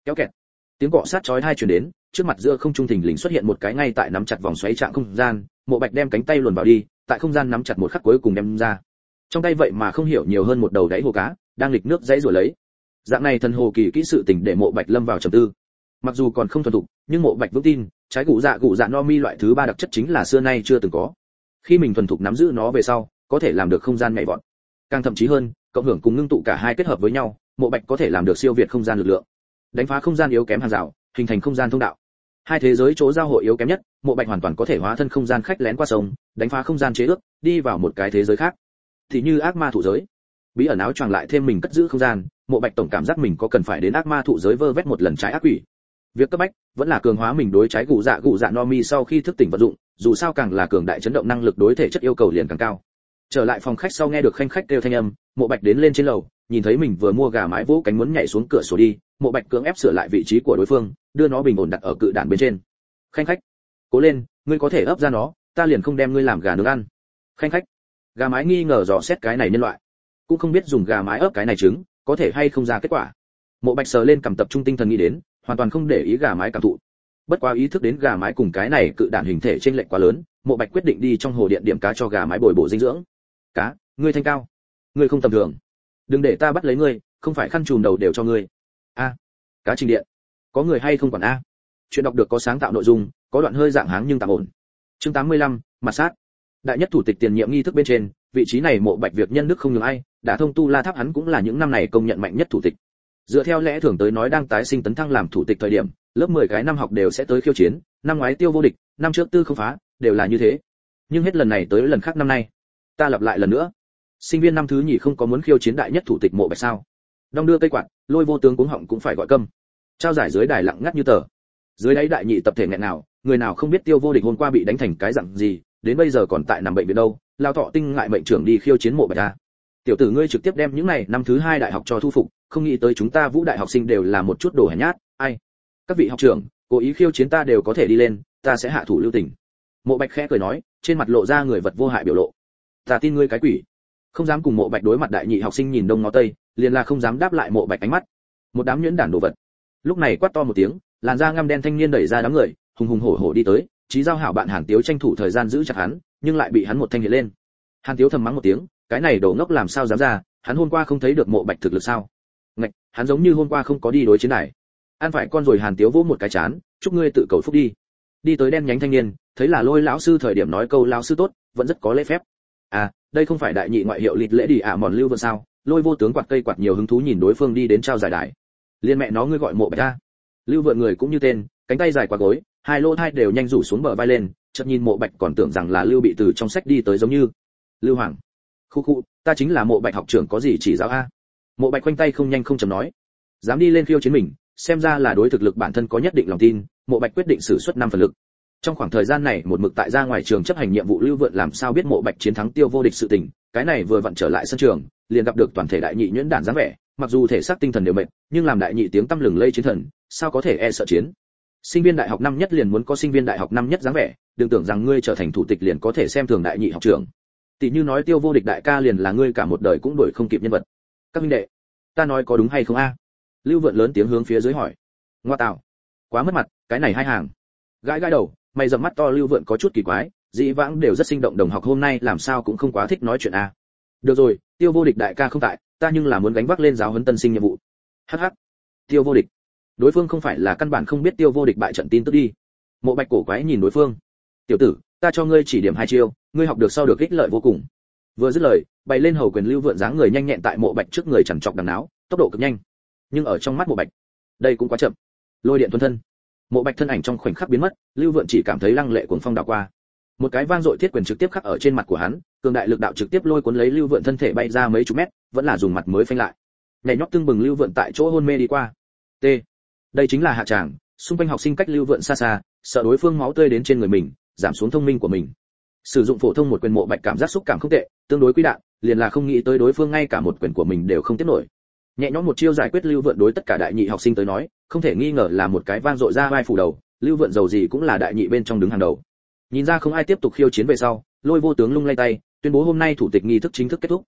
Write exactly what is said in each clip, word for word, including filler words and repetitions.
Kéo kẹt. Tiếng cọ sát chói tai truyền đến, trước mặt giữa không trung thình lình xuất hiện một cái ngay tại nắm chặt vòng xoáy trạng không gian, Mộ Bạch đem cánh tay luồn vào đi, tại không gian nắm chặt một khắc cuối cùng đem ra. Trong tay vậy mà không hiểu nhiều hơn một đầu đáy hồ cá, đang lịch nước dãy rồi lấy. Dạng này thần hồ kỳ kỹ sự tình để Mộ Bạch lâm vào trầm tư. Mặc dù còn không thuần thục, nhưng Mộ Bạch vững tin, trái gụ dạ gụ dạ no mi loại thứ ba đặc chất chính là xưa nay chưa từng có. Khi mình thuần thục nắm giữ nó về sau, có thể làm được không gian nhảy vọt. Càng thậm chí hơn, cộng hưởng cùng ngưng tụ cả hai kết hợp với nhau, Mộ Bạch có thể làm được siêu việt không gian lực lượng, đánh phá không gian yếu kém hàng rào, hình thành không gian thông đạo. Hai thế giới chỗ giao hội yếu kém nhất, Mộ Bạch hoàn toàn có thể hóa thân không gian khách lén qua sông, đánh phá không gian chế ước, đi vào một cái thế giới khác. Thì như ác ma thụ giới, bí ẩn áo choàng lại thêm mình cất giữ không gian, Mộ Bạch tổng cảm giác mình có cần phải đến ác ma thụ giới vơ vét một lần trái ác quỷ. Việc cấp bách vẫn là cường hóa mình đối trái gù dạ gù dạ no mi sau khi thức tỉnh vận dụng, dù sao càng là cường đại chấn động năng lực đối thể chất yêu cầu liền càng cao. Trở lại phòng khách sau nghe được khanh khách kêu thanh âm, Mộ Bạch đến lên trên lầu, nhìn thấy mình vừa mua gà mái vỗ cánh muốn nhảy xuống cửa sổ đi, Mộ Bạch cưỡng ép sửa lại vị trí của đối phương, đưa nó bình ổn đặt ở cự đản bên trên. Khanh khách, cố lên, ngươi có thể ấp ra nó, ta liền không đem ngươi làm gà nướng ăn. Khanh khách, gà mái nghi ngờ dò xét cái này nhân loại, cũng không biết dùng gà mái ấp cái này trứng có thể hay không ra kết quả. Mộ Bạch sờ lên cầm tập trung tinh thần nghĩ đến, hoàn toàn không để ý gà mái cảm thụ. Bất quá ý thức đến gà mái cùng cái này cự đản hình thể trên lệch quá lớn, Mộ Bạch quyết định đi trong hồ điện điểm cá cho gà mái bồi bổ dinh dưỡng. Cá, ngươi thanh cao, ngươi không tầm thường, đừng để ta bắt lấy ngươi, không phải khăn trùm đầu đều cho ngươi. A, cá trình điện, có người hay không quản a? Chuyện đọc được có sáng tạo nội dung, có đoạn hơi dạng háng nhưng tạm ổn. Chương tám mươi lăm, mặt sát. Đại nhất thủ tịch tiền nhiệm nghi thức bên trên, vị trí này Mộ Bạch việc nhân đức không nhường ai, đã thông tu La Tháp hắn cũng là những năm này công nhận mạnh nhất thủ tịch. Dựa theo lẽ thường tới nói đang tái sinh tấn thăng làm thủ tịch thời điểm, lớp mười cái năm học đều sẽ tới khiêu chiến, năm ngoái Tiêu vô địch, năm trước Tư không phá, đều là như thế. Nhưng hết lần này tới lần khác năm nay, ta lặp lại lần nữa. Sinh viên năm thứ nhì không có muốn khiêu chiến đại nhất thủ tịch Mộ Bạch sao? Đong đưa cây quạt, Lôi vô tướng cuống họng cũng phải gọi câm. Trao giải dưới đài lặng ngắt như tờ. Dưới đáy đại nhị tập thể nghẹn nào, người nào không biết Tiêu vô địch hôm qua bị đánh thành cái dạng gì, đến bây giờ còn tại nằm bệnh viện đâu, lao thọ tinh ngại mệnh trưởng đi khiêu chiến Mộ Bạch a. Tiểu tử ngươi trực tiếp đem những này năm thứ hai đại học cho thu phục, không nghĩ tới chúng ta Vũ đại học sinh đều là một chút đồ hèn nhát, ai? Các vị học trưởng, cố ý khiêu chiến ta đều có thể đi lên, ta sẽ hạ thủ lưu tình. Mộ Bạch khẽ cười nói, trên mặt lộ ra người vật vô hại biểu lộ. Ta tin ngươi cái quỷ. Không dám cùng Mộ Bạch đối mặt đại nhị học sinh nhìn đông ngó tây, liền là không dám đáp lại Mộ Bạch ánh mắt. Một đám nhuyễn đản đồ vật. Lúc này quát to một tiếng, làn da ngăm đen thanh niên đẩy ra đám người, hùng hùng hổ hổ đi tới, Chí giao hảo bạn Hàn Tiếu tranh thủ thời gian giữ chặt hắn, nhưng lại bị hắn một thanh hiện lên. Hàn Tiếu thầm mắng một tiếng, cái này đồ ngốc làm sao dám ra, hắn hôm qua không thấy được Mộ Bạch thực lực sao? Ngạch, hắn giống như hôm qua không có đi đối chiến đài. Ăn phải con rồi. Hàn Tiếu vỗ một cái chán, chúc ngươi tự cầu phúc đi. Đi tới đen nhánh thanh niên, thấy là Lôi lão sư, thời điểm nói câu lão sư tốt, vẫn rất có lễ phép. À, đây không phải đại nhị ngoại hiệu lịt lễ đi ạ mòn lưu vân sao? Lôi vô tướng quạt cây quạt nhiều hứng thú nhìn đối phương đi đến trao giải đài. Liên mẹ nó ngươi gọi Mộ Bạch a? Lưu vượn người cũng như tên, cánh tay dài qua gối, hai lỗ thai đều nhanh rủ xuống bờ vai lên, chợt nhìn Mộ Bạch còn tưởng rằng là Lưu bị từ trong sách đi tới giống như. Lưu Hoàng. Khu khu, ta chính là Mộ Bạch học trưởng có gì chỉ giáo a? Mộ Bạch quanh tay không nhanh không chậm nói, dám đi lên khiêu chiến mình, xem ra là đối thực lực bản thân có nhất định lòng tin. Mộ Bạch quyết định sử xuất năm phần lực. Trong khoảng thời gian này một mực tại ra ngoài trường chấp hành nhiệm vụ Lưu Vượn làm sao biết Mộ Bạch chiến thắng Tiêu vô địch sự tình, cái này vừa vặn trở lại sân trường, liền gặp được toàn thể đại nhị nhuyễn đản dáng vẻ, mặc dù thể xác tinh thần đều mệt, nhưng làm đại nhị tiếng tăm lừng lây chiến thần, sao có thể e sợ chiến. Sinh viên đại học năm nhất liền muốn có sinh viên đại học năm nhất dáng vẻ, đừng tưởng rằng ngươi trở thành thủ tịch liền có thể xem thường đại nhị học trưởng. Tỷ như nói Tiêu vô địch đại ca liền là ngươi cả một đời cũng đuổi không kịp nhân vật. Các huynh đệ, ta nói có đúng hay không a? Lưu Vượn lớn tiếng hướng phía dưới hỏi. Ngoa tạo, quá mất mặt, cái này hai hàng. Gãi gãi đầu, mày rậm mắt to Lưu Vượn có chút kỳ quái, dĩ vãng đều rất sinh động đồng học hôm nay làm sao cũng không quá thích nói chuyện a. Được rồi, Tiêu vô địch đại ca không tại, ta nhưng là muốn gánh vác lên giáo huấn tân sinh nhiệm vụ. Hắc hắc. Tiêu vô địch. Đối phương không phải là căn bản không biết Tiêu vô địch bại trận tin tức đi. Mộ Bạch cổ quái nhìn đối phương. Tiểu tử, ta cho ngươi chỉ điểm hai chiêu, ngươi học được sau được ích lợi vô cùng. Vừa dứt lời, bày lên hầu quyền Lưu Vượn dáng người nhanh nhẹn tại Mộ Bạch trước người chằn chọc đằng náo, tốc độ cực nhanh. Nhưng ở trong mắt Mộ Bạch, đây cũng quá chậm. Lôi điện tuôn thân. Mộ Bạch thân ảnh trong khoảnh khắc biến mất, Lưu Vượn chỉ cảm thấy lăng lệ cuồng phong đảo qua. Một cái vang dội thiết quyền trực tiếp khắc ở trên mặt của hắn, cường đại lực đạo trực tiếp lôi cuốn lấy Lưu Vượn thân thể bay ra mấy chục mét, vẫn là dùng mặt mới phanh lại. Nhảy nhót tưng bừng Lưu Vượn tại chỗ hôn mê đi qua. T. Đây chính là hạ tràng, xung quanh học sinh cách Lưu Vượn xa xa, sợ đối phương máu tươi đến trên người mình, giảm xuống thông minh của mình. Sử dụng phổ thông một quyền Mộ Bạch cảm giác xúc cảm không tệ, tương đối quý đạn, liền là không nghĩ tới đối phương ngay cả một quyền của mình đều không tiếp nổi. Nhẹ nhõm một chiêu giải quyết Lưu Vượn đối tất cả đại nhị học sinh tới nói, không thể nghi ngờ là một cái vang dội ra vai phủ đầu, Lưu Vượn giàu gì cũng là đại nhị bên trong đứng hàng đầu. Nhìn ra không ai tiếp tục khiêu chiến về sau, Lôi vô tướng lung lay tay, tuyên bố hôm nay thủ tịch nghi thức chính thức kết thúc.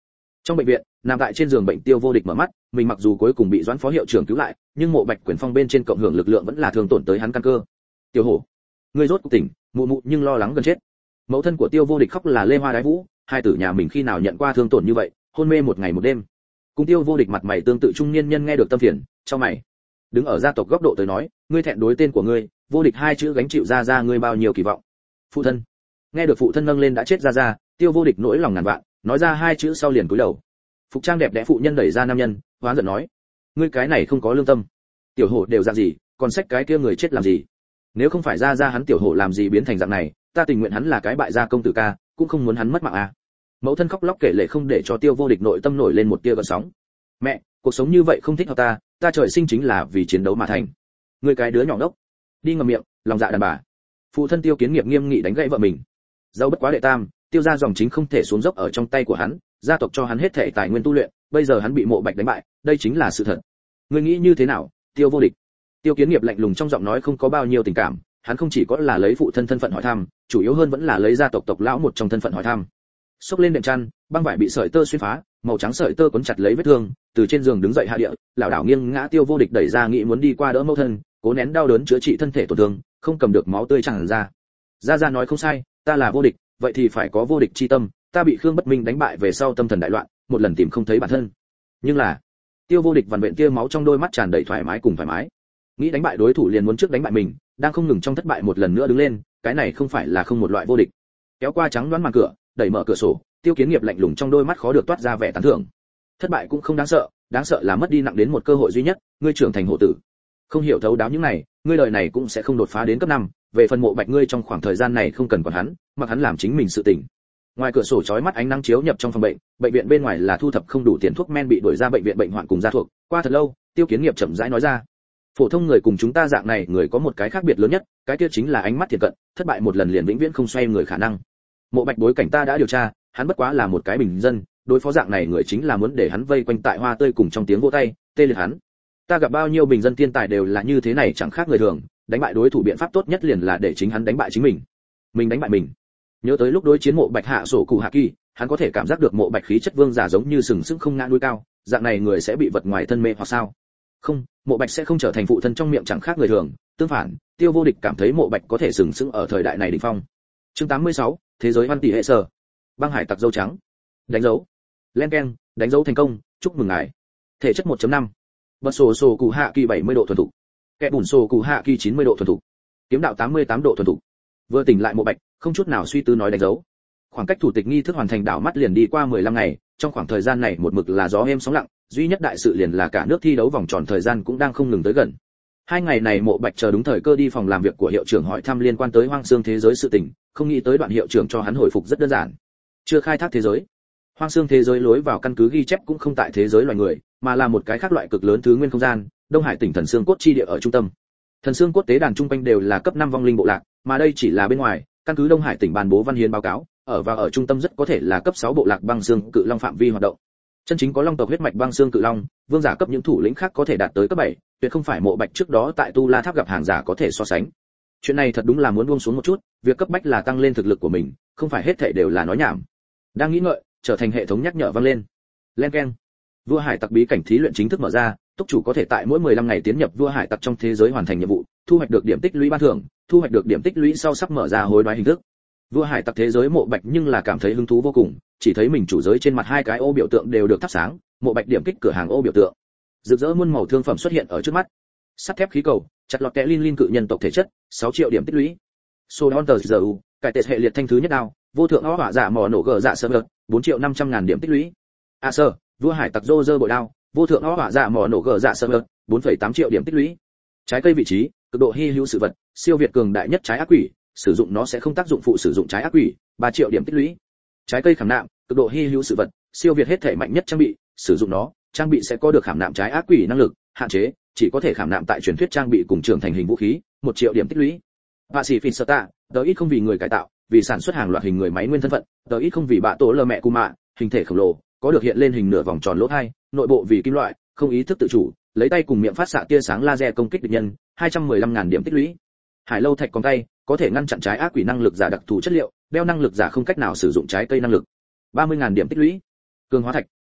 Trong bệnh viện, nằm tại trên giường bệnh Tiêu Vô Địch mở mắt, mình mặc dù cuối cùng bị Doãn phó hiệu trưởng cứu lại, nhưng Mộ Bạch quyền phong bên trên cộng hưởng lực lượng vẫn là thương tổn tới hắn căn cơ. Tiểu Hổ, ngươi rốt cuộc tỉnh, mụ mụ nhưng lo lắng gần chết. Mẫu thân của Tiêu Vô Địch khóc là Lê Hoa Đái Vũ, hai tử nhà mình khi nào nhận qua thương tổn như vậy, hôn mê một ngày một đêm. Cùng Tiêu Vô Địch mặt mày tương tự trung niên nhân nghe được tâm phiền, chau mày. Đứng ở gia tộc góc độ tới nói, ngươi thẹn đối tên của ngươi, Vô Địch hai chữ gánh chịu ra ra ngươi bao nhiêu kỳ vọng. Phụ thân. Nghe được phụ thân nâng lên đã chết ra ra, Tiêu Vô Địch nỗi lòng ngàn vạn, nói ra hai chữ sau liền cúi đầu. Phục trang đẹp đẽ phụ nhân đẩy ra nam nhân, hoán giận nói: ngươi cái này không có lương tâm. Tiểu Hổ đều dạng gì, còn xách cái kia người chết làm gì? Nếu không phải ra ra hắn Tiểu Hổ làm gì biến thành dạng này, ta tình nguyện hắn là cái bại gia công tử ca, cũng không muốn hắn mất mạng à. Mẫu thân khóc lóc kể lể không để cho Tiêu Vô Địch nội tâm nổi lên một tia gợn sóng. Mẹ, cuộc sống như vậy không thích hợp ta, ta trời sinh chính là vì chiến đấu mà thành. Ngươi cái đứa nhỏ ngốc, đi ngậm miệng, lòng dạ đàn bà. Phụ thân Tiêu Kiến Nghiệp nghiêm nghị đánh gãy vợ mình. Dẫu bất quá đệ tam, Tiêu gia dòng chính không thể xuống dốc ở trong tay của hắn, gia tộc cho hắn hết thảy tài nguyên tu luyện, bây giờ hắn bị Mộ Bạch đánh bại, đây chính là sự thật. Ngươi nghĩ như thế nào, Tiêu Vô Địch? Tiêu Kiến Nghiệp lạnh lùng trong giọng nói không có bao nhiêu tình cảm, hắn không chỉ có là lấy phụ thân thân phận hỏi thăm, chủ yếu hơn vẫn là lấy gia tộc tộc lão một trong thân phận hỏi thăm. Xốc lên đệm chăn, băng vải bị sợi tơ xuyên phá, màu trắng sợi tơ quấn chặt lấy vết thương, từ trên giường đứng dậy hạ địa, lảo đảo nghiêng ngã Tiêu Vô Địch đẩy ra nghĩ muốn đi qua đỡ mẫu thân, cố nén đau đớn chữa trị thân thể tổn thương, không cầm được máu tươi tràn ra. Gia Gia nói không sai, ta là vô địch, vậy thì phải có vô địch chi tâm, ta bị Khương Bất Minh đánh bại về sau tâm thần đại loạn, một lần tìm không thấy bản thân. Nhưng là, Tiêu Vô Địch vằn vện kia máu trong đôi mắt tràn đầy thoải mái cùng thoải mái. Nghĩ đánh bại đối thủ liền muốn trước đánh bại mình, đang không ngừng trong thất bại một lần nữa đứng lên, cái này không phải là không một loại vô địch. Kéo qua trắng đoán màn cửa, đẩy mở cửa sổ, Tiêu Kiến Nghiệp lạnh lùng trong đôi mắt khó được toát ra vẻ tán thưởng. Thất bại cũng không đáng sợ, đáng sợ là mất đi nặng đến một cơ hội duy nhất, ngươi trưởng thành hộ tử. Không hiểu thấu đáo những này, ngươi đời này cũng sẽ không đột phá đến cấp năm, về phần Mộ Bạch ngươi trong khoảng thời gian này không cần quản hắn, mặc hắn làm chính mình sự tình. Ngoài cửa sổ chói mắt ánh nắng chiếu nhập trong phòng bệnh, bệnh viện bên ngoài là thu thập không đủ tiền thuốc men bị đuổi ra bệnh viện bệnh hoạn cùng gia thuộc. Qua thật lâu, Tiêu Kiến Nghiệp chậm rãi nói ra: phổ thông người cùng chúng ta dạng này người có một cái khác biệt lớn nhất, cái kia chính là ánh mắt thiện cận, thất bại một lần liền vĩnh viễn không xoay người khả năng. Mộ Bạch bối cảnh ta đã điều tra, hắn bất quá là một cái bình dân, đối phó dạng này người chính là muốn để hắn vây quanh tại hoa tươi cùng trong tiếng vỗ tay, tê liệt hắn. Ta gặp bao nhiêu bình dân thiên tài đều là như thế này chẳng khác người thường, đánh bại đối thủ biện pháp tốt nhất liền là để chính hắn đánh bại chính mình. Mình đánh bại mình. Nhớ tới lúc đối chiến Mộ Bạch hạ sổ cụ hạ kỳ, hắn có thể cảm giác được Mộ Bạch khí chất vương giả giống như sừng sững không ngã núi cao, dạng này người sẽ bị vật ngoài thân mê hoặc sao? Không, Mộ Bạch sẽ không trở thành phụ thân trong miệng chẳng khác người thường, tương phản, Tiêu Vô Địch cảm thấy Mộ Bạch có thể sừng sững ở thời đại này đỉnh phong. Chương tám mươi sáu, thế giới văn tỷ hệ sở. Băng hải tặc dâu trắng. Đánh dấu. Len keng, đánh dấu thành công, chúc mừng ngài. Thể chất một chấm năm. Bật sổ sổ cụ hạ kỳ bảy mươi độ thuần thục. Kẻ bùn sổ cụ hạ kỳ chín mươi độ thuần thục. Kiếm đạo tám mươi tám độ thuần thục. Vừa tỉnh lại Mộ Bạch, không chút nào suy tư nói đánh dấu. Khoảng cách thủ tịch nghi thức hoàn thành đảo mắt liền đi qua mười lăm ngày, trong khoảng thời gian này một mực là gió êm sóng lặng, duy nhất đại sự liền là cả nước thi đấu vòng tròn thời gian cũng đang không ngừng tới gần. Hai ngày này Mộ Bạch chờ đúng thời cơ đi phòng làm việc của hiệu trưởng hỏi thăm liên quan tới hoang xương thế giới sự tình, không nghĩ tới đoạn hiệu trưởng cho hắn hồi phục rất đơn giản. Chưa khai thác thế giới. Hoang xương thế giới lối vào căn cứ ghi chép cũng không tại thế giới loài người, mà là một cái khác loại cực lớn thứ nguyên không gian, Đông Hải tỉnh Thần Xương Cốt chi địa ở trung tâm. Thần Xương Cốt tế đàn trung quanh đều là cấp năm vong linh bộ lạc, mà đây chỉ là bên ngoài, căn cứ Đông Hải tỉnh ban bố văn hiến báo cáo, ở và ở trung tâm rất có thể là cấp sáu bộ lạc băng xương cự long phạm vi hoạt động. Chân chính có long tộc huyết mạch băng xương cự long, vương giả cấp những thủ lĩnh khác có thể đạt tới cấp bảy, tuyệt không phải Mộ Bạch trước đó tại Tu La Tháp gặp hàng giả có thể so sánh. Chuyện này thật đúng là muốn buông xuống một chút, việc cấp bách là tăng lên thực lực của mình, không phải hết thảy đều là nói nhảm. Đang nghĩ ngợi, trở thành hệ thống nhắc nhở vang lên. Len keng. Vua hải tặc bí cảnh thí luyện chính thức mở ra, túc chủ có thể tại mỗi mười lăm ngày tiến nhập vua hải tặc trong thế giới hoàn thành nhiệm vụ, thu hoạch được điểm tích lũy ban thưởng, thu hoạch được điểm tích lũy sau sắp mở ra hối đoái hình thức. Vua hải tặc thế giới Mộ Bạch nhưng là cảm thấy hứng thú vô cùng, chỉ thấy mình chủ giới trên mặt hai cái ô biểu tượng đều được thắp sáng, Mộ Bạch điểm kích cửa hàng ô biểu tượng, rực rỡ muôn màu thương phẩm xuất hiện ở trước mắt. Sắt thép khí cầu, chặt lọt kẽ linh linh cự nhân tộc thể chất, sáu triệu điểm tích lũy. Soulhunter giờ u, cải tệ hệ liệt thanh thứ nhất đao, vô thượng ó hỏa dạ mỏ nổ gờ dạ sơ vật, bốn triệu năm trăm ngàn điểm tích lũy. A sơ, vua hải tặc rô rơ bội đao, vô thượng ó hỏa dạ mỏ nổ gờ dạ sơ vật, bốn phẩy tám triệu điểm tích lũy. Trái cây vị trí, cực độ hy hữu sự vật, siêu việt cường đại nhất trái ác quỷ, sử dụng nó sẽ không tác dụng phụ sử dụng trái ác quỷ, ba triệu điểm tích lũy. Trái cây khảm nạm, cực độ hy hữu sự vật, siêu việt hết thể mạnh nhất trang bị, sử dụng nó, trang bị sẽ có được khảm nạm trái ác quỷ năng lực, hạn chế, chỉ có thể khảm nạm tại truyền thuyết trang bị cùng trưởng thành hình vũ khí, một triệu điểm tích lũy. Pacificata, tờ ít không vì người cải tạo, vì sản xuất hàng loạt hình người máy nguyên thân phận, tờ ít không vì bạ tổ lơ mẹ cù mạ, hình thể khổng lồ, có được hiện lên hình nửa vòng tròn lỗ hai, nội bộ vì kim loại, không ý thức tự chủ, lấy tay cùng miệng phát xạ tia sáng laser công kích địch nhân, hai trăm mười lăm ngàn điểm tích lũy. Hải lâu thạch con tay, có thể ngăn chặn trái ác quỷ năng lực giả đặc thù chất liệu, đeo năng lực giả không cách nào sử dụng trái cây năng lực, ba mươi ngàn điểm tích lũy. Cường hóa thạch,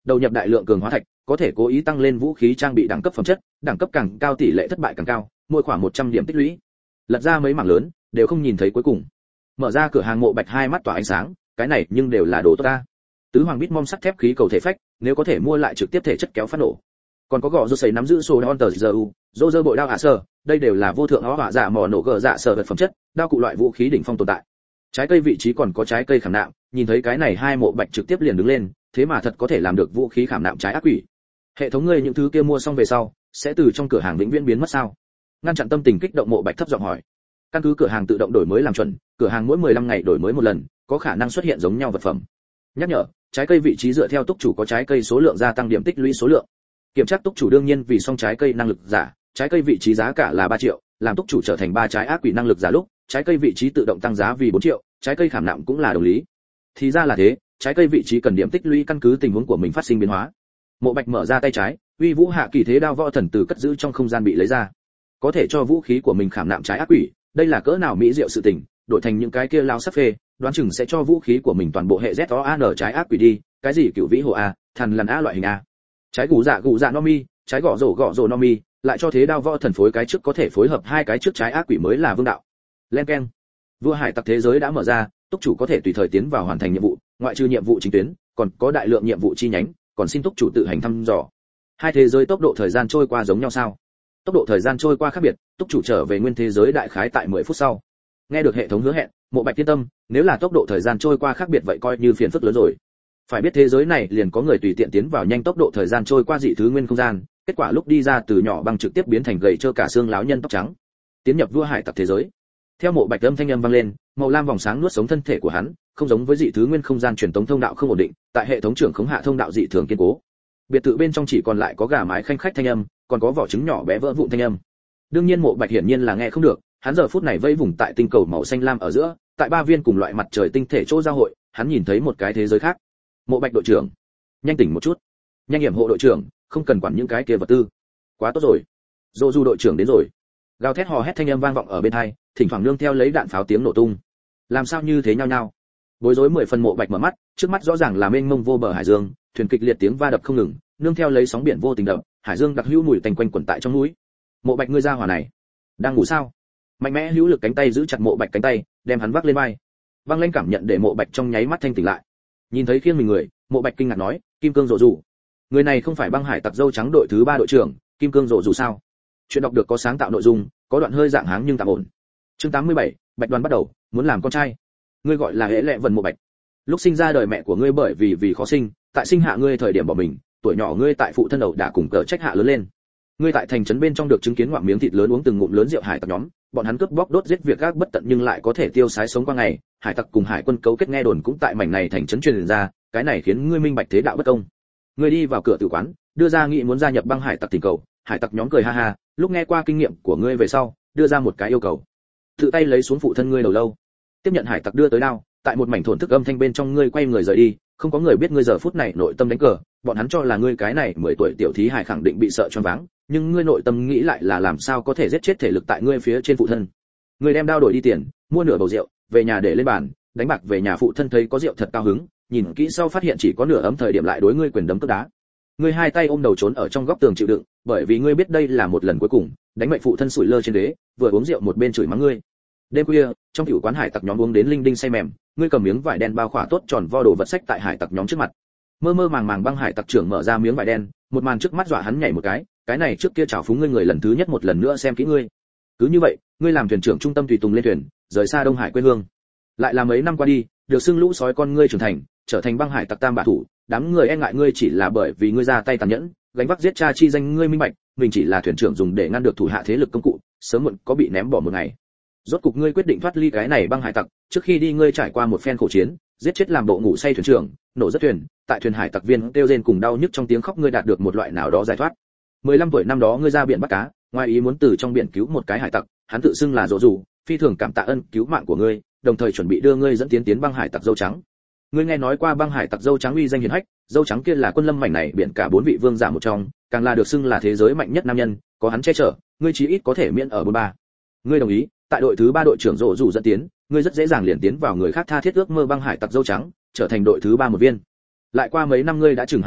đầu nhập đại lượng cường hóa thạch, có thể cố ý tăng lên vũ khí trang bị đẳng cấp phẩm chất, đẳng cấp càng cao tỷ lệ thất bại càng cao, mỗi khoảng một trăm điểm tích lũy. Lật ra mấy mảng lớn, đều không nhìn thấy cuối cùng. Mở ra cửa hàng Mộ Bạch hai mắt tỏa ánh sáng, cái này nhưng đều là đồ tốt ta. Tứ hoàng Bitmom sắt thép khí cầu thể phách, nếu có thể mua lại trực tiếp thể chất kéo phát nổ. Còn có gọ rô sấy nắm giữ sổ on tờ giờ u, rô rơ bội đao hạ sơ, đây đều là vô thượng ó hỏa dạ mỏ nổ gờ dạ sở vật phẩm chất, đao cụ loại vũ khí đỉnh phong tồn tại. Trái cây vị trí còn có trái cây khảm nạm, nhìn thấy cái này hai Mộ Bạch trực tiếp liền đứng lên, thế mà thật có thể làm được vũ khí khảm nạm trái ác quỷ. Hệ thống ngươi những thứ kia mua xong về sau, sẽ từ trong cửa hàng vĩnh viễn biến mất sao? Ngăn chặn tâm tình kích động Mộ Bạch thấp giọng hỏi. Căn cứ cửa hàng tự động đổi mới làm chuẩn, cửa hàng mỗi mười lăm ngày đổi mới một lần, có khả năng xuất hiện giống nhau vật phẩm. Nhắc nhở, trái cây vị trí dựa theo túc chủ có trái cây số lượng gia tăng điểm tích lũy số lượng. Kiểm tra túc chủ đương nhiên vì xong trái cây năng lực giả, trái cây vị trí giá cả là ba triệu, làm túc chủ trở thành ba trái ác quỷ năng lực giả lúc, trái cây vị trí tự động tăng giá vì bốn triệu, trái cây khảm nạm cũng là đồng lý. Thì ra là thế, trái cây vị trí cần điểm tích lũy căn cứ tình huống của mình phát sinh biến hóa. Mộ Bạch mở ra tay trái, uy vũ hạ kỳ thế đao võ thần từ cất giữ trong không gian bị lấy ra. Có thể cho vũ khí của mình khảm nạm trái ác quỷ, đây là cỡ nào mỹ diệu sự tình, đổi thành những cái kia lao sắc phê, đoán chừng sẽ cho vũ khí của mình toàn bộ hệ Z O A N trái ác quỷ đi, cái gì cửu vĩ hồ a, thần lần a loại hình a. Trái gù dạ gù dạ no mi, trái gõ rổ gõ rổ no mi, lại cho thế đao võ thần phối cái trước có thể phối hợp hai cái trước trái ác quỷ mới là vương đạo. Len keng. Vua hải tặc thế giới đã mở ra, túc chủ có thể tùy thời tiến vào hoàn thành nhiệm vụ, ngoại trừ nhiệm vụ chính tuyến, còn có đại lượng nhiệm vụ chi nhánh, còn xin túc chủ tự hành thăm dò. Hai thế giới tốc độ thời gian trôi qua giống nhau sao? Tốc độ thời gian trôi qua khác biệt, túc chủ trở về nguyên thế giới đại khái tại mười phút sau. Nghe được hệ thống hứa hẹn, Mộ Bạch yên tâm, nếu là tốc độ thời gian trôi qua khác biệt vậy coi như phiền phức lớn rồi. Phải biết thế giới này liền có người tùy tiện tiến vào nhanh tốc độ thời gian trôi qua dị thứ nguyên không gian, kết quả lúc đi ra từ nhỏ băng trực tiếp biến thành gầy trơ cả xương lão nhân tóc trắng. Tiến nhập vua hải tặc thế giới. Theo Mộ Bạch âm thanh âm vang lên, màu lam vòng sáng nuốt sống thân thể của hắn, không giống với dị thứ nguyên không gian truyền tống thông đạo không ổn định, tại hệ thống trưởng khống hạ thông đạo dị thường kiên cố. Biệt thự bên trong chỉ còn lại có gà mái khanh khách thanh âm, còn có vỏ trứng nhỏ bé vỡ vụn thanh âm. Đương nhiên Mộ Bạch hiển nhiên là nghe không được, hắn giờ phút này vây vùng tại tinh cầu màu xanh lam ở giữa, tại ba viên cùng loại mặt trời tinh thể chỗ giao hội, hắn nhìn thấy một cái thế giới khác. Mộ Bạch đội trưởng, nhanh tỉnh một chút. Nhanh hiểm hộ đội trưởng, không cần quản những cái kia vật tư. Quá tốt rồi. Dô Du đội trưởng đến rồi. Gào thét hò hét thanh âm vang vọng ở bên tai, thỉnh thoảng nương theo lấy đạn pháo tiếng nổ tung. Làm sao như thế nhau nhau? Bối rối mười phần Mộ Bạch mở mắt, trước mắt rõ ràng là mênh mông vô bờ hải dương, thuyền kịch liệt tiếng va đập không ngừng, nương theo lấy sóng biển vô tình đập, hải dương đặc hữu mùi tanh quanh quẩn tại trong núi. Mộ Bạch ngươi ra hỏa này, đang ngủ sao? Mạnh mẽ hữu lực cánh tay giữ chặt Mộ Bạch cánh tay, đem hắn vác lên vai. Văng lên cảm nhận để Mộ Bạch trong nháy mắt thanh tỉnh lại. Nhìn thấy khiêng mình người, Mộ Bạch kinh ngạc nói, Kim Cương Rồ Rủ. Người này không phải băng hải tặc dâu trắng đội thứ ba đội trưởng, Kim Cương Rồ Rủ sao? Chuyện đọc được có sáng tạo nội dung, có đoạn hơi dạng háng nhưng tạm ổn. Chương tám mươi bảy, Bạch Đoàn bắt đầu, muốn làm con trai. Ngươi gọi là Hễ Lệ Vân Mộ Bạch. Lúc sinh ra đời mẹ của ngươi bởi vì vì khó sinh, tại sinh hạ ngươi thời điểm bỏ mình, tuổi nhỏ ngươi tại phụ thân đầu đã cùng cờ trách hạ lớn lên. Ngươi tại thành trấn bên trong được chứng kiến ngoạm miếng thịt lớn uống từng ngụm lớn rượu hải tặc nhóm, bọn hắn cướp bóc đốt giết việc gác bất tận nhưng lại có thể tiêu sái sống qua ngày, hải tặc cùng hải quân cấu kết nghe đồn cũng tại mảnh này thành trấn truyền ra, cái này khiến ngươi minh bạch thế đạo bất công. Ngươi đi vào cửa tử quán, đưa ra nghị muốn gia nhập băng hải tặc tình cầu, hải tặc nhóm cười ha ha, lúc nghe qua kinh nghiệm của ngươi về sau, đưa ra một cái yêu cầu. Tự tay lấy xuống phụ thân ngươi đầu lâu, tiếp nhận hải tặc đưa tới đao, tại một mảnh thổn thức âm thanh bên trong ngươi quay người rời đi, không có người biết ngươi giờ phút này nội tâm đánh cờ, bọn hắn cho là ngươi cái này mười tuổi tiểu thí hải khẳng định bị sợ choáng váng, nhưng ngươi nội tâm nghĩ lại là làm sao có thể giết chết thể lực tại ngươi phía trên phụ thân. Ngươi đem đao đổi đi tiền, mua nửa bầu rượu, về nhà để lên bàn, đánh bạc về nhà phụ thân thấy có rượu thật cao hứng, nhìn kỹ sau phát hiện chỉ có nửa ấm thời điểm lại đối ngươi quyền đấm cước đá. Ngươi hai tay ôm đầu trốn ở trong góc tường chịu đựng, bởi vì ngươi biết đây là một lần cuối cùng, đánh mệnh phụ thân sủi lơ trên đế, vừa uống rượu một bên chửi mắng ngươi. Đêm khuya, trong tiểu quán hải tặc nhóm uống đến linh đinh say mềm, ngươi cầm miếng vải đen bao khỏa tốt tròn vo đồ vật sách tại hải tặc nhóm trước mặt. Mơ mơ màng màng băng hải tặc trưởng mở ra miếng vải đen, một màn trước mắt dọa hắn nhảy một cái, cái này trước kia chảo phúng ngươi người lần thứ nhất một lần nữa xem kỹ ngươi. Cứ như vậy, ngươi làm thuyền trưởng trung tâm tùy tùng lên thuyền, rời xa Đông Hải quê hương. Lại là mấy năm qua đi, được xưng lũ sói con ngươi trưởng thành, trở thành băng hải tặc tam bạ thủ, đám người e ngại ngươi chỉ là bởi vì ngươi ra tay tàn nhẫn, gánh vác giết cha chi danh ngươi minh bạch, mình chỉ là thuyền trưởng dùng để ngăn được thủ hạ thế lực công cụ, sớm muộn có bị ném bỏ một ngày. Rốt cục ngươi quyết định thoát ly cái này băng hải tặc, trước khi đi ngươi trải qua một phen khổ chiến, giết chết làm bộ ngủ say thuyền trưởng, nổ rất thuyền, tại thuyền hải tặc viên kêu rên cùng đau nhức trong tiếng khóc ngươi đạt được một loại nào đó giải thoát. mười lăm tuổi năm đó ngươi ra biển bắt cá, ngoài ý muốn từ trong biển cứu một cái hải tặc, hắn tự xưng là Dỗ Dù, phi thường cảm tạ ân cứu mạng của ngươi, đồng thời chuẩn bị đưa ngươi dẫn tiến tiến băng hải tặc dâu trắng. Ngươi nghe nói qua băng hải tặc dâu trắng uy danh hiển hách, dâu trắng kia là quân lâm mảnh này biển cả bốn vị vương giả một trong, càng là được xưng là thế giới mạnh nhất nam nhân, có hắn che chở, ngươi chí ít có thể miễn ở bốn ba. Ngươi đồng ý, tại đội thứ ba đội trưởng Dỗ Dù dẫn tiến, ngươi rất dễ dàng liền tiến vào người khác tha thiết ước mơ băng hải tặc dâu trắng, trở thành đội thứ ba một viên. Lại qua mấy năm ngươi đã chừng hai mươi,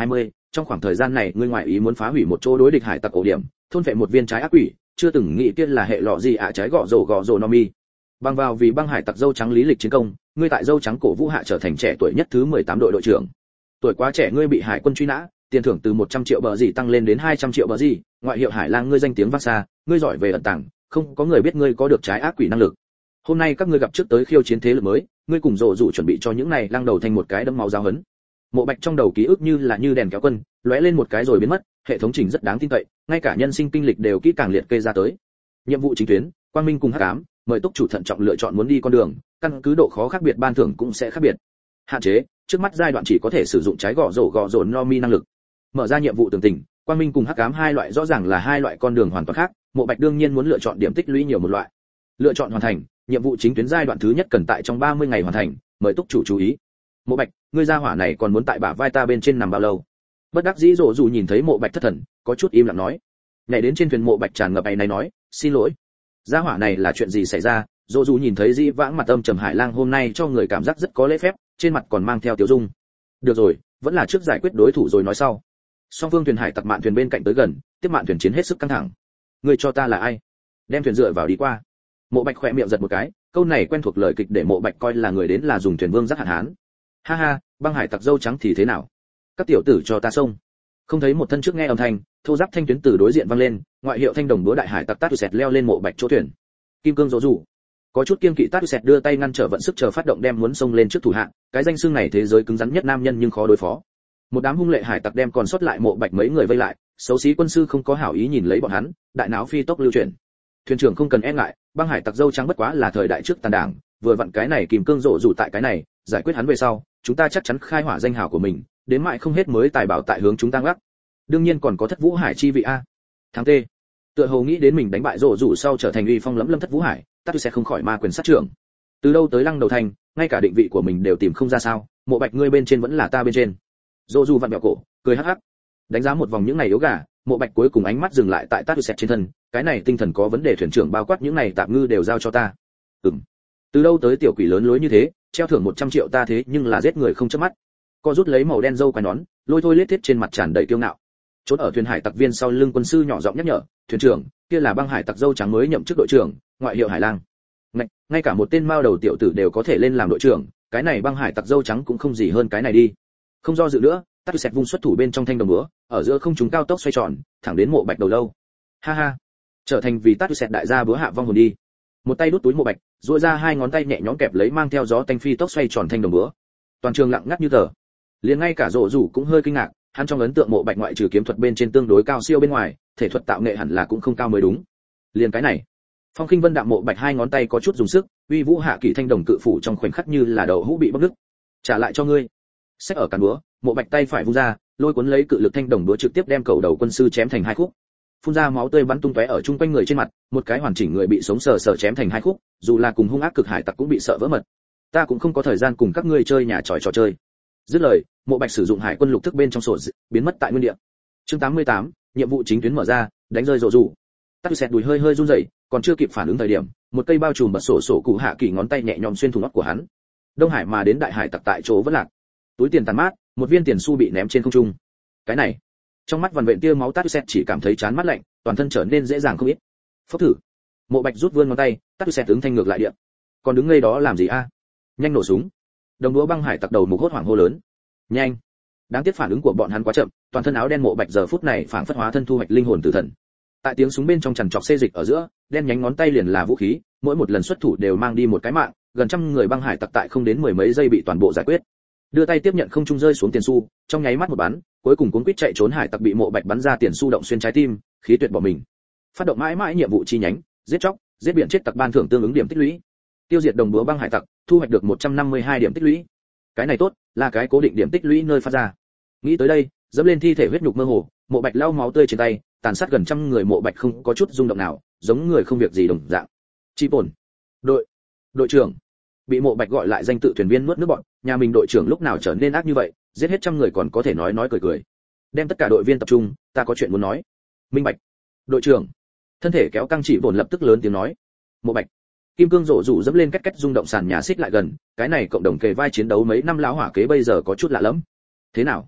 trong khoảng thời gian này ngươi ngoại ý muốn phá hủy một chỗ đối địch hải tặc ổ điểm, thôn phệ một viên trái ác quỷ, chưa từng nghĩ kia là hệ lọ gì ạ à, trái gọ rổ gọ rổ no mi. Bằng vào vì băng hải tặc dâu trắng lý lịch chiến công, ngươi tại dâu trắng cổ vũ hạ trở thành trẻ tuổi nhất thứ mười tám đội đội trưởng. Tuổi quá trẻ ngươi bị hải quân truy nã, tiền thưởng từ một trăm triệu bờ gì tăng lên đến hai trăm triệu bờ gì, ngoại hiệu Hải Lang ngươi danh tiếng vang xa, ngươi giỏi về ẩn tàng, không có người biết ngươi có được trái ác quỷ năng lực. Hôm nay các ngươi gặp trước tới khiêu chiến thế lực mới, ngươi cùng rồ rủ chuẩn bị cho những này lang đầu thành một cái đấm máu giáo hấn. Mộ Bạch trong đầu ký ức như là như đèn kéo quân, lóe lên một cái rồi biến mất, hệ thống trình rất đáng tin cậy, ngay cả nhân sinh kinh lịch đều kỹ càng liệt kê ra tới. Nhiệm vụ chính tuyến, quang minh cùng hắc ám, mời túc chủ thận trọng lựa chọn muốn đi con đường, căn cứ độ khó khác biệt ban thưởng cũng sẽ khác biệt. Hạn chế, trước mắt giai đoạn chỉ có thể sử dụng trái gõ rổ gõ rổ no mi năng lực. Mở ra nhiệm vụ tường tình, quang minh cùng hắc ám hai loại rõ ràng là hai loại con đường hoàn toàn khác, Mộ Bạch đương nhiên muốn lựa chọn điểm tích lũy nhiều một loại. Lựa chọn hoàn thành, nhiệm vụ chính tuyến giai đoạn thứ nhất cần tại trong ba mươi ngày hoàn thành, mời túc chủ chú ý. Mộ Bạch, ngươi ra hỏa này còn muốn tại bả vai ta bên trên nằm bao lâu? Bất đắc dĩ rồ dù nhìn thấy Mộ Bạch thất thần, có chút im lặng nói. Nhảy đến trên thuyền Mộ Bạch tràn ngập áy náy nói, xin lỗi. Ra hỏa này là chuyện gì xảy ra? Rồ dù nhìn thấy Dĩ Vãng mặt âm trầm Hải Lang hôm nay cho người cảm giác rất có lễ phép, trên mặt còn mang theo tiểu dung. Được rồi, vẫn là trước giải quyết đối thủ rồi nói sau. Song phương thuyền hải tặc mạn thuyền bên cạnh tới gần, tiếp mạn thuyền chiến hết sức căng thẳng. Ngươi cho ta là ai? Đem thuyền dựa vào đi qua. Mộ Bạch khỏe miệng giật một cái, câu này quen thuộc lời kịch để Mộ Bạch coi là người đến là dùng thuyền vương giác hạn hán. Ha ha, băng hải tặc dâu trắng thì thế nào? Các tiểu tử cho ta xông. Không thấy một thân trước nghe âm thanh, thô giáp thanh tuyến từ đối diện vang lên, ngoại hiệu thanh đồng búa đại hải tặc tát sẹt leo lên Mộ Bạch chỗ thuyền. Kim cương rỗ rủ. Có chút kiên kỵ tát sẹt đưa tay ngăn trở vận sức chờ phát động đem muốn xông lên trước thủ hạ, cái danh xưng này thế giới cứng rắn nhất nam nhân nhưng khó đối phó. Một đám hung lệ hải tặc đem còn sót lại Mộ Bạch mấy người vây lại, xấu xí quân sư không có hảo ý nhìn lấy bọn hắn, đại náo phi tốc lưu chuyển. Thuyền trưởng không cần e ngại, băng hải tặc dâu trắng bất quá là thời đại trước tàn đảng, vừa vặn cái này kìm cương rộ rủ tại cái này, giải quyết hắn về sau, chúng ta chắc chắn khai hỏa danh hào của mình, đến mãi không hết mới tài bảo tại hướng chúng ta gác. Đương nhiên còn có Thất Vũ Hải chi vị a. Thắng T. Tựa hồ nghĩ đến mình đánh bại rộ rủ sau trở thành uy phong lẫm lâm Thất Vũ Hải, Tatu sẽ không khỏi ma quyền sát trưởng. Từ đâu tới Lăng Đầu Thành, ngay cả định vị của mình đều tìm không ra sao, Mộ Bạch ngươi bên trên vẫn là ta bên trên. Rộ rủ vặn bẹo cổ, cười hắc hắc. Đánh giá một vòng những này yếu gà, Mộ Bạch cuối cùng ánh mắt dừng lại tại Tatu sẽ trên thân, cái này tinh thần có vấn đề thuyền trưởng bao quát những này tạm ngư đều giao cho ta. Ừm. Từ đâu tới tiểu quỷ lớn lối như thế, treo thưởng một trăm triệu ta thế nhưng là giết người không chớp mắt. Co rút lấy màu đen râu quai nón, lôi thôi lết thiết trên mặt tràn đầy kiêu ngạo. Trốn ở thuyền hải tặc viên sau lưng quân sư nhỏ giọng nhắc nhở, thuyền trưởng, kia là băng hải tặc dâu trắng mới nhậm chức đội trưởng, ngoại hiệu Hải Lang. Ngay, ngay cả một tên mao đầu tiểu tử đều có thể lên làm đội trưởng, cái này băng hải tặc dâu trắng cũng không gì hơn cái này đi. Không do dự nữa, Tatu sẹt vung xuất thủ bên trong thanh đồng búa, ở giữa không trung cao tốc xoay tròn, thẳng đến Mộ Bạch đầu lâu. Ha ha, trở thành vì Tatu sẹt đại gia búa hạ vong hồn đi. Một tay đút túi Mộ Bạch, duỗi ra hai ngón tay nhẹ nhõm kẹp lấy mang theo gió tanh phi tốc xoay tròn thanh đồng búa. Toàn trường lặng ngắt như tờ. Liền ngay cả Rộ Rủ cũng hơi kinh ngạc, hắn trong ấn tượng Mộ Bạch ngoại trừ kiếm thuật bên trên tương đối cao siêu bên ngoài, thể thuật tạo nghệ hẳn là cũng không cao mới đúng. Liền cái này, Phong Khinh Vân đạm Mộ Bạch hai ngón tay có chút dùng sức, uy vũ hạ kỳ thanh đồng cự phủ trong khoảnh khắc như là đầu hũ bị bóc nứt. Trả lại cho ngươi. Xách ở cán búa, Mộ Bạch tay phải vung ra, lôi cuốn lấy cự lực thanh đồng búa trực tiếp đem cầu đầu quân sư chém thành hai khúc. Phun ra máu tươi bắn tung tóe ở chung quanh người trên mặt, một cái hoàn chỉnh người bị sống sờ sờ chém thành hai khúc, dù là cùng hung ác cực hải tặc cũng bị sợ vỡ mật. Ta cũng không có thời gian cùng các ngươi chơi nhà tròi trò chơi. Dứt lời, Mộ Bạch sử dụng hải quân lục thức bên trong sổ dị, biến mất tại nguyên địa. Chương tám mươi tám, nhiệm vụ chính tuyến mở ra, đánh rơi rộ rủ. Tatu sẹt đùi hơi hơi run rẩy, còn chưa kịp phản ứng thời điểm, một cây bao trùm bật sổ sổ cụ hạ kỳ ngón tay nhẹ nhõm xuyên thủng óc của hắn. Đông Hải mà đến đại hải tặc tại chỗ vẫn lạc. Túi tiền tàn mát, một viên tiền xu bị ném trên không trung. Cái này, trong mắt vằn vện tia máu Tatu sẹt chỉ cảm thấy chán mát lạnh, toàn thân trở nên dễ dàng không ít. Phốc thử. Mộ Bạch rút vươn ngón tay, Tatu sẹt ứng thanh ngược lại địa. Còn đứng ngây đó làm gì a? Nhanh nổ súng. Đồng đũa băng hải tặc đầu mục hốt hoảng hô lớn. Nhanh. Đáng tiếc phản ứng của bọn hắn quá chậm, toàn thân áo đen Mộ Bạch giờ phút này phảng phất hóa thân thu hoạch linh hồn tử thần. Tại tiếng súng bên trong trằn trọc xê dịch ở giữa, đen nhánh ngón tay liền là vũ khí, mỗi một lần xuất thủ đều mang đi một cái mạng, gần trăm người băng hải tặc tại không đến mười mấy giây bị toàn bộ giải quyết. Đưa tay tiếp nhận không trung rơi xuống tiền xu, trong nháy mắt một bắn, cuối cùng cuốn quýt chạy trốn hải tặc bị Mộ Bạch bắn ra tiền xu động xuyên trái tim, khí tuyệt bỏ mình. Phát động mãi mãi nhiệm vụ chi nhánh, giết chóc, giết biển chết tặc ban thưởng tương ứng điểm tích lũy. Tiêu diệt đồng búa băng hải tặc, thu hoạch được một trăm năm mươi hai điểm tích lũy. Cái này tốt, là cái cố định điểm tích lũy nơi phát ra. Nghĩ tới đây, dẫm lên thi thể huyết nhục mơ hồ, Mộ Bạch lau máu tươi trên tay, tàn sát gần trăm người Mộ Bạch không có chút rung động nào, giống người không việc gì đồng dạng. Chi bổn, đội, đội trưởng, bị Mộ Bạch gọi lại danh tự thuyền viên nuốt nước bọt, nhà mình đội trưởng lúc nào trở nên ác như vậy, giết hết trăm người còn có thể nói nói cười cười. Đem tất cả đội viên tập trung, ta có chuyện muốn nói. Minh Bạch. Đội trưởng. Thân thể kéo căng chỉ bổn lập tức lớn tiếng nói. Mộ Bạch. Kim cương rộ rủ dẫm lên két két rung động sàn nhà xích lại gần, cái này cộng đồng kề vai chiến đấu mấy năm lão hỏa kế bây giờ có chút lạ lẫm. Thế nào?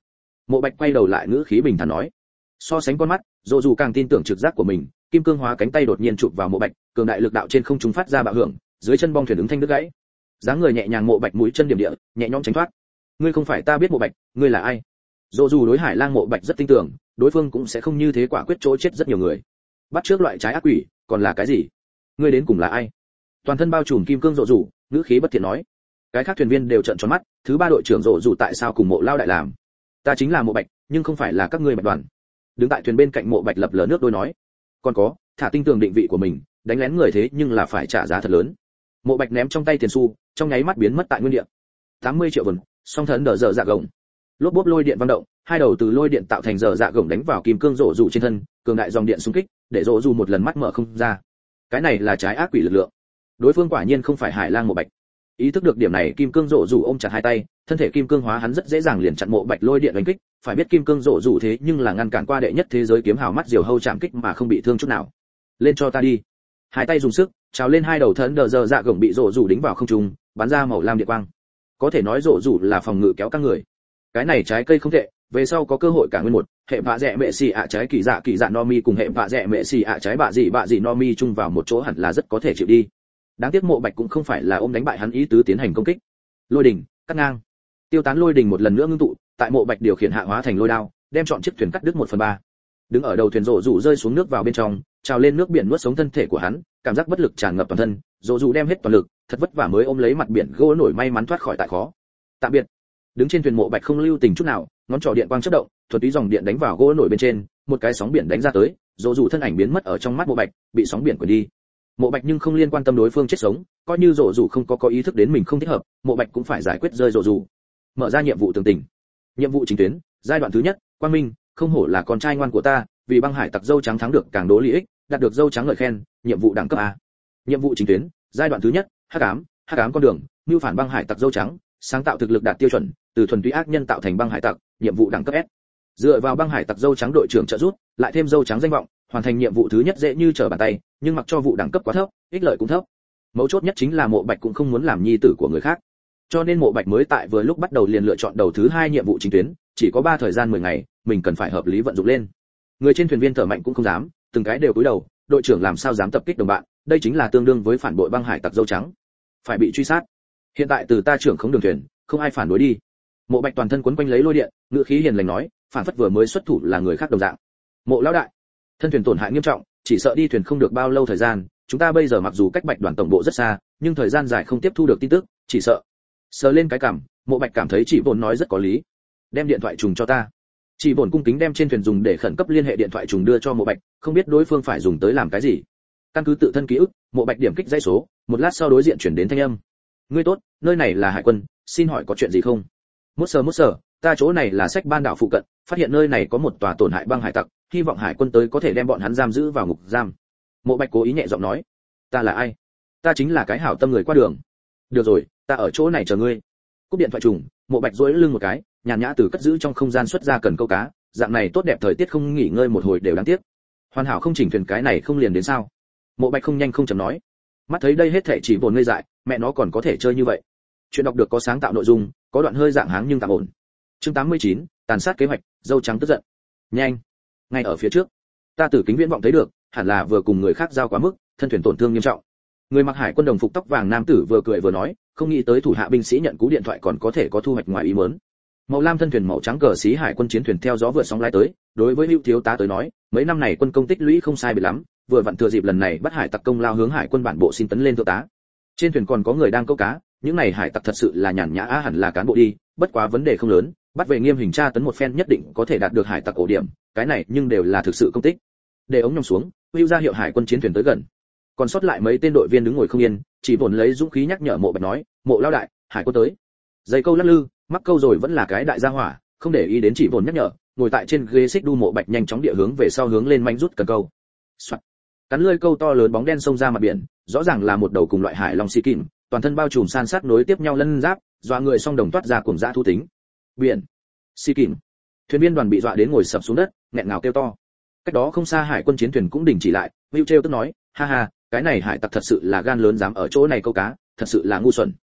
Mộ Bạch quay đầu lại ngữ khí bình thản nói. So sánh con mắt, Dỗ Dù càng tin tưởng trực giác của mình, kim cương hóa cánh tay đột nhiên chụp vào Mộ Bạch, cường đại lực đạo trên không trung phát ra bạo hưởng, dưới chân bong thuyền ứng thanh đứt gãy. Dáng người nhẹ nhàng Mộ Bạch mũi chân điểm địa, nhẹ nhõm tránh thoát. Ngươi không phải ta biết Mộ Bạch, ngươi là ai? Dỗ Dù đối Hải Lang Mộ Bạch rất tin tưởng, đối phương cũng sẽ không như thế quả quyết chỗ chết rất nhiều người. Bắt trước loại trái ác quỷ, còn là cái gì? Ngươi đến cùng là ai? Toàn thân bao trùm kim cương Dỗ Dù, ngữ khí bất thiện nói. Cái khác thuyền viên đều trợn tròn mắt, thứ ba đội trưởng Dỗ Dù tại sao cùng Mộ Lao đại làm? Ta chính là Mộ Bạch, nhưng không phải là các ngươi Bạch đoàn. Đứng tại thuyền bên cạnh Mộ Bạch lập lờ nước đôi nói. Còn có, thả tinh tường định vị của mình, đánh lén người thế nhưng là phải trả giá thật lớn. Mộ Bạch ném trong tay tiền xu, trong nháy mắt biến mất tại nguyên địa. tám mươi triệu vần, song thần đỡ dở dạ gồng. Lốp bốp lôi điện vang động, hai đầu từ lôi điện tạo thành dở dạ gồng đánh vào kim cương Dỗ Dù trên thân, cường đại dòng điện xung kích, để Dỗ Dù một lần mắt mở không ra. Cái này là trái ác quỷ lực lượng. Đối phương quả nhiên không phải Hải Lang Mộ Bạch. Ý thức được điểm này, kim cương Dỗ Dù ôm chặt hai tay, thân thể kim cương hóa hắn rất dễ dàng liền chặn Mộ Bạch lôi điện đánh kích, phải biết kim cương Dỗ Dù thế nhưng là ngăn cản qua đệ nhất thế giới kiếm hào mắt diều hâu chạm kích mà không bị thương chút nào. Lên cho ta đi. Hai tay dùng sức, trào lên hai đầu thần đờ dở dạ gồng bị Dỗ Dù đính vào không trung, bắn ra màu lam điện quang. Có thể nói Dỗ Dù là phòng ngự kéo các người. Cái này trái cây không tệ, về sau có cơ hội cả nguyên một hệ vạ rẻ mẹ xì ạ trái kỳ dạ kỳ dạ no mi cùng hệ vạ rẻ mẹ xì ạ trái bạ gì bạ gì no mi chung vào một chỗ hẳn là rất có thể chịu đi. Đáng tiếc Mộ Bạch cũng không phải là ôm đánh bại hắn ý tứ tiến hành công kích. Lôi đỉnh cắt ngang, tiêu tán lôi đỉnh một lần nữa ngưng tụ, tại Mộ Bạch điều khiển hạ hóa thành lôi đao, đem chọn chiếc thuyền cắt đứt một phần ba. Đứng ở đầu thuyền Dỗ Dù rơi xuống nước vào bên trong, trào lên nước biển nuốt sống thân thể của hắn, cảm giác bất lực tràn ngập toàn thân, Dỗ Dù đem hết toàn lực, thật vất vả mới ôm lấy mặt biển gỗ nổi may mắn thoát khỏi tại khó. Tạm biệt. Đứng trên thuyền Mộ Bạch không lưu tình chút nào, ngón trỏ điện quang chớp động, thuần túy dòng điện đánh vào gỗ nổi bên trên, một cái sóng biển đánh ra tới, Dỗ Dù thân ảnh biến mất ở trong mắt Mộ Bạch, bị sóng biển cuốn đi. Mộ Bạch nhưng không liên quan tâm đối phương chết sống, coi như Dỗ Dù không có có ý thức đến mình không thích hợp, Mộ Bạch cũng phải giải quyết rơi Dỗ Dù. Mở ra nhiệm vụ tường tình. Nhiệm vụ chính tuyến, giai đoạn thứ nhất, Quang Minh, không hổ là con trai ngoan của ta, vì băng hải tặc dâu trắng thắng được càng đố lợi ích, đạt được dâu trắng ngợi khen, nhiệm vụ đẳng cấp A. Nhiệm vụ chính tuyến, giai đoạn thứ nhất, Hắc ám, Hắc ám con đường, mưu phản băng hải tặc dâu trắng, sáng tạo thực lực đạt tiêu chuẩn, từ thuần túy ác nhân tạo thành băng hải tặc, nhiệm vụ đẳng cấp S. Dựa vào băng hải tặc dâu trắng đội trưởng trợ giúp, lại thêm dâu trắng danh vọng, hoàn thành nhiệm vụ thứ nhất dễ như trở bàn tay, nhưng mặc cho vụ đẳng cấp quá thấp, ích lợi cũng thấp. Mấu chốt nhất chính là Mộ Bạch cũng không muốn làm nhi tử của người khác. Cho nên Mộ Bạch mới tại vừa lúc bắt đầu liền lựa chọn đầu thứ hai nhiệm vụ chính tuyến, chỉ có ba thời gian mười ngày, mình cần phải hợp lý vận dụng lên. Người trên thuyền viên thở mạnh cũng không dám, từng cái đều cúi đầu, đội trưởng làm sao dám tập kích đồng bạn, đây chính là tương đương với phản bội băng hải tặc dâu trắng, phải bị truy sát. Hiện tại từ ta trưởng không đường thuyền, không ai phản đối đi. Mộ Bạch toàn thân quấn quanh lấy lôi điện, ngữ khí hiền lành nói, phản phất vừa mới xuất thủ là người khác đồng dạng. Mộ lão đại, thân thuyền tổn hại nghiêm trọng, chỉ sợ đi thuyền không được bao lâu thời gian, chúng ta bây giờ mặc dù cách Bạch đoàn tổng bộ rất xa, nhưng thời gian dài không tiếp thu được tin tức, chỉ sợ. Sờ lên cái cằm, Mộ Bạch cảm thấy chị Vốn nói rất có lý. Đem điện thoại trùng cho ta. Chị Vốn cung kính đem trên thuyền dùng để khẩn cấp liên hệ điện thoại trùng đưa cho Mộ Bạch, không biết đối phương phải dùng tới làm cái gì. Căn cứ tự thân ký ức, Mộ Bạch điểm kích dãy số, một lát sau đối diện chuyển đến thanh âm. Ngươi tốt, nơi này là hải quân, xin hỏi có chuyện gì không? Mốt sờ mốt sờ, ta chỗ này là Sách Ban đảo phụ cận, phát hiện nơi này có một tòa tổn hại băng hải tặc, hy vọng hải quân tới có thể đem bọn hắn giam giữ vào ngục giam. Mộ Bạch cố ý nhẹ giọng nói, ta là ai? Ta chính là cái hảo tâm người qua đường. Được rồi, ta ở chỗ này chờ ngươi. Cúp điện thoại trùng, Mộ Bạch duỗi lưng một cái, nhàn nhã từ cất giữ trong không gian xuất ra cần câu cá, dạng này tốt đẹp thời tiết không nghỉ ngơi một hồi đều đáng tiếc. Hoàn hảo không chỉnh thuyền cái này không liền đến sao? Mộ Bạch không nhanh không chậm nói. Mắt thấy đây hết thảy chỉ Vốn ngây dại, mẹ nó còn có thể chơi như vậy. Chuyện đọc được có sáng tạo nội dung, có đoạn hơi dạng háng nhưng tạm ổn. Chương tám mươi chín, tàn sát kế hoạch, dâu trắng tức giận. Nhanh, ngay ở phía trước. Ta từ kính viễn vọng thấy được, hẳn là vừa cùng người khác giao quá mức, thân thuyền tổn thương nghiêm trọng. Người mặc hải quân đồng phục tóc vàng nam tử vừa cười vừa nói, không nghĩ tới thủ hạ binh sĩ nhận cú điện thoại còn có thể có thu hoạch ngoài ý muốn. Màu lam thân thuyền màu trắng cờ xí hải quân chiến thuyền theo gió vượt sóng lái tới, đối với Hữu thiếu tá tới nói, mấy năm này quân công tích lũy không sai biệt lắm, vừa vặn thừa dịp lần này bắt hải tặc công lao hướng hải quân bản bộ xin tấn lên thượng tá. Trên thuyền còn có người đang câu cá, những này hải tặc thật sự là nhàn nhã hẳn là cán bộ đi, bất quá vấn đề không lớn, bắt về nghiêm hình tra tấn một phen nhất định có thể đạt được hải tặc ổ điểm, cái này nhưng đều là thực sự công tích. Để ống nhòm xuống, Hữu ra hiệu hải quân chiến thuyền tới gần. Còn sót lại mấy tên đội viên đứng ngồi không yên, chỉ Vốn lấy dũng khí nhắc nhở Mộ Bạch nói, Mộ lão đại, hải quân tới. Dây câu lắc lư, mắc câu rồi vẫn là cái đại gia hỏa, không để ý đến chỉ Vốn nhắc nhở, ngồi tại trên ghế xích đu Mộ Bạch nhanh chóng địa hướng về sau hướng lên manh rút cần câu. Soạt. Cắn lưỡi câu to lớn bóng đen xông ra mặt biển, rõ ràng là một đầu cùng loại hải long xì kìm, toàn thân bao trùm san sát nối tiếp nhau lân giáp, dọa người song đồng toát ra cuồng dã thu tính. Biển. Xì kìm. Thuyền viên đoàn bị dọa đến ngồi sập xuống đất, nghẹn ngào kêu to. Cách đó không xa hải quân chiến thuyền cũng đình chỉ lại, Hữu trêu tức nói, ha ha, cái này hải tặc thật sự là gan lớn dám ở chỗ này câu cá, thật sự là ngu xuẩn.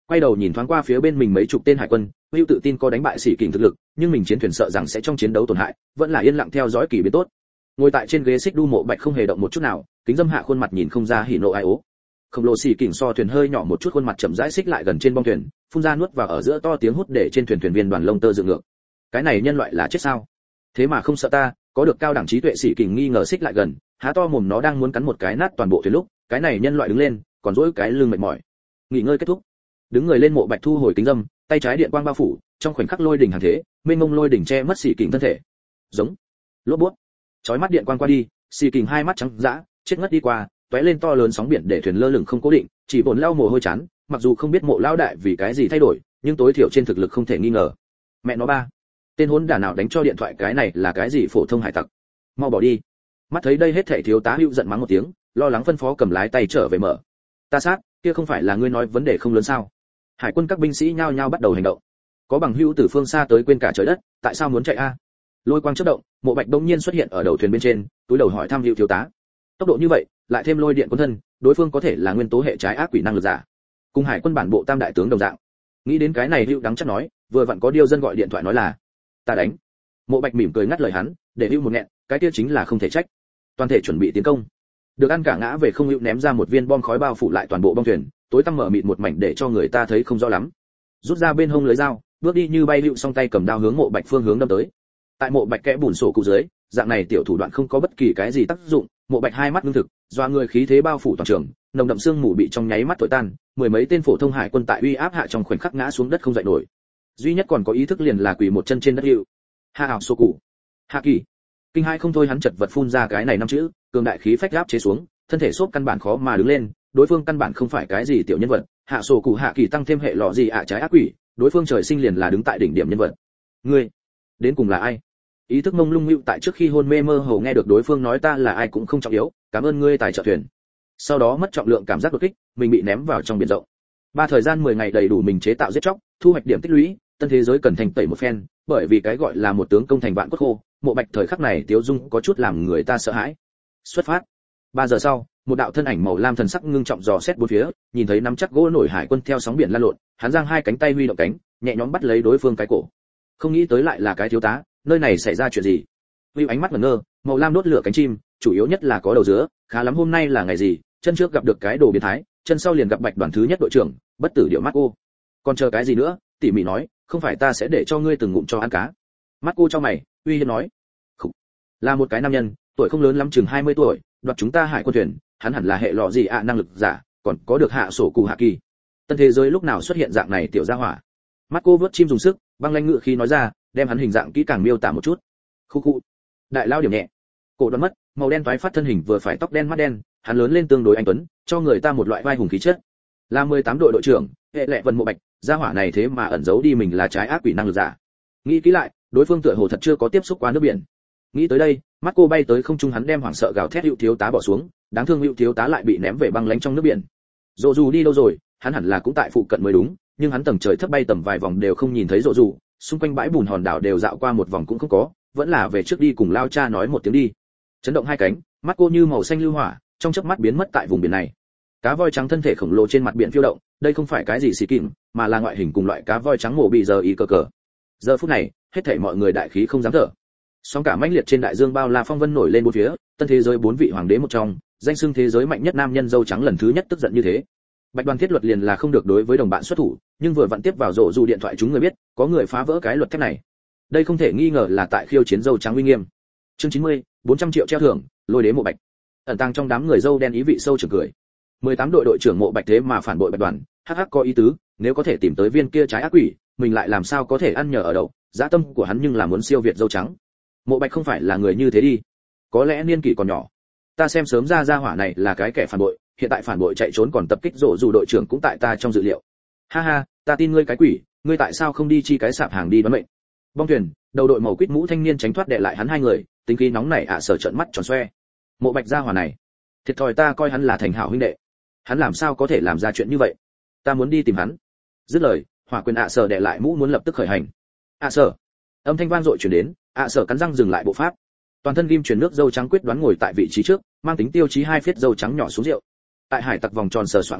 quay đầu nhìn thoáng qua phía bên mình mấy chục tên hải quân, hữu tự tin có đánh bại sĩ kình thực lực, nhưng mình chiến thuyền sợ rằng sẽ trong chiến đấu tổn hại, vẫn là yên lặng theo dõi kỳ biến tốt. Ngồi tại trên ghế xích đu Mộ Bạch không hề động một chút nào, kính dâm hạ khuôn mặt nhìn không ra hỉ nộ ai ố. Khổng lồ sĩ kình so thuyền hơi nhỏ một chút, khuôn mặt chậm rãi xích lại gần trên bong thuyền, phun ra nuốt vào ở giữa to tiếng hút để trên thuyền thuyền viên đoàn lông tơ dựng ngược. Cái này nhân loại là chết sao? Thế mà không sợ ta, có được cao đẳng trí tuệ sĩ kình nghi ngờ xích lại gần, há to mồm nó đang muốn cắn một cái nát toàn bộ thuyền lúc, cái này nhân loại đứng lên, còn duỗi cái lưng mệt mỏi. Nghỉ ngơi kết thúc, đứng người lên Mộ Bạch thu hồi kính dâm, tay trái điện quang bao phủ, trong khoảnh khắc lôi đỉnh hàng thế, mênh mông lôi đỉnh che mất sĩ kình thân thể. Giống, lốp bút, chói mắt điện quang qua đi, sĩ kình hai mắt trắng dã, chết ngất đi qua, tóe lên to lớn sóng biển để thuyền lơ lửng không cố định, chỉ vồn lau mồ hôi chán, mặc dù không biết Mộ lão đại vì cái gì thay đổi, nhưng tối thiểu trên thực lực không thể nghi ngờ. Mẹ nó ba, tên hỗn đản nào đánh cho điện thoại cái này là cái gì phổ thông hải tặc, mau bỏ đi. Mắt thấy đây hết thảy thiếu tá hữu giận mắng một tiếng, lo lắng phân phó cầm lái tay trở về mở. Ta sát, kia không phải là ngươi nói vấn đề không lớn sao? Hải quân các binh sĩ nhao nhao bắt đầu hành động. Có bằng hữu từ phương xa tới quên cả trời đất, tại sao muốn chạy a? Lôi quang chớp động, Mộ Bạch bỗng nhiên xuất hiện ở đầu thuyền bên trên, túi đầu hỏi thăm hữu thiếu tá. Tốc độ như vậy, lại thêm lôi điện cuốn thân, đối phương có thể là nguyên tố hệ trái ác quỷ năng lực giả. Cùng hải quân bản bộ tam đại tướng đồng dạng. Nghĩ đến cái này hữu đắng chắc nói, vừa vặn có điều dân gọi điện thoại nói là ta đánh. Mộ Bạch mỉm cười ngắt lời hắn, để hữu một nghẹn, cái kia chính là không thể trách. Toàn thể chuẩn bị tiến công. Được ăn cả ngã về không hữu ném ra một viên bom khói bao phủ lại toàn bộ bong thuyền, tối tăm mở mịt một mảnh để cho người ta thấy không rõ lắm. Rút ra bên hông lưới dao, bước đi như bay hữu song tay cầm đao hướng Mộ Bạch phương hướng đâm tới. Tại Mộ Bạch kẽ bùn sổ cụ dưới, dạng này tiểu thủ đoạn không có bất kỳ cái gì tác dụng, Mộ Bạch hai mắt ngưng thực, doa người khí thế bao phủ toàn trường, nồng đậm sương mù bị trong nháy mắt thổi tan, mười mấy tên phổ thông hải quân tại uy áp hạ trong khoảnh khắc ngã xuống đất không dậy nổi. Duy nhất còn có ý thức liền là quỳ một chân trên đất hữu. Ha ảo sổ cụ. Hạ kỳ. Kinh hai không thôi hắn chật vật phun ra cái này năm chữ, cường đại khí phách áp chế xuống, thân thể xốp căn bản khó mà đứng lên, đối phương căn bản không phải cái gì tiểu nhân vật, hạ sổ cụ hạ kỳ tăng thêm hệ lọ gì ạ trái ác quỷ, đối phương trời sinh liền là đứng tại đỉnh điểm nhân vật. Ngươi, đến cùng là ai? Ý thức mông lung hữu tại trước khi hôn mê mơ hồ nghe được đối phương nói ta là ai cũng không trọng yếu, cảm ơn ngươi tài trợ thuyền. Sau đó mất trọng lượng cảm giác đột kích, mình bị ném vào trong biển rộng. Ba thời gian mười ngày đầy đủ mình chế tạo giết chóc, thu hoạch điểm tích lũy, tân thế giới cần thành tẩy một phen, bởi vì cái gọi là một tướng công thành vạn cốt khô, Mộ Bạch thời khắc này tiếu dung có chút làm người ta sợ hãi. Xuất phát. Ba giờ sau, một đạo thân ảnh màu lam thần sắc ngưng trọng dò xét bốn phía, nhìn thấy nắm chắc gỗ nổi hải quân theo sóng biển lan lộn, hắn giang hai cánh tay huy động cánh, nhẹ nhõm bắt lấy đối phương cái cổ. Không nghĩ tới lại là cái thiếu tá, nơi này xảy ra chuyện gì? Vưu ánh mắt ngẩn ngơ, màu lam đốt lửa cánh chim, chủ yếu nhất là có đầu dứa, khá lắm hôm nay là ngày gì, chân trước gặp được cái đồ biến thái, chân sau liền gặp Bạch đoàn thứ nhất đội trưởng, bất tử điệu Marco. Còn chờ cái gì nữa, tỉ mỉ nói, không phải ta sẽ để cho ngươi từng ngụm cho ăn cá. Marco cho mày, uy hiếp nói. Khủ. Là một cái nam nhân, tuổi không lớn lắm chừng hai mươi tuổi, đoạt chúng ta hải quân thuyền, hắn hẳn là hệ lọ gì ạ năng lực giả, còn có được hạ sổ cụ hạ kỳ. Tân thế giới lúc nào xuất hiện dạng này tiểu gia hỏa? Marco vớt chim dùng sức, băng lãnh ngự khí nói ra, đem hắn hình dạng kỹ càng miêu tả một chút. Khu khu. Đại lao điểm nhẹ. Cổ đoán mất, màu đen toái phát thân hình vừa phải tóc đen mắt đen, hắn lớn lên tương đối anh tuấn, cho người ta một loại vai hùng khí chất. Là mười tám đội đội trưởng, hệ lệ vân Mộ Bạch, gia hỏa này thế mà ẩn giấu đi mình là trái ác quỷ năng lực giả. Nghĩ kỹ lại, đối phương tựa hồ thật chưa có tiếp xúc qua nước biển. Nghĩ tới đây, Marco bay tới không trung hắn đem hoảng sợ gào thét hữu thiếu tá bỏ xuống, đáng thương hữu thiếu tá lại bị ném về băng lánh trong nước biển. Dỗ dù đi đâu rồi, hắn hẳn là cũng tại phụ cận mới đúng, nhưng hắn tầng trời thấp bay tầm vài vòng đều không nhìn thấy Dỗ dù, xung quanh bãi bùn hòn đảo đều dạo qua một vòng cũng không có, vẫn là về trước đi cùng lao cha nói một tiếng đi. Chấn động hai cánh, Marco như màu xanh lưu hỏa, trong chớp mắt biến mất tại vùng biển này. Cá voi trắng thân thể khổng lồ trên mặt biển phiêu động, đây không phải cái gì xì kìm, mà là ngoại hình cùng loại cá voi trắng mổ bị giờ ý cờ cờ. Giờ phút này, hết thảy mọi người đại khí không dám thở. Sóng cả mãnh liệt trên đại dương bao la phong vân nổi lên bốn phía, tân thế giới bốn vị hoàng đế một trong, danh xưng thế giới mạnh nhất nam nhân dâu trắng lần thứ nhất tức giận như thế. Bạch đoàn thiết luật liền là không được đối với đồng bạn xuất thủ, nhưng vừa vặn tiếp vào rổ dù điện thoại chúng người biết, có người phá vỡ cái luật thép này. Đây không thể nghi ngờ là tại khiêu chiến dâu trắng uy nghiêm. Chương chín mươi, bốn trăm triệu treo thưởng, lôi đế Mộ Bạch. Ẩn tàng trong đám người dâu đen ý vị sâu trường cười. mười tám đội đội trưởng Mộ Bạch thế mà phản bội Bạch đoàn, hắc hắc có ý tứ, nếu có thể tìm tới viên kia trái ác quỷ, mình lại làm sao có thể ăn nhờ ở đậu, dã tâm của hắn nhưng là muốn siêu việt dâu trắng. Mộ Bạch không phải là người như thế đi, có lẽ niên kỷ còn nhỏ. Ta xem sớm ra ra hỏa này là cái kẻ phản bội, hiện tại phản bội chạy trốn còn tập kích rộ dù đội trưởng cũng tại ta trong dự liệu. Ha ha, ta tin ngươi cái quỷ, ngươi tại sao không đi chi cái sạp hàng đi đoán mệnh. Bong thuyền, đầu đội màu quýt mũ thanh niên tránh thoát đè lại hắn hai người, tính khí nóng nảy ạ à sở trợn mắt tròn xoe. Mộ Bạch ra hỏa này, thiệt thòi ta coi hắn là thành hảo huynh đệ, hắn làm sao có thể làm ra chuyện như vậy? Ta muốn đi tìm hắn. Dứt lời, hỏa quyền ạ à sở đè lại mũ muốn lập tức khởi hành. ạ à sở, âm thanh vang dội truyền đến, ạ à sở cắn răng dừng lại bộ pháp. Toàn thân ghim truyền nước dâu trắng quyết đoán ngồi tại vị trí trước, mang tính tiêu chí hai phiết dâu trắng nhỏ xuống rượu. Tại hải tặc vòng tròn sờ soạn lần mò,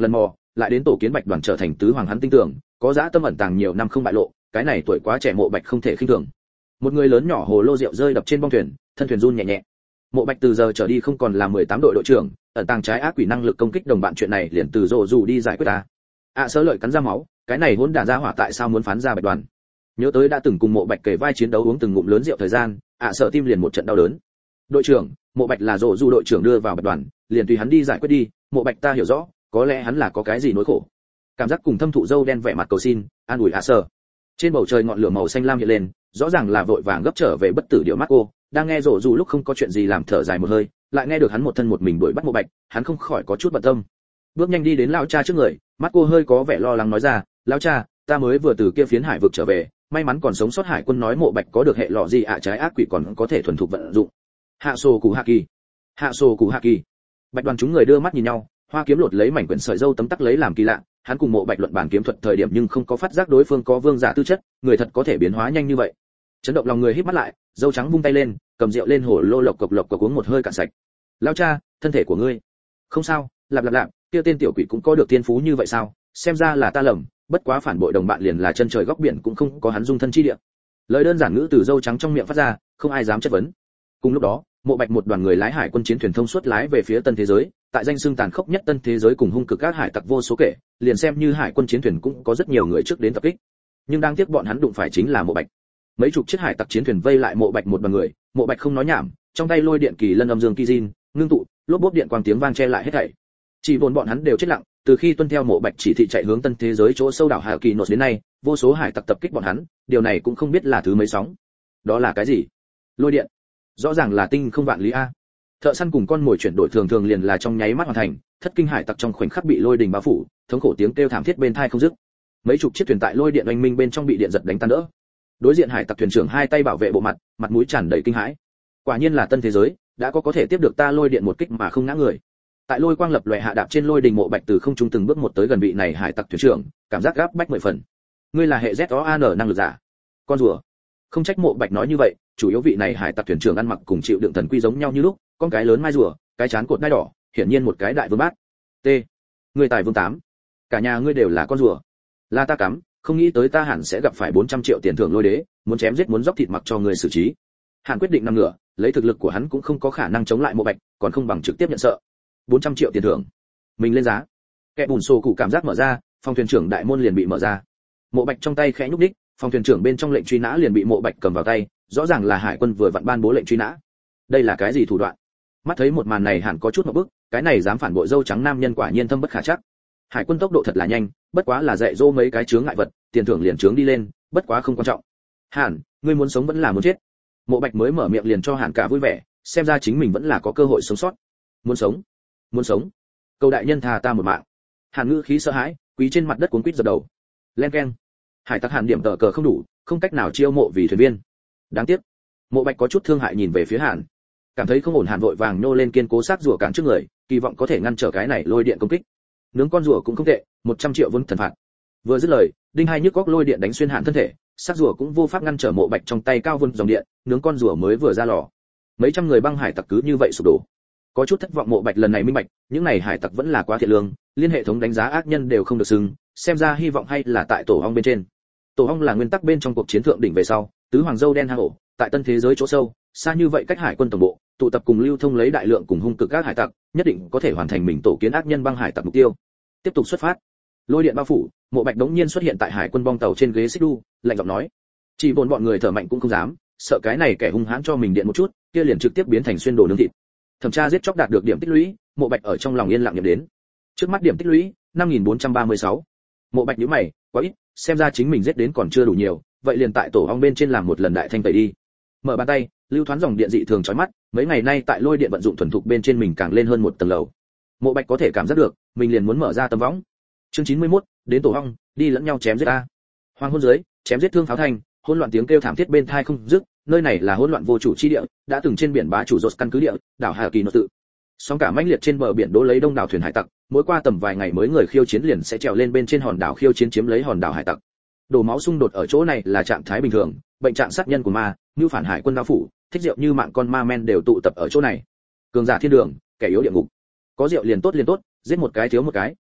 lại đến tổ kiến bạch đoàn trở thành tứ hoàng hắn tin tưởng, có dã tâm ẩn tàng nhiều năm không bại lộ, cái này tuổi quá trẻ Mộ Bạch không thể khinh thường. Một người lớn nhỏ hồ lô rượu rơi đập trên bong thuyền, thân thuyền run nhẹ nhẹ. Mộ Bạch từ giờ trở đi không còn là mười tám đội đội trưởng, ẩn tàng trái ác quỷ năng lực công kích đồng bạn chuyện này liền từ rồ rủ đi giải quyết ta. À sớ lợi cắn ra máu, cái này hỗn đản ra hỏa tại sao muốn phán ra bạch đoàn? Nhớ tới đã từng cùng Mộ Bạch kể vai chiến đấu uống từng ngụm lớn rượu thời gian, ạ sợ tim liền một trận đau đớn. Đội trưởng, Mộ Bạch là rồ rủ đội trưởng đưa vào bạch đoàn, liền tùy hắn đi giải quyết đi. Mộ Bạch ta hiểu rõ, có lẽ hắn là có cái gì nỗi khổ. Cảm giác cùng thâm thụ dâu đen vẻ mặt cầu xin, an ủi ạ sợ. Trên bầu trời ngọn lửa màu xanh lam hiện lên, rõ ràng là vội vàng gấp trở về bất tử điệu mắt cô, đang nghe rồ rủ lúc không có chuyện gì làm thở dài một hơi, lại nghe được hắn một thân một mình đuổi bắt Mộ Bạch, hắn không khỏi có chút bận tâm. Bước nhanh đi đến lão cha trước người, mắt cô hơi có vẻ lo lắng nói ra, lão cha, ta mới vừa từ kia phiến hải vực trở về, may mắn còn sống sót hải quân nói Mộ Bạch có được hệ lọ gì ạ trái ác quỷ còn có thể thuần thục vận dụng. Hạ sổ củ hạ kỳ, hạ sổ củ hạ kỳ. Bạch đoàn chúng người đưa mắt nhìn nhau, Hoa Kiếm lột lấy mảnh quyển sợi dâu tấm tắc lấy làm kỳ lạ, hắn cùng Mộ Bạch luận bàn kiếm thuật thời điểm nhưng không có phát giác đối phương có vương giả tư chất, người thật có thể biến hóa nhanh như vậy. Chấn động lòng người hít mắt lại, dâu trắng vung tay lên, cầm rượu lên hồ lô lộc cộc lộc cộc uống một hơi cạn sạch. Lão cha, thân thể của ngươi không sao? Lạp lạp lạp, kia tên tiểu quỷ cũng có được thiên phú như vậy sao? Xem ra là ta lầm, bất quá phản bội đồng bạn liền là chân trời góc biển cũng không có hắn dung thân chi địa. Lời đơn giản ngữ từ dâu trắng trong miệng phát ra, không ai dám chất vấn. Cùng lúc đó, Mộ Bạch một đoàn người lái hải quân chiến thuyền thông suốt lái về phía tân thế giới, tại danh xưng tàn khốc nhất tân thế giới cùng hung cực các hải tặc vô số kể, liền xem như hải quân chiến thuyền cũng có rất nhiều người trước đến tập kích. Nhưng đáng tiếc bọn hắn đụng phải chính là Mộ Bạch. Mấy chục chiếc hải tặc chiến thuyền vây lại Mộ Bạch một đoàn người, Mộ Bạch không nói nhảm, trong tay lôi điện kỳ lân âm dương kizin, ngưng tụ, lốp bốp điện quang tiếng vang che lại hết thảy. Chỉ vốn bọn hắn đều chết lặng, từ khi tuân theo Mộ Bạch chỉ thị chạy hướng tân thế giới chỗ sâu đảo Hải Kỳ Nốt đến nay, vô số hải tặc tập kích bọn hắn, điều này cũng không biết là thứ mấy sóng. Đó là cái gì? Lôi điện. Rõ ràng là tinh không vạn lý a. Thợ săn cùng con mồi chuyển đổi thường thường liền là trong nháy mắt hoàn thành, thất kinh hải tặc trong khoảnh khắc bị lôi đình bao phủ, thống khổ tiếng kêu thảm thiết bên tai không dứt. Mấy chục chiếc thuyền tại lôi điện oanh minh bên trong bị điện giật đánh tan đỡ. Đối diện hải tặc thuyền trưởng hai tay bảo vệ bộ mặt, mặt mũi tràn đầy kinh hãi. Quả nhiên là tân thế giới, đã có có thể tiếp được ta lôi điện một kích mà không ngã người. Tại lôi quang lập lòe hạ đạp trên lôi đình, Mộ Bạch từ không trung từng bước một tới gần vị này hải tặc thuyền trưởng, cảm giác gáp bách mười phần. Ngươi là hệ Z O A N năng lực giả. Con rùa. Không trách Mộ Bạch nói như vậy, chủ yếu vị này hải tặc thuyền trưởng ăn mặc cùng chịu đựng thần quy giống nhau như lúc, con cái lớn mai rùa, cái chán cột đai đỏ, hiển nhiên một cái đại vương bát. T. Ngươi tài vương tám. Cả nhà ngươi đều là con rùa. Là ta cắm, không nghĩ tới ta hẳn sẽ gặp phải bốn trăm triệu tiền thưởng lôi đế, muốn chém giết muốn dốc thịt mặc cho người xử trí. Hàn quyết định nằm ngửa, lấy thực lực của hắn cũng không có khả năng chống lại Mộ Bạch, còn không bằng trực tiếp nhận sợ. bốn trăm triệu tiền thưởng. Mình lên giá. Kẻ bùn sổ cụ cảm giác mở ra, phòng thuyền trưởng đại môn liền bị mở ra. Mộ Bạch trong tay khẽ nhúc nhích, phòng thuyền trưởng bên trong lệnh truy nã liền bị Mộ Bạch cầm vào tay, rõ ràng là hải quân vừa vặn ban bố lệnh truy nã. Đây là cái gì thủ đoạn? Mắt thấy một màn này hẳn có chút ngộp bức, cái này dám phản bội dâu trắng nam nhân quả nhiên thâm bất khả trắc. Hải quân tốc độ thật là nhanh, bất quá là dạy dỗ mấy cái chướng ngại vật, tiền thưởng liền chướng đi lên, bất quá không quan trọng. Hàn, ngươi muốn sống vẫn là muốn chết? Mộ Bạch mới mở miệng liền cho Hàn cả vui vẻ, xem ra chính mình vẫn là có cơ hội sống sót. Muốn sống, muốn sống. Cầu đại nhân tha ta một mạng. Hàn ngữ khí sợ hãi, quỳ trên mặt đất cuống quýt dập đầu. Len keng. Hải tặc Hàn điểm tờ cờ không đủ, không cách nào chiêu mộ vì thuyền viên. Đáng tiếc. Mộ Bạch có chút thương hại nhìn về phía Hàn, cảm thấy không ổn. Hàn vội vàng nô lên kiên cố sát rùa cản trước người, kỳ vọng có thể ngăn trở cái này lôi điện công kích. Nướng con rùa cũng không tệ, một trăm triệu vốn thần phạt. Vừa dứt lời, đinh hai nhức góc lôi điện đánh xuyên Hàn thân thể, sát rùa cũng vô pháp ngăn trở Mộ Bạch trong tay cao vun dòng điện, nướng con rùa mới vừa ra lò, mấy trăm người băng hải tặc cứ như vậy sụp đổ. Có chút thất vọng Mộ Bạch lần này minh bạch, những này hải tặc vẫn là quá thiện lương, liên hệ thống đánh giá ác nhân đều không được xưng, xem ra hy vọng hay là tại tổ ong bên trên. Tổ ong là nguyên tắc bên trong cuộc chiến thượng đỉnh về sau, tứ hoàng dâu đen hang ổ, tại tân thế giới chỗ sâu, xa như vậy cách hải quân tổng bộ, tụ tập cùng lưu thông lấy đại lượng cùng hung cực các hải tặc, nhất định có thể hoàn thành mình tổ kiến ác nhân băng hải tặc mục tiêu. Tiếp tục xuất phát. Lôi điện bao phủ, Mộ Bạch đống nhiên xuất hiện tại hải quân bong tàu trên ghế xích đu, lạnh giọng nói: chỉ vốn bọn người thở mạnh cũng không dám, sợ cái này kẻ hung hãn cho mình điện một chút, kia liền trực tiếp biến thành xuyên đồ nướng thịt. Thẩm tra giết chóc đạt được điểm tích lũy, Mộ Bạch ở trong lòng yên lặng nhẩm đến. Trước mắt điểm tích lũy năm nghìn bốn trăm ba mươi sáu. Mộ Bạch nhíu mày, quá ít, xem ra chính mình giết đến còn chưa đủ nhiều, vậy liền tại tổ ong bên trên làm một lần đại thanh tẩy đi. Mở bàn tay, lưu thoáng dòng điện dị thường chói mắt, mấy ngày nay tại lôi điện vận dụng thuần thục bên trên mình càng lên hơn một tầng lầu. Mộ Bạch có thể cảm giác được, mình liền muốn mở ra tấm võng. Chương chín mươi mốt, đến tổ ong, đi lẫn nhau chém giết a. Hoàng hôn dưới, chém giết thương pháo thành, hỗn loạn tiếng kêu thảm thiết bên tai không dứt, nơi này là hỗn loạn vô chủ chi địa, đã từng trên biển bá chủ rốt căn cứ địa, đảo Hà Kỳ Nốt tự. Sóng cả mãnh liệt trên bờ biển đố lấy đông đảo thuyền hải tặc, mỗi qua tầm vài ngày mới người khiêu chiến liền sẽ trèo lên bên trên hòn đảo khiêu chiến chiếm lấy hòn đảo hải tặc. Đổ máu xung đột ở chỗ này là trạng thái bình thường, bệnh trạng sát nhân của ma, như phản hải quân đao phủ, thích rượu như mạng con ma men đều tụ tập ở chỗ này. Cường giả thiên đường, kẻ yếu địa ngục. Có rượu liền tốt liền tốt, giết một cái thiếu một cái,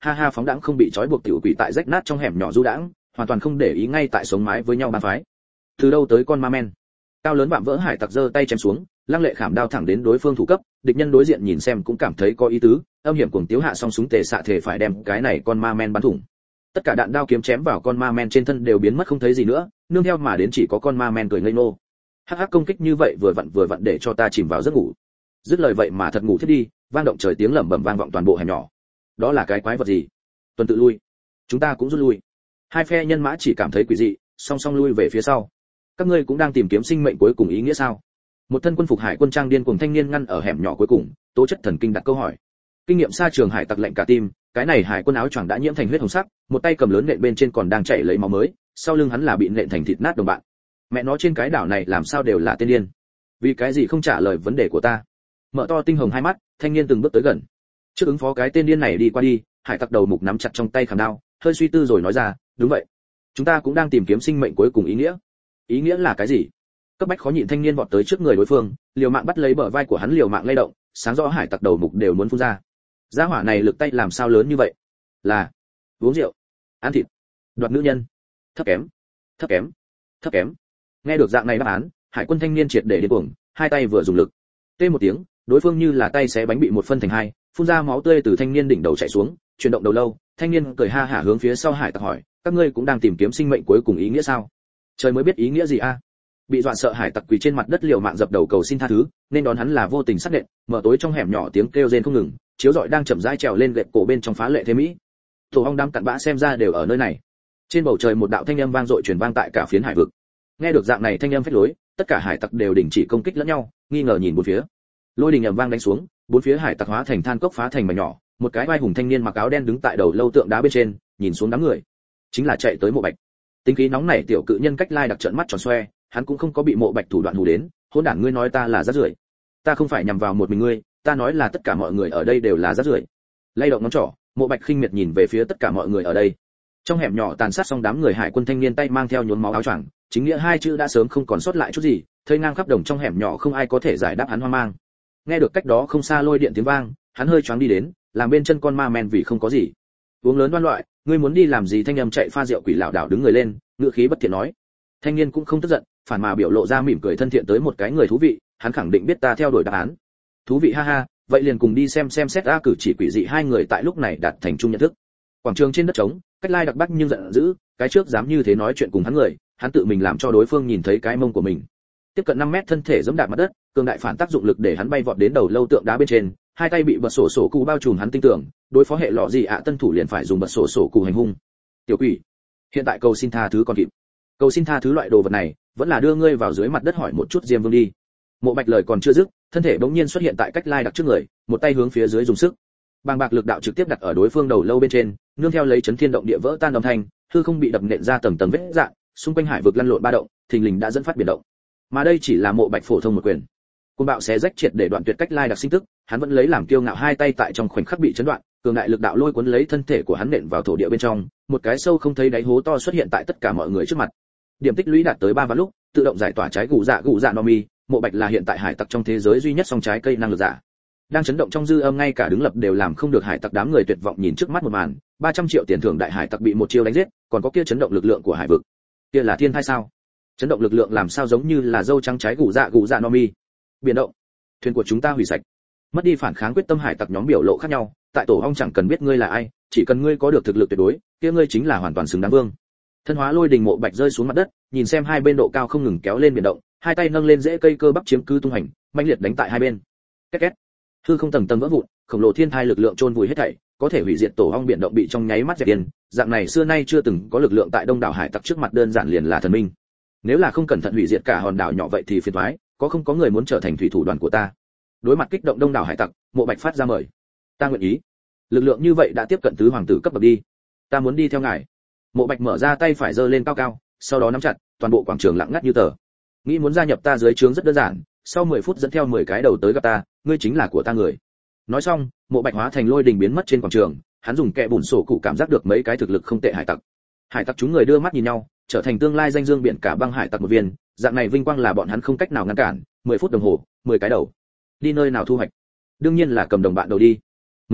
ha ha phóng đãng không bị trói buộc tiểu quỷ tại rách nát trong hẻm nhỏ du đãng, hoàn toàn không để ý ngay tại sống mái với nhau ba phái. Từ đâu tới con ma men? Cao lớn vạm vỡ hải tặc giơ tay chém xuống, lăng lệ khảm đao thẳng đến đối phương thủ cấp, địch nhân đối diện nhìn xem cũng cảm thấy có ý tứ, âm hiểm cuồng tiếu hạ xong súng tề xạ thể phải đem cái này con ma men bắn thủng. Tất cả đạn đao kiếm chém vào con ma men trên thân đều biến mất không thấy gì nữa, nương theo mà đến chỉ có con ma men cười ngây ngô. Hắc hắc công kích như vậy vừa vặn vừa vặn để cho ta chìm vào giấc ngủ. Dứt lời vậy mà thật ngủ thiết đi, vang động trời tiếng lẩm bẩm vang vọng toàn bộ hẻm nhỏ. Đó là cái quái vật gì? Tuần tự lui. Chúng ta cũng rút lui. Hai phe nhân mã chỉ cảm thấy quỷ dị, song song lui về phía sau. Các ngươi cũng đang tìm kiếm sinh mệnh cuối cùng ý nghĩa sao? Một thân quân phục hải quân trang điên cuồng thanh niên ngăn ở hẻm nhỏ cuối cùng, tố chất thần kinh đặt câu hỏi. Kinh nghiệm xa trường hải tặc lạnh cả tim, cái này hải quân áo choàng đã nhiễm thành huyết hồng sắc, một tay cầm lớn nện bên trên còn đang chảy lấy máu mới, sau lưng hắn là bị nện thành thịt nát đồng bạn. Mẹ nó trên cái đảo này làm sao đều là tên điên? Vì cái gì không trả lời vấn đề của ta? Mở to tinh hồng hai mắt, thanh niên từng bước tới gần. Trước ứng phó cái tên điên này đi qua đi, hải tặc đầu mục nắm chặt trong tay khảm đao, hơi suy tư rồi nói ra, đúng vậy, chúng ta cũng đang tìm kiếm sinh mệnh cuối cùng ý nghĩa. Ý nghĩa là cái gì? Cấp bách khó nhịn thanh niên vọt tới trước người đối phương, liều mạng bắt lấy bờ vai của hắn, liều mạng lay động, sáng rõ hải tặc đầu mục đều muốn phun ra. Gia hỏa này lực tay làm sao lớn như vậy? Là uống rượu, ăn thịt, đoạt nữ nhân. Thấp kém, thấp kém, thấp kém. Nghe được dạng này đáp án, hải quân thanh niên triệt để điên cuồng, hai tay vừa dùng lực, tê một tiếng, đối phương như là tay xé bánh bị một phân thành hai, phun ra máu tươi từ thanh niên đỉnh đầu chảy xuống, chuyển động đầu lâu, thanh niên cười ha hả hướng phía sau hải tặc hỏi, các ngươi cũng đang tìm kiếm sinh mệnh cuối cùng ý nghĩa sao? Trời mới biết ý nghĩa gì a. Bị dọa sợ hải tặc quỳ trên mặt đất liều mạng dập đầu cầu xin tha thứ, nên đón hắn là vô tình sát nện, mở tối trong hẻm nhỏ tiếng kêu rên không ngừng, chiếu rọi đang chậm rãi trèo lên gậy cổ bên trong phá lệ thế mỹ. Tổ ong đám cặn bã xem ra đều ở nơi này. Trên bầu trời một đạo thanh âm vang dội truyền vang tại cả phiến hải vực. Nghe được dạng này thanh âm phách lối, tất cả hải tặc đều đình chỉ công kích lẫn nhau, nghi ngờ nhìn bốn phía. Lôi đình ầm vang đánh xuống, bốn phía hải tặc hóa thành than cốc phá thành mảnh nhỏ, một cái vai hùng thanh niên mặc áo đen đứng tại đầu lâu tượng đá bên trên, nhìn xuống đám người. Chính là chạy tới Mộ Bạch. Tính khí nóng nảy tiểu cự nhân cách lai đặc trợn mắt tròn xoe, hắn cũng không có bị Mộ Bạch thủ đoạn hù đến, hỗn đản ngươi nói ta là rác rưởi. Ta không phải nhằm vào một mình ngươi, ta nói là tất cả mọi người ở đây đều là rác rưởi. Lay động ngón trỏ, Mộ Bạch khinh miệt nhìn về phía tất cả mọi người ở đây. Trong hẻm nhỏ tàn sát xong đám người hải quân thanh niên tay mang theo nhuốm máu áo choàng, chính nghĩa hai chữ đã sớm không còn sót lại chút gì, thây ngang khắp đồng trong hẻm nhỏ không ai có thể giải đáp hắn hoang mang. Nghe được cách đó không xa lôi điện tiếng vang, hắn hơi choáng đi đến, làm bên chân con ma men vì không có gì. Uống lớn đoan loại, ngươi muốn đi làm gì? Thanh âm chạy pha rượu quỷ lão đảo đứng người lên, ngựa khí bất thiện nói. Thanh niên cũng không tức giận, phản mà biểu lộ ra mỉm cười thân thiện tới một cái người thú vị, hắn khẳng định biết ta theo đuổi đáp án. Thú vị ha ha, vậy liền cùng đi xem xem xét a. Cử chỉ quỷ dị hai người tại lúc này đạt thành chung nhận thức. Quảng trường trên đất trống, cách lai đặc bắc nhưng giận dữ, cái trước dám như thế nói chuyện cùng hắn người, hắn tự mình làm cho đối phương nhìn thấy cái mông của mình. Tiếp cận năm mét thân thể giẫm đạp mặt đất, cường đại phản tác dụng lực để hắn bay vọt đến đầu lâu tượng đá bên trên, hai tay bị bật sổ sổ cụ bao trùm hắn tinh tưởng, đối phó hệ lọ gì ạ tân thủ liền phải dùng bật sổ sổ cụ hành hung. Tiểu quỷ, hiện tại cầu xin tha thứ còn kịp. Cầu xin tha thứ loại đồ vật này, vẫn là đưa ngươi vào dưới mặt đất hỏi một chút Diêm Vương đi. Mộ Bạch lời còn chưa dứt, thân thể bỗng nhiên xuất hiện tại cách lai đặc trước người, một tay hướng phía dưới dùng sức. Bàng bạc lực đạo trực tiếp đặt ở đối phương đầu lâu bên trên, nương theo lấy chấn thiên động địa vỡ tan âm thanh, hư không bị đập nện ra tầng tầng vết rạn, xung quanh hải vực lăn lộn ba động, thình lình đã dẫn phát biển động. Mà đây chỉ là Mộ Bạch phổ thông một quyền. Côn bạo xé rách triệt để đoạn tuyệt cách lai đặc sinh tức, hắn vẫn lấy làm kiêu ngạo, hai tay tại trong khoảnh khắc bị chấn đoạn, cường đại lực đạo lôi cuốn lấy thân thể của hắn nện vào thổ địa bên trong, một cái sâu không thấy đáy hố to xuất hiện tại tất cả mọi người trước mặt. Điểm tích lũy đạt tới ba vạn lúc, tự động giải tỏa trái gù dạ gù dạ no mi, Mộ Bạch là hiện tại hải tặc trong thế giới duy nhất song trái cây năng lực giả. Đang chấn động trong dư âm ngay cả đứng lập đều làm không được hải tặc đám người tuyệt vọng nhìn trước mắt một màn, ba trăm triệu tiền thưởng đại hải tặc bị một chiêu đánh giết, còn có kia chấn động lực lượng của hải vực. Kia là thiên thai sao? Chấn động lực lượng làm sao giống như là dâu trắng trái gù dạ gù dạ no mi. Biển động, thuyền của chúng ta hủy sạch. Mất đi phản kháng quyết tâm hải tặc nhóm biểu lộ khác nhau, tại tổ ong chẳng cần biết ngươi là ai, chỉ cần ngươi có được thực lực tuyệt đối, kia ngươi chính là hoàn toàn xứng đáng vương. Thân hóa lôi đình Mộ Bạch rơi xuống mặt đất, nhìn xem hai bên độ cao không ngừng kéo lên biển động, hai tay nâng lên rễ cây cơ bắp chiếm cứ tung hành, mãnh liệt đánh tại hai bên. Két két. Hư không tầng tầng vỡ vụn, khổng lồ thiên thai lực lượng chôn vùi hết thảy, có thể hủy diệt tổ ong biển động bị trong nháy mắt dẹp yên, dạng này xưa nay chưa từng có lực lượng tại đông đảo hải tặc trước mặt đơn giản liền là thần minh. Nếu là không cẩn thận hủy diệt cả hòn đảo nhỏ vậy thì phiền toái, có không có người muốn trở thành thủy thủ đoàn của ta? Đối mặt kích động đông đảo hải tặc, Mộ Bạch phát ra mời. Ta nguyện ý. Lực lượng như vậy đã tiếp cận tứ hoàng tử cấp bậc đi. Ta muốn đi theo ngài. Mộ Bạch mở ra tay phải giơ lên cao cao, sau đó nắm chặt, toàn bộ quảng trường lặng ngắt như tờ. Nghĩ muốn gia nhập ta dưới trướng rất đơn giản, sau mười phút dẫn theo mười cái đầu tới gặp ta, ngươi chính là của ta người. Nói xong, Mộ Bạch hóa thành lôi đình biến mất trên quảng trường, hắn dùng kẹ bùn sổ cụ cảm giác được mấy cái thực lực không tệ hải tặc. Hải tặc chúng người đưa mắt nhìn nhau, trở thành tương lai danh dương biển cả băng hải tặc một viên, dạng này vinh quang là bọn hắn không cách nào ngăn cản. Mười phút đồng hồ, mười cái đầu. Đi nơi nào thu hoạch? Đương nhiên là cầm đồng bạn đầu đi.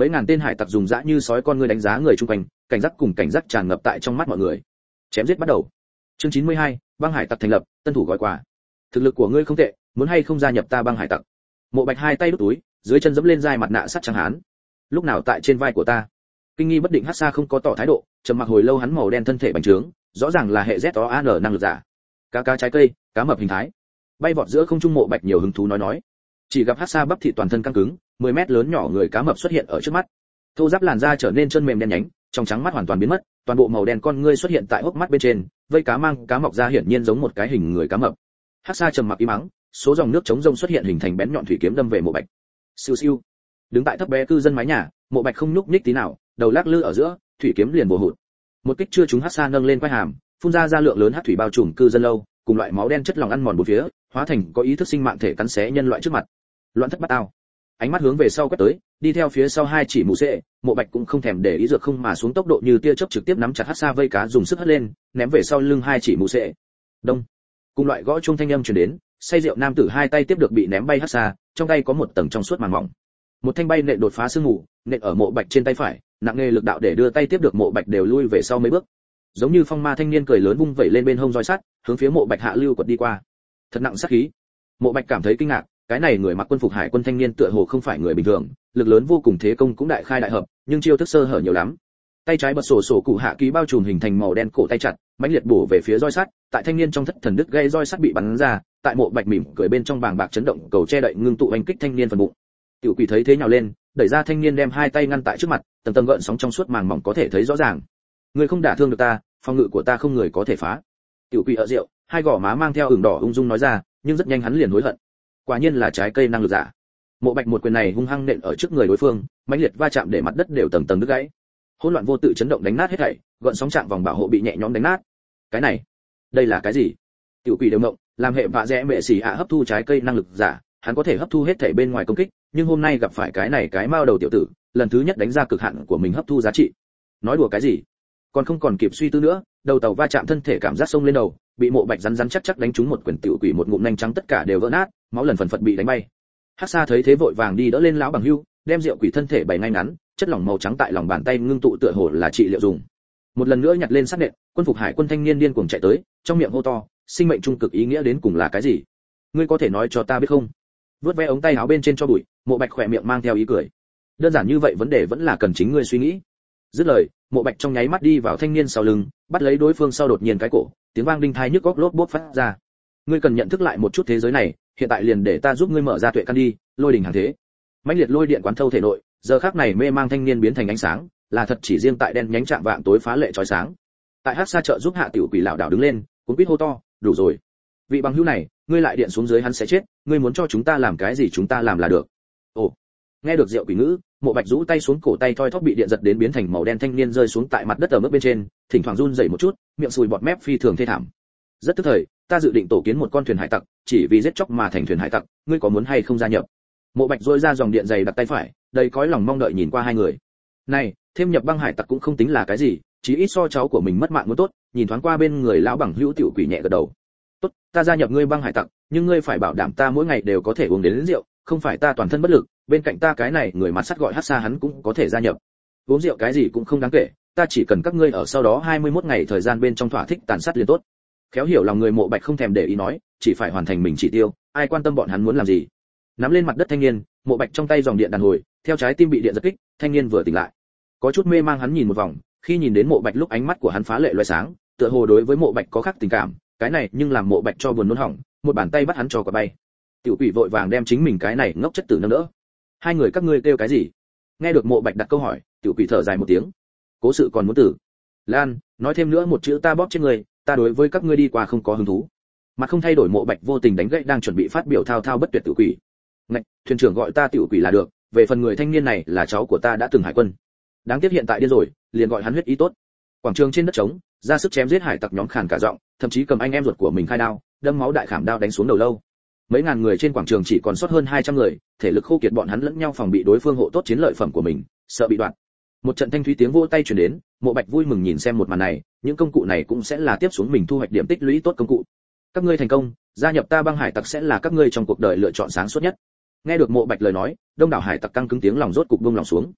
mấy ngàn tên hải tặc dùng dã như sói con ngươi đánh giá người chung quanh, cảnh giác cùng cảnh giác tràn ngập tại trong mắt mọi người. Chém giết bắt đầu. Chương chín mươi hai, băng hải tặc thành lập, tân thủ gói quà. Thực lực của ngươi không tệ, muốn hay không gia nhập ta băng hải tặc? Mộ Bạch hai tay đút túi, dưới chân giẫm lên dai mặt nạ sắt trắng hán. Lúc nào tại trên vai của ta? Kinh nghi bất định Hắc Sa không có tỏ thái độ, trầm mặc hồi lâu, hắn màu đen thân thể bành trướng, rõ ràng là hệ Z O A N năng lực giả. Cá cá trái cây, cá mập hình thái. Bay vọt giữa không trung, Mộ Bạch nhiều hứng thú nói nói. Chỉ gặp Hắc Sa bắp thịt toàn thân căng cứng, mười mét lớn nhỏ người cá mập xuất hiện ở trước mắt. Thô giáp làn da trở nên chân mềm đen nhánh, trong trắng mắt hoàn toàn biến mất, toàn bộ màu đen con ngươi xuất hiện tại hốc mắt bên trên, vây cá mang cá mọc ra hiển nhiên giống một cái hình người cá mập. Hắc Sa trầm mặc im mắng, số dòng nước chống rông xuất hiện hình thành bén nhọn thủy kiếm đâm về Mộ Bạch. Siêu siêu. Đứng tại thấp bé cư dân mái nhà, Mộ Bạch không nhúc nhích tí nào, đầu lắc lư ở giữa, thủy kiếm liền bổ hụt. Một kích chưa trúng, Hắc Sa nâng lên quai hàm, phun ra ra lượng lớn hắc thủy bao trùm cư dân lâu, cùng loại máu đen chất lỏng ăn mòn bốn phía, hóa thành có ý thức sinh mạng thể cắn xé nhân loại trước mặt. Loạn thất bát ao. Ánh mắt hướng về sau quét tới, đi theo phía sau hai chỉ mù xệ, Mộ Bạch cũng không thèm để ý dược không mà xuống tốc độ như tia chớp trực tiếp nắm chặt Hắc Sa vây cá, dùng sức hất lên, ném về sau lưng hai chỉ mù xệ. Đông. Cùng loại gõ chuông thanh âm truyền đến, say rượu nam tử hai tay tiếp được bị ném bay Hắc Sa, trong tay có một tầng trong suốt màng mỏng. Một thanh bay nện đột phá sương mù, nện ở Mộ Bạch trên tay phải, nặng nề lực đạo để đưa tay tiếp được Mộ Bạch đều lui về sau mấy bước. Giống như phong ma thanh niên cười lớn vung vẩy lên bên hông roi sắt, hướng phía Mộ Bạch hạ lưu quật đi qua. Thật nặng sát khí. Mộ Bạch cảm thấy kinh ngạc, cái này người mặc quân phục hải quân thanh niên tựa hồ không phải người bình thường, lực lớn vô cùng, thế công cũng đại khai đại hợp, nhưng chiêu thức sơ hở nhiều lắm. Tay trái bật sổ sổ cụ hạ ký bao trùm hình thành màu đen cổ tay chặt, mãnh liệt bổ về phía roi sắt, tại thanh niên trong thất thần đứt gây roi sắt bị bắn ra, tại Mộ Bạch mỉm cười bên trong bàng bạc chấn động cầu che đậy ngưng tụ anh kích thanh niên phần bụng. Tiểu quỷ thấy thế nhào lên, đẩy ra thanh niên, đem hai tay ngăn tại trước mặt, tầng tầng gợn sóng trong suốt màng mỏng có thể thấy rõ ràng. Người không đả thương được ta, phòng ngự của ta không người có thể phá. Tiểu quỷ ở rượu, hai gò má mang theo ửng đỏ ung dung nói ra, nhưng rất nhanh hắn liền hối hận. Quả nhiên là trái cây năng lực giả. Mộ Bạch một quyền này hung hăng nện ở trước người đối phương, mãnh liệt va chạm để mặt đất đều tầng tầng đứt gãy. Hỗn loạn vô tự chấn động đánh nát hết thảy, gợn sóng chạm vòng bảo hộ bị nhẹ nhõm đánh nát. Cái này, đây là cái gì? Tiểu quỷ đều ngộng, làm hệ vạ rẽ mẹ xỉ ạ hấp thu trái cây năng lực giả, hắn có thể hấp thu hết thảy bên ngoài công kích, nhưng hôm nay gặp phải cái này cái mao đầu tiểu tử, lần thứ nhất đánh ra cực hạn của mình hấp thu giá trị. Nói đùa cái gì? Còn không còn kịp suy tư nữa, đầu tàu va chạm, thân thể cảm giác sông lên đầu, bị Mộ Bạch rắn rắn chắc chắc đánh trúng một quyền, tiểu quỷ một ngụm nhanh trắng tất cả đều vỡ nát, máu lần phần phật bị đánh bay. Hắc Sa thấy thế vội vàng đi đỡ lên lão bằng hưu, đem rượu quỷ thân thể bày ngay ngắn, chất lỏng màu trắng tại lòng bàn tay ngưng tụ tựa hồ là trị liệu dùng. Một lần nữa nhặt lên sắt nện, quân phục hải quân thanh niên điên cuồng chạy tới, trong miệng hô to, sinh mệnh trung cực ý nghĩa đến cùng là cái gì? Ngươi có thể nói cho ta biết không? Vớt ve ống tay áo bên trên cho bụi, Mộ Bạch khỏe miệng mang theo ý cười. Đơn giản như vậy, vấn đề vẫn là cần chính ngươi suy nghĩ. Dứt lời, Mộ Bạch trong nháy mắt đi vào thanh niên sau lưng, bắt lấy đối phương sau đột nhiên cái cổ, tiếng vang đinh tai nhức óc lốp bốp phát ra. Ngươi cần nhận thức lại một chút thế giới này, hiện tại liền để ta giúp ngươi mở ra tuệ căn đi, lôi đỉnh hàng thế. Mãnh liệt lôi điện quán thâu thể nội, giờ khắc này mê mang thanh niên biến thành ánh sáng, là thật chỉ riêng tại đen nhánh trạng vạng tối phá lệ chói sáng. Tại Hắc Sa trợ giúp hạ, tiểu quỷ lão đảo đứng lên, cuống quýt hô to, đủ rồi. Vị bằng hữu này, ngươi lại điện xuống dưới hắn sẽ chết, ngươi muốn cho chúng ta làm cái gì chúng ta làm là được. Ồ. Nghe được Diệu quỷ ngữ, Mộ Bạch rũ tay xuống, cổ tay thoi thóp bị điện giật đến biến thành màu đen thanh niên rơi xuống tại mặt đất ở mức bên trên, thỉnh thoảng run rẩy một chút, miệng sùi bọt mép phi thường thê thảm. Rất tức thời, ta dự định tổ kiến một con thuyền hải tặc, chỉ vì giết chóc mà thành thuyền hải tặc, ngươi có muốn hay không gia nhập? Mộ Bạch rôi ra dòng điện dày đặt tay phải, đầy cõi lòng mong đợi nhìn qua hai người. Này, thêm nhập băng hải tặc cũng không tính là cái gì, chí ít so cháu của mình mất mạng muốn tốt. Nhìn thoáng qua bên người lão bằng hữu, tiểu quỷ nhẹ gật đầu. Tốt, ta gia nhập ngươi băng hải tặc, nhưng ngươi phải bảo đảm ta mỗi ngày đều có thể uống đến rượu, không phải ta toàn thân bất lực, bên cạnh ta cái này người mặt sắt gọi Hắc Sa hắn cũng có thể gia nhập. Uống rượu cái gì cũng không đáng kể, ta chỉ cần các ngươi ở sau đó hai mươi mốt ngày thời gian bên trong thỏa thích tàn sát liền tốt. Khéo hiểu lòng người Mộ Bạch không thèm để ý nói, chỉ phải hoàn thành mình chỉ tiêu, ai quan tâm bọn hắn muốn làm gì. Nắm lên mặt đất thanh niên, Mộ Bạch trong tay dòng điện đàn hồi, theo trái tim bị điện giật kích, thanh niên vừa tỉnh lại, có chút mê mang, hắn nhìn một vòng, khi nhìn đến Mộ Bạch lúc ánh mắt của hắn phá lệ loé sáng, tựa hồ đối với Mộ Bạch có khác tình cảm, cái này nhưng làm Mộ Bạch cho buồn nôn hỏng, một bàn tay bắt hắn cho quả bay. Tiểu quỷ vội vàng đem chính mình cái này ngốc chất tử nâng đỡ. Hai người các ngươi kêu cái gì? Nghe được Mộ Bạch đặt câu hỏi, tiểu quỷ thở dài một tiếng. Cố sự còn muốn tử. Lan, nói thêm nữa một chữ ta bóp chết người, ta đối với các ngươi đi qua không có hứng thú. Mặt không thay đổi Mộ Bạch vô tình đánh gãy đang chuẩn bị phát biểu thao thao bất tuyệt tiểu quỷ. Ngạch, thuyền trưởng gọi ta tiểu quỷ là được, về phần người thanh niên này là cháu của ta đã từng hải quân. Đáng tiếc hiện tại điên rồi, liền gọi hắn huyết ý tốt. Quảng trường trên đất trống, ra sức chém giết hải tặc nhóm khàn cả giọng, thậm chí cầm anh em ruột của mình khai đao, đâm máu đại khảm đao đánh xuống đầu lâu. Mấy ngàn người trên quảng trường chỉ còn sót hơn hai trăm người, thể lực khô kiệt, bọn hắn lẫn nhau phòng bị đối phương hộ tốt chiến lợi phẩm của mình, sợ bị đoạt. Một trận thanh thúy tiếng vỗ tay truyền đến, Mộ Bạch vui mừng nhìn xem một màn này, những công cụ này cũng sẽ là tiếp xuống mình thu hoạch điểm tích lũy tốt công cụ. Các ngươi thành công, gia nhập ta băng hải tặc sẽ là các ngươi trong cuộc đời lựa chọn sáng suốt nhất. Nghe được Mộ Bạch lời nói, đông đảo hải tặc căng cứng tiếng lòng rốt cục buông lòng xuống.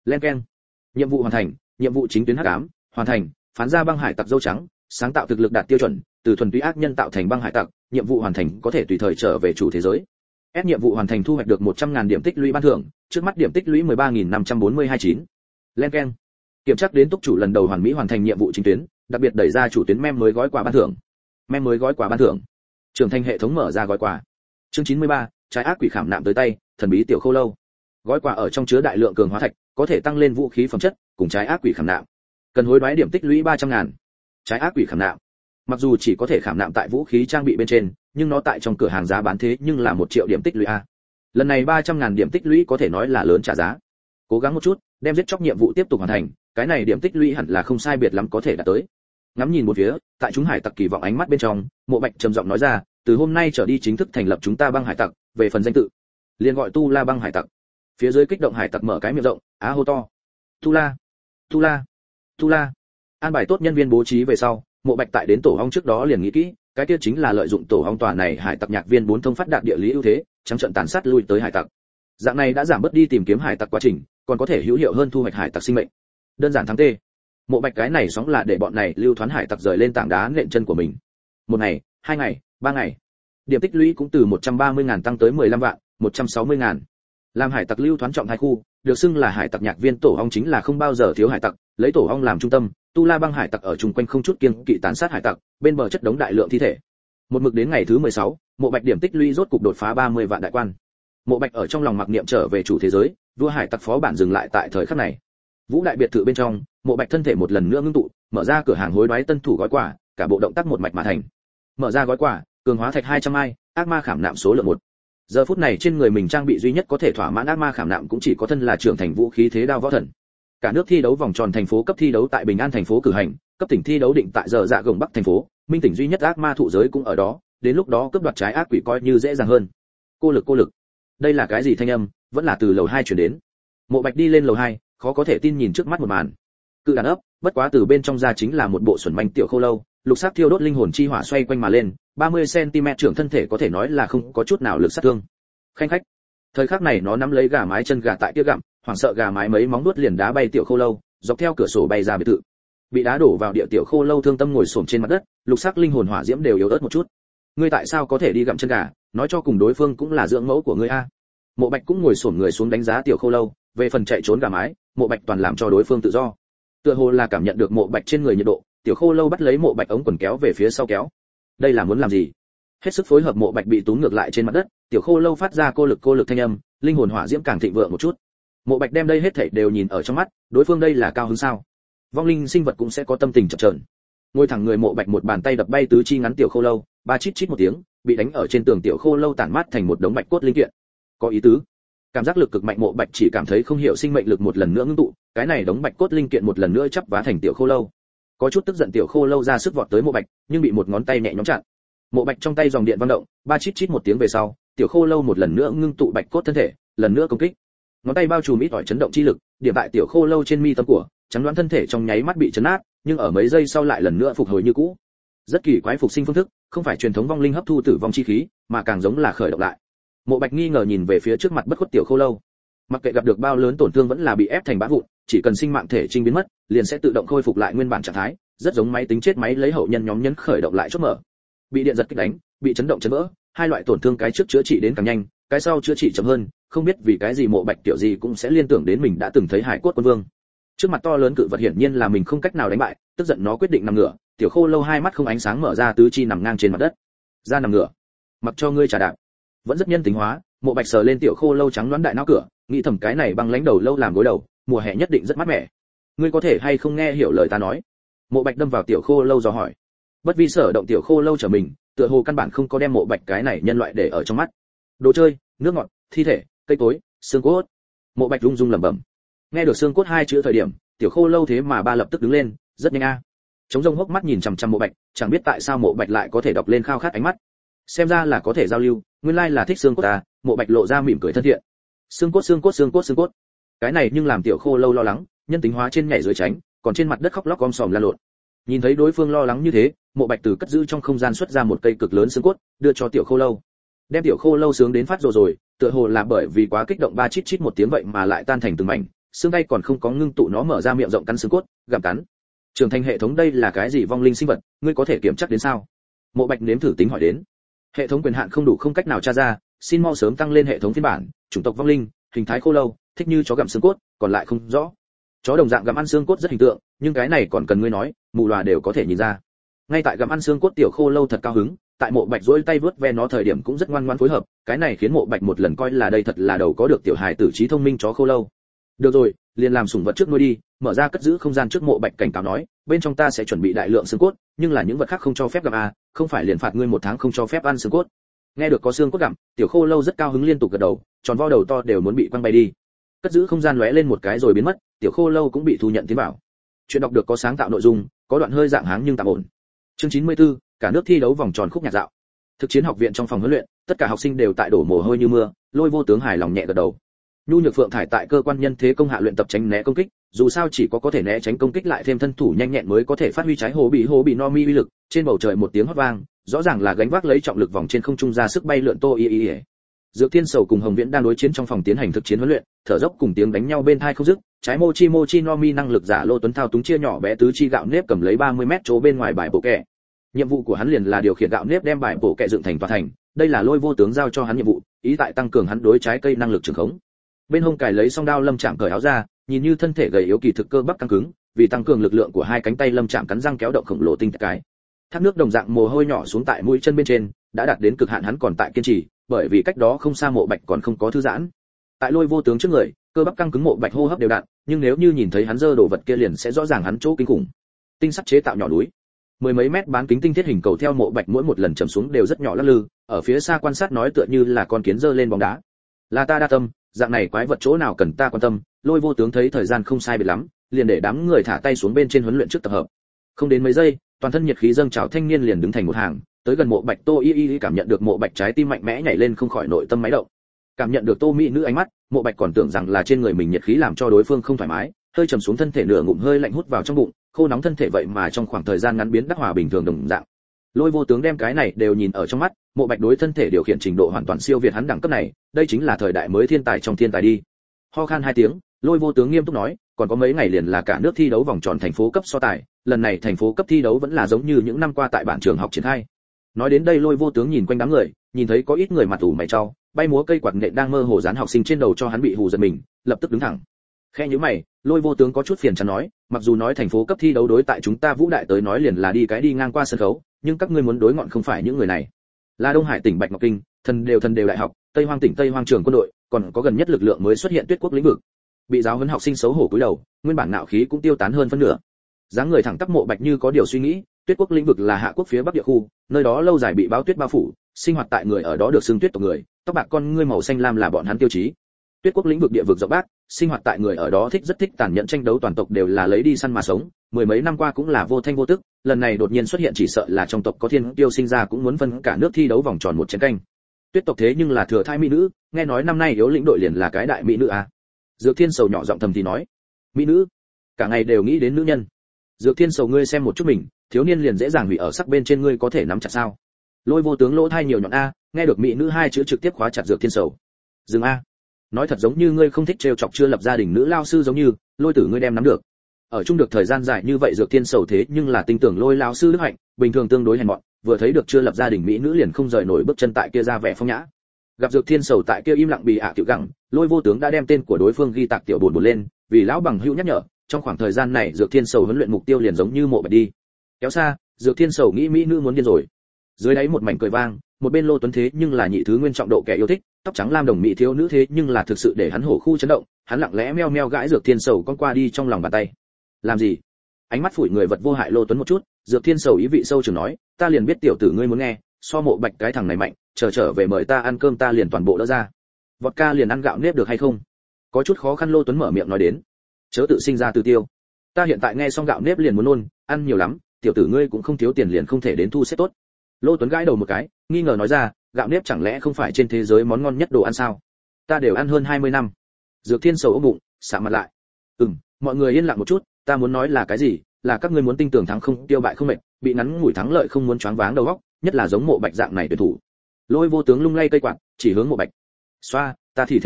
Lên keng. Nhiệm vụ hoàn thành, nhiệm vụ chính tuyến hắc ám, hoàn thành, phán ra băng hải tặc dâu trắng, sáng tạo thực lực đạt tiêu chuẩn, từ thuần túy ác nhân tạo thành băng hải tặc, nhiệm vụ hoàn thành có thể tùy thời trở về chủ thế giới. S nhiệm vụ hoàn thành thu hoạch được một trăm nghìn điểm tích lũy ban thưởng, trước mắt điểm tích lũy mười ba nghìn năm trăm bốn mươi hai chín. Lên keng. Kiểm tra đến túc chủ lần đầu hoàn mỹ hoàn thành nhiệm vụ chính tuyến, đặc biệt đẩy ra chủ tuyến mem mới gói quà ban thưởng. Mem mới gói quà ban thưởng. Trưởng thành hệ thống mở ra gói quà. Chương chín mươi ba, trái ác quỷ khảm nạm tới tay, thần bí tiểu khô lâu. Gói quà ở trong chứa đại lượng cường hóa thạch, có thể tăng lên vũ khí phẩm chất, cùng trái ác quỷ khảm nạm. Cần hối đoái điểm tích lũy ba trăm ngàn. Trái ác quỷ khảm nạm. Mặc dù chỉ có thể khảm nạm tại vũ khí trang bị bên trên, nhưng nó tại trong cửa hàng giá bán thế nhưng là một triệu điểm tích lũy a. Lần này ba trăm ngàn điểm tích lũy có thể nói là lớn trả giá. Cố gắng một chút, đem giết chóc nhiệm vụ tiếp tục hoàn thành, cái này điểm tích lũy hẳn là không sai biệt lắm có thể đạt tới. Ngắm nhìn một phía, tại chúng hải tặc kỳ vọng ánh mắt bên trong, Mộ Bạch trầm giọng nói ra, từ hôm nay trở đi chính thức thành lập chúng ta băng hải tặc, về phần danh tự, liền gọi Tu La băng hải tặc. Phía dưới kích động hải tặc mở cái miệng rộng, á hô to. Tu La, Tu La, Tu La. An bài tốt nhân viên bố trí về sau, Mộ Bạch tại đến tổ ong trước đó liền nghĩ kỹ, cái kia chính là lợi dụng tổ ong tòa này hải tặc nhạc viên bốn thông phát đạt địa lý ưu thế, trắng trận tàn sát lui tới hải tặc. Dạng này đã giảm bớt đi tìm kiếm hải tặc quá trình, còn có thể hữu hiệu hơn thu hoạch hải tặc sinh mệnh. Đơn giản thắng tê. Mộ Bạch cái này sóng là để bọn này lưu thoán hải tặc rời lên tảng đá nện chân của mình. Một ngày, hai ngày, ba ngày. Điểm tích lũy cũng từ một trăm ba mươi ngàn tăng tới mười lăm vạn, một trăm sáu mươi ngàn. Làm hải tặc lưu thoán trọng hai khu, được xưng là hải tặc nhạc viên tổ ong chính là không bao giờ thiếu hải tặc, lấy tổ ong làm trung tâm, Tu La băng hải tặc ở chung quanh không chút kiêng kỵ tàn sát hải tặc, bên bờ chất đống đại lượng thi thể. Một mực đến ngày thứ mười sáu, Mộ Bạch điểm tích lũy rốt cục đột phá ba mươi vạn đại quan. Mộ Bạch ở trong lòng mặc niệm trở về chủ thế giới, vua hải tặc phó bản dừng lại tại thời khắc này. Vũ đại biệt thự bên trong, Mộ Bạch thân thể một lần nữa ngưng tụ, mở ra cửa hàng hối đoái tân thủ gói quà, cả bộ động tác một mạch mà thành. Mở ra gói quà, cường hóa thạch hai trăm ai, ác ma khảm nạm số lượng một. Giờ phút này trên người mình trang bị duy nhất có thể thỏa mãn ác ma khảm nạm cũng chỉ có thân là trưởng thành vũ khí thế đao võ thần. Cả nước thi đấu vòng tròn thành phố cấp thi đấu tại Bình An thành phố cử hành, cấp tỉnh thi đấu định tại giờ dạ gồng Bắc thành phố, minh tỉnh duy nhất ác ma thụ giới cũng ở đó, đến lúc đó cướp đoạt trái ác quỷ coi như dễ dàng hơn. Cô lực cô lực. Đây là cái gì thanh âm, vẫn là từ lầu hai truyền đến. Mộ Bạch đi lên lầu hai, khó có thể tin nhìn trước mắt một màn. Cự đàn ấp, bất quá từ bên trong ra chính là một bộ xuẩn manh tiểu khô lâu, lục sắc thiêu đốt linh hồn chi hỏa xoay quanh mà lên, ba mươi xăng ti mét trưởng thân thể có thể nói là không có chút nào lực sát thương. Khanh khách. Thời khắc này nó nắm lấy gà mái chân gà tại kia gặm, hoảng sợ gà mái mấy móng vuốt liền đá bay tiểu khô lâu, dọc theo cửa sổ bay ra biệt thự. Bị đá đổ vào địa tiểu khô lâu thương tâm ngồi xổm trên mặt đất, lục sắc linh hồn hỏa diễm đều yếu ớt một chút. Ngươi tại sao có thể đi gặm chân gà, nói cho cùng đối phương cũng là dưỡng mẫu của ngươi a. Mộ Bạch cũng ngồi xổm người xuống đánh giá tiểu khô lâu, về phần chạy trốn gà mái, Mộ Bạch toàn làm cho đối phương tự do. Tựa hồ là cảm nhận được Mộ Bạch trên người nhiệt độ, tiểu khô lâu bắt lấy Mộ Bạch ống quần kéo về phía sau kéo. Đây là muốn làm gì? Hết sức phối hợp, Mộ Bạch bị túm ngược lại trên mặt đất, tiểu khô lâu phát ra cô lực cô lực thanh âm, linh hồn hỏa diễm càng thịnh vượng một chút. Mộ Bạch đem đây hết thảy đều nhìn ở trong mắt, đối phương đây là cao hứng sao? Vong linh sinh vật cũng sẽ có tâm tình chập chờn. Ngồi thẳng người, Mộ Bạch một bàn tay đập bay tứ chi ngắn tiểu khô lâu, ba chít chít một tiếng, bị đánh ở trên tường tiểu khô lâu tản mát thành một đống bạch cốt linh kiện. Có ý tứ. Cảm giác lực cực mạnh, Mộ Bạch chỉ cảm thấy không hiểu sinh mệnh lực một lần nữa ngưng tụ, cái này đống bạch cốt linh kiện một lần nữa chắp vá thành tiểu khô lâu. Có chút tức giận, tiểu khô lâu ra sức vọt tới Mộ Bạch, nhưng bị một ngón tay nhẹ nhõm chặn. Mộ Bạch trong tay dòng điện vang động, ba chít chít một tiếng về sau, tiểu khô lâu một lần nữa ngưng tụ bạch cốt thân thể, lần nữa công kích. Ngón tay bao trùm ít ỏi chấn động chi lực, điểm tại tiểu khô lâu trên mi tâm của, trắng đoán thân thể trong nháy mắt bị chấn nát, nhưng ở mấy giây sau lại lần nữa phục hồi như cũ. Rất kỳ quái phục sinh phương thức, không phải truyền thống vong linh hấp thu tử vong chi khí, mà càng giống là khởi động lại. Mộ Bạch nghi ngờ nhìn về phía trước mặt bất khuất tiểu khô lâu. Mặc kệ gặp được bao lớn tổn thương vẫn là bị ép thành bã vụn, chỉ cần sinh mạng thể trinh biến mất, liền sẽ tự động khôi phục lại nguyên bản trạng thái, rất giống máy tính chết máy lấy hậu nhân nhóm nhấn khởi động lại chốt mở. Bị điện giật kích đánh, bị chấn động chấn vỡ, hai loại tổn thương cái trước chữa trị đến càng nhanh, cái sau chữa trị chậm hơn, không biết vì cái gì Mộ Bạch tiểu gì cũng sẽ liên tưởng đến mình đã từng thấy hải cốt quân vương. Trước mặt to lớn cự vật hiển nhiên là mình không cách nào đánh bại, tức giận nó quyết định nằm ngửa, tiểu khô lâu hai mắt không ánh sáng mở ra, tứ chi nằm ngang trên mặt đất. Ra nằm ngửa, mặc cho ngươi trả đạp. Vẫn rất nhân tính hóa, Mộ Bạch sờ lên tiểu khô lâu trắng đoán đại não cửa, nghĩ thầm cái này băng lãnh đầu lâu làm gối đầu, mùa hè nhất định rất mát mẻ. Ngươi có thể hay không nghe hiểu lời ta nói? Mộ Bạch đâm vào tiểu khô lâu dò hỏi. Bất vi sở động, tiểu khô lâu trở mình, tựa hồ căn bản không có đem Mộ Bạch cái này nhân loại để ở trong mắt. Đồ chơi, nước ngọt, thi thể, cây cối, xương cốt. Mộ Bạch rung rung lẩm bẩm. Nghe được xương cốt hai chữ thời điểm, tiểu khô lâu thế mà ba lập tức đứng lên, rất nhanh a. Trống rông hốc mắt nhìn chằm chằm Mộ Bạch, chẳng biết tại sao Mộ Bạch lại có thể đọc lên khao khát ánh mắt. Xem ra là có thể giao lưu, nguyên lai là thích xương cốt ta. Mộ Bạch lộ ra mỉm cười thân thiện. Xương cốt xương cốt xương cốt xương cốt. Cái này nhưng làm tiểu khô lâu lo lắng, nhân tính hóa trên nhảy dưới tránh, còn trên mặt đất khóc lóc om sòm la lộn. Nhìn thấy đối phương lo lắng như thế, Mộ Bạch từ cất giữ trong không gian xuất ra một cây cực lớn xương cốt, đưa cho tiểu khô lâu. Đem tiểu khô lâu sướng đến phát rồ rồi, tựa hồ là bởi vì quá kích động, ba chít chít một tiếng vậy mà lại tan thành từng mảnh, xương tay còn không có ngưng tụ nó mở ra miệng rộng cắn xương cốt, gặm cắn. Trưởng thành hệ thống đây là cái gì vong linh sinh vật, ngươi có thể kiểm chắc đến sao? Mộ Bạch nếm thử tính hỏi đến. Hệ thống quyền hạn không đủ không cách nào tra ra, xin mau sớm tăng lên hệ thống phiên bản, chủng tộc vong linh, hình thái khô lâu, thích như chó gặm xương cốt, còn lại không rõ. Chó đồng dạng gặm ăn xương cốt rất hình tượng, nhưng cái này còn cần ngươi nói, mù lòa đều có thể nhìn ra. Ngay tại gặm ăn xương cốt tiểu khô lâu thật cao hứng, tại Mộ Bạch duỗi tay vớt ve nó thời điểm cũng rất ngoan ngoãn phối hợp, cái này khiến Mộ Bạch một lần coi là đây thật là đầu có được tiểu hài tử trí thông minh chó khô lâu. Được rồi, liền làm sủng vật trước nuôi đi, mở ra cất giữ không gian trước. Mộ Bạch cảnh cáo nói, bên trong ta sẽ chuẩn bị đại lượng xương cốt, nhưng là những vật khác không cho phép gặm à, không phải liền phạt ngươi một tháng không cho phép ăn xương cốt. Nghe được có xương cốt gặm, tiểu khô lâu rất cao hứng liên tục gật đầu, tròn vo đầu to đều muốn bị quăng bay đi. Cất giữ không gian lóe lên một cái rồi biến mất, tiểu khô lâu cũng bị thu nhận tiến vào. Chuyện đọc được có sáng tạo nội dung, có đoạn hơi dạng háng nhưng tạm ổn. Chương chín mươi tư, cả nước thi đấu vòng tròn khúc nhạc dạo. Thực chiến học viện trong phòng huấn luyện, tất cả học sinh đều tại đổ mồ hôi như mưa, Lôi Vô Tướng hài lòng nhẹ gật đầu. Nhu Nhược Phượng thải tại cơ quan nhân thế công hạ luyện tập tránh né công kích, dù sao chỉ có có thể né tránh công kích lại thêm thân thủ nhanh nhẹn mới có thể phát huy trái hồ bị hồ bị no mi uy lực. Trên bầu trời một tiếng hót vang, rõ ràng là gánh vác lấy trọng lực vòng trên không trung ra sức bay lượn Tô Y Y. Dược Thiên Sầu cùng Hồng Viễn đang đối chiến trong phòng tiến hành thực chiến huấn luyện, thở dốc cùng tiếng đánh nhau bên tai không dứt, trái Mochi Mochi no mi năng lực giả Lô Tuấn thao túng chia nhỏ bé tứ chi gạo nếp cầm lấy ba mươi mét chỗ bên ngoài bài bộ kẹ. Nhiệm vụ của hắn liền là điều khiển gạo nếp đem bài bộ kẹ dựng thành tòa thành, đây là Lôi Vô Tướng giao cho hắn nhiệm vụ, ý tại tăng cường hắn đối trái cây năng lực trường khống. Bên hông cài lấy song đao Lâm Trạm cởi áo ra, nhìn như thân thể gầy yếu kỳ thực cơ bắp căng cứng, vì tăng cường lực lượng của hai cánh tay Lâm Trạm cắn răng kéo động khổng lồ tinh cái. Thác nước đồng dạng mồ hôi nhỏ xuống tại mũi chân bên trên, đã đạt đến cực hạn hắn còn tại kiên trì, bởi vì cách đó không xa Mộ Bạch còn không có thư giãn. Tại Lôi Vô Tướng trước người, cơ bắp căng cứng Mộ Bạch hô hấp đều đặn, nhưng nếu như nhìn thấy hắn giơ đồ vật kia liền sẽ rõ ràng hắn chỗ kinh khủng. Tinh sắt chế tạo nhỏ núi, mười mấy mét bán kính tinh thiết hình cầu theo Mộ Bạch mỗi một lần chầm xuống đều rất nhỏ lắc lư, ở phía xa quan sát nói tựa như là con kiến giơ lên bóng đá. Là ta đa tâm, dạng này quái vật chỗ nào cần ta quan tâm. Lôi Vô Tướng thấy thời gian không sai biệt lắm, liền để đám người thả tay xuống bên trên huấn luyện trước tập hợp. Không đến mấy giây, toàn thân nhiệt khí dâng trào thanh niên liền đứng thành một hàng, tới gần Mộ Bạch. Tô Y Y cảm nhận được Mộ Bạch trái tim mạnh mẽ nhảy lên không khỏi nội tâm máy động. Cảm nhận được Tô mỹ nữ ánh mắt, Mộ Bạch còn tưởng rằng là trên người mình nhiệt khí làm cho đối phương không thoải mái, hơi trầm xuống thân thể nửa ngụm hơi lạnh hút vào trong bụng, khô nóng thân thể vậy mà trong khoảng thời gian ngắn biến đắc hòa bình thường đồng dạng. Lôi Vô Tướng đem cái này đều nhìn ở trong mắt, Mộ Bạch đối thân thể điều khiển trình độ hoàn toàn siêu việt hắn đẳng cấp này, đây chính là thời đại mới thiên tài trong thiên tài đi. Ho khan hai tiếng, Lôi Vô Tướng nghiêm túc nói, còn có mấy ngày liền là cả nước thi đấu vòng tròn thành phố cấp so tài, lần này thành phố cấp thi đấu vẫn là giống như những năm qua tại bản trường học triển khai. Nói đến đây Lôi Vô Tướng nhìn quanh đám người, nhìn thấy có ít người mặt ủ mày chau, bay múa cây quạt nện đang mơ hồ dán học sinh trên đầu cho hắn bị hù giật mình, lập tức đứng thẳng. Khe nhíu mày, Lôi Vô Tướng có chút phiền chán nói, mặc dù nói thành phố cấp thi đấu đối tại chúng ta Vũ Đại tới nói liền là đi cái đi ngang qua sân khấu, nhưng các ngươi muốn đối ngọn không phải những người này, là Đông Hải tỉnh Bạch Ngọc Kinh, thần đều thần đều đại học, Tây Hoang tỉnh Tây Hoang trường quân đội, còn có gần nhất lực lượng mới xuất hiện Tuyết Quốc lĩnh vực. Bị giáo huấn học sinh xấu hổ cúi đầu, nguyên bản nạo khí cũng tiêu tán hơn phân nửa. Dáng người thẳng tắp Mộ Bạch như có điều suy nghĩ, Tuyết Quốc lĩnh vực là Hạ Quốc phía bắc địa khu, nơi đó lâu dài bị báo tuyết bao phủ, sinh hoạt tại người ở đó được xưng tuyết tộc người, tóc bạc con ngươi màu xanh lam là bọn hắn tiêu chí. Tuyết Quốc lĩnh vực địa vực rộng bác, sinh hoạt tại người ở đó thích rất thích tàn nhẫn tranh đấu, toàn tộc đều là lấy đi săn mà sống, mười mấy năm qua cũng là vô thanh vô tức, lần này đột nhiên xuất hiện chỉ sợ là trong tộc có thiên tiêu sinh ra cũng muốn phân cả nước thi đấu vòng tròn một chén canh. Tuyết tộc thế nhưng là thừa thai mỹ nữ, nghe nói năm nay yếu lĩnh đội liền là cái đại mỹ nữ à? Dược Thiên Sầu nhỏ giọng thầm thì nói, mỹ nữ, cả ngày đều nghĩ đến nữ nhân. Dược Thiên Sầu ngươi xem một chút mình, thiếu niên liền dễ dàng hủy ở sắc bên trên ngươi có thể nắm chặt sao? Lôi Vô Tướng lỗ thai nhiều nhọn a, nghe được mỹ nữ hai chữ trực tiếp khóa chặt Dược Thiên Sầu. Dừng a, nói thật giống như ngươi không thích trêu chọc chưa lập gia đình nữ lao sư giống như, Lôi tử ngươi đem nắm được. Ở chung được thời gian dài như vậy Dược Thiên Sầu thế nhưng là tin tưởng Lôi lao sư đức hạnh, bình thường tương đối hèn mọn, vừa thấy được chưa lập gia đình mỹ nữ liền không rời nổi bước chân tại kia ra vẻ phong nhã. Gặp Dược Thiên Sầu tại kia im lặng bì ạ à tiểu gặng, Lôi Vô Tướng đã đem tên của đối phương ghi tạc tiểu buồn buồn lên, vì lão bằng hữu nhắc nhở, trong khoảng thời gian này Dược Thiên Sầu huấn luyện mục tiêu liền giống như Mộ Bạch đi. Kéo xa, Dược Thiên Sầu nghĩ mỹ nữ muốn điên rồi. Dưới đáy một mảnh cười vang, một bên Lô Tuấn thế nhưng là nhị thứ nguyên trọng độ kẻ yêu thích, tóc trắng lam đồng mỹ thiếu nữ thế nhưng là thực sự để hắn hổ khu chấn động, hắn lặng lẽ meo meo gãi Dược Thiên Sầu con qua đi trong lòng bàn tay. Làm gì? Ánh mắt phủi người vật vô hại Lô Tuấn một chút, Dược Thiên Sầu ý vị sâu trường nói, ta liền biết tiểu tử ngươi muốn nghe, so Mộ Bạch cái thằng này mạnh, chờ trở về mời ta ăn cơm ta liền toàn bộ đỡ ra. Vọt ca liền ăn gạo nếp được hay không? Có chút khó khăn Lô Tuấn mở miệng nói đến. Chớ tự sinh ra từ tiêu. Ta hiện tại nghe xong gạo nếp liền muốn nôn, ăn nhiều lắm, tiểu tử ngươi cũng không thiếu tiền liền không thể đến thu xếp tốt. Lô Tuấn gãi đầu một cái, nghi ngờ nói ra, gạo nếp chẳng lẽ không phải trên thế giới món ngon nhất đồ ăn sao? Ta đều ăn hơn hai mươi năm. Dược Thiên Sầu ôm bụng, sạ mặt lại. Ừm, mọi người yên lặng một chút, ta muốn nói là cái gì? Là các ngươi muốn tin tưởng thắng không tiêu bại không mệt, bị ngắn ngủi thắng lợi không muốn choáng váng đầu óc, nhất là giống Mộ Bạch dạng này tuyển thủ. Lôi Vô Tướng lung lay cây quạt, chỉ hướng Mộ Bạch. Xoa, ta thì thế nào,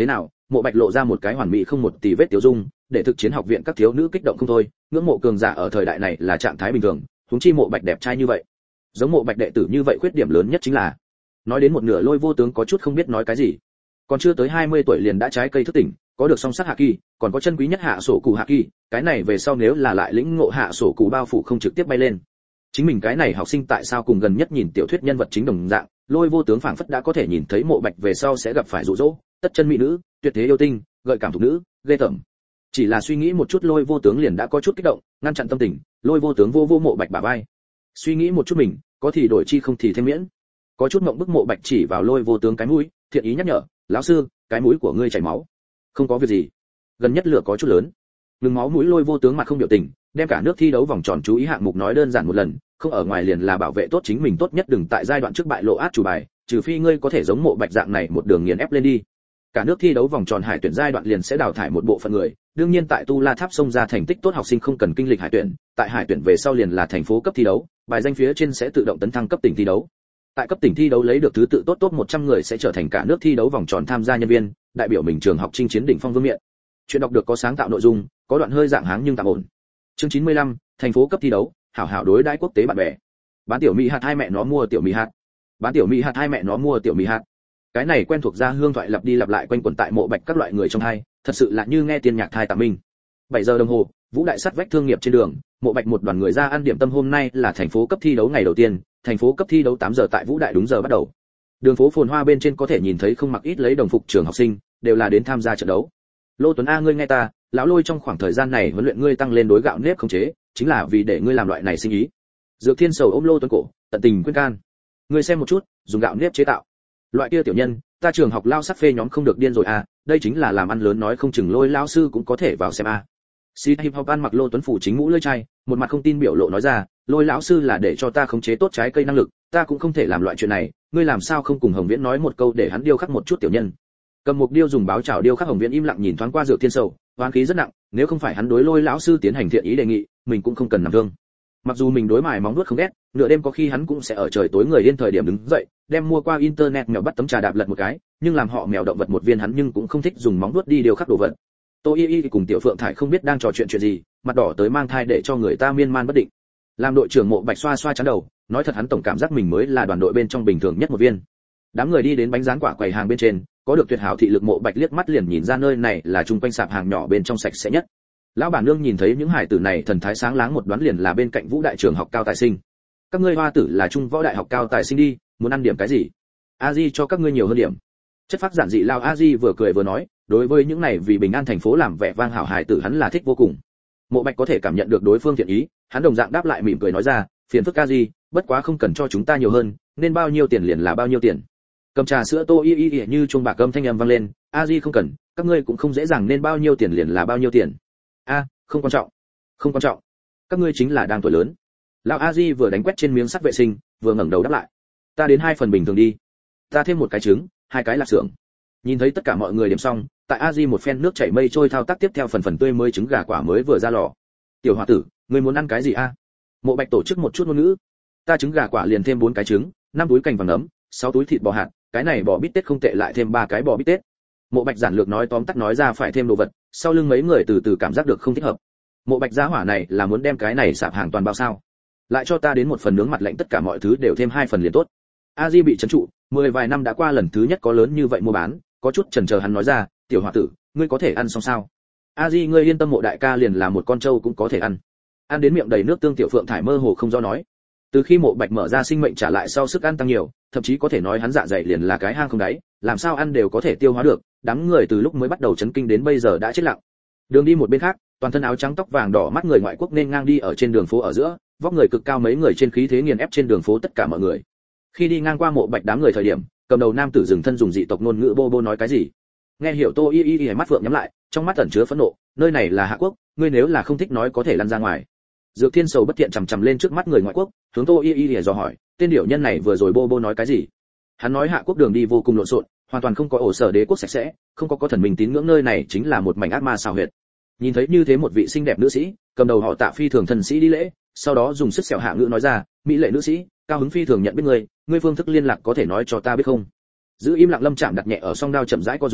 Mộ Bạch lộ ra một cái hoàn mỹ không một tì vết tiểu dung, để thực chiến học viện các thiếu nữ kích động không thôi, ngưỡng mộ cường giả ở thời đại này là trạng thái bình thường, huống chi Mộ Bạch đẹp trai như vậy. Giống Mộ Bạch đệ tử như vậy khuyết điểm lớn nhất chính là, nói đến một nửa Lôi Vô Tướng có chút không biết nói cái gì. Còn chưa tới hai mươi tuổi liền đã trái cây thức tỉnh, có được song sát hạ kỳ, còn có chân quý nhất hạ sổ cụ hạ kỳ, cái này về sau nếu là lại lĩnh ngộ hạ sổ cụ bao phủ không trực tiếp bay lên. Chính mình cái này học sinh tại sao cùng gần nhất nhìn tiểu thuyết nhân vật chính đồng dạng, Lôi Vô Tướng phảng phất đã có thể nhìn thấy Mộ Bạch về sau sẽ gặp phải dụ dỗ, tất chân mỹ nữ, tuyệt thế yêu tinh, gợi cảm thục nữ, ghê tởm. Chỉ là suy nghĩ một chút Lôi Vô Tướng liền đã có chút kích động, ngăn chặn tâm tình, Lôi Vô Tướng vô vô Mộ Bạch bả vai. Suy nghĩ một chút mình, có thì đổi chi không thì thêm miễn. Có chút mộng bức Mộ Bạch chỉ vào Lôi Vô Tướng cái mũi, thiện ý nhắc nhở, lão sư, cái mũi của ngươi chảy máu. Không có việc gì. Gần nhất lửa có chút lớn. Ngừng máu mũi Lôi Vô Tướng mặt không biểu tình, đem cả nước thi đấu vòng tròn chú ý hạng mục nói đơn giản một lần, không ở ngoài liền là bảo vệ tốt chính mình tốt nhất đừng tại giai đoạn trước bại lộ át chủ bài, trừ phi ngươi có thể giống Mộ Bạch dạng này một đường nghiền ép lên đi. Cả nước thi đấu vòng tròn hải tuyển giai đoạn liền sẽ đào thải một bộ phận người, đương nhiên tại Tu La Tháp xông ra thành tích tốt học sinh không cần kinh lịch hải tuyển, tại hải tuyển về sau liền là thành phố cấp thi đấu, bài danh phía trên sẽ tự động tấn thăng cấp tỉnh thi đấu. Tại cấp tỉnh thi đấu lấy được thứ tự tốt top một trăm người sẽ trở thành cả nước thi đấu vòng tròn tham gia nhân viên, đại biểu mình trường học chinh chiến đỉnh phong vương miện. Chuyện đọc được có sáng tạo nội dung, có đoạn hơi dạng háng nhưng tạm ổn. Chương chín mươi lăm, thành phố cấp thi đấu, hảo hảo đối đãi quốc tế bạn bè. Bán tiểu mỹ hạt hai mẹ nó mua tiểu mỹ hạt. Bán tiểu mỹ hạt hai mẹ nó mua tiểu mỹ hạt. Cái này quen thuộc ra hương thoại lặp đi lặp lại quanh quẩn tại Mộ Bạch các loại người trong hai, thật sự là như nghe tiên nhạc thai tạm minh. bảy giờ đồng hồ, Vũ Đại sắt vách thương nghiệp trên đường, Mộ Bạch một đoàn người ra ăn điểm tâm. Hôm nay là thành phố cấp thi đấu ngày đầu tiên, thành phố cấp thi đấu tám giờ tại Vũ Đại đúng giờ bắt đầu. Đường phố phồn hoa bên trên có thể nhìn thấy không mặc ít lấy đồng phục trường học sinh, đều là đến tham gia trận đấu. Lô Tuấn A, ngươi nghe ta, lão Lôi trong khoảng thời gian này huấn luyện ngươi tăng lên đối gạo nếp khống chế, chính là vì để ngươi làm loại này sinh ý. Dược Thiên Sầu ôm Lô Tuấn cổ, tận tình khuyên can. Ngươi xem một chút, dùng gạo nếp chế tạo. Loại kia tiểu nhân, ta trường học lao sắc phê nhóm không được điên rồi à, đây chính là làm ăn lớn nói không chừng Lôi lão sư cũng có thể vào xem à. Xí Hip Hop ăn mặc Lô Tuấn phủ chính mũ lưỡi chai, một mặt không tin biểu lộ nói ra, Lôi lão sư là để cho ta khống chế tốt trái cây năng lực, ta cũng không thể làm loại chuyện này, ngươi làm sao không cùng Hồng Viễn nói một câu để hắn điêu khắc một chút tiểu nhân. Cầm Mục Điêu dùng báo chảo điêu khắc Hồng Viễn im lặng nhìn thoáng qua Dược Thiên Sầu, oán khí rất nặng, nếu không phải hắn đối Lôi lão sư tiến hành thiện ý đề nghị, mình cũng không cần nằm thương. Mặc dù mình đối mài móng nuốt không ghét, nửa đêm có khi hắn cũng sẽ ở trời tối người điên thời điểm đứng dậy, đem mua qua internet mèo bắt tấm trà đạp lật một cái, nhưng làm họ mèo động vật một viên hắn nhưng cũng không thích dùng móng nuốt đi điều khắc đồ vật. Tô Y Y cùng Tiểu Phượng Thải không biết đang trò chuyện chuyện gì, mặt đỏ tới mang thai để cho người ta miên man bất định. Làm đội trưởng Mộ Bạch xoa xoa trán đầu, nói thật hắn tổng cảm giác mình mới là đoàn đội bên trong bình thường nhất một viên. Đám người đi đến bánh rán quả quầy hàng bên trên, có được tuyệt hảo thị lực Mộ Bạch liếc mắt liền nhìn ra nơi này là trung quanh sạp hàng nhỏ bên trong sạch sẽ nhất. Lão bản nương nhìn thấy những hải tử này thần thái sáng láng một đoán liền là bên cạnh Vũ Đại trường học cao tài sinh. Các ngươi hoa tử là trung võ đại học cao tài sinh đi, muốn ăn điểm cái gì? A Di cho các ngươi nhiều hơn điểm. Chất phác giản dị lao A Di vừa cười vừa nói, đối với những này vì bình an thành phố làm vẻ vang hảo hải tử hắn là thích vô cùng. Mộ Bạch có thể cảm nhận được đối phương thiện ý, hắn đồng dạng đáp lại mỉm cười nói ra, phiền phức A Di, bất quá không cần cho chúng ta nhiều hơn, nên bao nhiêu tiền liền là bao nhiêu tiền. Cầm trà sữa Tô Y Y như chuông bạc âm thanh âm vang lên, A Di không cần, các ngươi cũng không dễ dàng nên bao nhiêu tiền liền là bao nhiêu tiền. A, không quan trọng, không quan trọng, các ngươi chính là đang tuổi lớn. Lão A Di vừa đánh quét trên miếng sắt vệ sinh, vừa ngẩng đầu đáp lại, ta đến hai phần bình thường đi, ta thêm một cái trứng, hai cái lạp xưởng. Nhìn thấy tất cả mọi người điểm xong, tại A Di một phen nước chảy mây trôi thao tác tiếp theo phần phần tươi mới trứng gà quả mới vừa ra lò. Tiểu hòa tử, ngươi muốn ăn cái gì a? Mộ Bạch tổ chức một chút ngôn ngữ. Ta trứng gà quả liền thêm bốn cái trứng, năm túi cành vàng nấm, sáu túi thịt bò hạt, cái này bò bít tết không tệ lại thêm ba cái bò bít tết. Mộ Bạch giản lược nói tóm tắt nói ra phải thêm đồ vật, sau lưng mấy người từ từ cảm giác được không thích hợp. Mộ Bạch giá hỏa này là muốn đem cái này sạp hàng toàn bao sao? Lại cho ta đến một phần nướng mặt lạnh tất cả mọi thứ đều thêm hai phần liền tốt. A Di bị trấn trụ, mười vài năm đã qua lần thứ nhất có lớn như vậy mua bán, có chút chần chờ hắn nói ra, tiểu hòa tử, ngươi có thể ăn xong sao? A Di ngươi yên tâm Mộ đại ca liền là một con trâu cũng có thể ăn. Ăn đến miệng đầy nước tương Tiểu Phượng Thải mơ hồ không do nói. Từ khi Mộ Bạch mở ra sinh mệnh trả lại sau sức ăn tăng nhiều, thậm chí có thể nói hắn dạ dày liền là cái hang không đáy, làm sao ăn đều có thể tiêu hóa được, đám người từ lúc mới bắt đầu chấn kinh đến bây giờ đã chết lặng. Đường đi một bên khác, toàn thân áo trắng tóc vàng đỏ mắt người ngoại quốc nên ngang đi ở trên đường phố ở giữa, vóc người cực cao mấy người trên khí thế nghiền ép trên đường phố tất cả mọi người. Khi đi ngang qua Mộ Bạch đám người thời điểm, cầm đầu nam tử dừng thân dùng dị tộc ngôn ngữ bô bô nói cái gì. Nghe hiểu Tô Y Y Y mắt phượng nhắm lại, trong mắt ẩn chứa phẫn nộ, nơi này là Hạ Quốc, ngươi nếu là không thích nói có thể lăn ra ngoài. Dược Thiên Sầu bất tiện chằm chằm lên trước mắt người ngoại quốc, hướng Tô Y Y Y dò hỏi, tên điểu nhân này vừa rồi bô bô nói cái gì? Hắn nói Hạ Quốc đường đi vô cùng lộn xộn, hoàn toàn không có ổ sở đế quốc sạch sẽ, không có có thần minh tín ngưỡng, nơi này chính là một mảnh ác ma xào huyệt. Nhìn thấy như thế một vị xinh đẹp nữ sĩ, cầm đầu họ Tạ phi thường thần sĩ đi lễ, sau đó dùng sức sẹo hạ ngữ nói ra, mỹ lệ nữ sĩ, cao hứng phi thường nhận biết ngươi, ngươi phương thức liên lạc có thể nói cho ta biết không? Giữ im lặng Lâm Trạm đặt nhẹ ở song đao chậm rãi co rúm,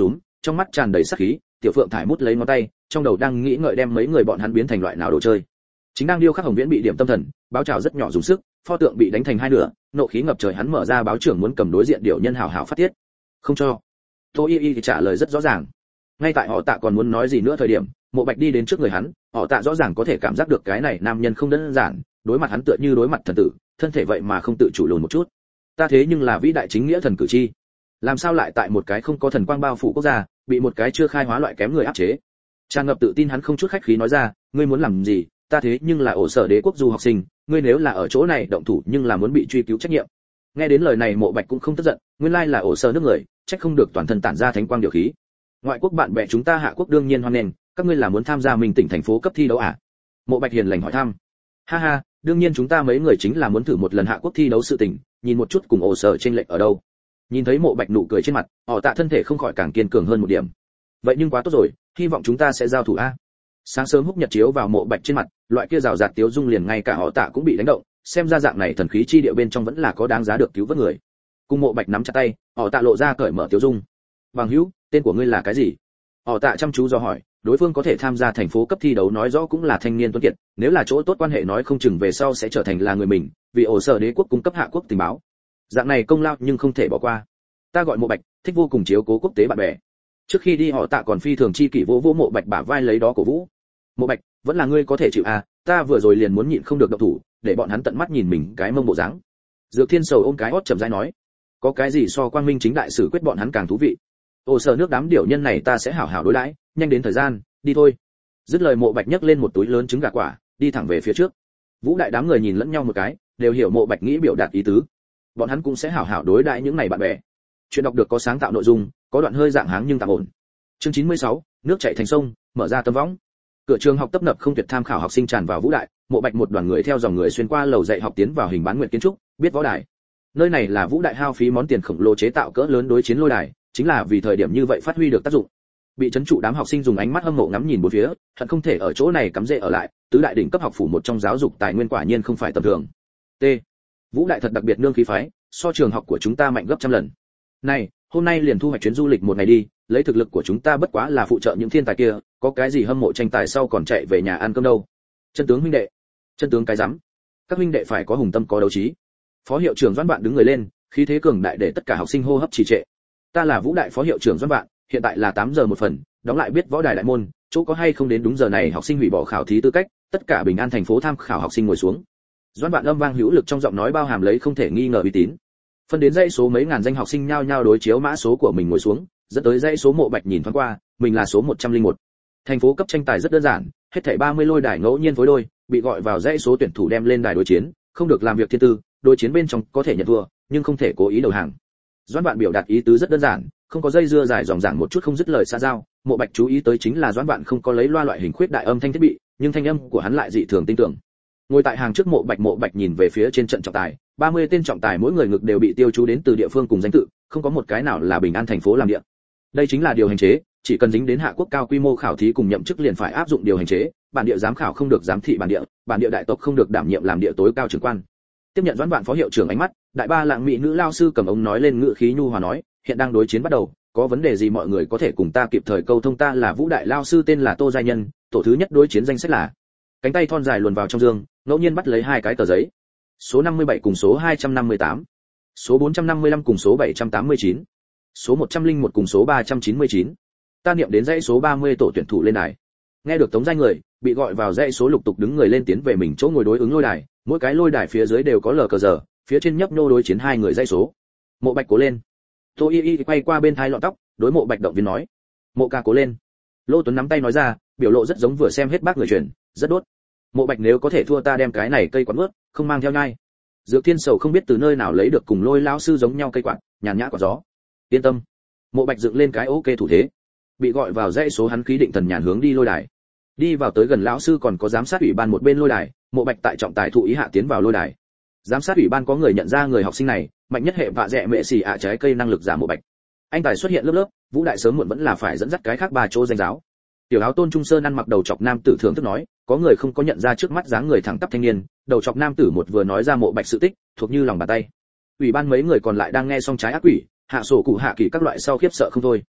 trong mắt tràn đầy sát khí. Tiểu Phượng thải mút lấy ngón tay, trong đầu đang nghĩ ngợi đem mấy người bọn hắn biến thành loại nào đồ chơi. Chính đang điêu khắc Hồng Viễn bị điểm tâm thần, báo trào rất nhỏ dùng sức, pho tượng bị đánh thành hai nửa, nộ khí ngập trời, hắn mở ra báo trưởng muốn cầm đối diện điểu nhân hào hào phát tiết. Không cho. Tô Y Y thì trả lời rất rõ ràng. Ngay tại họ Tạ còn muốn nói gì nữa thời điểm, Mộ Bạch đi đến trước người hắn, họ Tạ rõ ràng có thể cảm giác được cái này nam nhân không đơn giản, đối mặt hắn tựa như đối mặt thần tử, thân thể vậy mà không tự chủ lùn một chút. Ta thế nhưng là vĩ đại chính nghĩa thần cử chi, làm sao lại tại một cái không có thần quang bao phủ quốc gia, bị một cái chưa khai hóa loại kém người áp chế. Tràn ngập tự tin hắn không chút khách khí nói ra, ngươi muốn làm gì, ta thế nhưng là ổ sở đế quốc du học sinh, ngươi nếu là ở chỗ này động thủ nhưng là muốn bị truy cứu trách nhiệm. Nghe đến lời này Mộ Bạch cũng không tức giận, nguyên lai là ổ sở nước người, trách không được toàn thân tản ra thánh quang điều khí. Ngoại quốc bạn bè chúng ta Hạ quốc đương nhiên hoan nghênh, các ngươi là muốn tham gia mình tỉnh thành phố cấp thi đấu à? Mộ Bạch hiền lành hỏi thăm. Ha ha, đương nhiên chúng ta mấy người chính là muốn thử một lần Hạ quốc thi đấu sự tình, nhìn một chút cùng ổ sở trên lệch ở đâu. Nhìn thấy Mộ Bạch nụ cười trên mặt, họ Tạ thân thể không khỏi càng kiên cường hơn một điểm. Vậy nhưng quá tốt rồi, hy vọng chúng ta sẽ giao thủ a. Sáng sớm húc nhật chiếu vào Mộ Bạch trên mặt, loại kia rào rạt tiếu dung liền ngay cả họ Tạ cũng bị đánh động, xem ra dạng này thần khí chi địa bên trong vẫn là có đáng giá được cứu vớt người. Cùng Mộ Bạch nắm chặt tay, họ Tạ lộ ra cởi mở tiếu dung. Bằng hữu, tên của ngươi là cái gì? Họ Tạ chăm chú dò hỏi, đối phương có thể tham gia thành phố cấp thi đấu nói rõ cũng là thanh niên tuấn kiệt, nếu là chỗ tốt quan hệ nói không chừng về sau sẽ trở thành là người mình, vì ổ sở đế quốc cung cấp Hạ quốc tình báo. Dạng này công lao nhưng không thể bỏ qua. Ta gọi Mộ Bạch, thích vô cùng chiếu cố quốc tế bạn bè. Trước khi đi họ Tạ còn phi thường chi kỷ vỗ vỗ Mộ Bạch bả vai lấy đó cổ vũ. Mộ Bạch, vẫn là ngươi có thể chịu à, ta vừa rồi liền muốn nhịn không được động thủ, để bọn hắn tận mắt nhìn mình cái mông bộ dáng. Dược Thiên Sầu ôm cái hót chậm rãi nói, có cái gì so quang minh chính đại xử quyết bọn hắn càng thú vị. Ồ sở nước đám điểu nhân này ta sẽ hảo hảo đối đãi, nhanh đến thời gian, đi thôi. Dứt lời Mộ Bạch nhấc lên một túi lớn trứng gà quả, đi thẳng về phía trước. Vũ đại đám người nhìn lẫn nhau một cái, đều hiểu Mộ Bạch nghĩ biểu đạt ý tứ. Bọn hắn cũng sẽ hảo hảo đối đãi những này bạn bè. Chuyện đọc được có sáng tạo nội dung, có đoạn hơi dạng háng nhưng tạm ổn. Chương chín mươi sáu, nước chảy thành sông, mở ra tâm võng. Cửa trường học tấp nập không tuyệt tham khảo học sinh tràn vào Vũ đại, Mộ Bạch một đoàn người theo dòng người xuyên qua lầu dạy học tiến vào hình bán nguyệt kiến trúc, biết võ đài. Nơi này là Vũ đại hao phí món tiền khổng lồ chế tạo cỡ lớn đối chiến lôi đài, chính là vì thời điểm như vậy phát huy được tác dụng. Bị trấn trụ đám học sinh dùng ánh mắt hâm mộ ngắm nhìn bốn phía, thật không thể ở chỗ này cắm rễ ở lại, tứ đại đỉnh cấp học phủ một trong giáo dục tài nguyên quả nhiên không phải tầm thường. T. Vũ đại thật đặc biệt nương khí phái, so trường học của chúng ta mạnh gấp trăm lần. Này, hôm nay liền thu hoạch chuyến du lịch một ngày đi, lấy thực lực của chúng ta bất quá là phụ trợ những thiên tài kia, có cái gì hâm mộ tranh tài sau còn chạy về nhà ăn cơm đâu. Chân tướng huynh đệ. Chân tướng cái rắm. Các huynh đệ phải có hùng tâm có đấu trí. Phó hiệu trưởng Doãn Vạn đứng người lên, khí thế cường đại để tất cả học sinh hô hấp trì trệ. Ta là Vũ đại phó hiệu trưởng Doãn Vạn, hiện tại là tám giờ một phần, đóng lại biết võ đài đại môn, chỗ có hay không đến đúng giờ này học sinh hủy bỏ khảo thí tư cách, tất cả Bình An thành phố tham khảo học sinh ngồi xuống. Doãn Vạn âm vang hữu lực trong giọng nói bao hàm lấy không thể nghi ngờ uy tín. Phân đến dãy số mấy ngàn danh học sinh nhao nhao đối chiếu mã số của mình ngồi xuống, dẫn tới dãy số Mộ Bạch nhìn thoáng qua, mình là số một trăm lẻ một. Thành phố cấp tranh tài rất đơn giản, hết thảy ba mươi lôi đài ngẫu nhiên phối đôi, bị gọi vào dãy số tuyển thủ đem lên đài đối chiến, không được làm việc thiên tư, đối chiến bên trong có thể nhận thua, nhưng không thể cố ý đầu hàng. Doãn Vạn biểu đạt ý tứ rất đơn giản, không có dây dưa dài dòng dàng một chút không dứt lời xa giao. Mộ Bạch chú ý tới chính là Doãn Vạn không có lấy loa loại hình khuyết đại âm thanh thiết bị, nhưng thanh âm của hắn lại dị thường tinh tưởng. Ngồi tại hàng trước Mộ Bạch Mộ Bạch nhìn về phía trên trận trọng tài, ba mươi tên trọng tài mỗi người ngực đều bị tiêu chú đến từ địa phương cùng danh tự, không có một cái nào là Bình An thành phố làm địa. Đây chính là điều hành chế, chỉ cần dính đến Hạ quốc cao quy mô khảo thí cùng nhậm chức liền phải áp dụng điều hành chế, bản địa giám khảo không được giám thị bản địa, bản địa đại tộc không được đảm nhiệm làm địa tối cao trưởng quan. Tiếp nhận Doãn Vạn phó hiệu trưởng ánh mắt, đại ba lạng mỹ nữ lao sư cầm ống nói lên ngữ khí nhu hòa nói, hiện đang đối chiến bắt đầu, có vấn đề gì mọi người có thể cùng ta kịp thời câu thông, ta là Vũ đại lao sư tên là Tô Giai Nhân, tổ thứ nhất đối chiến danh sách là. Cánh tay thon dài luồn vào trong giường, ngẫu nhiên bắt lấy hai cái tờ giấy. Số năm mươi bảy cùng số hai trăm năm mươi tám, số bốn trăm năm mươi lăm cùng số bảy trăm tám mươi chín, số một trăm lẻ một cùng số ba trăm chín mươi chín. Ta niệm đến dãy số ba mươi tổ tuyển thủ lên đài. Nghe được tống danh người, bị gọi vào dãy số lục tục đứng người lên tiến về mình chỗ ngồi đối ứng lôi đài, mỗi cái lôi đài phía dưới đều có lờ cờ giờ, phía trên nhấp nhô đối chiến hai người dãy số. Mộ Bạch cố lên. Tô Y Y quay qua bên thái lọn tóc, đối Mộ Bạch động viên nói, Mộ ca cố lên. Lô Tuấn nắm tay nói ra, biểu lộ rất giống vừa xem hết bác người truyền, rất đốt. Mộ Bạch nếu có thể thua ta đem cái này cây quạt mướt, không mang theo nhai. Dược Thiên Sầu không biết từ nơi nào lấy được cùng Lôi lão sư giống nhau cây quạt, nhàn nhã quả gió. Yên tâm. Mộ Bạch dựng lên cái ok thủ thế. Bị gọi vào dãy số hắn khí định thần nhàn hướng đi lôi đài. Đi vào tới gần lão sư còn có giám sát ủy ban một bên lôi đài, Mộ Bạch tại trọng tài thụ ý hạ tiến vào lôi đài. Giám sát ủy ban có người nhận ra người học sinh này, mạnh nhất hệ vạ dẹ mẹ xì ạ trái cây năng lực giả Mộ Bạch. Anh tài xuất hiện lớp lớp, Vũ đại sớm muộn vẫn là phải dẫn dắt cái khác ba chỗ danh giáo. Tiểu áo tôn trung sơn ăn mặc đầu chọc nam tử thưởng thức nói, có người không có nhận ra trước mắt dáng người thẳng tắp thanh niên, đầu chọc nam tử một vừa nói ra Mộ Bạch sự tích, thuộc như lòng bàn tay. Ủy ban mấy người còn lại đang nghe xong trái ác quỷ, hạ sổ cụ hạ kỳ các loại sau khiếp sợ không thôi.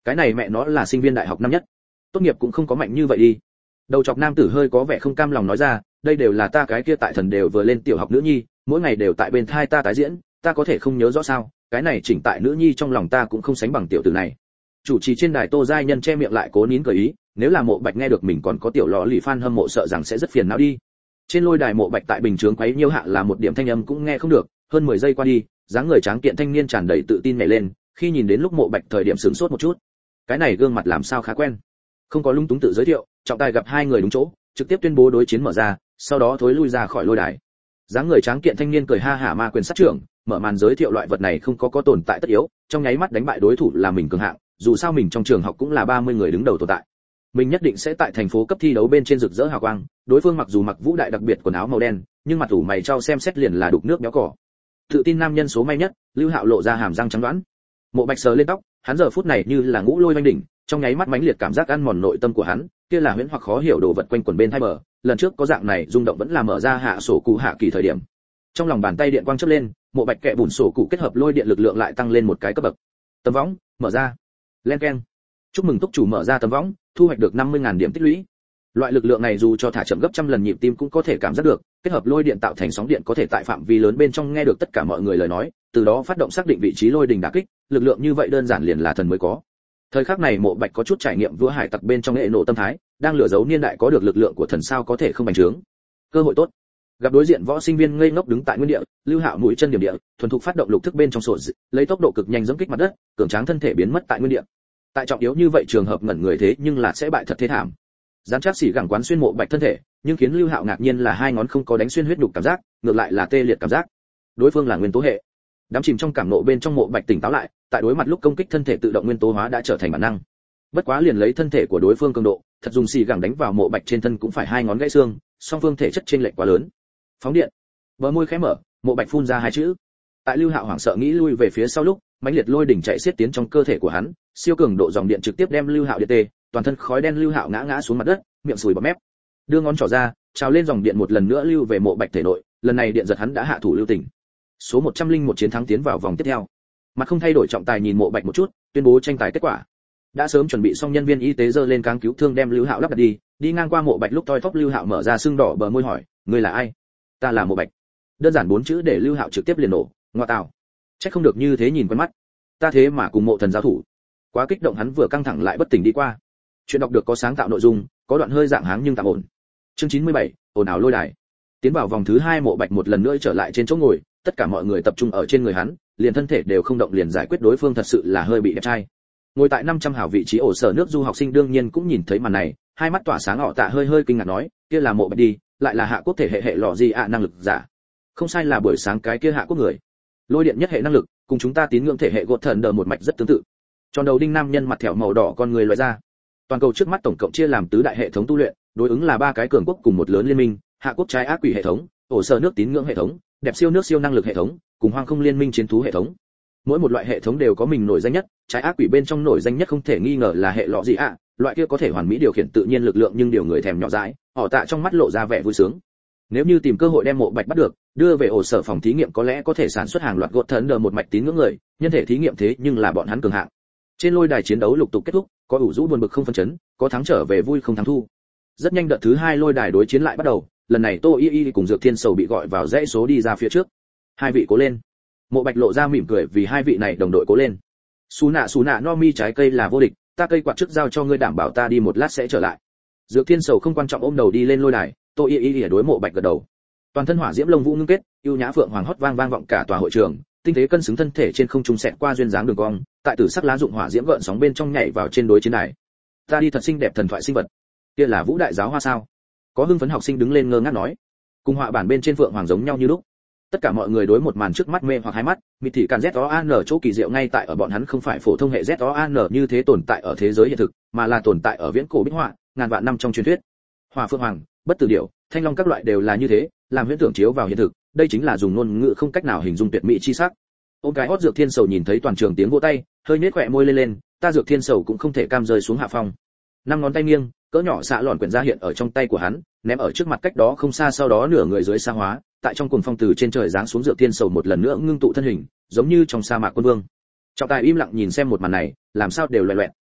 Cái này mẹ nó là sinh viên đại học năm nhất, tốt nghiệp cũng không có mạnh như vậy đi. Đầu chọc nam tử hơi có vẻ không cam lòng nói ra, đây đều là ta cái kia tại thần đều vừa lên tiểu học nữ nhi, mỗi ngày đều tại bên thai ta tái diễn, ta có thể không nhớ rõ sao? Cái này chỉnh tại nữ nhi trong lòng ta cũng không sánh bằng tiểu tử này. Chủ trì trên đài Tô Giai Nhân che miệng lại cố nín cười ý, nếu là Mộ Bạch nghe được mình còn có tiểu lọ lì fan hâm mộ sợ rằng sẽ rất phiền não đi. Trên lôi đài Mộ Bạch tại bình chướng quấy nhiêu hạ là một điểm thanh âm cũng nghe không được, hơn mười giây qua đi, dáng người tráng kiện thanh niên tràn đầy tự tin nhảy lên, khi nhìn đến lúc Mộ Bạch thời điểm sửng sốt một chút. Cái này gương mặt làm sao khá quen. Không có lung túng tự giới thiệu, trọng tài gặp hai người đúng chỗ, trực tiếp tuyên bố đối chiến mở ra, sau đó thối lui ra khỏi lôi đài. Dáng người tráng kiện thanh niên cười ha hả ma quyền sát trưởng, mở màn giới thiệu loại vật này không có có tồn tại tất yếu, trong nháy mắt đánh bại đối thủ là mình cường hạng, dù sao mình trong trường học cũng là ba mươi người đứng đầu tồn tại. Mình nhất định sẽ tại thành phố cấp thi đấu bên trên rực rỡ hào quang, đối phương mặc dù mặc vũ đại đặc biệt quần áo màu đen, nhưng mặt ủ mày trao xem xét liền là đục nước béo cỏ. Tự tin nam nhân số may nhất, Lưu Hạo lộ ra hàm răng trắng đoán. Mộ Bạch sờ lên tóc, hắn giờ phút này như là ngũ lôi vanh đỉnh, trong nháy mắt mãnh liệt cảm giác ăn mòn nội tâm của hắn, kia là huyễn hoặc khó hiểu đồ vật quanh quẩn bên hai bờ, lần trước có dạng này rung động vẫn là mở ra hạ sổ cụ hạ kỳ thời điểm. Trong lòng bàn tay điện quang chớp lên, Mộ Bạch kẹ bùn sổ cụ kết hợp lôi điện lực lượng lại tăng lên một cái cấp bậc. Tấm võng mở ra. Len keng. Chúc mừng túc chủ mở ra tấm võng, thu hoạch được năm mươi nghìn điểm tích lũy. Loại lực lượng này dù cho thả chậm gấp trăm lần nhịp tim cũng có thể cảm giác được, kết hợp lôi điện tạo thành sóng điện có thể tại phạm vi lớn bên trong nghe được tất cả mọi người lời nói, từ đó phát động xác định vị trí lôi đình đả kích, lực lượng như vậy đơn giản liền là thần mới có. Thời khắc này Mộ Bạch có chút trải nghiệm vua hải tặc bên trong nghệ nổ tâm thái, đang lừa giấu niên đại có được lực lượng của thần sao có thể không bành trướng. Cơ hội tốt. Gặp đối diện võ sinh viên ngây ngốc đứng tại nguyên địa, Lưu Hạo mũi chân điểm địa, thuần thục phát động lục thức bên trong sổ, lấy tốc độ cực nhanh giẫm kích mặt đất, cường tráng thân thể biến mất tại nguyên địa. Tại trọng yếu như vậy trường hợp ngẩn người thế nhưng là sẽ bại thật thế thảm. Gián chắc xỉ gẳng quán xuyên Mộ Bạch thân thể, nhưng khiến Lưu Hạo ngạc nhiên là hai ngón không có đánh xuyên huyết nhục cảm giác, ngược lại là tê liệt cảm giác. Đối phương là nguyên tố hệ. Đám chìm trong cảm nộ bên trong Mộ Bạch tỉnh táo lại, tại đối mặt lúc công kích thân thể tự động nguyên tố hóa đã trở thành bản năng. Bất quá liền lấy thân thể của đối phương cường độ, thật dùng xỉ gẳng đánh vào Mộ Bạch trên thân cũng phải hai ngón gãy xương, song phương thể chất chênh lệch quá lớn. Phóng điện. Bờ môi khẽ mở, Mộ Bạch phun ra hai chữ. Tại Lưu Hạo hoảng sợ nghĩ lui về phía sau lúc, mãnh liệt lôi đỉnh chạy xiết tiến trong cơ thể của hắn, siêu cường độ dòng điện trực tiếp đem Lưu Hạo điện tê, toàn thân khói đen Lưu Hạo ngã ngã xuống mặt đất, miệng sùi bọt mép. Đưa ngón trỏ ra, trào lên dòng điện một lần nữa lưu về Mộ Bạch thể nội, lần này điện giật hắn đã hạ thủ lưu tình. Số một trăm lẻ một chiến thắng tiến vào vòng tiếp theo. Mặt không thay đổi trọng tài nhìn Mộ Bạch một chút, tuyên bố tranh tài kết quả. Đã sớm chuẩn bị xong nhân viên y tế giơ lên cáng cứu thương đem Lưu Hạo lắp đặt đi, đi ngang qua Mộ Bạch lúc toi thóp Lưu Hạo mở ra sưng đỏ bờ môi hỏi, ngươi là ai? Ta là Mộ Bạch. Đơn giản bốn chữ để Lưu Hạo trực tiếp liền nổ, ngoa tào. Chắc không được như thế nhìn quen mắt. Ta thế mà cùng Mộ Thần giao thủ. Quá kích động hắn vừa căng thẳng lại bất tỉnh đi qua. Chuyện đọc được có sáng tạo nội dung, có đoạn hơi dạng háng nhưng tạm ổn. Chương chín mươi bảy, ồn ào lôi đài. Tiến vào vòng thứ hai Mộ Bạch một lần nữa trở lại trên chỗ ngồi, tất cả mọi người tập trung ở trên người hắn, liền thân thể đều không động liền giải quyết đối phương thật sự là hơi bị đẹp trai. Ngồi tại năm trăm hảo vị trí ổ sở nước du học sinh đương nhiên cũng nhìn thấy màn này, hai mắt tỏa sáng họ tạ hơi hơi kinh ngạc nói, kia là Mộ Bạch đi, lại là hạ quốc thể hệ hệ lọ gì ạ năng lực giả. Không sai là buổi sáng cái kia hạ quốc người. Lôi điện nhất hệ năng lực, cùng chúng ta tín ngưỡng thể hệ gột thần đờ một mạch rất tương tự. Tròn đầu đinh nam nhân mặt thẻo màu đỏ con người loại ra. Toàn cầu trước mắt tổng cộng chia làm tứ đại hệ thống tu luyện, đối ứng là ba cái cường quốc cùng một lớn liên minh, hạ quốc trái ác quỷ hệ thống, ổ sở nước tín ngưỡng hệ thống, đẹp siêu nước siêu năng lực hệ thống, cùng hoang không liên minh chiến thú hệ thống. Mỗi một loại hệ thống đều có mình nổi danh nhất, trái ác quỷ bên trong nổi danh nhất không thể nghi ngờ là hệ lọ gì ạ, loại kia có thể hoàn mỹ điều khiển tự nhiên lực lượng nhưng điều người thèm nhỏ dãi, họ tạ trong mắt lộ ra vẻ vui sướng. Nếu như tìm cơ hội đem Mộ Bạch bắt được, đưa về ổ sở phòng thí nghiệm có lẽ có thể sản xuất hàng loạt gột thần đờ một mạch tín ngưỡng người, nhân thể thí nghiệm thế nhưng là bọn hắn cường hạng. Trên lôi đài chiến đấu lục tục kết thúc, có ủ rũ buồn bực không phân chấn, có thắng trở về vui không thắng thu. Rất nhanh đợt thứ hai lôi đài đối chiến lại bắt đầu, lần này Tô Y Y cùng Dược Thiên Sầu bị gọi vào dãy số đi ra phía trước. Hai vị cố lên. Mộ Bạch lộ ra mỉm cười vì hai vị này đồng đội cố lên. Sú nạ sú nạ no mi trái cây là vô địch, ta cây quạt trước giao cho ngươi đảm bảo ta đi một lát sẽ trở lại. Dược Thiên Sầu không quan trọng ôm đầu đi lên lôi đài, Tô Y Y đối Mộ Bạch gật đầu. Toàn thân hỏa diễm lông vũ ngưng kết, ưu nhã phượng hoàng hót vang vang vọng cả tòa hội trường, tinh tế cân xứng thân thể trên không trung xẹt qua duyên dáng đường cong, tại tử sắc lá dụng hỏa diễm gợn sóng bên trong nhảy vào trên đối chiến đài. Ta đi thật xinh đẹp thần thoại sinh vật. Kia là Vũ Đại giáo hoa sao? Có hưng phấn học sinh đứng lên ngơ ngác nói. Cùng họa bản bên trên phượng hoàng giống nhau như lúc. Tất cả mọi người đối một màn trước mắt mê hoặc hai mắt, mịt thị càn Z O A N chỗ kỳ diệu ngay tại ở bọn hắn không phải phổ thông hệ Z O A N như thế tồn tại ở thế giới hiện thực, mà là tồn tại ở viễn cổ bích họa, ngàn vạn năm trong truyền thuyết. Hỏa phượng hoàng, bất tử điểu, thanh long các loại đều là như thế, làm huyễn tưởng chiếu vào hiện thực, đây chính là dùng ngôn ngữ không cách nào hình dung tuyệt mỹ chi sắc. Ôm cái hót Dược Thiên Sầu nhìn thấy toàn trường tiếng vỗ tay, hơi nhếch khóe môi lên lên, ta Dược Thiên Sầu cũng không thể cam rơi xuống hạ phong. Năm ngón tay nghiêng, cỡ nhỏ xạ lọn quyển ra hiện ở trong tay của hắn, ném ở trước mặt cách đó không xa, sau đó nửa người dưới xa hóa, tại trong cuồng phong từ trên trời giáng xuống Dược Thiên Sầu một lần nữa ngưng tụ thân hình, giống như trong sa mạc quân vương. Trọng tài im lặng nhìn xem một màn này, làm sao đều loè loẹt.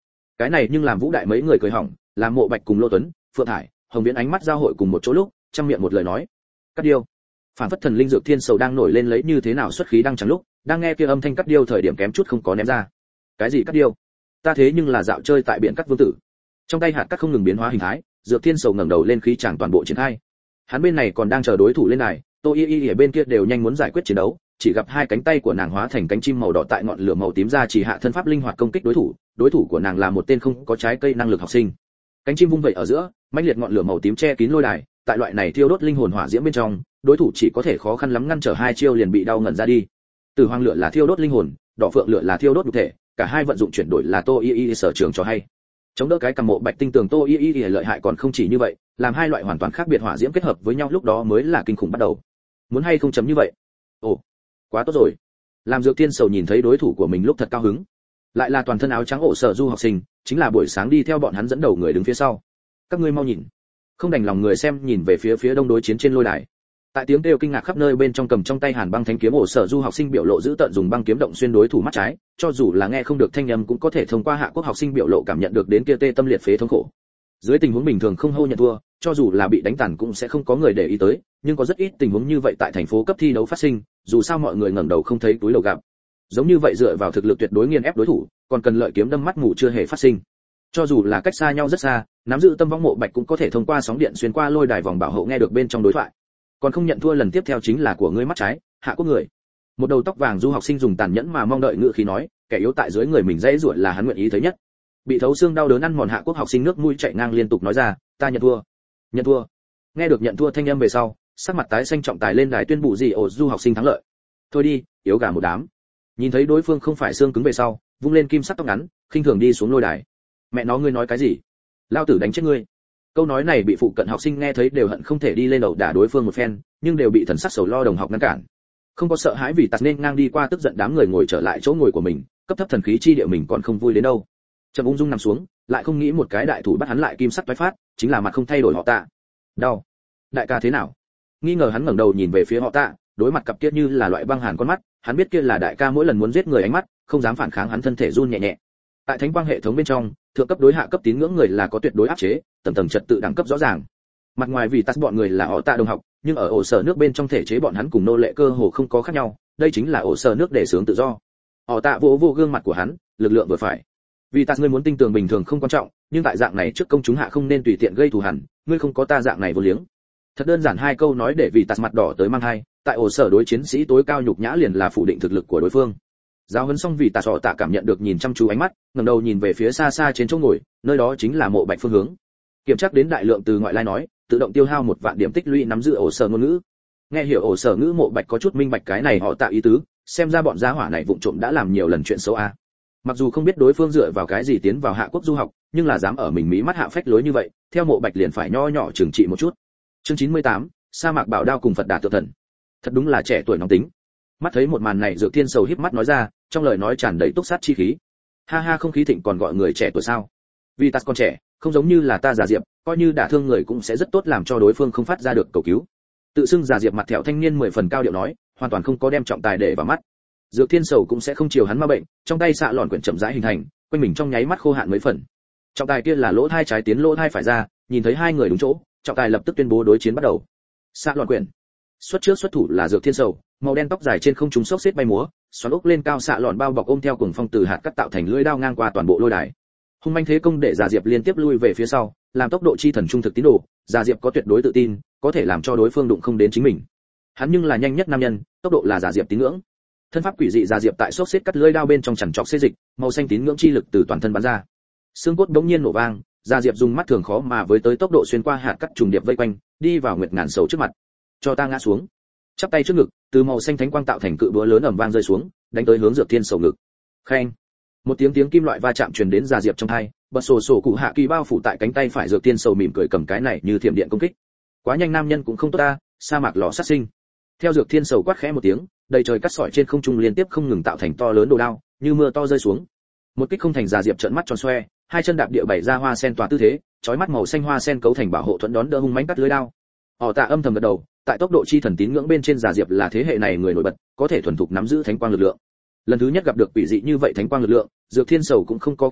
Cái này nhưng làm Vũ Đại mấy người cười hỏng, làm Mộ Bạch cùng Lô Tuấn, Phượng Thải, Hồng Viễn ánh mắt giao hội cùng một chỗ lúc, trăm miệng một lời nói. Cắt điêu. Phản phất thần linh dược thiên sầu đang nổi lên lấy như thế nào xuất khí đang chẳng lúc, đang nghe kia âm thanh cắt điêu thời điểm kém chút không có ném ra. Cái gì cắt điêu? Ta thế nhưng là dạo chơi tại biển cắt vương tử. Trong tay hạt cắt không ngừng biến hóa hình thái, dược thiên sầu ngẩng đầu lên khí chàng toàn bộ triển khai. Hắn bên này còn đang chờ đối thủ lên này, Tô Y Y ở bên kia đều nhanh muốn giải quyết chiến đấu, chỉ gặp hai cánh tay của nàng hóa thành cánh chim màu đỏ tại ngọn lửa màu tím ra chỉ hạ thân pháp linh hoạt công kích đối thủ, đối thủ của nàng là một tên không có trái cây năng lực học sinh. Cánh chim vung vẩy ở giữa, mãnh liệt ngọn lửa màu tím che kín lôi đài, tại loại này thiêu đốt linh hồn hỏa diễm bên trong, đối thủ chỉ có thể khó khăn lắm ngăn trở hai chiêu liền bị đau ngẩn ra đi. Từ hoàng lửa là thiêu đốt linh hồn, đỏ phượng lửa là thiêu đốt nhục thể, cả hai vận dụng chuyển đổi là Tô Y Y sở trường cho hay. Chống đỡ cái cầm Mộ Bạch tinh tường Tô Y Y lợi hại còn không chỉ như vậy, làm hai loại hoàn toàn khác biệt hỏa diễm kết hợp với nhau lúc đó mới là kinh khủng bắt đầu. Muốn hay không chấm như vậy? Ồ, quá tốt rồi. Làm Dược Thiên Sầu nhìn thấy đối thủ của mình lúc thật cao hứng. Lại là toàn thân áo trắng ổ sở du học sinh, chính là buổi sáng đi theo bọn hắn dẫn đầu người đứng phía sau. Các ngươi mau nhìn. Không đành lòng người xem nhìn về phía phía đông đối chiến trên lôi đài. Tại tiếng kêu kinh ngạc khắp nơi bên trong cầm trong tay Hàn Băng Thánh kiếm ổ sở du học sinh biểu lộ giữ tận dùng băng kiếm động xuyên đối thủ mắt trái, cho dù là nghe không được thanh âm cũng có thể thông qua Hạ Quốc học sinh biểu lộ cảm nhận được đến kia tê tâm liệt phế thống khổ. Dưới tình huống bình thường không hô nhận thua, cho dù là bị đánh tàn cũng sẽ không có người để ý tới, nhưng có rất ít tình huống như vậy tại thành phố cấp thi đấu phát sinh, dù sao mọi người ngẩng đầu không thấy túi lầu gặp. Giống như vậy dựa vào thực lực tuyệt đối nghiền ép đối thủ, còn cần lợi kiếm đâm mắt ngủ chưa hề phát sinh. Cho dù là cách xa nhau rất xa, nắm giữ tâm võng Mộ Bạch cũng có thể thông qua sóng điện xuyên qua lôi đài vòng bảo hộ nghe được bên trong đối thoại. Còn không nhận thua lần tiếp theo chính là của ngươi mắt trái, Hạ Quốc người. Một đầu tóc vàng du học sinh dùng tàn nhẫn mà mong đợi ngữ khí nói, kẻ yếu tại dưới người mình dễ ruột là hắn nguyện ý thấy nhất. Bị thấu xương đau đớn ăn mòn Hạ Quốc học sinh nước mũi chảy ngang liên tục nói ra, ta nhận thua, nhận thua. Nghe được nhận thua thanh âm về sau, sắc mặt tái xanh trọng tài lên đài tuyên bố gì ổ du học sinh thắng lợi. Thôi đi, yếu gà một đám. Nhìn thấy đối phương không phải xương cứng về sau, vung lên kim sắc tóc ngắn, khinh thường đi xuống lôi đài. Mẹ nó ngươi nói cái gì? Lao tử đánh chết ngươi. Câu nói này bị phụ cận học sinh nghe thấy đều hận không thể đi lên đầu đả đối phương một phen, nhưng đều bị thần sắc sầu lo đồng học ngăn cản. Không có sợ hãi vì tạt nên ngang đi qua tức giận đám người ngồi trở lại chỗ ngồi của mình, cấp thấp thần khí chi địa mình còn không vui đến đâu. Trầm ung dung nằm xuống, lại không nghĩ một cái đại thủ bắt hắn lại kim sắc toái phát, chính là mặt không thay đổi họ Tạ. Đau. Đại ca thế nào? Nghi ngờ hắn ngẩng đầu nhìn về phía họ Tạ, đối mặt cặp kia như là loại băng hàn con mắt, hắn biết kia là đại ca mỗi lần muốn giết người ánh mắt, không dám phản kháng hắn thân thể run nhẹ nhẹ. Tại thánh quang hệ thống bên trong, thượng cấp đối hạ cấp tín ngưỡng người là có tuyệt đối áp chế, tầng tầng trật tự đẳng cấp rõ ràng. Mặt ngoài vì tắt bọn người là họ Tạ đồng học, nhưng ở ổ sở nước bên trong thể chế bọn hắn cùng nô lệ cơ hồ không có khác nhau, đây chính là ổ sở nước để sướng tự do. Họ Tạ vỗ vỗ gương mặt của hắn, lực lượng vừa phải. Vì tắt ngươi muốn tinh tường bình thường không quan trọng, nhưng tại dạng này trước công chúng hạ không nên tùy tiện gây thù hằn, ngươi không có ta dạng này vô liếng. Thật đơn giản hai câu nói để vì tắt mặt đỏ tới mang hai, tại ổ sở đối chiến sĩ tối cao nhục nhã liền là phủ định thực lực của đối phương. Giáo huấn xong vì tà sọ tạ cảm nhận được nhìn chăm chú ánh mắt, ngẩng đầu nhìn về phía xa xa trên chỗ ngồi, nơi đó chính là Mộ Bạch phương hướng. Kiểm tra đến đại lượng từ ngoại lai nói, tự động tiêu hao một vạn điểm tích lũy nắm giữ ổ sở ngôn ngữ. Nghe hiểu ổ sở ngữ Mộ Bạch có chút minh bạch cái này họ tạ ý tứ, xem ra bọn gia hỏa này vụng trộm đã làm nhiều lần chuyện xấu a. Mặc dù không biết đối phương dựa vào cái gì tiến vào Hạ Quốc du học, nhưng là dám ở mình mỹ mắt hạ phách lối như vậy, theo Mộ Bạch liền phải nho nhỏ trừng trị một chút. Chương chín mươi tám, sa mạc bảo đao cùng Phật Đà tự thần. Thật đúng là trẻ tuổi nóng tính. Mắt thấy một màn này Dược Thiên Sầu híp mắt nói ra, trong lời nói tràn đầy túc sát chi khí. Ha ha, không khí thịnh còn gọi người trẻ tuổi sao? Vì ta còn trẻ, không giống như là ta già diệp, coi như đả thương người cũng sẽ rất tốt làm cho đối phương không phát ra được cầu cứu. Tự xưng già diệp mặt thẹo thanh niên mười phần cao điệu nói, hoàn toàn không có đem trọng tài để vào mắt. Dược Thiên Sầu cũng sẽ không chiều hắn ma bệnh, trong tay xạ lọn quyển chậm rãi hình thành, quanh mình trong nháy mắt khô hạn mấy phần. Trọng tài kia là lỗ thai trái tiến lỗ thai phải ra, nhìn thấy hai người đúng chỗ, trọng tài lập tức tuyên bố đối chiến bắt đầu. Xạ lọn quyển. Xuất trước xuất thủ là Dược Thiên Sầu, màu đen tóc dài trên không trung xốc xếp bay múa, xoắn ốc lên cao xạ lọn bao bọc ôm theo cuồng phong từ hạt cắt tạo thành lưỡi đao ngang qua toàn bộ lôi đài. Hung manh thế công để Già Diệp liên tiếp lui về phía sau, làm tốc độ chi thần trung thực tín đồ, Già Diệp có tuyệt đối tự tin, có thể làm cho đối phương đụng không đến chính mình. Hắn nhưng là nhanh nhất nam nhân, tốc độ là Già Diệp tín ngưỡng. Thân pháp quỷ dị Già Diệp tại xốc xếp cắt lưỡi đao bên trong chằn trọc xê dịch, màu xanh tín ngưỡng chi lực từ toàn thân bắn ra. Xương cốt bỗng nhiên nổ vang, Già Diệp dùng mắt thường khó mà với tới tốc độ xuyên qua hạt cắt trùng điệp vây quanh, đi vào Nguyệt Ngàn Sầu trước mặt. Cho ta ngã xuống. Chắp tay trước ngực, từ màu xanh thánh quang tạo thành cự búa lớn ầm vang rơi xuống, đánh tới hướng Dược Thiên Sầu ngực. Khen. Một tiếng tiếng kim loại va chạm truyền đến Già Diệp trong tai, bật sổ sổ cụ hạ kỳ bao phủ tại cánh tay phải Dược Thiên Sầu mỉm cười cầm cái này như thiểm điện công kích. Quá nhanh nam nhân cũng không tốt ta, sa mạc lò sát sinh. Theo Dược Thiên Sầu quát khẽ một tiếng, đầy trời cắt sỏi trên không trung liên tiếp không ngừng tạo thành to lớn đồ đao, như mưa to rơi xuống. Một kích không thành Già Diệp trợn mắt tròn xoe, hai chân đạp địa bảy ra hoa sen tỏa tư thế, chói mắt màu xanh hoa sen cấu thành bảo hộ thuẫn đón đỡ hung mãnh cắt lưới đao. Họ Tạ âm thầm gật đầu, tại tốc độ chi thần tín ngưỡng bên trên Già Diệp là thế hệ này người nổi bật, có thể thuần thục nắm giữ thánh quang lực lượng. Lần thứ nhất gặp được quỷ dị như vậy thánh quang lực lượng, Dược Thiên Sầu cũng không có kinh hoàng,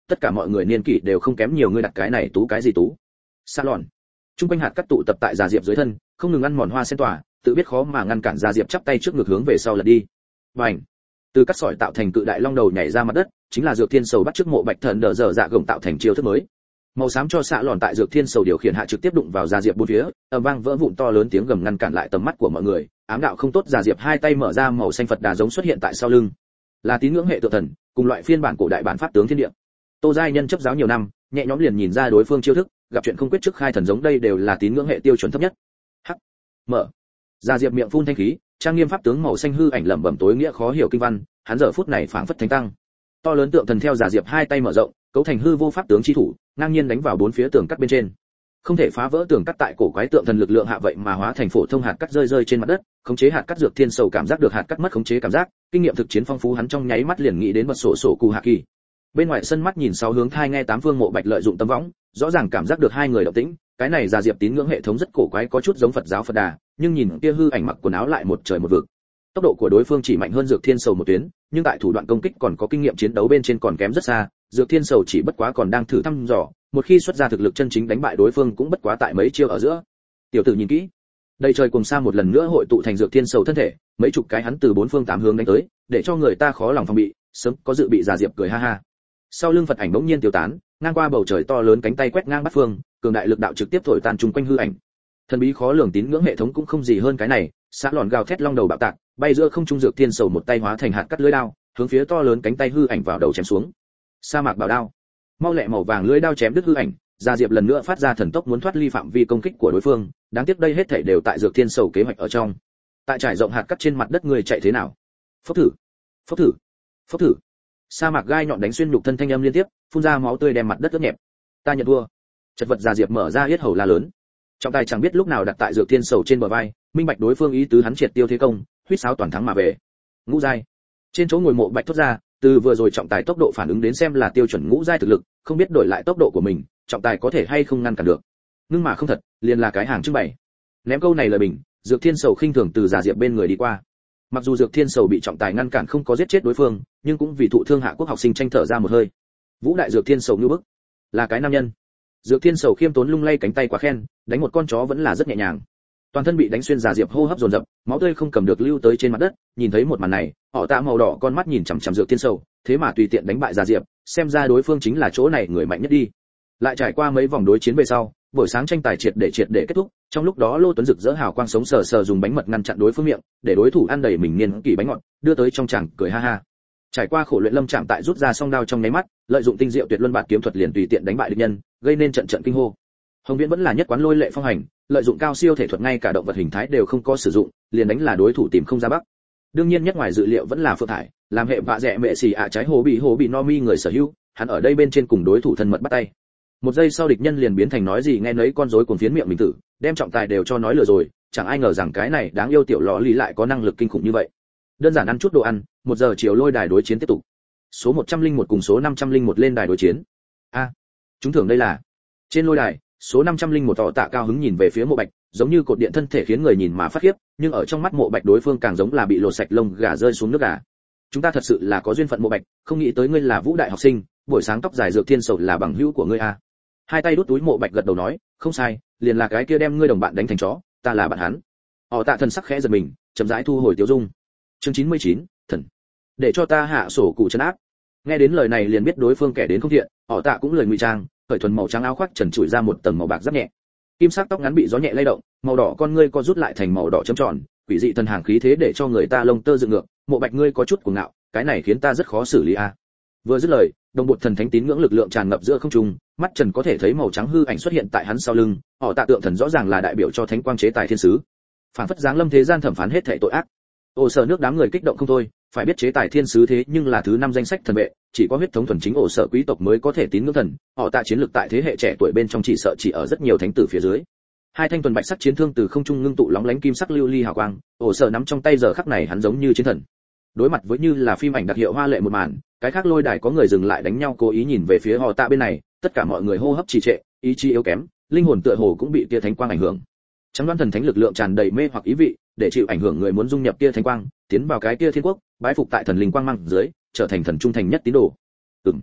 tất cả mọi người niên kỷ đều không kém nhiều, ngươi đặt cái này tú cái gì tú. Sa lòn. Trung quanh hạt cát tụ tập tại Già Diệp dưới thân, không ngừng ăn mòn hoa sen tỏa, tự biết khó mà ngăn cản. Già Diệp chắp tay trước ngực hướng về sau lật đi. Bành. Từ cát sỏi tạo thành cự đại long đầu nhảy ra mặt đất, chính là Dược Thiên Sầu bắt trước mộ bạch thần đỡ dở dạ gồng tạo thành chiêu thức mới. Màu xám cho xạ lòn tại Dược Thiên Sầu điều khiển hạ trực tiếp đụng vào Già Diệp bốn phía, ầm vang vỡ vụn, to lớn tiếng gầm ngăn cản lại tầm mắt của mọi người. Ám đạo không tốt. Già Diệp hai tay mở ra, màu xanh Phật đà giống xuất hiện tại sau lưng, là tín ngưỡng hệ tượng thần, cùng loại phiên bản cổ đại bản pháp tướng thiên địa. Tô giai nhân chấp giáo nhiều năm, nhẹ nhõm liền nhìn ra đối phương chiêu thức, gặp chuyện không quyết trước khai thần giống, đây đều là tín ngưỡng hệ tiêu chuẩn thấp nhất. Hắc. Mở. Già Diệp miệng phun thanh khí, trang nghiêm pháp tướng màu xanh hư ảnh lẩm bẩm tối nghĩa khó hiểu kinh văn, hắn giờ phút này phảng phất thánh tăng. To lớn tượng thần theo Già Diệp hai tay mở rộng, cấu thành hư vô pháp tướng chi thủ, ngang nhiên đánh vào bốn phía tường cắt bên trên. Không thể phá vỡ tường cắt, tại cổ quái tượng thần lực lượng hạ vậy mà hóa thành phổ thông hạt cắt rơi rơi trên mặt đất, khống chế hạt cắt. Dược Thiên Sầu cảm giác được hạt cắt mất khống chế cảm giác, kinh nghiệm thực chiến phong phú, hắn trong nháy mắt liền nghĩ đến bật sổ sổ cụ hạ kỳ. Bên ngoài sân mắt nhìn sáu hướng, thai nghe tám phương, Mộ Bạch lợi dụng tấm võng, rõ ràng cảm giác được hai người động tĩnh. Cái này Già Diệp tín ngưỡng hệ thống rất cổ quái, có chút giống Phật giáo Phật Đà, nhưng nhìn kia hư ảnh mặc quần áo lại một trời một vực. Tốc độ của đối phương chỉ mạnh hơn Dược Thiên Sầu một tuyến, nhưng tại thủ đoạn công kích còn có kinh nghiệm chiến đấu bên trên còn kém rất xa. Dược Thiên Sầu chỉ bất quá còn đang thử thăm dò, một khi xuất ra thực lực chân chính đánh bại đối phương cũng bất quá tại mấy chiêu ở giữa. Tiểu tử nhìn kỹ, đầy trời cùng sa một lần nữa hội tụ thành Dược Thiên Sầu thân thể, mấy chục cái hắn từ bốn phương tám hướng đánh tới, để cho người ta khó lòng phòng bị. Sớm có dự bị. Già Diệp cười ha ha. Sau lưng Phật ảnh bỗng nhiên tiêu tán, ngang qua bầu trời, to lớn cánh tay quét ngang bát phương, cường đại lực đạo trực tiếp thổi tan chung quanh hư ảnh. Thần bí khó lường tín ngưỡng hệ thống cũng không gì hơn cái này, xạ lòn gào thét long đầu bạo tạc, bay giữa không trung. Dược Thiên Sầu một tay hóa thành hạt cắt lưỡi đao, hướng phía to lớn cánh tay hư ảnh vào đầu chém xuống. Sa mạc bảo đao. Mau lẹ màu vàng lưỡi đao chém đứt hư ảnh, Già Diệp lần nữa phát ra thần tốc muốn thoát ly phạm vi công kích của đối phương, đáng tiếc đây hết thảy đều tại Dược Thiên Sầu kế hoạch ở trong. Tại trải rộng hạt cắt trên mặt đất, người chạy thế nào? Phốc thử, phốc thử, phốc thử. Sa mạc gai nhọn đánh xuyên nhục thân, thanh âm liên tiếp, phun ra máu tươi đem mặt đất ướt nhẹp. Ta nhận thua. Chật vật Già Diệp mở ra yết hầu la lớn. Trọng tài chẳng biết lúc nào đặt tại Dược Thiên Sầu trên bờ vai, minh bạch đối phương ý tứ, hắn triệt tiêu thế công, huýt sáo toàn thắng mà về. Ngũ giai. Trên chỗ ngồi Mộ Bạch thốt ra, từ vừa rồi trọng tài tốc độ phản ứng đến xem là tiêu chuẩn ngũ giai thực lực, không biết đổi lại tốc độ của mình, trọng tài có thể hay không ngăn cản được. Nhưng mà không thật, liền là cái hàng trưng bày. Ném câu này lời bình, Dược Thiên Sầu khinh thường từ Già Diệp bên người đi qua. Mặc dù Dược Thiên Sầu bị trọng tài ngăn cản không có giết chết đối phương, nhưng cũng vì thụ thương hạ quốc học sinh tranh thở ra một hơi. Vũ đại Dược Thiên Sầu như bức, là cái nam nhân. Dược Thiên Sầu khiêm tốn lung lay cánh tay quá khen, đánh một con chó vẫn là rất nhẹ nhàng. Toàn thân bị đánh xuyên, Già Diệp hô hấp dồn dập, máu tươi không cầm được lưu tới trên mặt đất. Nhìn thấy một màn này, họ Tạ màu đỏ con mắt nhìn chằm chằm Dược Thiên Sầu, thế mà tùy tiện đánh bại Già Diệp, xem ra đối phương chính là chỗ này người mạnh nhất đi. Lại trải qua mấy vòng đối chiến về sau, buổi sáng tranh tài triệt để triệt để kết thúc. Trong lúc đó Lô Tuấn rực rỡ hào quang sống sờ sờ dùng bánh mật ngăn chặn đối phương miệng, để đối thủ ăn đầy mình niên kỳ bánh ngọt, đưa tới trong chàng cười ha ha. Trải qua khổ luyện, Lâm Trạm tại rút ra song đao trong nháy mắt, lợi dụng tinh diệu tuyệt luân bản kiếm thuật liền tùy tiện đánh bại địch nhân, gây nên trận trận kinh hô. Hồng Viễn vẫn là nhất quán lôi lệ phong hành, lợi dụng cao siêu thể thuật, ngay cả động vật hình thái đều không có sử dụng, liền đánh là đối thủ tìm không ra bắc. Đương nhiên nhất ngoài dự liệu vẫn là Phượng Thải, làm hệ vạ rẻ mẹ xì ạ trái hồ bị hồ bị no mi người sở hữu, hắn ở đây bên trên cùng đối thủ thân mật bắt tay. Một giây sau địch nhân liền biến thành nói gì nghe nấy, con rối cuồng phiến miệng mình tử, đem trọng tài đều cho nói lừa rồi, chẳng ai ngờ rằng cái này đáng yêu tiểu lọ lì lại có năng lực kinh khủng như vậy. Đơn giản ăn chút đồ ăn, một giờ chiều lôi đài đối chiến tiếp tục. Số một trăm linh một cùng số năm trăm linh một lên đài đối chiến. A, à, chúng thưởng đây là. Trên lôi đài, số năm trăm linh một tỏ tạ cao hứng nhìn về phía Mộ Bạch, giống như cột điện thân thể khiến người nhìn mà phát khiếp, nhưng ở trong mắt Mộ Bạch đối phương càng giống là bị lột sạch lông gà rơi xuống nước gà. Chúng ta thật sự là có duyên phận Mộ Bạch, không nghĩ tới ngươi là Vũ đại học sinh, buổi sáng tóc dài Dược Thiên Sầu là bằng hữu của ngươi a. Hai tay đút túi, Mộ Bạch gật đầu nói, không sai, liền là cái kia đem ngươi đồng bạn đánh thành chó, ta là bạn hắn. Họ Tạ thần sắc khẽ giật mình, chậm rãi thu hồi tiêu dung. Chương chín mươi chín, thần. Để cho ta hạ sổ cụ trấn áp. Nghe đến lời này liền biết đối phương kẻ đến không thiện, họ Tạ cũng lời ngụy trang, cởi thuần màu trắng áo khoác trần trụi ra một tầng màu bạc rất nhẹ. Kim sắc tóc ngắn bị gió nhẹ lay động, màu đỏ con ngươi co rút lại thành màu đỏ chấm tròn, quỷ dị thần hàng khí thế để cho người ta lông tơ dựng ngược. Mộ Bạch ngươi có chút cuồng ngạo, cái này khiến ta rất khó xử lý a. Vừa dứt lời, đồng bột thần thánh tín ngưỡng lực lượng tràn ngập giữa không trung, mắt Trần có thể thấy màu trắng hư ảnh xuất hiện tại hắn sau lưng, họ Tạ tượng thần rõ ràng là đại biểu cho thánh quang chế tài thiên sứ. Phản phất giáng lâm thế gian thẩm phán hết thảy tội ác. Ổ Sở nước đám người kích động không thôi, phải biết chế tài thiên sứ thế nhưng là thứ năm danh sách thần vệ, chỉ có huyết thống thuần chính Ổ Sở quý tộc mới có thể tín ngưỡng thần, họ Tạ chiến lược tại thế hệ trẻ tuổi bên trong chỉ sợ chỉ ở rất nhiều thánh tử phía dưới. Hai thanh tuần bạch sắc chiến thương từ không trung ngưng tụ lóng lánh kim sắc lưu ly hào quang, Ổ Sở nắm trong tay giờ khắc này hắn giống như chiến thần. Đối mặt với như là phim ảnh đặc hiệu hoa lệ một màn, cái khác lôi đài có người dừng lại đánh nhau, cố ý nhìn về phía họ Tạ bên này, tất cả mọi người hô hấp trì trệ, ý chí yếu kém, linh hồn tựa hồ cũng bị tia thánh quang ảnh hưởng. Trắng đoán thần thánh lực lượng tràn đầy mê hoặc ý vị, để chịu ảnh hưởng người muốn dung nhập tia thánh quang, tiến vào cái tia thiên quốc, bái phục tại thần linh quang mang dưới, trở thành thần trung thành nhất tín đồ. Ừm.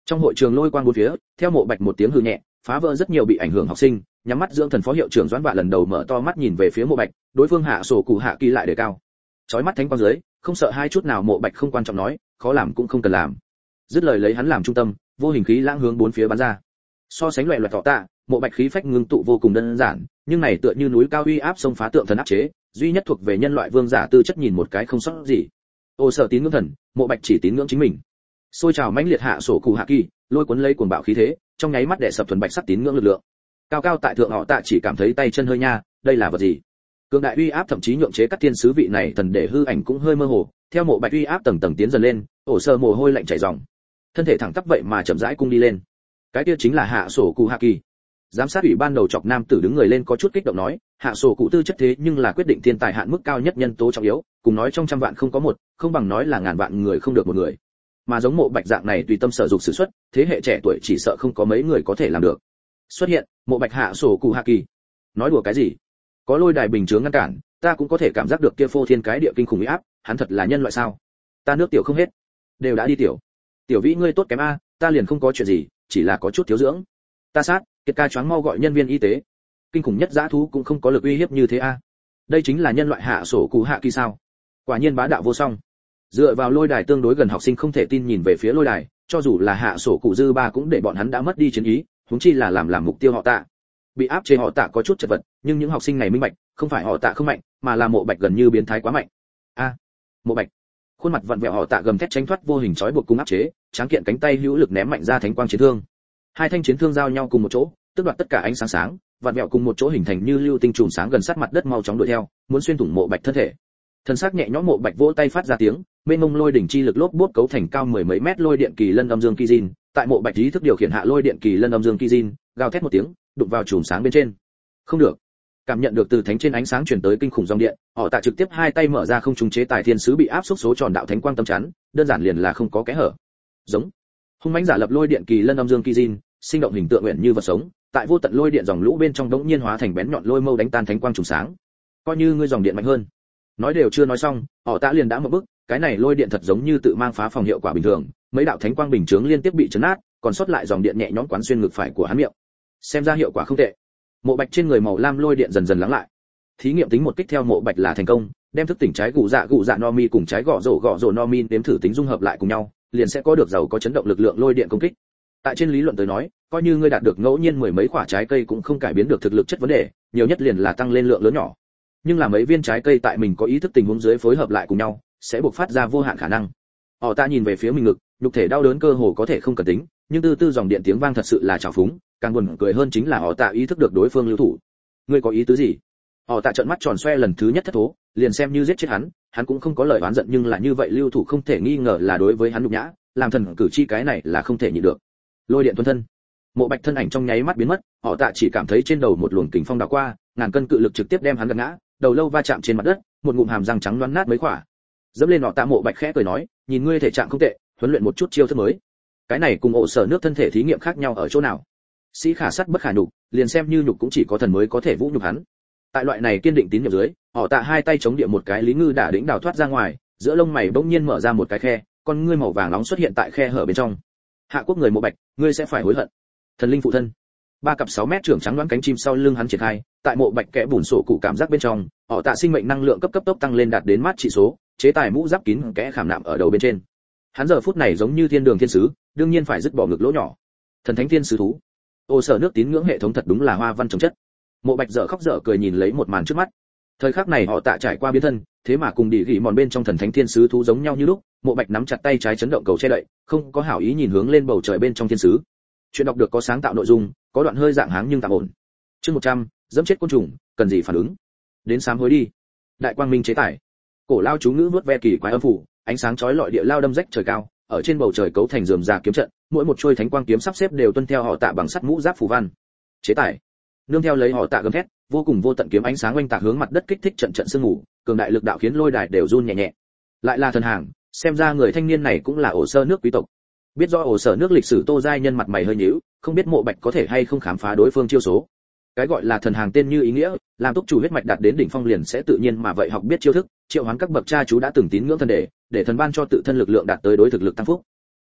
Trong hội trường lôi quang bốn phía, theo Mộ Bạch một tiếng hừ nhẹ, phá vỡ rất nhiều bị ảnh hưởng học sinh, nhắm mắt dưỡng thần phó hiệu trưởng Doãn Vạ lần đầu mở to mắt nhìn về phía Mộ Bạch, đối phương hạ sổ cụ hạ kỳ lại đề cao. Chói mắt thánh quang dưới, không sợ hai chút nào. Mộ Bạch không quan trọng nói, khó làm cũng không cần làm. Dứt lời lấy hắn làm trung tâm, vô hình khí lãng hướng bốn phía bắn ra. So sánh loẹt loẹt tỏ tạ, Mộ Bạch khí phách ngưng tụ vô cùng đơn giản, nhưng này tựa như núi cao uy áp xông phá tượng thần áp chế, duy nhất thuộc về nhân loại vương giả tư chất nhìn một cái không sót gì. Ô sở tín ngưỡng thần, Mộ Bạch chỉ tín ngưỡng chính mình. Xôi trào mãnh liệt hạ sổ cụ hạ kỳ, lôi cuốn lấy cuồng bạo khí thế, trong nháy mắt đè sập thuần bạch sắc tín ngưỡng lực lượng. Cao cao tại thượng họ tạ chỉ cảm thấy tay chân hơi nha, đây là vật gì? Cường đại uy áp thậm chí nhượng chế các thiên sứ vị này thần để hư ảnh cũng hơi mơ hồ, theo Mộ Bạch uy áp tầng tầng tiến dần lên, ổ sơ mồ hôi lạnh chảy ròng. Thân thể thẳng tắp vậy mà chậm rãi cung đi lên. Cái kia chính là hạ sổ cụ hạ kỳ. Giám sát ủy ban đầu chọc nam tử đứng người lên có chút kích động nói, hạ sổ cụ tư chất thế nhưng là quyết định thiên tài hạn mức cao nhất nhân tố trọng yếu, cùng nói trong trăm vạn không có một, không bằng nói là ngàn vạn người không được một người. Mà giống Mộ Bạch dạng này tùy tâm sở dục sử xuất, thế hệ trẻ tuổi chỉ sợ không có mấy người có thể làm được. Xuất hiện, Mộ Bạch hạ sổ cụ hạ kỳ. Nói đùa cái gì? Có lôi đài bình chướng ngăn cản, ta cũng có thể cảm giác được kia phô thiên cái địa kinh khủng uy áp, hắn thật là nhân loại sao? Ta nước tiểu không hết, đều đã đi tiểu. Tiểu Vĩ ngươi tốt kém a, ta liền không có chuyện gì, chỉ là có chút thiếu dưỡng. Ta sát, Kiệt ca choáng mau gọi nhân viên y tế. Kinh khủng nhất dã thú cũng không có lực uy hiếp như thế a. Đây chính là nhân loại hạ sổ cụ hạ kỳ sao? Quả nhiên bá đạo vô song. Dựa vào lôi đài tương đối gần học sinh không thể tin nhìn về phía lôi đài, cho dù là hạ sổ cụ dư ba cũng để bọn hắn đã mất đi chiến ý, huống chi là làm làm mục tiêu họ tạ. Bị áp chế họ tạ có chút chật vật, nhưng những học sinh này minh bạch, không phải họ tạ không mạnh, mà là Mộ Bạch gần như biến thái quá mạnh. A, à, Mộ Bạch. Khuôn mặt vặn vẹo họ tạ gầm thét tránh thoát vô hình trói buộc cùng áp chế, tráng kiện cánh tay hữu lực ném mạnh ra thánh quang chiến thương. Hai thanh chiến thương giao nhau cùng một chỗ, tước đoạt tất cả ánh sáng sáng, vặn vẹo cùng một chỗ hình thành như lưu tinh trùm sáng gần sát mặt đất mau chóng đuổi theo, muốn xuyên thủng Mộ Bạch thân thể. Thân xác nhẹ nhõm Mộ Bạch vỗ tay phát ra tiếng, mênh mông lôi đỉnh chi lực lốp bốp cấu thành cao mười mấy mét lôi điện kỳ lân âm dương kỳ jin, tại Mộ Bạch ý thức điều khiển hạ lôi điện kỳ lân âm dương kỳ jin, gào thét một tiếng, đụng vào chùm sáng bên trên. Không được. Cảm nhận được từ thánh trên ánh sáng truyền tới kinh khủng dòng điện, họ tạ trực tiếp hai tay mở ra không trung chế tài thiên sứ bị áp xúc số tròn đạo thánh quang tâm chắn, đơn giản liền là không có kẽ hở. Giống. Hung mãnh giả lập lôi điện kỳ lân âm dương kỳ jin, sinh động hình tượng nguyện như vật sống, tại vô tận lôi điện dòng lũ bên trong đống nhiên hóa thành bén nhọn lôi mâu đánh tan thánh quang trùng sáng. Coi như ngươi dòng điện mạnh hơn. Nói đều chưa nói xong, họ tạ liền đã một bức, cái này lôi điện thật giống như tự mang phá phòng hiệu quả bình thường, mấy đạo thánh quang bình chướng liên tiếp bị chấn nát, còn sót lại dòng điện nhẹ nhõm quán xuyên ngực phải của hắn miệng. Xem ra hiệu quả không tệ. Mộ Bạch trên người màu lam lôi điện dần dần lắng lại. Thí nghiệm tính một kích theo Mộ Bạch là thành công, đem thức tỉnh trái gù dạ gù dạ no mi cùng trái gõ rổ gõ rổ no mi đếm thử tính dung hợp lại cùng nhau, liền sẽ có được giàu có chấn động lực lượng lôi điện công kích. Tại trên lý luận tới nói, coi như ngươi đạt được ngẫu nhiên mười mấy quả trái cây cũng không cải biến được thực lực chất vấn đề, nhiều nhất liền là tăng lên lượng lớn nhỏ. Nhưng là mấy viên trái cây tại mình có ý thức tình huống dưới phối hợp lại cùng nhau, sẽ buộc phát ra vô hạn khả năng. Họ ta nhìn về phía mình ngực, nhục thể đau đớn cơ hồ có thể không cần tính, nhưng tư tư dòng điện tiếng vang thật sự là trào phúng, càng buồn cười hơn chính là họ tạ ý thức được đối phương lưu thủ. Ngươi có ý tứ gì? Họ tạ trợn mắt tròn xoe lần thứ nhất thất thố, liền xem như giết chết hắn, hắn cũng không có lời oán giận, nhưng là như vậy lưu thủ không thể nghi ngờ là đối với hắn nhục nhã, làm thần cử chi cái này là không thể nhịn được. Lôi điện tuôn thân. Mộ Bạch thân ảnh trong nháy mắt biến mất, họ tạ chỉ cảm thấy trên đầu một luồng kình phong đảo qua, ngàn cân cự lực trực tiếp đem hắn gạt ngã, đầu lâu va chạm trên mặt đất, một ngụm hàm răng trắng loăn nát mấy quả. Dẫm lên họ tạ, Mộ Bạch khẽ cười nói, nhìn ngươi thể trạng không tệ, huấn luyện một chút chiêu thức mới. Cái này cùng ổ sở nước thân thể thí nghiệm khác nhau ở chỗ nào? Sĩ khả sắt bất khả nhục, liền xem như nhục cũng chỉ có thần mới có thể vũ nhục hắn. Tại loại này kiên định tín nhiệm dưới, họ tạ hai tay chống địa một cái lý ngư đả đĩnh đào thoát ra ngoài, giữa lông mày bỗng nhiên mở ra một cái khe, con ngươi màu vàng nóng xuất hiện tại khe hở bên trong. Hạ quốc người Mộ Bạch, ngươi sẽ phải hối hận. Thần linh phụ thân. Ba cặp sáu mét trưởng trắng đoán cánh chim sau lưng hắn triển khai, tại Mộ Bạch kẽ bùn sổ cụ cảm giác bên trong, họ tạ sinh mệnh năng lượng cấp cấp tốc tăng lên đạt đến mát trị số, chế tài mũ giáp kín kẽ khảm nạm ở đầu bên trên. Hắn giờ phút này giống như thiên đường thiên sứ, đương nhiên phải dứt bỏ ngực lỗ nhỏ. Thần thánh thiên sứ thú. Ô sở nước tín ngưỡng hệ thống thật đúng là hoa văn trồng chất. Mộ Bạch dở khóc dở cười nhìn lấy một màn trước mắt. Thời khắc này họ tạ trải qua biến thân, thế mà cùng đi gỉ mòn bên trong thần thánh thiên sứ thú giống nhau như lúc. Mộ Bạch nắm chặt tay trái chấn động cầu che đậy, không có hảo ý nhìn hướng lên bầu trời bên trong thiên sứ. Chuyện đọc được có sáng tạo nội dung, có đoạn hơi dạng háng nhưng tạm ổn. Chương một trăm, dẫm chết côn trùng, cần gì phản ứng? Đến sám hối đi. Đại quang minh chế tải. Cổ lao chú ngữ vuốt ve kỳ quái âm phủ, ánh sáng chói lọi địa lao đâm rách trời cao, ở trên bầu trời cấu thành rườm rà kiếm trận, mỗi một chuôi thánh quang kiếm sắp xếp đều tuân theo họ tạ bằng sắt mũ giáp phù văn. Chế tải. Nương theo lấy họ tạ gầm thét, vô cùng vô tận kiếm ánh sáng oanh tạc hướng mặt đất kích thích trận trận sương mù, cường đại lực đạo khiến lôi đài đều run nhẹ nhẹ. Lại là thần hàng, xem ra người thanh niên này cũng là ổ sơ nước quý tộc. Biết rõ ổ sở nước lịch sử Tô giai nhân mặt mày hơi nhíu, không biết Mộ Bạch có thể hay không khám phá đối phương chiêu số. Cái gọi là thần hàng tên như ý nghĩa, làm túc chủ huyết mạch đạt đến đỉnh phong liền sẽ tự nhiên mà vậy học biết chiêu thức, triệu hoán các bậc cha chú đã từng tín ngưỡng thần đề, để thần ban cho tự thân lực lượng đạt tới đối thực lực tăng phúc.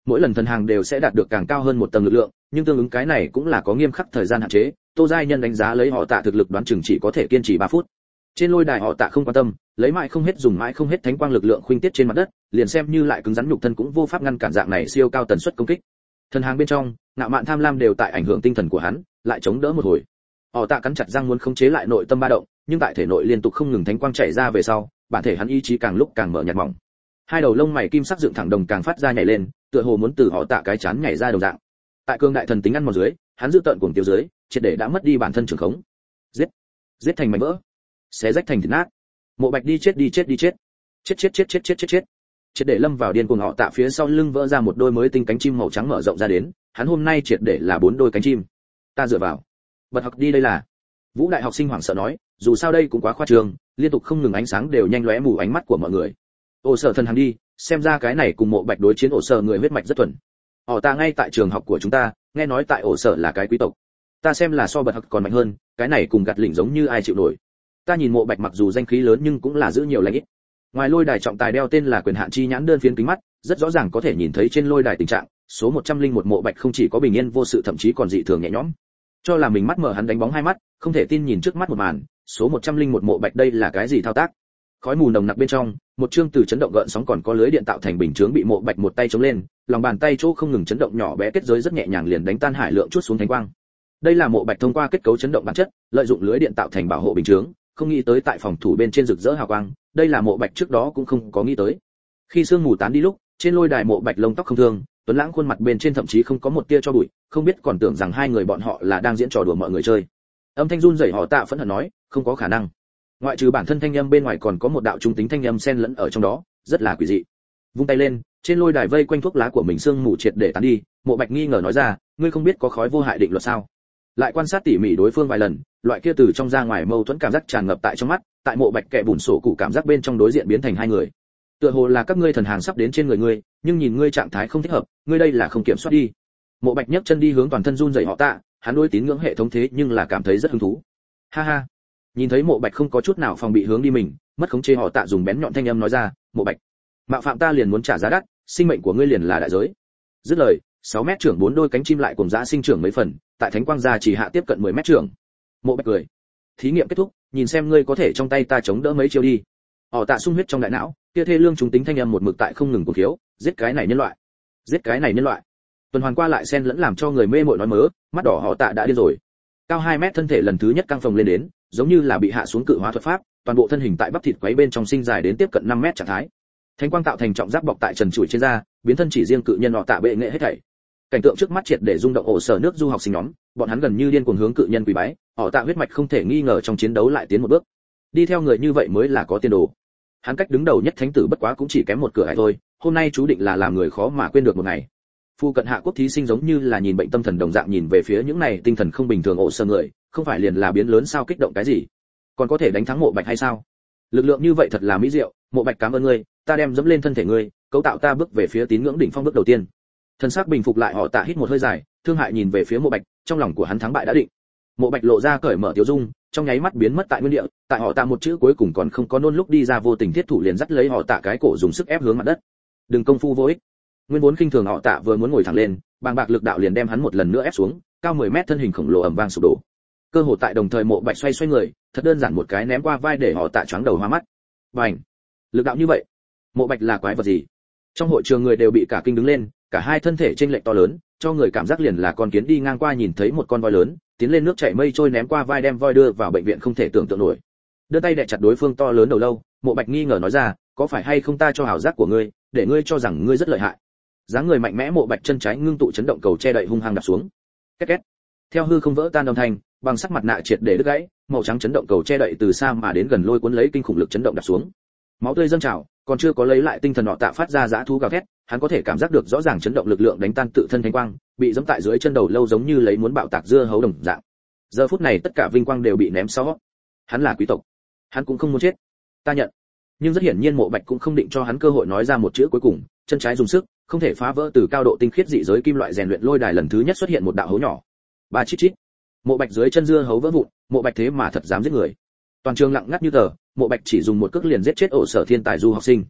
mỗi lần thần hàng đều sẽ đạt được càng cao hơn một tầng lực lượng, nhưng tương ứng cái này cũng là có nghiêm khắc thời gian hạn chế. Tô Giai Nhân đánh giá lấy họ Tạ thực lực đoán chừng chỉ có thể kiên trì ba phút. Trên lôi đài họ Tạ không quan tâm, lấy mãi không hết dùng mãi không hết thánh quang lực lượng khuynh tiết trên mặt đất, liền xem như lại cứng rắn nhục thân cũng vô pháp ngăn cản dạng này siêu cao tần suất công kích. Thần hàng bên trong, ngạo mạn tham lam đều tại ảnh hưởng tinh thần của hắn, lại chống đỡ một hồi. Họ Tạ cắn chặt răng muốn khống chế lại nội tâm ba động, nhưng tại thể nội liên tục không ngừng thánh quang chảy ra về sau, bản thể hắn ý chí càng lúc càng mở nhạt mỏng. Hai đầu lông mày kim sắc dựng thẳng đồng càng phát ra nhảy lên, tựa hồ muốn từ họ Tạ cái chán nhảy ra đồng dạng. Tại cương đại thần tính ăn một dưới, hắn giữ tận cuồng tiêu dưới, triệt để đã mất đi bản thân trường khống. Giết, giết thành mảnh vỡ, xé rách thành thịt nát. Mộ Bạch đi chết đi chết đi chết. Chết chết chết chết chết chết chết. Triệt để lâm vào điên cuồng họ Tạ phía sau lưng vỡ ra một đôi mới tinh cánh chim màu trắng mở rộng ra đến, hắn hôm nay triệt để là bốn đôi cánh chim. Ta dựa vào. Bật học đi đây là. Vũ đại học sinh hoảng sợ nói, dù sao đây cũng quá khoa trương, liên tục không ngừng ánh sáng đều nhanh lóe mù ánh mắt của mọi người. Ổ Sở thần hàng đi, xem ra cái này cùng Mộ Bạch đối chiến Ổ Sở người huyết mạch rất thuần. Họ ta ngay tại trường học của chúng ta, nghe nói tại Ổ Sở là cái quý tộc. Ta xem là so bật học còn mạnh hơn, cái này cùng gạt lỉnh giống như ai chịu nổi. Ta nhìn Mộ Bạch mặc dù danh khí lớn nhưng cũng là giữ nhiều lãnh ít. Ngoài lôi đài trọng tài đeo tên là quyền hạn chi nhãn đơn phiến kính mắt, rất rõ ràng có thể nhìn thấy trên lôi đài tình trạng, số một trăm linh một Mộ Bạch không chỉ có bình yên vô sự thậm chí còn dị thường nhẹ nhõm. Cho là mình mắt mở hắn đánh bóng hai mắt, không thể tin nhìn trước mắt một màn, số một trăm linh một Mộ Bạch đây là cái gì thao tác? Khói mù nồng nặc bên trong, một chương từ chấn động gợn sóng còn có lưới điện tạo thành bình chướng bị Mộ Bạch một tay chống lên, lòng bàn tay chỗ không ngừng chấn động nhỏ bé kết giới rất nhẹ nhàng liền đánh tan hải lượng chút xuống thánh quang. Đây là Mộ Bạch thông qua kết cấu chấn động bản chất, lợi dụng lưới điện tạo thành bảo hộ bình chướng, không nghĩ tới tại phòng thủ bên trên rực rỡ hào quang, đây là Mộ Bạch trước đó cũng không có nghĩ tới. Khi sương mù tán đi lúc, trên lôi đài Mộ Bạch lông tóc không thương, tuấn lãng khuôn mặt bên trên thậm chí không có một tia cho bụi, không biết còn tưởng rằng hai người bọn họ là đang diễn trò đùa mọi người chơi. Âm thanh run rẩy họ Tạ phẫn hận nói, không có khả năng. Ngoại trừ bản thân thanh âm bên ngoài còn có một đạo trung tính thanh âm xen lẫn ở trong đó, rất là quỷ dị. Vung tay lên, trên lôi đài vây quanh thuốc lá của mình sương mù triệt để tán đi, Mộ Bạch nghi ngờ nói ra, ngươi không biết có khói vô hại định luật sao? Lại quan sát tỉ mỉ đối phương vài lần, loại kia từ trong ra ngoài mâu thuẫn cảm giác tràn ngập tại trong mắt, tại Mộ Bạch kẻ bùn sổ cụ cảm giác bên trong đối diện biến thành hai người. Tựa hồ là các ngươi thần hàng sắp đến trên người ngươi, nhưng nhìn ngươi trạng thái không thích hợp, ngươi đây là không kiểm soát đi. Mộ Bạch nhấc chân đi hướng toàn thân run rẩy họ Tạ, hắn đối tín ngưỡng hệ thống thế nhưng là cảm thấy rất hứng thú. Ha ha. Nhìn thấy Mộ Bạch không có chút nào phòng bị hướng đi mình, mất khống chế họ Tạ dùng bén nhọn thanh âm nói ra, Mộ Bạch, mạo phạm ta liền muốn trả giá đắt, sinh mệnh của ngươi liền là đại giới. Dứt lời, sáu mét trưởng bốn đôi cánh chim lại cùng dã sinh trưởng mấy phần, tại thánh quang gia chỉ hạ tiếp cận mười mét trưởng. Mộ Bạch cười, thí nghiệm kết thúc, nhìn xem ngươi có thể trong tay ta chống đỡ mấy chiêu đi. Họ Tạ sung huyết trong đại não, kia thê lương chúng tính thanh âm một mực tại không ngừng cuồng khiếu, giết cái này nhân loại, giết cái này nhân loại. Tuần hoàn qua lại xen lẫn làm cho người mê mội nói mớ, mắt đỏ họ Tạ đã điên rồi. Cao hai mét thân thể lần thứ nhất căng phồng lên đến, giống như là bị hạ xuống cự hóa thuật pháp, toàn bộ thân hình tại bắp thịt quấy bên trong sinh dài đến tiếp cận năm mét trạng thái. Thánh quang tạo thành trọng giáp bọc tại trần trụi trên da, biến thân chỉ riêng cự nhân họ Tạ bệ nghệ hết thảy. Cảnh tượng trước mắt triệt để rung động ổ sở nước du học sinh nhóm, bọn hắn gần như điên cuồng hướng cự nhân quỳ bái, họ Tạ huyết mạch không thể nghi ngờ trong chiến đấu lại tiến một bước. Đi theo người như vậy mới là có tiền đồ. Hắn cách đứng đầu nhất thánh tử bất quá cũng chỉ kém một cửa ải thôi, hôm nay chú định là làm người khó mà quên được một ngày. Phu cận hạ quốc thí sinh giống như là nhìn bệnh tâm thần đồng dạng nhìn về phía những này tinh thần không bình thường ổ sở người, không phải liền là biến lớn sao kích động cái gì? Còn có thể đánh thắng Mộ Bạch hay sao? Lực lượng như vậy thật là mỹ diệu, Mộ Bạch cảm ơn ngươi, ta đem dẫm lên thân thể ngươi, cấu tạo ta bước về phía tín ngưỡng đỉnh phong bước đầu tiên. Thân xác bình phục lại họ Tạ hít một hơi dài, thương hại nhìn về phía Mộ Bạch, trong lòng của hắn thắng bại đã định. Mộ Bạch lộ ra cởi mở tiêu dung, trong nháy mắt biến mất tại nguyên địa, tại họ Tạ một chữ cuối cùng còn không có nôn lúc đi ra vô tình thiết thủ liền dắt lấy họ Tạ cái cổ dùng sức ép hướng mặt đất. Đừng công phu vô ích. Nguyên vốn khinh thường họ Tạ vừa muốn ngồi thẳng lên, bàng bạc lực đạo liền đem hắn một lần nữa ép xuống, cao mười mét thân hình khổng lồ ầm vang sụp đổ. Cơ hội tại đồng thời Mộ Bạch xoay xoay người, thật đơn giản một cái ném qua vai để họ Tạ choáng đầu hoa mắt. Bành! Lực đạo như vậy, Mộ Bạch là quái vật gì? Trong hội trường người đều bị cả kinh đứng lên, cả hai thân thể chênh lệch to lớn, cho người cảm giác liền là con kiến đi ngang qua nhìn thấy một con voi lớn, tiến lên nước chảy mây trôi ném qua vai đem voi đưa vào bệnh viện không thể tưởng tượng nổi. Đưa tay đè chặt đối phương to lớn đầu lâu, Mộ Bạch nghi ngờ nói ra, có phải hay không ta cho hảo giác của ngươi, để ngươi cho rằng ngươi rất lợi hại. Dáng người mạnh mẽ Mộ Bạch chân trái ngưng tụ chấn động cầu che đậy hung hăng đạp xuống. Két két. Theo hư không vỡ tan âm thanh, bằng sắc mặt nạ triệt để đứt gãy, màu trắng chấn động cầu che đậy từ xa mà đến gần lôi cuốn lấy kinh khủng lực chấn động đạp xuống. Máu tươi dâng trào, còn chưa có lấy lại tinh thần nọ Tạ phát ra dã thú gào thét, hắn có thể cảm giác được rõ ràng chấn động lực lượng đánh tan tự thân thánh quang, bị giẫm tại dưới chân đầu lâu giống như lấy muốn bạo tạc dưa hấu đồng dạng. Giờ phút này tất cả vinh quang đều bị ném sau. Hắn là quý tộc, hắn cũng không muốn chết. Ta nhận. Nhưng rất hiển nhiên Mộ Bạch cũng không định cho hắn cơ hội nói ra một chữ cuối cùng, chân trái dùng sức, không thể phá vỡ từ cao độ tinh khiết dị giới kim loại rèn luyện lôi đài lần thứ nhất xuất hiện một đạo hố nhỏ. Ba chít chít. Mộ Bạch dưới chân dưa hấu vỡ vụn, Mộ Bạch thế mà thật dám giết người. Toàn trường lặng ngắt như tờ, Mộ Bạch chỉ dùng một cước liền giết chết ổ sở thiên tài du học sinh.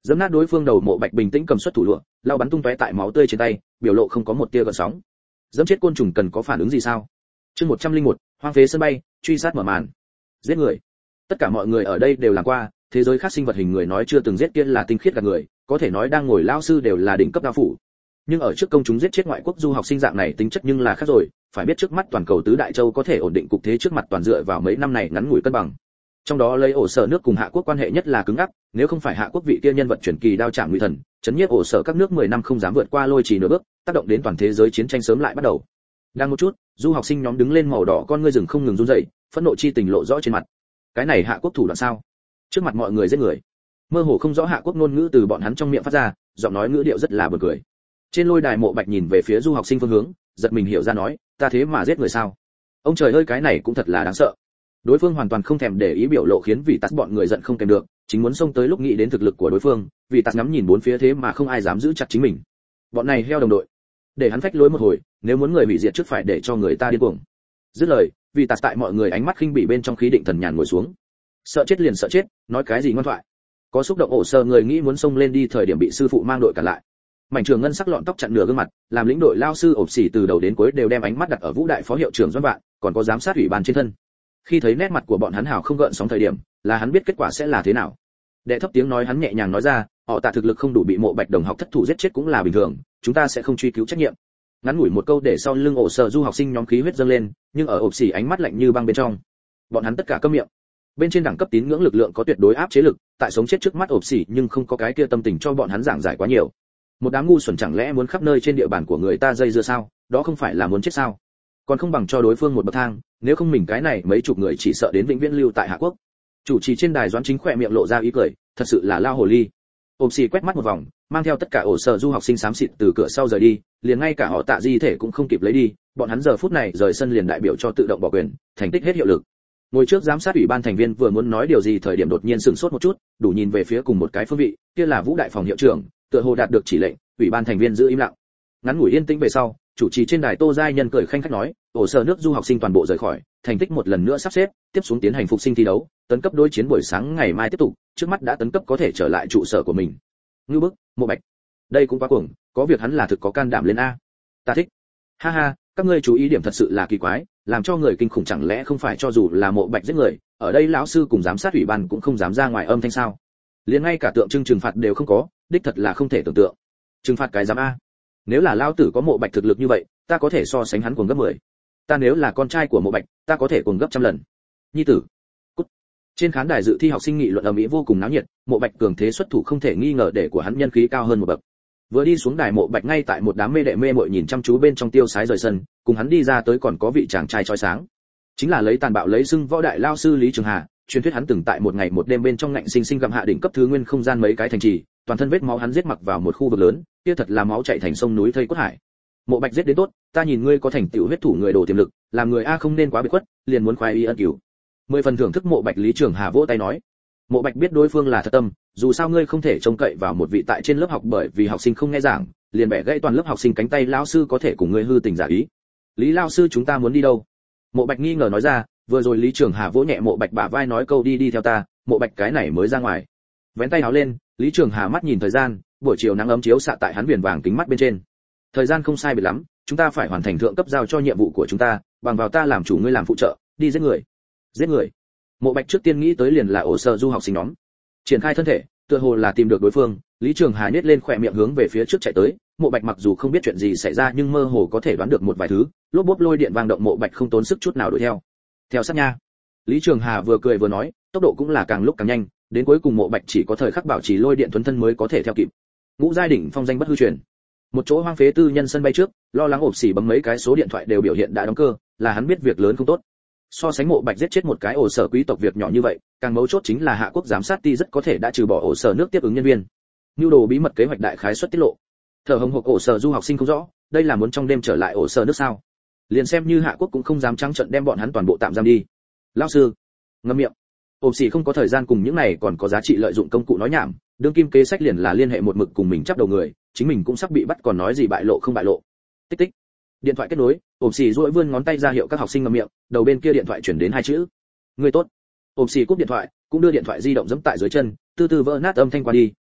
Giẫm nát đối phương đầu, Mộ Bạch bình tĩnh cầm xuất thủ lụa, lao bắn tung tóe tại máu tươi trên tay, biểu lộ không có một tia gợn sóng. Giẫm chết côn trùng cần có phản ứng gì sao? Chương một trăm lẻ một, hoang phế sân bay, truy sát mở màn. Giết người. Tất cả mọi người ở đây đều làm qua, thế giới khác sinh vật hình người nói chưa từng giết kia là tinh khiết gạt người, có thể nói đang ngồi lão sư đều là đỉnh cấp đao phủ. Nhưng ở trước công chúng giết chết ngoại quốc du học sinh dạng này tính chất nhưng là khác rồi, phải biết trước mắt toàn cầu tứ đại châu có thể ổn định cục thế trước mặt toàn dựa vào mấy năm này ngắn ngủi cân bằng. Trong đó lấy ổ sở nước cùng Hạ Quốc quan hệ nhất là cứng ngắc, nếu không phải Hạ Quốc vị kia nhân vật truyền kỳ đao chạm ngụy thần, chấn nhiếp ổ sở các nước mười năm không dám vượt qua lôi trì nửa bước, tác động đến toàn thế giới chiến tranh sớm lại bắt đầu. Đang một chút, du học sinh nhóm đứng lên màu đỏ con ngươi rừng không ngừng run rẩy, phẫn nộ chi tình lộ rõ trên mặt. Cái này Hạ Quốc thủ đoạn sao? Trước mặt mọi người giết người. Mơ hồ không rõ Hạ Quốc ngôn ngữ từ bọn hắn trong miệng phát ra, giọng nói ngữ điệu rất là buồn cười. Trên lôi đài, Mộ Bạch nhìn về phía du học sinh phương hướng, giật mình hiểu ra nói, ta thế mà giết người sao? Ông trời ơi, cái này cũng thật là đáng sợ. Đối phương hoàn toàn không thèm để ý biểu lộ khiến vị tắt bọn người giận không kèm được, chính muốn xông tới lúc nghĩ đến thực lực của đối phương, vị tắt ngắm nhìn bốn phía thế mà không ai dám giữ chặt chính mình. Bọn này heo đồng đội, để hắn phách lối một hồi, nếu muốn người hủy diệt trước phải để cho người ta điên cuồng. Dứt lời, vị tắt tại mọi người ánh mắt khinh bỉ bên trong khí định thần nhàn ngồi xuống. Sợ chết liền sợ chết, nói cái gì ngoan thoại. Có xúc động ổ sơ người nghĩ muốn xông lên đi thời điểm bị sư phụ mang đội cản lại. Mảnh trường ngân sắc lọn tóc chặn nửa gương mặt, làm lĩnh đội lao sư ộp xỉ từ đầu đến cuối đều đem ánh mắt đặt ở Vũ đại phó hiệu trưởng Doãn Vạn, còn có giám sát ủy ban trên thân. Khi thấy nét mặt của bọn hắn hào không gợn sóng thời điểm, là hắn biết kết quả sẽ là thế nào. Đệ thấp tiếng nói hắn nhẹ nhàng nói ra, họ Tạ thực lực không đủ bị Mộ Bạch đồng học thất thủ giết chết cũng là bình thường, chúng ta sẽ không truy cứu trách nhiệm. Ngắn ngủi một câu để sau lưng ổ sở du học sinh nhóm khí huyết dâng lên, nhưng ở ộp xỉ ánh mắt lạnh như băng bên trong, bọn hắn tất cả câm miệng. Bên trên đẳng cấp tín ngưỡng lực lượng có tuyệt đối áp chế lực, tại sống chết trước mắt ộp xỉ nhưng không có cái kia tâm tình cho bọn hắn giảng giải quá nhiều. Một đám ngu xuẩn chẳng lẽ muốn khắp nơi trên địa bàn của người ta dây dưa sao? Đó không phải là muốn chết sao? Còn không bằng cho đối phương một bậc thang, nếu không mình cái này mấy chục người chỉ sợ đến vĩnh viễn lưu tại Hạ Quốc. Chủ trì trên đài Doãn Chính khỏe miệng lộ ra ý cười, thật sự là lao hồ ly. Ôm xì quét mắt một vòng, mang theo tất cả ổ sở du học sinh xám xịt từ cửa sau rời đi, liền ngay cả họ Tạ di thể cũng không kịp lấy đi, bọn hắn giờ phút này rời sân liền đại biểu cho tự động bỏ quyền, thành tích hết hiệu lực. Ngồi trước giám sát ủy ban thành viên vừa muốn nói điều gì thời điểm đột nhiên sửng sốt một chút, đủ nhìn về phía cùng một cái phương vị, kia là Vũ đại phòng hiệu trưởng, tựa hồ đạt được chỉ lệnh, ủy ban thành viên giữ im lặng. Ngắn ngủi yên tĩnh về sau, chủ trì trên đài Tô Giai Nhân cười khanh khách nói, ổ sở nước du học sinh toàn bộ rời khỏi, thành tích một lần nữa sắp xếp, tiếp xuống tiến hành phục sinh thi đấu, tấn cấp đối chiến buổi sáng ngày mai tiếp tục, trước mắt đã tấn cấp có thể trở lại trụ sở của mình. Ngưu bức, Mộ Bạch, đây cũng quá cuồng, có việc hắn là thực có can đảm lên a. Ta thích. Ha ha, các ngươi chú ý điểm thật sự là kỳ quái, làm cho người kinh khủng chẳng lẽ không phải cho dù là Mộ Bạch giết người, ở đây lão sư cùng giám sát ủy ban cũng không dám ra ngoài âm thanh sao? Liền ngay cả tượng trưng trừng phạt đều không có, đích thật là không thể tưởng tượng. Trừng phạt cái dám a? Nếu là lão tử có Mộ Bạch thực lực như vậy, ta có thể so sánh hắn cuồng gấp mười. Ta nếu là con trai của Mộ Bạch, ta có thể cuồng gấp trăm lần. Nhi tử. Cút. Trên khán đài dự thi học sinh nghị luận ầm ĩ vô cùng náo nhiệt, Mộ Bạch cường thế xuất thủ không thể nghi ngờ để của hắn nhân khí cao hơn một bậc. Vừa đi xuống đài, Mộ Bạch ngay tại một đám mê đệ mê muội nhìn chăm chú bên trong tiêu sái rời sân, cùng hắn đi ra tới còn có vị chàng trai chói sáng. Chính là lấy tàn bạo lấy xưng võ đại lao sư Lý Trường Hà, truyền thuyết hắn từng tại một ngày một đêm bên trong ngạnh sinh sinh gặm hạ đỉnh cấp thứ nguyên không gian mấy cái thành trì, toàn thân vết máu hắn giết mặc vào một khu vực lớn, kia thật là máu chảy thành sông núi thây cốt hải. Mộ Bạch giết đến tốt, ta nhìn ngươi có thành tựu huyết thủ người đồ tiềm lực, làm người a không nên quá biệt khuất, liền muốn khoái y ân cứu. Mười phần thưởng thức Mộ Bạch. Lý Trường Hà vỗ tay nói. Mộ Bạch biết đối phương là thật tâm, dù sao ngươi không thể trông cậy vào một vị tại trên lớp học bởi vì học sinh không nghe giảng, liền bẻ gãy toàn lớp học sinh cánh tay lão sư có thể cùng ngươi hư tình giả ý. Lý lão sư chúng ta muốn đi đâu? Mộ Bạch nghi ngờ nói ra, vừa rồi Lý Trường Hà vỗ nhẹ Mộ Bạch bả vai nói câu đi đi theo ta, Mộ Bạch cái này mới ra ngoài. Vén tay áo lên, Lý Trường Hà mắt nhìn thời gian, buổi chiều nắng ấm chiếu xạ tại hắn viền vàng kính mắt bên trên. Thời gian không sai biệt lắm, chúng ta phải hoàn thành thượng cấp giao cho nhiệm vụ của chúng ta, bằng vào ta làm chủ ngươi làm phụ trợ, đi giết người. Giết người. Mộ Bạch trước tiên nghĩ tới liền là ổ sở du học sinh nhóm. Triển khai thân thể, tựa hồ là tìm được đối phương, Lý Trường Hà nhếch lên khóe miệng hướng về phía trước chạy tới, Mộ Bạch mặc dù không biết chuyện gì xảy ra nhưng mơ hồ có thể đoán được một vài thứ, lốp bốp lôi điện vang động, Mộ Bạch không tốn sức chút nào đuổi theo. Theo sát nha. Lý Trường Hà vừa cười vừa nói, tốc độ cũng là càng lúc càng nhanh, đến cuối cùng Mộ Bạch chỉ có thời khắc bảo trì lôi điện thuần thân mới có thể theo kịp. Ngũ giai đỉnh phong danh bất hư truyền. Một chỗ hoang phế tư nhân sân bay trước, lo lắng ộp xỉ bấm mấy cái số điện thoại đều biểu hiện đã đóng cơ, là hắn biết việc lớn không tốt. So sánh Mộ Bạch giết chết một cái ổ sở quý tộc việc nhỏ như vậy, càng mấu chốt chính là Hạ Quốc giám sát ti rất có thể đã trừ bỏ ổ sở nước tiếp ứng nhân viên. Nưu đồ bí mật kế hoạch đại khái xuất tiết lộ. Thở hồng hộc ổ sở du học sinh không rõ, đây là muốn trong đêm trở lại ổ sở nước sao? Liền xem như Hạ Quốc cũng không dám trắng trợn đem bọn hắn toàn bộ tạm giam đi. Lão sư, ngậm miệng. Ôm xỉ không có thời gian cùng những này còn có giá trị lợi dụng công cụ nói nhảm, đương kim kế sách liền là liên hệ một mực cùng mình chắp đầu người, chính mình cũng sắp bị bắt còn nói gì bại lộ không bại lộ. Tích tích. Điện thoại kết nối, Ôm xỉ duỗi vươn ngón tay ra hiệu các học sinh ngậm miệng, đầu bên kia điện thoại chuyển đến hai chữ: người tốt. Ôm xỉ cúp điện thoại, cũng đưa điện thoại di động giẫm tại dưới chân, từ từ vỡ nát âm thanh qua đi,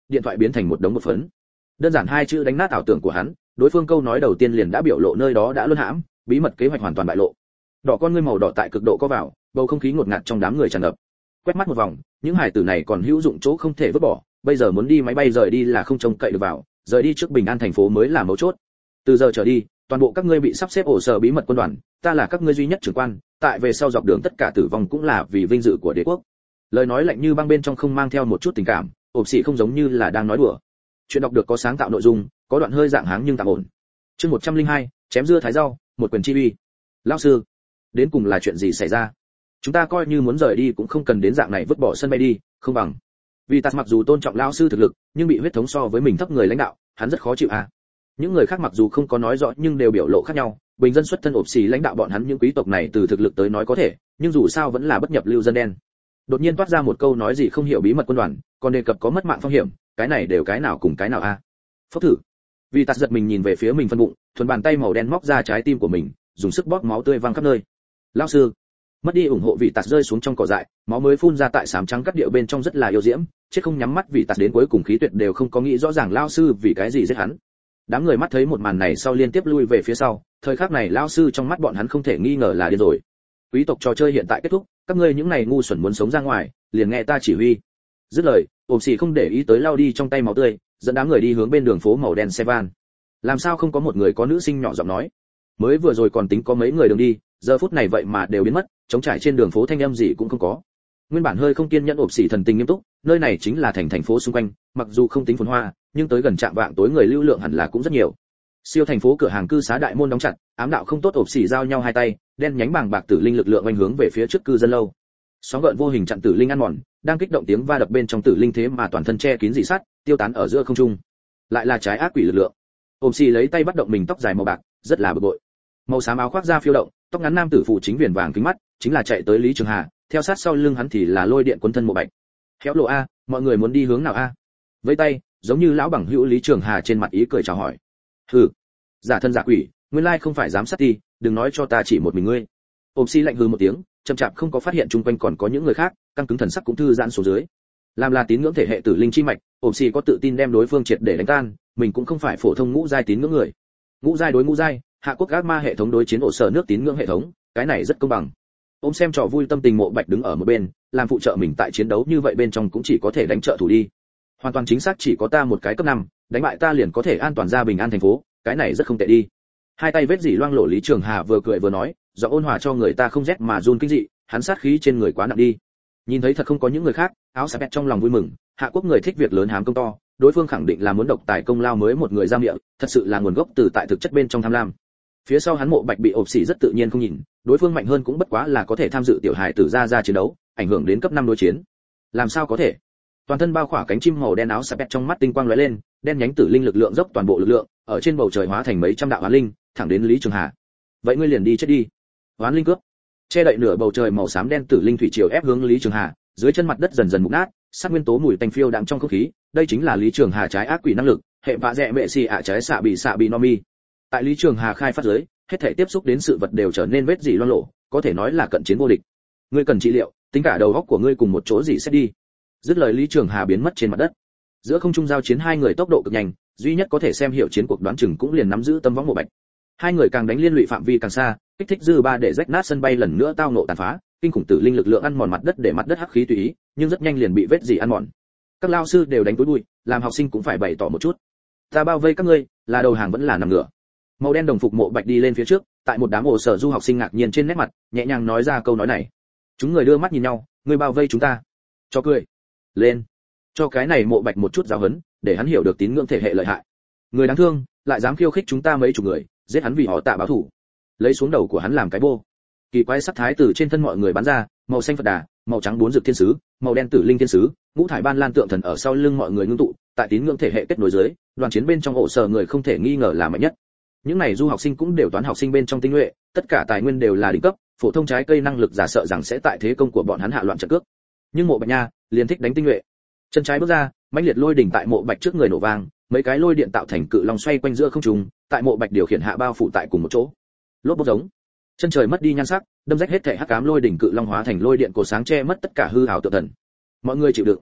điện thoại biến thành một đống một phấn. Đơn giản hai chữ đánh nát ảo tưởng của hắn, đối phương câu nói đầu tiên liền đã biểu lộ nơi đó đã luân hãm, bí mật kế hoạch hoàn toàn bại lộ. Đỏ con ngươi màu đỏ tại cực độ có vào, bầu không khí ngột ngạt trong đám người tràn ngập. Quét mắt một vòng, những hải tử này còn hữu dụng chỗ không thể vứt bỏ, bây giờ muốn đi máy bay rời đi là không trông cậy được vào, rời đi trước Bình An thành phố mới là mấu chốt. Từ giờ trở đi, toàn bộ các ngươi bị sắp xếp ổ sở bí mật quân đoàn, ta là các ngươi duy nhất trưởng quan, tại về sau dọc đường tất cả tử vong cũng là vì vinh dự của đế quốc. Lời nói lạnh như băng bên trong không mang theo một chút tình cảm, ộp xỉ không giống như là đang nói đùa. Chuyện đọc được có sáng tạo nội dung, có đoạn hơi dạng háng nhưng tạm ổn. Chương một trăm lẻ hai, chém dưa thái rau, một quyền chi uy. Lão sư, đến cùng là chuyện gì xảy ra? Chúng ta coi như muốn rời đi cũng không cần đến dạng này vứt bỏ sân bay đi, không bằng. Vì Tạt mặc dù tôn trọng lão sư thực lực, nhưng bị huyết thống so với mình thấp người lãnh đạo, hắn rất khó chịu à. Những người khác mặc dù không có nói rõ nhưng đều biểu lộ khác nhau, bình dân xuất thân ộp xỉ lãnh đạo bọn hắn những quý tộc này từ thực lực tới nói có thể, nhưng dù sao vẫn là bất nhập lưu dân đen. Đột nhiên toát ra một câu nói gì không hiểu bí mật quân đoàn, còn đề cập có mất mạng phong hiểm, cái này đều cái nào cùng cái nào a? À? Phốc thử. Vì Tạt giật mình nhìn về phía mình phân bụng, thuần bàn tay màu đen móc ra trái tim của mình, dùng sức bóp máu tươi văng khắp nơi. Lão sư, mất đi ủng hộ Vị Tạt rơi xuống trong cỏ dại, máu mới phun ra tại sám trắng cắt điệu bên trong rất là yêu diễm, chết không nhắm mắt. Vị Tạt đến cuối cùng khí tuyệt đều không có nghĩ rõ ràng lão sư vì cái gì giết hắn. Đám người mắt thấy một màn này sau liên tiếp lui về phía sau, thời khắc này lão sư trong mắt bọn hắn không thể nghi ngờ là điên rồi. Quý tộc trò chơi hiện tại kết thúc, các ngươi những này ngu xuẩn muốn sống ra ngoài, liền nghe ta chỉ huy. Dứt lời, ổm xì không để ý tới lao đi trong tay máu tươi, dẫn đám người đi hướng bên đường phố màu đen xe van. Làm sao không có một người có nữ sinh nhỏ giọng nói? Mới vừa rồi còn tính có mấy người đường đi, giờ phút này vậy mà đều biến mất, trống trải trên đường phố thanh âm gì cũng không có. Nguyên bản hơi không kiên nhẫn ổm xì thần tình nghiêm túc, nơi này chính là thành thành phố xung quanh, mặc dù không tính phồn hoa, nhưng tới gần trạm vạng tối người lưu lượng hẳn là cũng rất nhiều. Siêu thành phố cửa hàng cư xá đại môn đóng chặt, ám đạo không tốt ộp xỉ giao nhau hai tay, đen nhánh bàng bạc tử linh lực lượng oanh hướng về phía trước cư dân lâu. Sóng gợn vô hình chặn tử linh ăn mòn, đang kích động tiếng va đập bên trong tử linh thế mà toàn thân che kín dị sắt, tiêu tán ở giữa không trung. Lại là trái ác quỷ lực lượng. Ộp xỉ lấy tay bắt động mình tóc dài màu bạc, rất là bực bội. Màu xám áo khoác da phiêu động, tóc ngắn nam tử phụ chính viền vàng kính mắt, chính là chạy tới Lý Trường Hà, theo sát sau lưng hắn thì là lôi điện cuốn thân Mộ Bạch. Khéo lộ a, mọi người muốn đi hướng nào a? Với tay, giống như lão bằng hữu Lý Trường Hà trên mặt ý cười chào hỏi. Hừ, giả thân giả quỷ, nguyên lai không phải dám sát ti, đừng nói cho ta chỉ một mình ngươi. Ôm xi lạnh hừ một tiếng, chậm chạp không có phát hiện chung quanh còn có những người khác, căng cứng thần sắc cũng thư giãn xuống dưới. Làm là tín ngưỡng thể hệ tử linh chi mạch, ôm xi có tự tin đem đối phương triệt để đánh tan, mình cũng không phải phổ thông ngũ giai tín ngưỡng người. Ngũ giai đối ngũ giai, hạ quốc ác ma hệ thống đối chiến ổ sở nước tín ngưỡng hệ thống, cái này rất công bằng. Ôm xem trò vui tâm tình Mộ Bạch đứng ở một bên, làm phụ trợ mình tại chiến đấu như vậy bên trong cũng chỉ có thể đánh trợ thủ đi. Hoàn toàn chính xác chỉ có ta một cái cấp năm, đánh bại ta liền có thể an toàn ra Bình An thành phố, cái này rất không tệ đi. Hai tay vết dỉ loang lổ Lý Trường Hà vừa cười vừa nói, giọng ôn hòa cho người ta không rét mà run kinh dị, hắn sát khí trên người quá nặng đi. Nhìn thấy thật không có những người khác, áo sạp trong lòng vui mừng, hạ quốc người thích việc lớn hám công to, đối phương khẳng định là muốn độc tài công lao mới một người ra miệng, thật sự là nguồn gốc từ tại thực chất bên trong tham lam. Phía sau hắn Mộ Bạch bị ộp xỉ rất tự nhiên không nhìn, đối phương mạnh hơn cũng bất quá là có thể tham dự tiểu hài tử ra ra chiến đấu, ảnh hưởng đến cấp năm đối chiến. Làm sao có thể? Toàn thân bao khỏa cánh chim màu đen áo sạp trong mắt tinh quang lóe lên, đen nhánh tử linh lực lượng dốc toàn bộ lực lượng, ở trên bầu trời hóa thành mấy trăm đạo oán linh, thẳng đến Lý Trường Hà. Vậy ngươi liền đi chết đi. Oán linh cướp. Che đậy nửa bầu trời màu xám đen tử linh thủy triều ép hướng Lý Trường Hà, dưới chân mặt đất dần dần mục nát, sát nguyên tố mùi tanh phiêu đãng trong không khí, đây chính là Lý Trường Hà trái ác quỷ năng lực, hệ vạ rẹ mẹ xì ạ trái xạ bị xạ bị no mi. Tại Lý Trường Hà khai phát giới, hết thảy tiếp xúc đến sự vật đều trở nên vết dỉ loang lổ, có thể nói là cận chiến vô địch. Ngươi cần trị liệu, tính cả đầu óc của ngươi cùng một chỗ gì sẽ đi. Dứt lời Lý Trường Hà biến mất trên mặt đất. Giữa không trung giao chiến hai người tốc độ cực nhanh, duy nhất có thể xem hiểu chiến cuộc đoán chừng cũng liền nắm giữ tâm võng Mộ Bạch. Hai người càng đánh liên lụy phạm vi càng xa, kích thích dư ba để rách nát sân bay lần nữa tao nộ tàn phá, kinh khủng tử linh lực lượng ăn mòn mặt đất để mặt đất hắc khí tùy ý, nhưng rất nhanh liền bị vết dỉ ăn mòn. Các lao sư đều đánh túi bụi, làm học sinh cũng phải bày tỏ một chút. Ta bao vây các ngươi, là đầu hàng vẫn là nằm ngửa. Màu đen đồng phục Mộ Bạch đi lên phía trước, tại một đám ổ sở du học sinh ngạc nhiên trên nét mặt, nhẹ nhàng nói ra câu nói này. Chúng người đưa mắt nhìn nhau, ngươi bao vây chúng ta. Cho cười. Lên. Cho cái này Mộ Bạch một chút giáo huấn, để hắn hiểu được tín ngưỡng thể hệ lợi hại. Người đáng thương, lại dám khiêu khích chúng ta mấy chục người, giết hắn vì họ tạ báo thù. Lấy xuống đầu của hắn làm cái bô. Kỳ quái sắc thái từ trên thân mọi người bắn ra, màu xanh Phật Đà, màu trắng bốn dược thiên sứ, màu đen tử linh thiên sứ, ngũ thải ban lan tượng thần ở sau lưng mọi người ngưng tụ, tại tín ngưỡng thể hệ kết nối dưới, đoàn chiến bên trong ổ sở người không thể nghi ngờ là mạnh nhất. Những này du học sinh cũng đều toán học sinh bên trong tinh nhuệ, tất cả tài nguyên đều là đỉnh cấp, phổ thông trái cây năng lực giả sợ rằng sẽ tại thế công của bọn hắn hạ loạn trận cước. Nhưng Mộ Bạch nha, liền thích đánh tinh nhuệ. Chân trái bước ra, mãnh liệt lôi đỉnh tại Mộ Bạch trước người nổ vang, mấy cái lôi điện tạo thành cự long xoay quanh giữa không trung, tại Mộ Bạch điều khiển hạ bao phủ tại cùng một chỗ. Lốp bốp giống. Chân trời mất đi nhan sắc, đâm rách hết thể hắc ám lôi đỉnh cự long hóa thành lôi điện cổ sáng che mất tất cả hư ảo tự thần. Mọi người chịu đựng.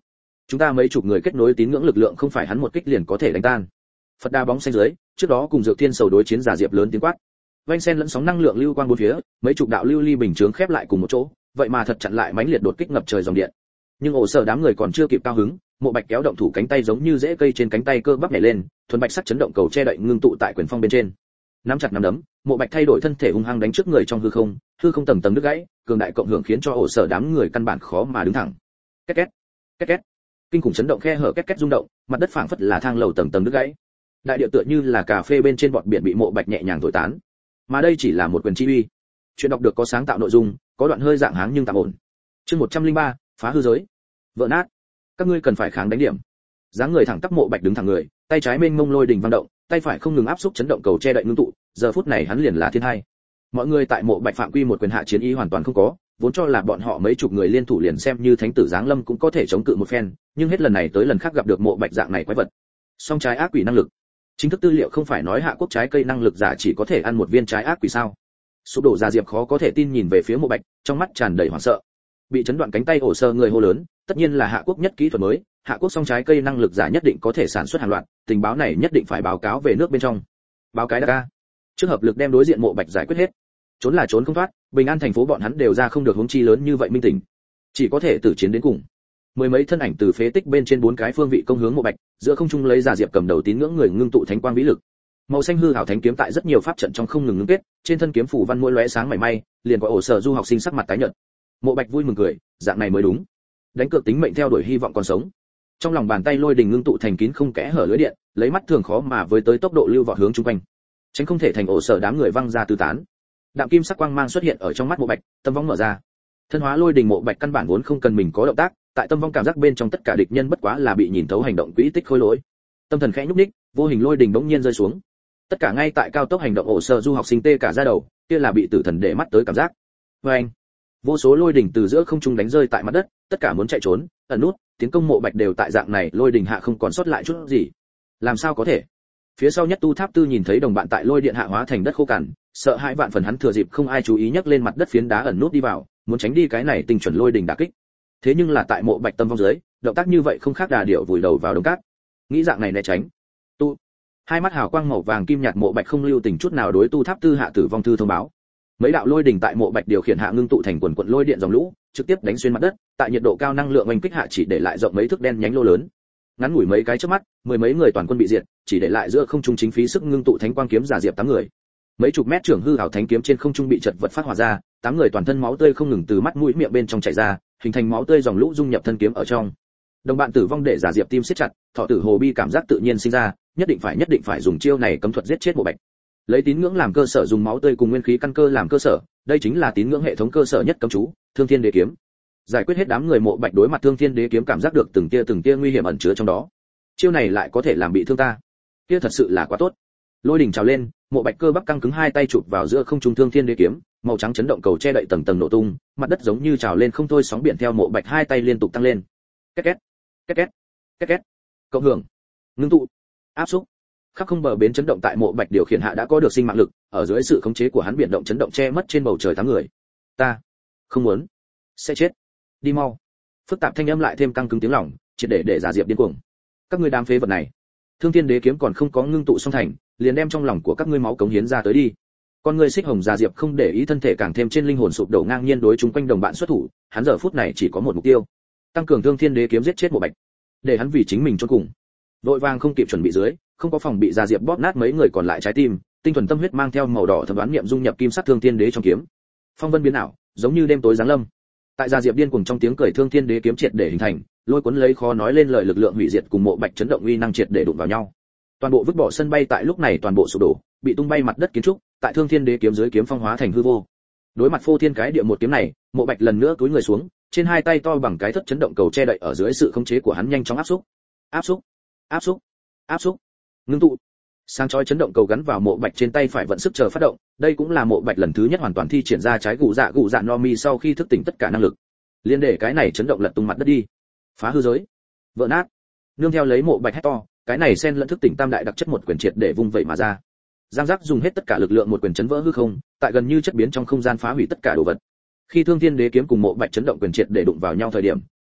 chúng ta mấy chục người kết nối tín ngưỡng lực lượng không phải hắn một kích liền có thể đánh tan. Phật đà bóng xanh dưới, trước đó cùng Dược Thiên Sầu đối chiến giả diệp lớn tiếng quát. Vành sen lẫn sóng năng lượng lưu quang bốn phía, mấy chục đạo lưu ly bình chướng khép lại cùng một chỗ, vậy mà thật chặn lại mãnh liệt đột kích ngập trời dòng điện. Nhưng ổ sở đám người còn chưa kịp cao hứng, Mộ Bạch kéo động thủ cánh tay giống như rễ cây trên cánh tay cơ bắp nhảy lên, thuần bạch sắc chấn động cầu che đậy ngưng tụ tại quyền phong bên trên. Nắm chặt nắm đấm, Mộ Bạch thay đổi thân thể hung hăng đánh trước người trong hư không, hư không tầng tầng đứt gãy, cường đại cộng hưởng khiến cho ổ sở đám người căn bản khó mà đứng thẳng. Két két, két két. Kinh khủng chấn động khe hở két két rung động, mặt đất phảng phất là thang lầu tầng tầng đứt gãy. Đại địa tựa như là cà phê bên trên bọt biển bị Mộ Bạch nhẹ nhàng thổi tán. Mà đây chỉ là một quyền chi uy. Chuyện đọc được có sáng tạo nội dung, có đoạn hơi dạng háng nhưng tạm ổn. Chương một trăm lẻ ba, phá hư giới. Vỡ nát. Các ngươi cần phải kháng đánh điểm. Dáng người thẳng tắp Mộ Bạch đứng thẳng người, tay trái mênh mông lôi đình vang động, tay phải không ngừng áp xúc chấn động cầu che đậy ngưng tụ, giờ phút này hắn liền là thiên hai. Mọi người tại Mộ Bạch phạm quy một quyền hạ chiến ý hoàn toàn không có, vốn cho là bọn họ mấy chục người liên thủ liền xem như thánh tử giáng lâm cũng có thể chống cự một phen, nhưng hết lần này tới lần khác gặp được Mộ Bạch dạng này quái vật. Song trái ác quỷ năng lực. Chính thức tư liệu không phải nói hạ quốc trái cây năng lực giả chỉ có thể ăn một viên trái ác quỷ sao? Sụp đổ ra diệp khó có thể tin nhìn về phía Mộ Bạch, trong mắt tràn đầy hoảng sợ. Bị chấn đoạn cánh tay ổ sơ người hô lớn, tất nhiên là hạ quốc nhất kỹ thuật mới, hạ quốc song trái cây năng lực giả nhất định có thể sản xuất hàng loạt, tình báo này nhất định phải báo cáo về nước bên trong. Báo cái ca. Trước hợp lực đem đối diện Mộ Bạch giải quyết hết. Trốn là trốn không thoát, bình an thành phố bọn hắn đều ra không được huống chi lớn như vậy minh tỉnh, chỉ có thể tử chiến đến cùng. Mười mấy thân ảnh từ phế tích bên trên bốn cái phương vị công hướng Mộ Bạch, giữa không trung lấy giả diệp cầm đầu tín ngưỡng người ngưng tụ thánh quang vĩ lực. Màu xanh hư hảo thánh kiếm tại rất nhiều pháp trận trong không ngừng ngưng kết, trên thân kiếm phủ văn mỗi lóe sáng mảy may, liền có ổ sở du học sinh sắc mặt tái nhợt. Mộ Bạch vui mừng cười, dạng này mới đúng. Đánh cược tính mệnh theo đuổi hy vọng còn sống. Trong lòng bàn tay lôi đình ngưng tụ thành kín không kẽ hở lưới điện, lấy mắt thường khó mà với tới tốc độ lưu vọt hướng trung quanh. Tránh không thể thành ổ sở đám người văng ra tứ tán. Đạm kim sắc quang mang xuất hiện ở trong mắt Mộ Bạch, tâm vong mở ra. Thân hóa lôi đình Mộ Bạch căn bản vốn không cần mình có động tác, tại tâm vong cảm giác bên trong tất cả địch nhân bất quá là bị nhìn thấu hành động quỹ tích khôi lỗi. Tâm thần khẽ nhúc nhích, vô hình lôi đình bỗng nhiên rơi xuống. Tất cả ngay tại cao tốc hành động ổ sở du học sinh tê cả da đầu, kia là bị tử thần để mắt tới cảm giác. Oeng! Vô số lôi đỉnh từ giữa không trung đánh rơi tại mặt đất, tất cả muốn chạy trốn, ẩn nút, tiến công Mộ Bạch đều tại dạng này lôi đỉnh hạ không còn sót lại chút gì. Làm sao có thể? Phía sau nhất tu tháp tư nhìn thấy đồng bạn tại lôi điện hạ hóa thành đất khô cằn, sợ hãi vạn phần hắn thừa dịp không ai chú ý nhấc lên mặt đất phiến đá ẩn nút đi vào, muốn tránh đi cái này tinh chuẩn lôi đỉnh đả kích. Thế nhưng là tại Mộ Bạch tâm vong dưới, động tác như vậy không khác đà điểu vùi đầu vào đống cát. Nghĩ dạng này né tránh. Tu. Hai mắt hào quang màu vàng kim nhạt Mộ Bạch không lưu tình chút nào đối tu tháp tư hạ tử vong thư thông báo. Mấy đạo lôi đỉnh tại Mộ Bạch điều khiển hạ ngưng tụ thành quần quần lôi điện dòng lũ, trực tiếp đánh xuyên mặt đất, tại nhiệt độ cao năng lượng oanh kích hạ chỉ để lại rộng mấy thước đen nhánh lô lớn. Ngắn ngủi mấy cái chớp mắt, mười mấy người toàn quân bị diệt, chỉ để lại giữa không trung chính phí sức ngưng tụ thánh quang kiếm giả diệp tám người. Mấy chục mét trưởng hư hảo thánh kiếm trên không trung bị chật vật phát hỏa ra, tám người toàn thân máu tươi không ngừng từ mắt mũi miệng bên trong chảy ra, hình thành máu tươi dòng lũ dung nhập thân kiếm ở trong. Đồng bạn tử vong để giả diệp tim siết chặt, thọ tử hồ bi cảm giác tự nhiên sinh ra, nhất định phải nhất định phải dùng chiêu này cấm thuật giết chết Mộ Bạch. Lấy tín ngưỡng làm cơ sở dùng máu tươi cùng nguyên khí căn cơ làm cơ sở, đây chính là tín ngưỡng hệ thống cơ sở nhất cấm chú, Thương Thiên Đế kiếm. Giải quyết hết đám người Mộ Bạch đối mặt Thương Thiên Đế kiếm cảm giác được từng tia từng tia nguy hiểm ẩn chứa trong đó. Chiêu này lại có thể làm bị thương ta, kia thật sự là quá tốt. Lôi đỉnh trào lên, Mộ Bạch cơ bắp căng cứng hai tay chụp vào giữa không trung Thương Thiên Đế kiếm, màu trắng chấn động cầu che đậy tầng tầng nổ tung, mặt đất giống như trào lên không thôi sóng biển theo Mộ Bạch hai tay liên tục tăng lên. Két két, két két, két két. Cộng hưởng, ngưng tụ, áp xúc. Khắp không bờ bến chấn động tại Mộ Bạch điều khiển hạ đã có được sinh mạng lực, ở dưới sự khống chế của hắn biển động chấn động che mất trên bầu trời tám người. Ta không muốn, sẽ chết. Đi mau. Phức tạp thanh âm lại thêm căng cứng tiếng lòng, triệt để để giả diệp điên cuồng. Các ngươi đám phế vật này, Thương Thiên Đế kiếm còn không có ngưng tụ xong thành, liền đem trong lòng của các ngươi máu cống hiến ra tới đi. Con ngươi xích hồng giả diệp không để ý thân thể càng thêm trên linh hồn sụp đổ ngang nhiên đối chúng quanh đồng bạn xuất thủ, hắn giờ phút này chỉ có một mục tiêu, tăng cường Thương Thiên Đế kiếm giết chết Mộ Bạch, để hắn vì chính mình chôn cùng. Vội vàng không kịp chuẩn bị dưới, không có phòng bị giả diệp bóp nát mấy người còn lại trái tim, tinh thuần tâm huyết mang theo màu đỏ thẩm đoán niệm dung nhập kim sắc Thương Thiên Đế trong kiếm. Phong vân biến ảo, giống như đêm tối giáng lâm. Tại giả diệp điên cuồng trong tiếng cười Thương Thiên Đế kiếm triệt để hình thành, lôi cuốn lấy khó nói lên lời lực lượng hủy diệt cùng Mộ Bạch chấn động uy năng triệt để đụng vào nhau. Toàn bộ vứt bỏ sân bay tại lúc này toàn bộ sụp đổ, bị tung bay mặt đất kiến trúc, tại Thương Thiên Đế kiếm dưới kiếm phong hóa thành hư vô. Đối mặt phô thiên cái địa một kiếm này, Mộ Bạch lần nữa cúi người xuống, trên hai tay to bằng cái thất chấn động cầu che đậy ở dưới sự khống chế của hắn nhanh chóng áp xúc. Áp xúc, áp xúc, áp xúc, ngưng tụ. Sáng chói chấn động cầu gắn vào Mộ Bạch trên tay phải vận sức chờ phát động, đây cũng là Mộ Bạch lần thứ nhất hoàn toàn thi triển ra trái gù dạ gù dạ no mi sau khi thức tỉnh tất cả năng lực. Liên để cái này chấn động lật tung mặt đất đi. Phá hư giới, vỡ nát. Nương theo lấy Mộ Bạch hét to, cái này xen lẫn thức tỉnh tam đại đặc chất một quyền triệt để vung vậy mà ra. Giang giác dùng hết tất cả lực lượng một quyền chấn vỡ hư không, tại gần như chất biến trong không gian phá hủy tất cả đồ vật. Khi Thương Thiên Đế kiếm cùng Mộ Bạch chấn động quyền triệt để đụng vào nhau thời điểm,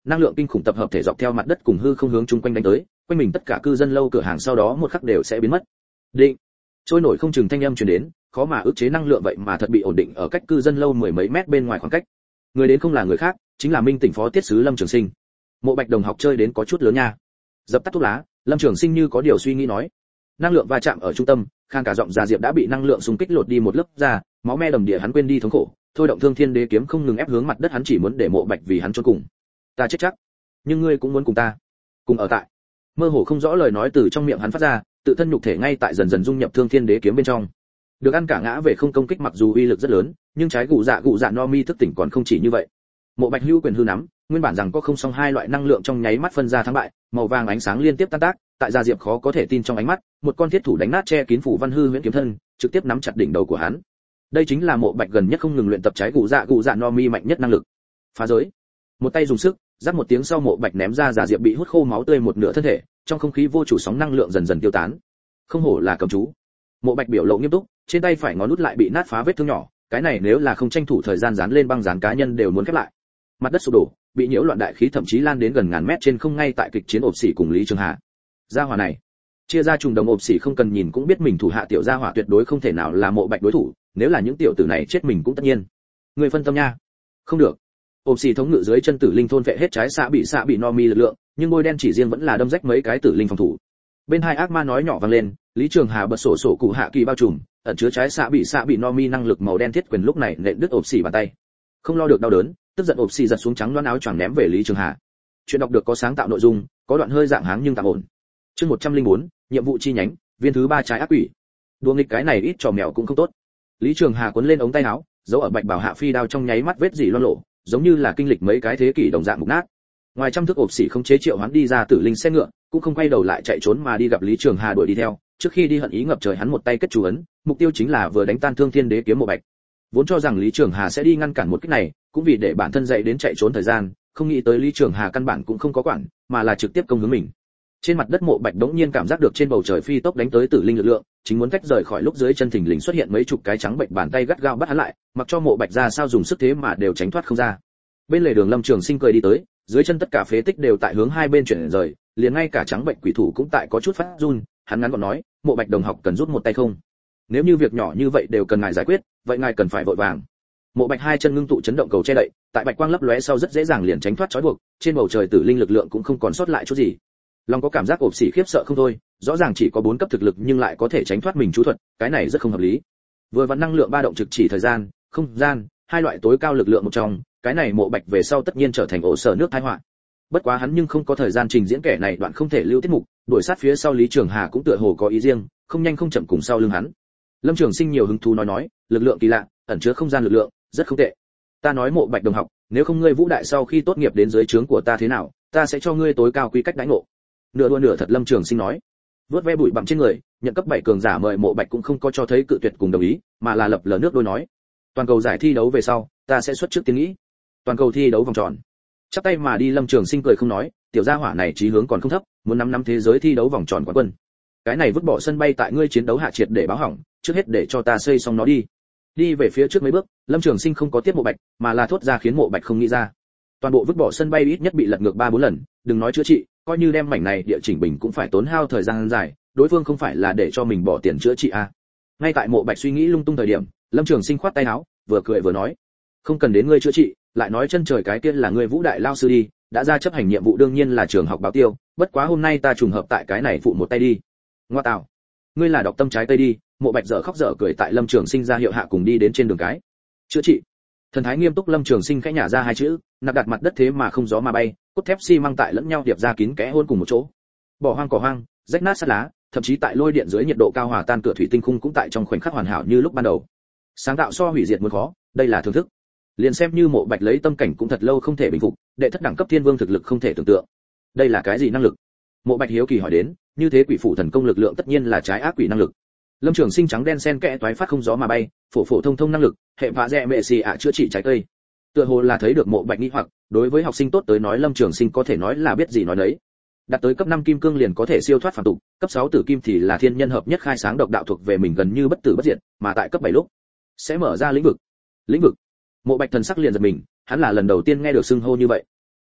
năng lượng kinh khủng tập hợp thể dọc theo mặt đất cùng hư không hướng chung quanh đánh tới, quanh mình tất cả cư dân lâu cửa hàng sau đó một khắc đều sẽ biến mất. Định. Trôi nổi không chừng thanh âm truyền đến, khó mà ức chế năng lượng vậy mà thật bị ổn định ở cách cư dân lâu mười mấy mét bên ngoài khoảng cách. Người đến không là người khác, chính là Minh Tỉnh phó tiết sứ Lâm Trường Sinh. Mộ Bạch đồng học chơi đến có chút lớn nha. Dập tắt thuốc lá, Lâm Trường Sinh như có điều suy nghĩ nói. Năng lượng va chạm ở trung tâm, khang cả giọng già diệp đã bị năng lượng xung kích lột đi một lớp da, máu me đầm địa hắn quên đi thống khổ, thôi động Thương Thiên Đế kiếm không ngừng ép hướng mặt đất, hắn chỉ muốn để Mộ Bạch vì hắn chôn cùng. Ta chết chắc, nhưng ngươi cũng muốn cùng ta, cùng ở tại. Mơ hồ không rõ lời nói từ trong miệng hắn phát ra, tự thân nhục thể ngay tại dần dần dung nhập Thương Thiên Đế kiếm bên trong. Được ăn cả ngã về không công kích mặc dù uy lực rất lớn, nhưng trái gù dạ gù dạ no mi thức tỉnh còn không chỉ như vậy. Mộ Bạch hữu quyền hư nắm, nguyên bản rằng có không song hai loại năng lượng trong nháy mắt phân ra thắng bại, màu vàng ánh sáng liên tiếp tan tác, tại gia diệp khó có thể tin trong ánh mắt, một con thiết thủ đánh nát che kín phủ văn hư huyễn kiếm thân, trực tiếp nắm chặt đỉnh đầu của hắn. Đây chính là Mộ Bạch gần nhất không ngừng luyện tập trái gù dạ gù dạ no mi mạnh nhất năng lực. Phá giới. Một tay dùng sức, giáp một tiếng sau Mộ Bạch ném ra gia diệp bị hút khô máu tươi một nửa thân thể, trong không khí vô chủ sóng năng lượng dần dần tiêu tán. Không hổ là cầm chú. Mộ Bạch biểu lộ nghiêm túc, trên tay phải ngón nút lại bị nát phá vết thương nhỏ, cái này nếu là không tranh thủ thời gian dán lên băng dán cá nhân đều muốn khép lại. Mặt đất sụp đổ, bị nhiễu loạn đại khí thậm chí lan đến gần ngàn mét trên không, ngay tại kịch chiến ộp xỉ cùng Lý Trường Hà. Gia hỏa này, chia ra trùng đồng ộp xỉ không cần nhìn cũng biết mình thủ hạ tiểu gia hỏa tuyệt đối không thể nào là Mộ Bạch đối thủ, nếu là những tiểu tử này chết mình cũng tất nhiên. Người phân tâm nha. Không được. Ộp xỉ thống ngự dưới chân tử linh thôn vệ hết trái xạ bị xạ bị no mi lực lượng, nhưng ngôi đen chỉ riêng vẫn là đâm rách mấy cái tử linh phòng thủ. Bên hai ác ma nói nhỏ vang lên, Lý Trường Hà bật sổ sổ cụ hạ kỳ bao trùm, ẩn chứa trái xạ bị xạ bị no mi năng lực màu đen thiết quyền lúc này nện đứt ộp xỉ bàn tay. Không lo được đau đớn, tức giận ộp xỉ giật xuống trắng loáng áo choàng ném về Lý Trường Hà. Chuyện đọc được có sáng tạo nội dung, có đoạn hơi dạng háng nhưng tạm ổn. Chương một trăm lẻ bốn, nhiệm vụ chi nhánh, viên thứ ba trái ác quỷ. Đùa nghịch cái này ít trò mèo cũng không tốt. Lý Trường Hà cuốn lên ống tay áo, giấu ở bạch bảo hạ phi đao trong nháy mắt vết dỉ loang lổ, giống như là kinh lịch mấy cái thế kỷ đồng dạng mục nát. Ngoài trăm thước ộp xỉ không chế triệu hắn đi ra tử linh xe ngựa, cũng không quay đầu lại chạy trốn mà đi gặp Lý Trường Hà đuổi đi theo, trước khi đi hận ý ngập trời hắn một tay kết chú ấn, mục tiêu chính là vừa đánh tan Thương Thiên Đế kiếm Mộ Bạch. Vốn cho rằng Lý Trường Hà sẽ đi ngăn cản một kích này, cũng vì để bản thân dậy đến chạy trốn thời gian, không nghĩ tới Lý Trường Hà căn bản cũng không có quản, mà là trực tiếp công hướng mình. Trên mặt đất Mộ Bạch đống nhiên cảm giác được trên bầu trời phi tốc đánh tới tử linh lực lượng, chính muốn tách rời khỏi lúc dưới chân thình lình xuất hiện mấy chục cái trắng bệnh bàn tay gắt gao bắt hắn lại, mặc cho Mộ Bạch ra sao dùng sức thế mà đều tránh thoát không ra. Bên lề đường Lâm Trường Sinh cười đi tới, dưới chân tất cả phế tích đều tại hướng hai bên chuyển rời, liền ngay cả trắng bệnh quỷ thủ cũng tại có chút phát run, hắn ngắn gọn nói, Mộ Bạch đồng học cần rút một tay không? Nếu như việc nhỏ như vậy đều cần ngài giải quyết, vậy ngài cần phải vội vàng. Mộ Bạch hai chân ngưng tụ chấn động cầu che đậy, tại bạch quang lấp lóe sau rất dễ dàng liền tránh thoát trói buộc, trên bầu trời tử linh lực lượng cũng không còn sót lại chút gì. Long có cảm giác ộp xỉ khiếp sợ không thôi, rõ ràng chỉ có bốn cấp thực lực nhưng lại có thể tránh thoát mình chú thuật, cái này rất không hợp lý. Vừa vặn năng lượng ba động trực chỉ thời gian, không gian, hai loại tối cao lực lượng một trong, cái này Mộ Bạch về sau tất nhiên trở thành ổ sở nước tai họa. Bất quá hắn nhưng không có thời gian trình diễn kẻ này đoạn không thể lưu tiết mục, đuổi sát phía sau Lý Trường Hà cũng tựa hồ có ý riêng, không nhanh không chậm cùng sau lưng hắn. Lâm Trường Sinh nhiều hứng thú nói nói, lực lượng kỳ lạ, ẩn chứa không gian lực lượng, rất không tệ. Ta nói Mộ Bạch đồng học, nếu không ngươi Vũ Đại sau khi tốt nghiệp đến dưới trướng của ta thế nào, ta sẽ cho ngươi tối cao quy cách đãi ngộ. Nửa đùa nửa thật Lâm Trường Sinh nói. Vớt ve bụi bặm trên người, nhận cấp bảy cường giả mời Mộ Bạch cũng không có cho thấy cự tuyệt cùng đồng ý, mà là lập lờ nước đôi nói. Toàn cầu giải thi đấu về sau, ta sẽ xuất trước tiếng nghĩ. Toàn cầu thi đấu vòng tròn. Chắp tay mà đi Lâm Trường Sinh cười không nói, tiểu gia hỏa này chí hướng còn không thấp, muốn năm năm thế giới thi đấu vòng tròn quán quân. Cái này vứt bỏ sân bay tại ngươi chiến đấu hạ triệt để báo hỏng, trước hết để cho ta xây xong nó đi. Đi về phía trước mấy bước, Lâm Trường Sinh không có tiếp Mộ Bạch, mà là thốt ra khiến Mộ Bạch không nghĩ ra. Toàn bộ vứt bỏ sân bay ít nhất bị lật ngược ba bốn lần, đừng nói chữa trị, coi như đem mảnh này địa chỉnh bình cũng phải tốn hao thời gian dài, đối phương không phải là để cho mình bỏ tiền chữa trị à? Ngay tại Mộ Bạch suy nghĩ lung tung thời điểm, Lâm Trường Sinh khoát tay áo, vừa cười vừa nói, không cần đến ngươi chữa trị, lại nói chân trời cái kia là ngươi Vũ Đại lao sư đi, đã ra chấp hành nhiệm vụ đương nhiên là trường học báo tiêu, bất quá hôm nay ta trùng hợp tại cái này phụ một tay đi. Ngoa tạo, ngươi là đọc tâm trái tây đi. Mộ Bạch dở khóc dở cười tại Lâm Trường Sinh ra hiệu hạ cùng đi đến trên đường cái. Chữa trị. Thần thái nghiêm túc Lâm Trường Sinh khẽ nhả ra hai chữ, nạp đặt mặt đất thế mà không gió mà bay, cốt thép xi măng tại lẫn nhau điệp ra kín kẽ hôn cùng một chỗ. Bỏ hoang cỏ hoang, rách nát sắt lá, thậm chí tại lôi điện dưới nhiệt độ cao hòa tan cửa thủy tinh khung cũng tại trong khoảnh khắc hoàn hảo như lúc ban đầu. Sáng tạo so hủy diệt muốn khó, đây là thưởng thức. Liền xem như Mộ Bạch lấy tâm cảnh cũng thật lâu không thể bình phục, đệ thất đẳng cấp thiên vương thực lực không thể tưởng tượng. Đây là cái gì năng lực? Mộ Bạch hiếu kỳ hỏi đến, như thế quỷ phủ thần công lực lượng tất nhiên là trái ác quỷ năng lực. Lâm Trường Sinh trắng đen xen kẽ toái phát không gió mà bay, phổ phổ thông thông năng lực, hệ vạ rẻ mẹ xì ạ chữa trị trái cây. Tựa hồ là thấy được Mộ Bạch nghi hoặc, đối với học sinh tốt tới nói Lâm Trường Sinh có thể nói là biết gì nói đấy. Đạt tới cấp năm kim cương liền có thể siêu thoát phàm tục, cấp sáu tử kim thì là thiên nhân hợp nhất khai sáng độc đạo thuộc về mình gần như bất tử bất diệt, mà tại cấp bảy lúc sẽ mở ra lĩnh vực. Lĩnh vực. Mộ Bạch thần sắc liền giật mình, hắn là lần đầu tiên nghe được xưng hô như vậy.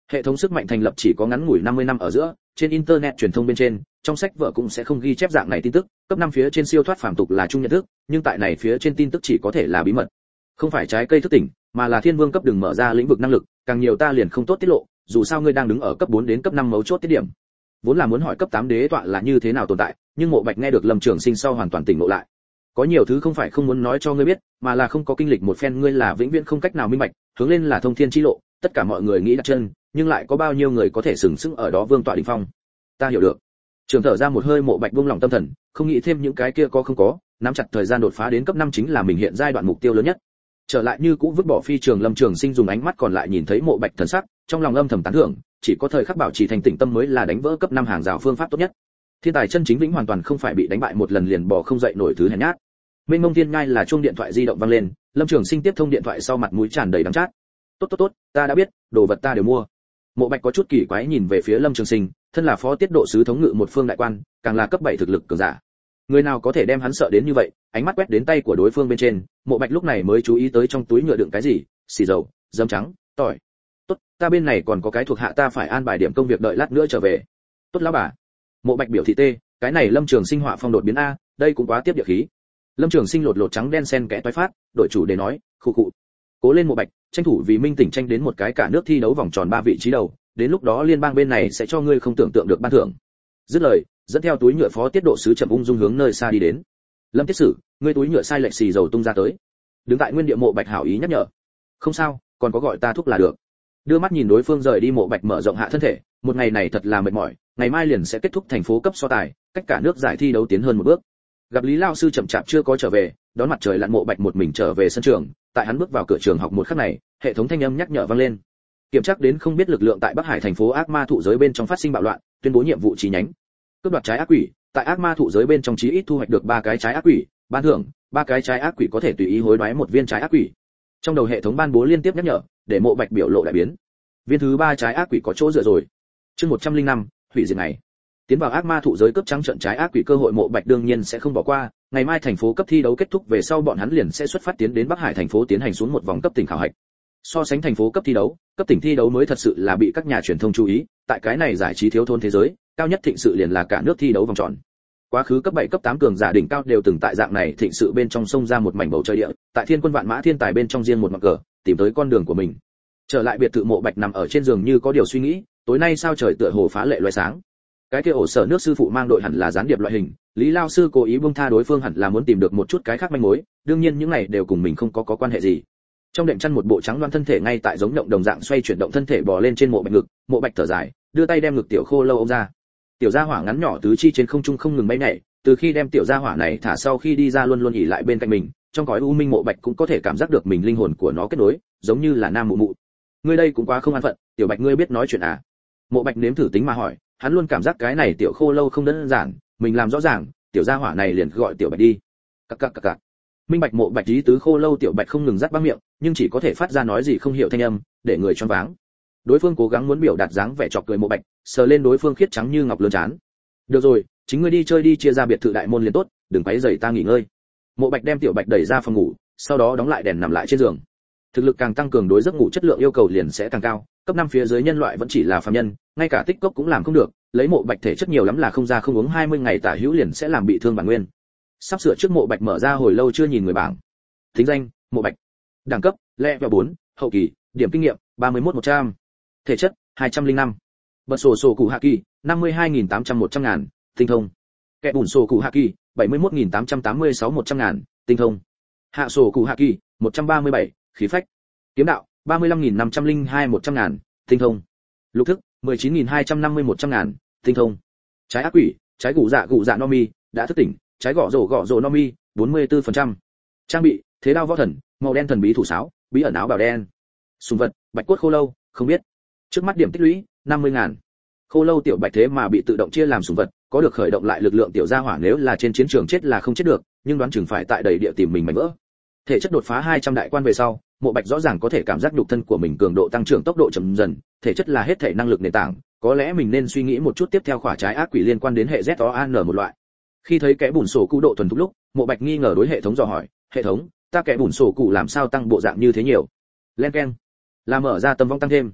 Hệ thống sức mạnh thành lập chỉ có ngắn ngủi năm mươi năm ở giữa, trên internet truyền thông bên trên, trong sách vở cũng sẽ không ghi chép dạng này tin tức, cấp năm phía trên siêu thoát phàm tục là trung nhận thức, nhưng tại này phía trên tin tức chỉ có thể là bí mật. Không phải trái cây thức tỉnh, mà là thiên vương cấp đừng mở ra lĩnh vực năng lực, càng nhiều ta liền không tốt tiết lộ, dù sao ngươi đang đứng ở cấp bốn đến cấp năm mấu chốt tiết điểm. Vốn là muốn hỏi cấp tám đế tọa là như thế nào tồn tại, nhưng Mộ Bạch nghe được Lâm Trường Sinh sau hoàn toàn tỉnh ngộ lại. Có nhiều thứ không phải không muốn nói cho ngươi biết, mà là không có kinh lịch một phen ngươi là vĩnh viễn không cách nào minh bạch, hướng lên là thông thiên chi lộ, tất cả mọi người nghĩ đặt chân, nhưng lại có bao nhiêu người có thể sừng sững ở đó vương tọa đỉnh phong. Ta hiểu được. Trường thở ra một hơi, Mộ Bạch buông lòng tâm thần, không nghĩ thêm những cái kia có không có, nắm chặt thời gian đột phá đến cấp năm chính là mình hiện giai đoạn mục tiêu lớn nhất. Trở lại như cũ vứt bỏ phi trường, Lâm Trường Sinh dùng ánh mắt còn lại nhìn thấy Mộ Bạch thần sắc, trong lòng âm thầm tán thưởng, chỉ có thời khắc bảo trì thành tỉnh tâm mới là đánh vỡ cấp năm hàng rào phương pháp tốt nhất. Thiên tài chân chính vĩnh hoàn toàn không phải bị đánh bại một lần liền bỏ không dậy nổi thứ hèn nhát. Bên mông thiên ngai là chuông điện thoại di động vang lên, Lâm Trường Sinh tiếp thông điện thoại sau mặt mũi tràn đầy đắng chát. Tốt tốt tốt, ta đã biết, đồ vật ta đều mua. Mộ Bạch có chút kỳ quái nhìn về phía Lâm Trường Sinh, thân là phó tiết độ sứ thống ngự một phương đại quan, càng là cấp bảy thực lực cường giả. Người nào có thể đem hắn sợ đến như vậy? Ánh mắt quét đến tay của đối phương bên trên, Mộ Bạch lúc này mới chú ý tới trong túi nhựa đựng cái gì, xì dầu, giấm trắng, tỏi. Tốt, ta bên này còn có cái thuộc hạ ta phải an bài điểm công việc đợi lát nữa trở về. Tốt lão bà. Mộ Bạch biểu thị tê, cái này Lâm Trường Sinh họa phong đột biến a, đây cũng quá tiếp địa khí. Lâm Trường Sinh lột lột trắng đen xen kẽ toái phát, đổi chủ để nói, khụ khụ. Cố lên Mộ Bạch, tranh thủ vì Minh tỉnh tranh đến một cái cả nước thi đấu vòng tròn ba vị trí đầu, đến lúc đó liên bang bên này sẽ cho ngươi không tưởng tượng được ban thưởng. Dứt lời, dẫn theo túi nhựa phó tiết độ sứ chậm ung dung hướng nơi xa đi đến. Lâm tiết sử, ngươi túi nhựa sai lệch xì dầu tung ra tới. Đứng tại nguyên địa, Mộ Bạch hảo ý nhắc nhở. Không sao, còn có gọi ta thuốc là được. Đưa mắt nhìn đối phương rời đi, Mộ Bạch mở rộng hạ thân thể, một ngày này thật là mệt mỏi, ngày mai liền sẽ kết thúc thành phố cấp so tài, cách cả nước giải thi đấu tiến hơn một bước. Gặp Lý lão sư chậm chạp chưa có trở về, đón mặt trời lặn, Mộ Bạch một mình trở về sân trường. Tại hắn bước vào cửa trường học một khắc này, hệ thống thanh âm nhắc nhở vang lên. Kiểm tra đến không biết lực lượng tại Bắc Hải thành phố ác ma thụ giới bên trong phát sinh bạo loạn, tuyên bố nhiệm vụ chi nhánh. Cướp đoạt trái ác quỷ, tại ác ma thụ giới bên trong chí ít thu hoạch được ba cái trái ác quỷ, ban thưởng, ba cái trái ác quỷ có thể tùy ý hối đoái một viên trái ác quỷ. Trong đầu hệ thống ban bố liên tiếp nhắc nhở, để Mộ Bạch biểu lộ đại biến. Viên thứ ba trái ác quỷ có chỗ dựa rồi. Chương một trăm linh năm, hủy diệt này. Tiến vào ác ma thụ giới cướp trắng trận trái ác quỷ cơ hội Mộ Bạch đương nhiên sẽ không bỏ qua, ngày mai thành phố cấp thi đấu kết thúc về sau bọn hắn liền sẽ xuất phát tiến đến Bắc Hải thành phố tiến hành xuống một vòng cấp tỉnh khảo hạch. So sánh thành phố cấp thi đấu, cấp tỉnh thi đấu mới thật sự là bị các nhà truyền thông chú ý, tại cái này giải trí thiếu thốn thế giới, cao nhất thịnh sự liền là cả nước thi đấu vòng tròn. Quá khứ cấp bảy cấp tám cường giả đỉnh cao đều từng tại dạng này thịnh sự bên trong sông ra một mảnh bầu trời địa, tại thiên quân vạn mã thiên tài bên trong riêng một mặt cờ, tìm tới con đường của mình. Trở lại biệt thự, Mộ Bạch nằm ở trên giường như có điều suy nghĩ, tối nay sao trời tựa hồ phá lệ loé sáng. Cái kia ổ sở nước sư phụ mang đội hẳn là gián điệp loại hình, Lý lao sư cố ý buông tha đối phương hẳn là muốn tìm được một chút cái khác manh mối, đương nhiên những này đều cùng mình không có có quan hệ gì. Trong đệm chăn một bộ trắng loáng thân thể ngay tại giống động đồng dạng xoay chuyển động thân thể bò lên trên Mộ Bạch ngực, Mộ Bạch thở dài, đưa tay đem ngực tiểu khô lâu ôm ra. Tiểu gia hỏa ngắn nhỏ tứ chi trên không trung không ngừng bay nhảy, từ khi đem tiểu gia hỏa này thả sau khi đi ra luôn luôn ỉ lại bên cạnh mình, trong cõi u minh Mộ Bạch cũng có thể cảm giác được mình linh hồn của nó kết nối, giống như là nam mụ mụ. Ngươi đây cũng quá không an phận, tiểu Bạch ngươi biết nói chuyện à? Mộ Bạch nếm thử tính mà hỏi, hắn luôn cảm giác cái này tiểu khô lâu không đơn giản, mình làm rõ ràng, tiểu gia hỏa này liền gọi tiểu Bạch đi. Cặc cặc cặc cặc. Minh Bạch Mộ Bạch ý tứ khô lâu tiểu Bạch không ngừng rắc băng miệng, nhưng chỉ có thể phát ra nói gì không hiểu thanh âm, để người choáng váng. Đối phương cố gắng muốn biểu đạt dáng vẻ chọc cười Mộ Bạch, sờ lên đối phương khiết trắng như ngọc lươn trán. Được rồi, chính ngươi đi chơi đi, chia ra biệt thự đại môn liền tốt, đừng quấy rầy ta nghỉ ngơi. Mộ Bạch đem tiểu Bạch đẩy ra phòng ngủ, sau đó đóng lại đèn nằm lại trên giường. Thực lực càng tăng cường đối giấc ngủ chất lượng yêu cầu liền sẽ càng cao, cấp năm phía dưới nhân loại vẫn chỉ là phàm nhân, ngay cả tích cốc cũng làm không được, lấy Mộ Bạch thể chất nhiều lắm là không ra không uống hai mươi ngày tả hữu liền sẽ làm bị thương bản nguyên. Sắp sửa trước Mộ Bạch mở ra hồi lâu chưa nhìn người bảng. Thính danh: Mộ Bạch. Đẳng cấp: level bốn, hậu kỳ, điểm kinh nghiệm: ba mươi mốt một trăm. Thể chất: hai trăm linh năm. Bật sổ sổ cụ hạ kỳ: năm mươi hai nghìn tám trăm một trăm ngàn, tinh thông. Kẻ bùn sổ cụ hạ kỳ: bảy mươi mốt nghìn tám trăm tám mươi sáu một trăm ngàn, tinh thông. Hạ sổ cụ hạ kỳ: một trăm ba mươi bảy, khí phách. Kiếm đạo: ba mươi lăm nghìn năm trăm linh hai một trăm ngàn, tinh thông. Lục thức: mười chín nghìn hai trăm năm mươi một trăm ngàn, tinh thông. Trái ác quỷ: trái gù dạ gù dạ no mi, đã thức tỉnh, trái gõ rổ gõ rổ no mi, bốn mươi tư phần trăm. Trang bị: thế đao võ thần, màu đen thần bí thủ sáo, bí ẩn áo bào đen. Sùng vật: bạch cốt khô lâu, không biết. Trước mắt điểm tích lũy: năm mươi ngàn. Khô lâu tiểu Bạch thế mà bị tự động chia làm sùng vật, có được khởi động lại lực lượng tiểu gia hỏa nếu là trên chiến trường chết là không chết được, nhưng đoán chừng phải tại đầy địa tìm mình mảnh vỡ. Thể chất đột phá hai trăm đại quan về sau, Mộ Bạch rõ ràng có thể cảm giác nhục thân của mình cường độ tăng trưởng tốc độ chậm dần, thể chất là hết thể năng lực nền tảng, có lẽ mình nên suy nghĩ một chút tiếp theo khỏa trái ác quỷ liên quan đến hệ Z O A N một loại. Khi thấy kẽ bùn sổ cụ độ thuần thục lúc, Mộ Bạch nghi ngờ đối hệ thống dò hỏi, hệ thống, ta kẽ bùn sổ cụ làm sao tăng bộ dạng như thế nhiều? Len keng, là mở ra tâm vong tăng thêm.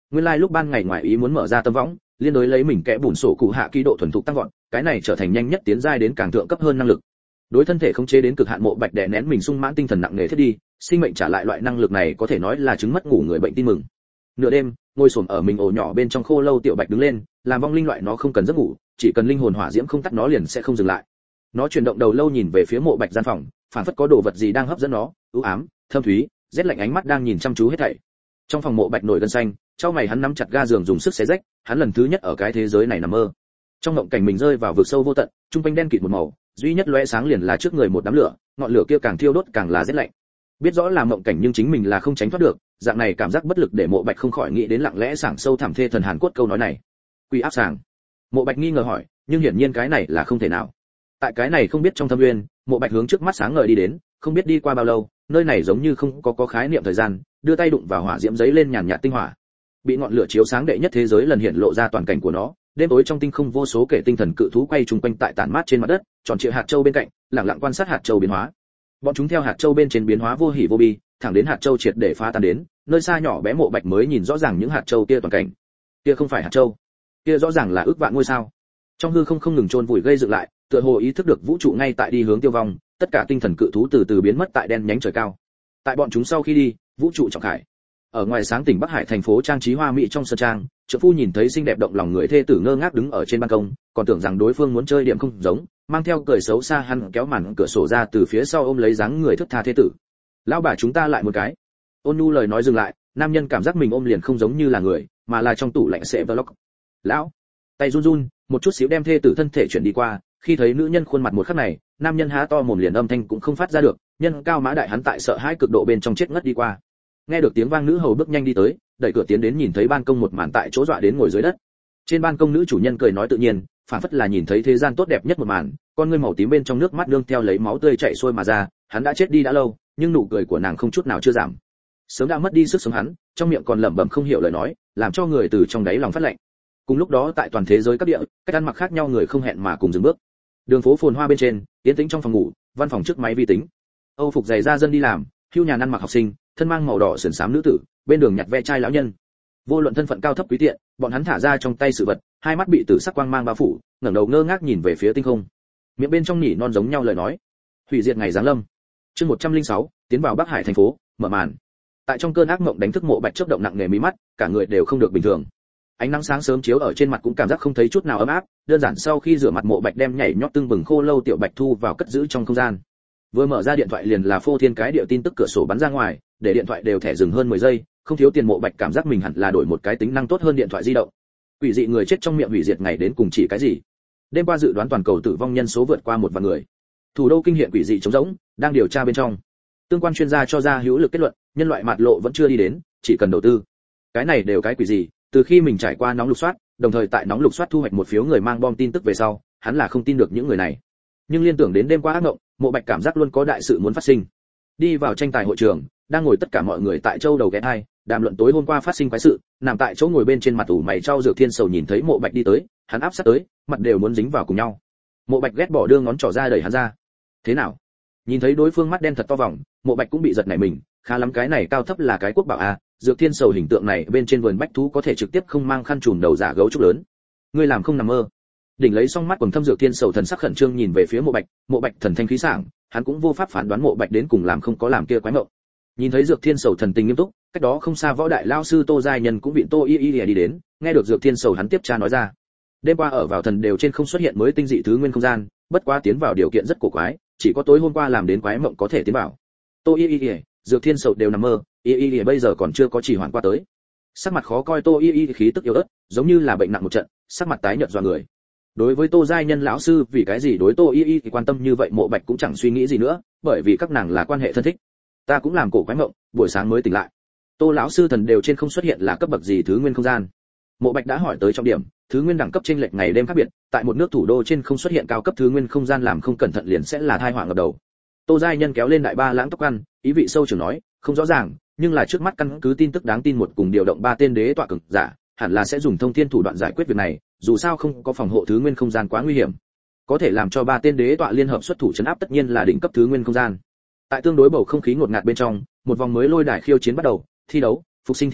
nguyên lai like lúc ban ngày ngoài ý muốn mở ra tâm võng, liên đối lấy mình kẽ bùn sổ cụ hạ kỹ độ thuần thục tăng vọt, cái này trở thành nhanh nhất tiến giai đến càng thượng cấp hơn năng lực. Đối thân thể khống chế đến cực hạn Mộ Bạch đè nén mình sung mãn tinh thần nặng nề thiết đi, sinh mệnh trả lại loại năng lực này có thể nói là chứng mất ngủ người bệnh tin mừng. Nửa đêm, ngồi xổm ở mình ổ nhỏ bên trong khô lâu tiểu Bạch đứng lên, làm vong linh loại nó không cần giấc ngủ, chỉ cần linh hồn hỏa diễm không tắt nó liền sẽ không dừng lại. Nó chuyển động đầu lâu nhìn về phía Mộ Bạch gian phòng, phản phất có đồ vật gì đang hấp dẫn nó, u ám, thâm thúy, rét lạnh ánh mắt đang nhìn chăm chú hết thảy. Trong phòng Mộ Bạch nổi gân xanh, trong mày hắn nắm chặt ga giường dùng sức xé rách, hắn lần thứ nhất ở cái thế giới này nằm mơ. Trong mộng cảnh mình rơi vào vực sâu vô tận, trung quanh đen kịt một màu, duy nhất lóe sáng liền là trước người một đám lửa, ngọn lửa kia càng thiêu đốt càng là rét lạnh. Biết rõ là mộng cảnh nhưng chính mình là không tránh thoát được, dạng này cảm giác bất lực để Mộ Bạch không khỏi nghĩ đến lặng lẽ sảng sâu thẳm thê thần Hàn Cốt câu nói này. Quỷ áp sàng. Mộ Bạch nghi ngờ hỏi, nhưng hiển nhiên cái này là không thể nào. Tại cái này không biết trong thâm nguyên, Mộ Bạch hướng trước mắt sáng ngời đi đến, không biết đi qua bao lâu, nơi này giống như không có có khái niệm thời gian, đưa tay đụng vào hỏa diễm giấy lên nhàn nhạt tinh hỏa. Bị ngọn lửa chiếu sáng đệ nhất thế giới lần hiện lộ ra toàn cảnh của nó, đêm tối trong tinh không vô số kể tinh thần cự thú quay trùng quanh tại tản mát trên mặt đất, tròn trịa hạt châu bên cạnh, lặng lặng quan sát hạt châu biến hóa. Bọn chúng theo hạt châu bên trên biến hóa vô hỉ vô bi, thẳng đến hạt châu triệt để phá tan đến, nơi xa nhỏ bé Mộ Bạch mới nhìn rõ ràng những hạt châu kia toàn cảnh. Kia không phải hạt châu, kia rõ ràng là ước vạn ngôi sao. Trong hư không không ngừng chôn vùi gây dựng lại, tựa hồ ý thức được vũ trụ ngay tại đi hướng tiêu vong, tất cả tinh thần cự thú từ từ biến mất tại đen nhánh trời cao. Tại bọn chúng sau khi đi, vũ trụ trọng khải. Ở ngoài sáng tỉnh Bắc Hải thành phố trang trí hoa mỹ trong sân trang, trợ phu nhìn thấy xinh đẹp động lòng người thê tử ngơ ngác đứng ở trên ban công, còn tưởng rằng đối phương muốn chơi điểm không giống, mang theo cười xấu xa hắn kéo màn cửa sổ ra từ phía sau ôm lấy dáng người thướt tha thê tử. Lão bà chúng ta lại một cái. Ôn nhu lời nói dừng lại, nam nhân cảm giác mình ôm liền không giống như là người, mà là trong tủ lạnh sẽ vlog. Lão, tay run run, một chút xíu đem thê tử thân thể chuyển đi qua, khi thấy nữ nhân khuôn mặt một khắc này, nam nhân há to mồm liền âm thanh cũng không phát ra được, nhân cao mã đại hắn tại sợ hãi cực độ bên trong chết ngất đi qua. Nghe được tiếng vang nữ hầu bước nhanh đi tới, đẩy cửa tiến đến nhìn thấy ban công một màn tại chỗ dọa đến ngồi dưới đất. Trên ban công nữ chủ nhân cười nói tự nhiên, phản phất là nhìn thấy thế gian tốt đẹp nhất một màn, con ngươi màu tím bên trong nước mắt nương theo lấy máu tươi chảy xuôi mà ra, hắn đã chết đi đã lâu, nhưng nụ cười của nàng không chút nào chưa giảm. Sớm đã mất đi sức sống hắn, trong miệng còn lẩm bẩm không hiểu lời nói, làm cho người từ trong đáy lòng phát lạnh. Cùng lúc đó tại toàn thế giới các địa, cách ăn mặc khác nhau người không hẹn mà cùng dừng bước. Đường phố phồn hoa bên trên, yên tĩnh trong phòng ngủ, văn phòng trước máy vi tính. Âu phục giày da dân đi làm, hưu nhàn ăn mặc học sinh, thân mang màu đỏ sườn xám nữ tử, bên đường nhặt ve chai lão nhân. Vô luận thân phận cao thấp quý tiện, bọn hắn thả ra trong tay sự vật, hai mắt bị tử sắc quang mang bao phủ, ngẩng đầu ngơ ngác nhìn về phía tinh không. Miệng bên trong nhỉ non giống nhau lời nói. Hủy diệt ngày giáng lâm. Chương một trăm lẻ sáu, tiến vào Bắc Hải thành phố, mở màn. Tại trong cơn ác mộng đánh thức Mộ Bạch chớp động nặng nề mí mắt, cả người đều không được bình thường. Ánh nắng sáng sớm chiếu ở trên mặt cũng cảm giác không thấy chút nào ấm áp, đơn giản sau khi rửa mặt Mộ Bạch đem nhảy nhót tưng bừng khô lâu tiểu Bạch thu vào cất giữ trong không gian. Vừa mở ra điện thoại liền là phô thiên cái địa tin tức cửa sổ bắn ra ngoài, để điện thoại đều thẻ dừng hơn mười giây, không thiếu tiền Mộ Bạch cảm giác mình hẳn là đổi một cái tính năng tốt hơn điện thoại di động. Quỷ dị người chết trong miệng hủy diệt ngày đến cùng chỉ cái gì? Đêm qua dự đoán toàn cầu tử vong nhân số vượt qua một vạn người. Thủ đô kinh hiện quỷ dị trống rỗng, đang điều tra bên trong. Tương quan chuyên gia cho ra hữu lực kết luận, nhân loại mạt lộ vẫn chưa đi đến, chỉ cần đầu tư. Cái này đều cái quỷ gì? Từ khi mình trải qua nóng lục soát, đồng thời tại nóng lục soát thu hoạch một phiếu người mang bom tin tức về sau, hắn là không tin được những người này. Nhưng liên tưởng đến đêm qua ác mộng, Mộ Bạch cảm giác luôn có đại sự muốn phát sinh. Đi vào tranh tài hội trường, đang ngồi tất cả mọi người tại châu đầu ghé hai, đàm luận tối hôm qua phát sinh quái sự, nằm tại chỗ ngồi bên trên mặt ủ mày trao Dược Thiên Sầu nhìn thấy Mộ Bạch đi tới, hắn áp sát tới, mặt đều muốn dính vào cùng nhau. Mộ Bạch ghét bỏ đưa ngón trỏ ra đẩy hắn ra. Thế nào? Nhìn thấy đối phương mắt đen thật to vòng, Mộ Bạch cũng bị giật nảy mình, khá lắm cái này cao thấp là cái quốc bảo a, Dược Thiên Sầu hình tượng này bên trên vườn bách thú có thể trực tiếp không mang khăn trùm đầu giả gấu trúc lớn. Ngươi làm không nằm mơ. Đỉnh lấy song mắt quầng thâm Dược Thiên Sầu thần sắc khẩn trương nhìn về phía Mộ Bạch, Mộ Bạch thần thanh khí sảng, hắn cũng vô pháp phán đoán Mộ Bạch đến cùng làm không có làm kia quái mộng. Nhìn thấy Dược Thiên Sầu thần tình nghiêm túc, cách đó không xa võ đại lao sư Tô Giai Nhân cũng viện Tô Y Y đi đến, nghe được Dược Thiên Sầu hắn tiếp tra nói ra. Đêm qua ở vào thần đều trên không xuất hiện mới tinh dị thứ nguyên không gian, bất quá tiến vào điều kiện rất cổ quái, chỉ có tối hôm qua làm đến quái mộng có thể tiến vào. Tô Y Y, Dược Thiên Sầu đều nằm mơ, Y Y bây giờ còn chưa có chỉ hoàn qua tới. Sắc mặt khó coi Tô Y Y khí tức yếu ớt, giống như là bệnh nặng một trận, sắc mặt tái nhợt dọa người. Đối với Tô Giai Nhân lão sư vì cái gì đối Tô Y Y thì quan tâm như vậy Mộ Bạch cũng chẳng suy nghĩ gì nữa, bởi vì các nàng là quan hệ thân thích. Ta cũng làm cổ quái mộng, buổi sáng mới tỉnh lại. Tô lão sư thần đều trên không xuất hiện là cấp bậc gì thứ nguyên không gian. Mộ Bạch đã hỏi tới trọng điểm, thứ nguyên đẳng cấp chênh lệch ngày đêm khác biệt, tại một nước thủ đô trên không xuất hiện cao cấp thứ nguyên không gian làm không cẩn thận liền sẽ là tai họa ngập đầu. Tô Giai Nhân kéo lên đại ba lãng tóc ăn, ý vị sâu trưởng nói, không rõ ràng, nhưng là trước mắt căn cứ tin tức đáng tin một cùng điều động ba tên đế tọa cực giả, hẳn là sẽ dùng thông thiên thủ đoạn giải quyết việc này, dù sao không có phòng hộ thứ nguyên không gian quá nguy hiểm. Có thể làm cho ba tên đế tọa liên hợp xuất thủ trấn áp tất nhiên là đỉnh cấp thứ nguyên không gian. Tại tương đối bầu không khí ngột ngạt bên trong, một vòng mới lôi đài khiêu chiến bắt đầu, thi đấu, phục sinh thi đấu,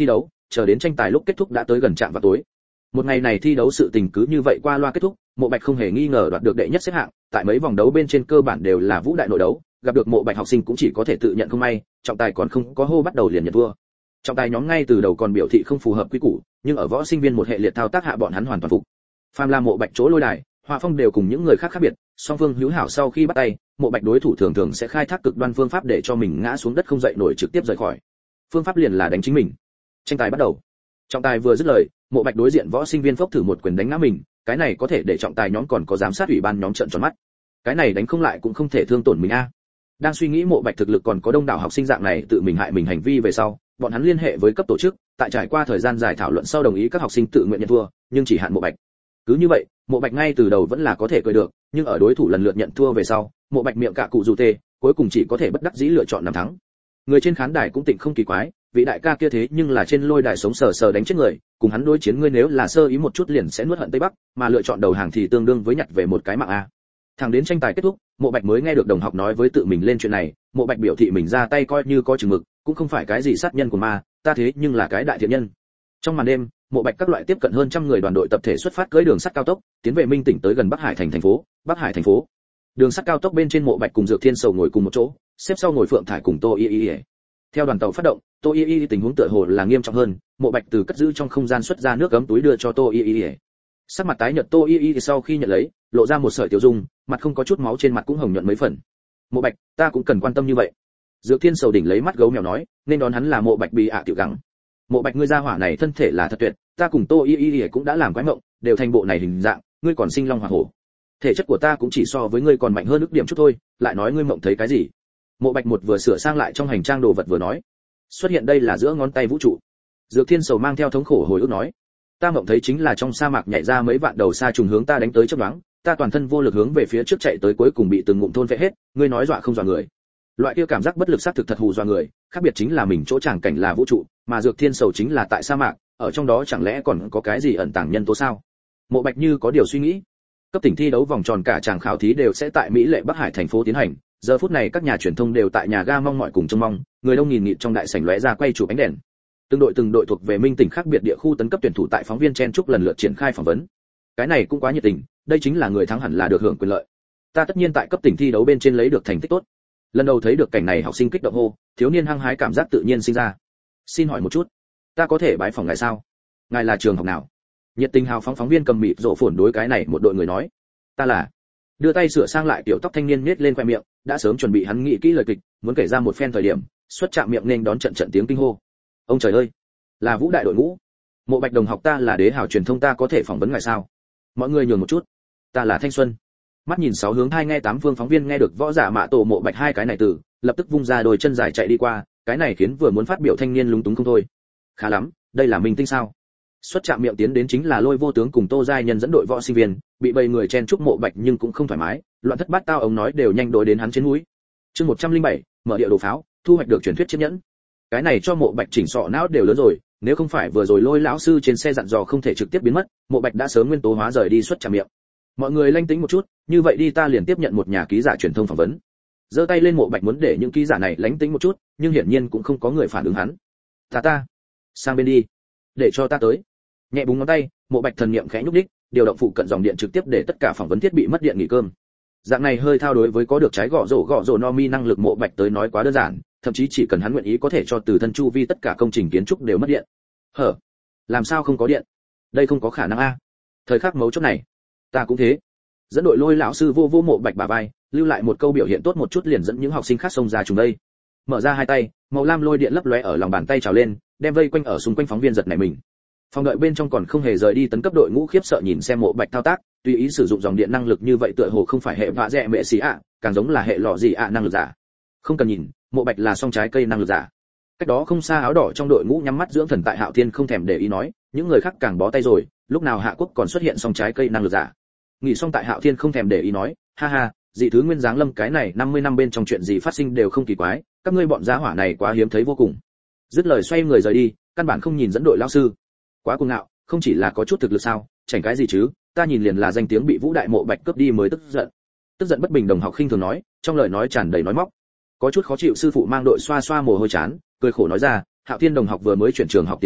chờ đến tranh tài lúc kết thúc đã tới gần trạm vào tối. Một ngày này thi đấu sự tình cứ như vậy qua loa kết thúc, Mộ Bạch không hề nghi ngờ đoạt được đệ nhất xếp hạng, tại mấy vòng đấu bên trên cơ bản đều là vũ đại nội đấu, gặp được Mộ Bạch học sinh cũng chỉ có thể tự nhận không may, trọng tài còn không có hô bắt đầu liền nhận thua. Trọng tài nhóm ngay từ đầu còn biểu thị không phù hợp quy củ, nhưng ở võ sinh viên một hệ liệt thao tác hạ bọn hắn hoàn toàn phục. Phàm là Mộ Bạch chỗ lôi đài, họa phong đều cùng những người khác khác biệt, song phương hữu hảo sau khi bắt tay, Mộ Bạch đối thủ thường thường sẽ khai thác cực đoan phương pháp để cho mình ngã xuống đất không dậy nổi trực tiếp rời khỏi. Phương pháp liền là đánh chính mình. Tranh tài bắt đầu. Trọng tài vừa dứt lời, Mộ Bạch đối diện võ sinh viên phốc thử một quyền đánh ngã mình, cái này có thể để trọng tài nhóm còn có giám sát ủy ban nhóm trợn tròn mắt. Cái này đánh không lại cũng không thể thương tổn mình a. Đang suy nghĩ Mộ Bạch thực lực còn có đông đảo học sinh dạng này tự mình hại mình hành vi về sau, bọn hắn liên hệ với cấp tổ chức, tại trải qua thời gian dài thảo luận sau đồng ý các học sinh tự nguyện nhận thua, nhưng chỉ hạn Mộ Bạch. Cứ như vậy, Mộ Bạch ngay từ đầu vẫn là có thể cười được, nhưng ở đối thủ lần lượt nhận thua về sau, Mộ Bạch miệng cạ cụ dù tê, cuối cùng chỉ có thể bất đắc dĩ lựa chọn nắm thắng. Người trên khán đài cũng tịnh không kỳ quái, vị đại ca kia thế nhưng là trên lôi đài sống sờ sờ đánh chết người, cùng hắn đối chiến ngươi nếu là sơ ý một chút liền sẽ nuốt hận Tây Bắc, mà lựa chọn đầu hàng thì tương đương với nhặt về một cái mạng a. Thẳng đến tranh tài kết thúc, Mộ Bạch mới nghe được đồng học nói với tự mình lên chuyện này, Mộ Bạch biểu thị mình ra tay coi như có chừng mực, cũng không phải cái gì sát nhân của ma, ta thế nhưng là cái đại thiện nhân. Trong màn đêm, Mộ Bạch các loại tiếp cận hơn trăm người đoàn đội tập thể xuất phát cưỡi đường sắt cao tốc, tiến về Minh tỉnh tới gần Bắc Hải thành thành phố, Bắc Hải thành phố. Đường sắt cao tốc bên trên Mộ Bạch cùng Dược Thiên Sầu ngồi cùng một chỗ, xếp sau ngồi Phượng Thải cùng Tô Y Y. Theo đoàn tàu phát động, Tô Y Y tình huống tựa hồ là nghiêm trọng hơn, Mộ Bạch từ cất giữ trong không gian xuất ra nước ấm túi đưa cho Tô Y Y. Sắc mặt tái nhợt Tô Y Y sau khi nhận lấy, lộ ra một sợi tiểu dung, mặt không có chút máu trên mặt cũng hồng nhuận mấy phần. Mộ Bạch, ta cũng cần quan tâm như vậy. Dược Thiên Sầu đỉnh lấy mắt gấu mèo nói, nên đón hắn là Mộ Bạch bị ạ tiểu gắng. Mộ Bạch ngươi gia hỏa này thân thể là thật tuyệt, ta cùng Tô Y Y cũng đã làm quái mộng, đều thành bộ này hình dạng, ngươi còn sinh long hỏa hổ. Thể chất của ta cũng chỉ so với ngươi còn mạnh hơn ức điểm chút thôi, lại nói ngươi mộng thấy cái gì? Mộ Bạch một vừa sửa sang lại trong hành trang đồ vật vừa nói, xuất hiện đây là giữa ngón tay vũ trụ. Dược Thiên Sầu mang theo thống khổ hồi ức nói, ta mộng thấy chính là trong sa mạc nhảy ra mấy vạn đầu sa trùng hướng ta đánh tới chớp nhoáng, ta toàn thân vô lực hướng về phía trước chạy tới cuối cùng bị từng ngụm thôn phệ hết, ngươi nói dọa không dọa người? Loại kia cảm giác bất lực xác thực thật hù dọa người, khác biệt chính là mình chỗ tràng cảnh là vũ trụ, mà Dược Thiên Sầu chính là tại sa mạc, ở trong đó chẳng lẽ còn có cái gì ẩn tàng nhân tố sao? Mộ Bạch như có điều suy nghĩ. Cấp tỉnh thi đấu vòng tròn cả tràng khảo thí đều sẽ tại Mỹ Lệ Bắc Hải thành phố tiến hành, giờ phút này các nhà truyền thông đều tại nhà ga mong mỏi cùng trông mong, người đông nghìn nghịt trong đại sảnh lóe ra quay chụp ánh đèn. Từng đội từng đội thuộc về Minh tỉnh khác biệt địa khu tấn cấp tuyển thủ tại phóng viên chen chúc lần lượt triển khai phỏng vấn. Cái này cũng quá nhiệt tình, đây chính là người thắng hẳn là được hưởng quyền lợi. Ta tất nhiên tại cấp tỉnh thi đấu bên trên lấy được thành tích tốt. Lần đầu thấy được cảnh này học sinh kích động hô, thiếu niên hăng hái cảm giác tự nhiên sinh ra. Xin hỏi một chút, ta có thể bái phỏng ngài sao? Ngài là trường học nào? Nhiệt tình hào phóng phóng viên cầm mịt rộ phồn đối cái này một đội người nói, ta là. Đưa tay sửa sang lại tiểu tóc thanh niên nhếch lên khoe miệng, đã sớm chuẩn bị hắn nghĩ kỹ lời kịch, muốn kể ra một phen thời điểm, xuất chạm miệng nên đón trận trận tiếng kinh hô. Ông trời ơi, là Vũ đại đội ngũ. Mộ Bạch đồng học ta là đế hào truyền thông ta có thể phỏng vấn ngài sao? Mọi người nhường một chút. Ta là Thanh Xuân. Mắt nhìn sáu hướng hai nghe tám phương phóng viên nghe được võ giả mạ tổ Mộ Bạch hai cái này từ, lập tức vung ra đôi chân dài chạy đi qua, cái này khiến vừa muốn phát biểu thanh niên lúng túng không thôi. Khá lắm, đây là minh tinh sao? Xuất chạm miệng tiến đến chính là Lôi Vô Tướng cùng Tô Giai Nhân dẫn đội võ sinh viên, bị bầy người chen chúc Mộ Bạch nhưng cũng không thoải mái, loạn thất bát tao ông nói đều nhanh đối đến hắn trên mũi. Chương một trăm lẻ bảy, mở địa đồ pháo, thu hoạch được truyền thuyết chiếc nhẫn. Cái này cho Mộ Bạch chỉnh sọ não đều lớn rồi, nếu không phải vừa rồi Lôi lão sư trên xe dặn dò không thể trực tiếp biến mất, Mộ Bạch đã sớm nguyên tố hóa rời đi xuất chạm miệng. Mọi người lanh tính một chút, như vậy đi ta liền tiếp nhận một nhà ký giả truyền thông phỏng vấn. Giơ tay lên Mộ Bạch muốn để những ký giả này lánh tính một chút, nhưng hiển nhiên cũng không có người phản ứng hắn. Ta ta, sang bên đi, để cho ta tới. Nhẹ búng ngón tay, Mộ Bạch thần niệm khẽ nhúc đích, điều động phụ cận dòng điện trực tiếp để tất cả phỏng vấn thiết bị mất điện nghỉ cơm. Dạng này hơi thao đối với có được trái gõ rổ gõ rổ no mi năng lực Mộ Bạch tới nói quá đơn giản, thậm chí chỉ cần hắn nguyện ý có thể cho từ thân chu vi tất cả công trình kiến trúc đều mất điện. Hở? Làm sao không có điện? Đây không có khả năng a. Thời khắc mấu chốt này, ta cũng thế. Dẫn đội Lôi lão sư vô vô Mộ Bạch bả vai, lưu lại một câu biểu hiện tốt một chút liền dẫn những học sinh khác xông ra chúng đây. Mở ra hai tay, màu lam lôi điện lấp lóe ở lòng bàn tay trào lên, đem vây quanh ở xung quanh phóng viên giật nảy mình. Phòng đợi bên trong còn không hề rời đi tấn cấp đội ngũ khiếp sợ nhìn xem Mộ Bạch thao tác, tùy ý sử dụng dòng điện năng lực như vậy tựa hồ không phải hệ vạ rẻ mẹ xì ạ, càng giống là hệ lọ gì ạ năng lực giả. Không cần nhìn, Mộ Bạch là song trái cây năng lực giả. Cách đó không xa áo đỏ trong đội ngũ nhắm mắt dưỡng thần tại Hạo Thiên không thèm để ý nói, những người khác càng bó tay rồi, lúc nào Hạ Quốc còn xuất hiện song trái cây năng lực giả. Nghỉ xong tại Hạo Thiên không thèm để ý nói, ha ha, dị thứ nguyên giáng lâm cái này năm mươi năm bên trong chuyện gì phát sinh đều không kỳ quái, các ngươi bọn gia hỏa này quá hiếm thấy vô cùng. Dứt lời xoay người rời đi, căn bản không nhìn dẫn đội lão sư. Quá cuồng ngạo, không chỉ là có chút thực lực sao, chảnh cái gì chứ, ta nhìn liền là danh tiếng bị Vũ đại Mộ Bạch cướp đi mới tức giận. Tức giận bất bình đồng học khinh thường nói, trong lời nói tràn đầy nói móc. Có chút khó chịu sư phụ mang đội xoa xoa mồ hôi chán, cười khổ nói ra, Hạo Thiên đồng học vừa mới chuyển trường học tiến đến,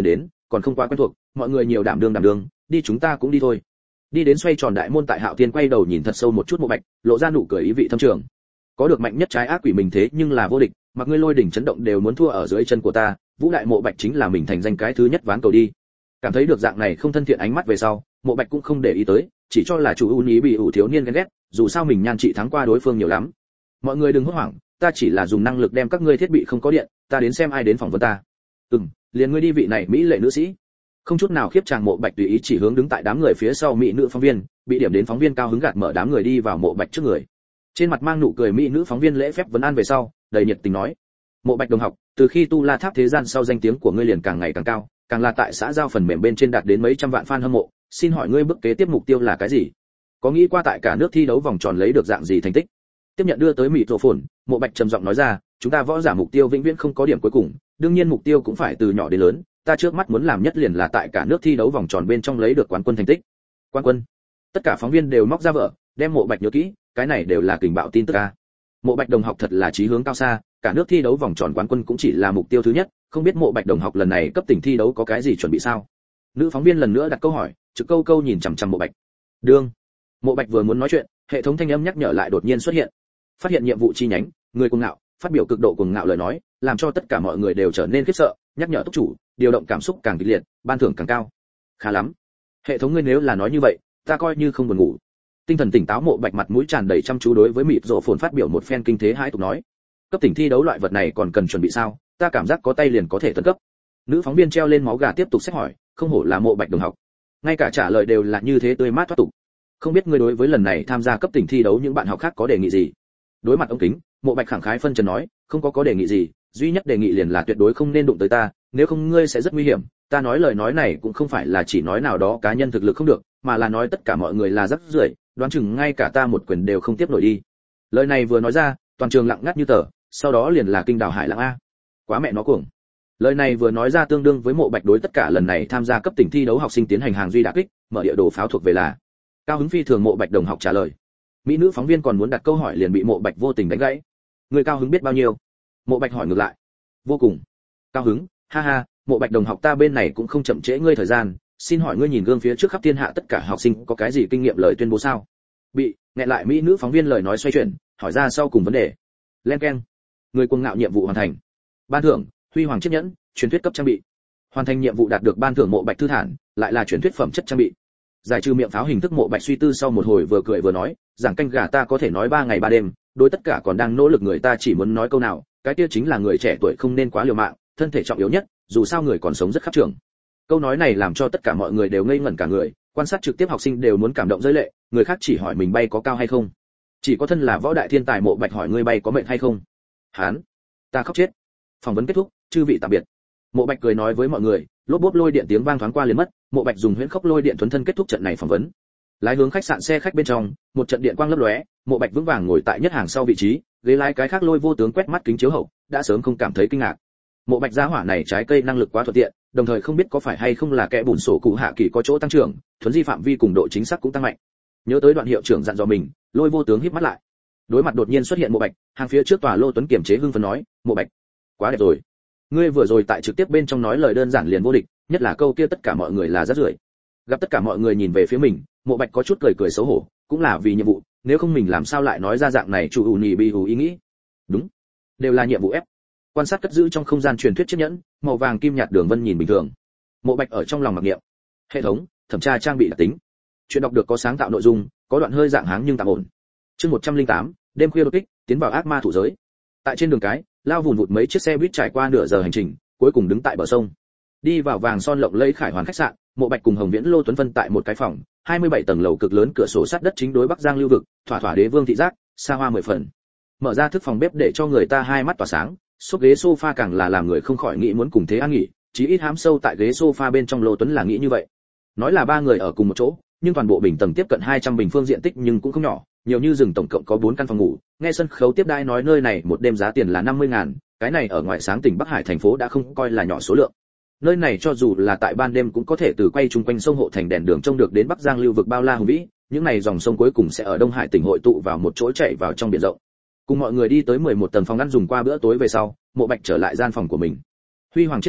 còn không quá quen thuộc, mọi người nhiều đảm đương đảm đương, đi chúng ta cũng đi thôi. Đi đến xoay tròn đại môn, tại Hạo Thiên quay đầu nhìn thật sâu một chút Mộ Bạch, lộ ra nụ cười ý vị thâm trường. Có được mạnh nhất trái ác quỷ mình thế nhưng là vô địch, mặc ngươi lôi đỉnh chấn động đều muốn thua ở dưới chân của ta, Vũ Đại Mộ Bạch chính là mình thành danh cái thứ nhất ván cầu đi. Cảm thấy được dạng này không thân thiện ánh mắt về sau, Mộ Bạch cũng không để ý tới, chỉ cho là chủ ưu ý bị ủ thiếu niên ghen ghét, dù sao mình nhan trị thắng qua đối phương nhiều lắm. Mọi người đừng hốt hoảng, ta chỉ là dùng năng lực đem các ngươi thiết bị không có điện, ta đến xem ai đến phỏng vấn ta. Ừm, liền ngươi đi vị này mỹ lệ nữ sĩ. Không chút nào khiếp chàng Mộ Bạch tùy ý chỉ hướng đứng tại đám người phía sau mỹ nữ phóng viên, bị điểm đến phóng viên cao hứng gạt mở đám người đi vào Mộ Bạch trước người. Trên mặt mang nụ cười mỹ nữ phóng viên lễ phép vấn an về sau, đầy nhiệt tình nói: Mộ Bạch đồng học, từ khi tu La Tháp thế gian sau danh tiếng của ngươi liền càng ngày càng cao, càng là tại xã giao phần mềm bên trên đạt đến mấy trăm vạn fan hâm mộ, xin hỏi ngươi bước kế tiếp mục tiêu là cái gì? Có nghĩ qua tại cả nước thi đấu vòng tròn lấy được dạng gì thành tích? Tiếp nhận đưa tới mịt rộ phồn, Mộ Bạch trầm giọng nói ra, chúng ta võ giả mục tiêu vĩnh viễn không có điểm cuối cùng, đương nhiên mục tiêu cũng phải từ nhỏ đến lớn, ta trước mắt muốn làm nhất liền là tại cả nước thi đấu vòng tròn bên trong lấy được quán quân thành tích. Quán quân? Tất cả phóng viên đều móc ra vợ, đem Mộ Bạch nhớ kỹ, cái này đều là kình bạo tin tức a. Mộ Bạch đồng học thật là chí hướng cao xa, cả nước thi đấu vòng tròn quán quân cũng chỉ là mục tiêu thứ nhất, không biết Mộ Bạch đồng học lần này cấp tỉnh thi đấu có cái gì chuẩn bị sao? Nữ phóng viên lần nữa đặt câu hỏi, trực câu câu nhìn chằm chằm Mộ Bạch. Đương. Mộ Bạch vừa muốn nói chuyện, hệ thống thanh âm nhắc nhở lại đột nhiên xuất hiện. Phát hiện nhiệm vụ chi nhánh, người cuồng ngạo, phát biểu cực độ cuồng ngạo lời nói, làm cho tất cả mọi người đều trở nên khiếp sợ, nhắc nhở túc chủ, điều động cảm xúc càng kịch liệt, ban thưởng càng cao. Khá lắm. Hệ thống ngươi nếu là nói như vậy, ta coi như không buồn ngủ. Tinh thần tỉnh táo Mộ Bạch mặt mũi tràn đầy chăm chú đối với mịt rộ phồn phát biểu một phen kinh thế hãi tục nói. Cấp tỉnh thi đấu loại vật này còn cần chuẩn bị sao? Ta cảm giác có tay liền có thể tấn cấp. Nữ phóng viên treo lên máu gà tiếp tục xét hỏi, không hổ là Mộ Bạch đồng học. Ngay cả trả lời đều là như thế tươi mát thoát tục. Không biết ngươi đối với lần này tham gia cấp tỉnh thi đấu những bạn học khác có đề nghị gì? Đối mặt ống kính, Mộ Bạch khẳng khái phân trần nói, không có có đề nghị gì, duy nhất đề nghị liền là tuyệt đối không nên đụng tới ta, nếu không ngươi sẽ rất nguy hiểm. Ta nói lời nói này cũng không phải là chỉ nói nào đó cá nhân thực lực không được, mà là nói tất cả mọi người là rất rưởi, đoán chừng ngay cả ta một quyền đều không tiếp nổi đi. Lời này vừa nói ra, toàn trường lặng ngắt như tờ, sau đó liền là kinh đảo hải lãng a. Quá mẹ nó cuồng. Lời này vừa nói ra tương đương với Mộ Bạch đối tất cả lần này tham gia cấp tỉnh thi đấu học sinh tiến hành hàng duy đả kích, mở địa đồ pháo thuộc về là. Cao hứng phi thường Mộ Bạch đồng học trả lời. Mỹ nữ phóng viên còn muốn đặt câu hỏi liền bị Mộ Bạch vô tình đánh gãy. Người cao hứng biết bao nhiêu? Mộ Bạch hỏi ngược lại. Vô cùng. Cao hứng, ha ha, Mộ Bạch đồng học ta bên này cũng không chậm trễ ngươi thời gian, xin hỏi ngươi nhìn gương phía trước khắp thiên hạ tất cả học sinh có cái gì kinh nghiệm lời tuyên bố sao? Bị, nghẹn lại mỹ nữ phóng viên lời nói xoay chuyển, hỏi ra sau cùng vấn đề. Len keng. Người cuồng ngạo nhiệm vụ hoàn thành. Ban thưởng, huy hoàng chiếc nhẫn, truyền thuyết cấp trang bị. Hoàn thành nhiệm vụ đạt được ban thưởng Mộ Bạch thư thản, lại là truyền thuyết phẩm chất trang bị. Giải trừ miệng pháo hình thức Mộ Bạch suy tư sau một hồi vừa cười vừa nói, giảng canh gà ta có thể nói ba ngày ba đêm, đối tất cả còn đang nỗ lực người ta chỉ muốn nói câu nào, cái kia chính là người trẻ tuổi không nên quá liều mạng, thân thể trọng yếu nhất, dù sao người còn sống rất khắp trường. Câu nói này làm cho tất cả mọi người đều ngây ngẩn cả người, quan sát trực tiếp học sinh đều muốn cảm động rơi lệ, người khác chỉ hỏi mình bay có cao hay không, chỉ có thân là võ đại thiên tài Mộ Bạch hỏi ngươi bay có mệt hay không. Hán, ta khóc chết. Phỏng vấn kết thúc, chư vị tạm biệt. Mộ Bạch cười nói với mọi người, lốp bốp lôi điện tiếng vang thoáng qua liền mất, Mộ Bạch dùng huyễn khốc lôi điện thuần thân kết thúc trận này phỏng vấn. Lái hướng khách sạn xe khách bên trong, một trận điện quang lấp lóe, Mộ Bạch vững vàng ngồi tại nhất hàng sau vị trí, ghế lái cái khác lôi vô tướng quét mắt kính chiếu hậu, đã sớm không cảm thấy kinh ngạc. Mộ Bạch gia hỏa này trái cây năng lực quá thuận tiện, đồng thời không biết có phải hay không là kẻ bùn sổ cụ hạ kỳ có chỗ tăng trưởng, thuần di phạm vi cùng độ chính xác cũng tăng mạnh. Nhớ tới đoạn hiệu trưởng dặn dò mình, lôi vô tướng híp mắt lại. Đối mặt đột nhiên xuất hiện Mộ Bạch, hàng phía trước tòa Lô Tuấn kiềm chế hưng phấn nói, Mộ Bạch, quá đẹp rồi. Ngươi vừa rồi tại trực tiếp bên trong nói lời đơn giản liền vô địch, nhất là câu kia tất cả mọi người là rất rưởi. Gặp tất cả mọi người nhìn về phía mình, Mộ Bạch có chút cười cười xấu hổ, cũng là vì nhiệm vụ, nếu không mình làm sao lại nói ra dạng này chủ ủ nhì bi hù ý nghĩ. Đúng, đều là nhiệm vụ ép. Quan sát cất giữ trong không gian truyền thuyết chiếc nhẫn, màu vàng kim nhạt đường vân nhìn bình thường. Mộ Bạch ở trong lòng mặc niệm. Hệ thống, thẩm tra trang bị đặc tính. Chuyện đọc được có sáng tạo nội dung, có đoạn hơi dạng háng nhưng tạm ổn. Chương một trăm lẻ tám, đêm khuya đột kích, tiến vào ác ma thủ giới. Tại trên đường cái, lao vùn vụt mấy chiếc xe buýt trải qua nửa giờ hành trình, cuối cùng đứng tại bờ sông. Đi vào vàng son lộng lẫy Khải Hoàn khách sạn, Mộ Bạch cùng Hồng Viễn Lô Tuấn Vân tại một cái phòng, hai mươi bảy tầng lầu cực lớn cửa sổ sát đất chính đối Bắc Giang lưu vực, thỏa thỏa đế vương thị giác, xa hoa mười phần. Mở ra thức phòng bếp để cho người ta hai mắt tỏa sáng, xúc ghế sofa càng là làm người không khỏi nghĩ muốn cùng thế ăn nghỉ, chí ít hám sâu tại ghế sofa bên trong Lô Tuấn là nghĩ như vậy. Nói là ba người ở cùng một chỗ, nhưng toàn bộ bình tầng tiếp cận hai trăm bình phương diện tích nhưng cũng không nhỏ, nhiều như rừng tổng cộng có bốn căn phòng ngủ, nghe sân khấu tiếp đãi nói nơi này một đêm giá tiền là năm mươi ngàn, cái này ở ngoại sáng tỉnh Bắc Hải thành phố đã không coi là nhỏ số lượng. Nơi này cho dù là tại ban đêm cũng có thể từ quay chung quanh sông hộ thành đèn đường trông được đến Bắc Giang lưu vực bao la hùng vĩ, những này dòng sông cuối cùng sẽ ở Đông Hải tỉnh hội tụ vào một chỗ chảy vào trong biển rộng. Cùng mọi người đi tới mười một tầng phòng ăn dùng qua bữa tối về sau, Mộ Bạch trở lại gian phòng của mình. Huy hoàng chiếc nhẫn,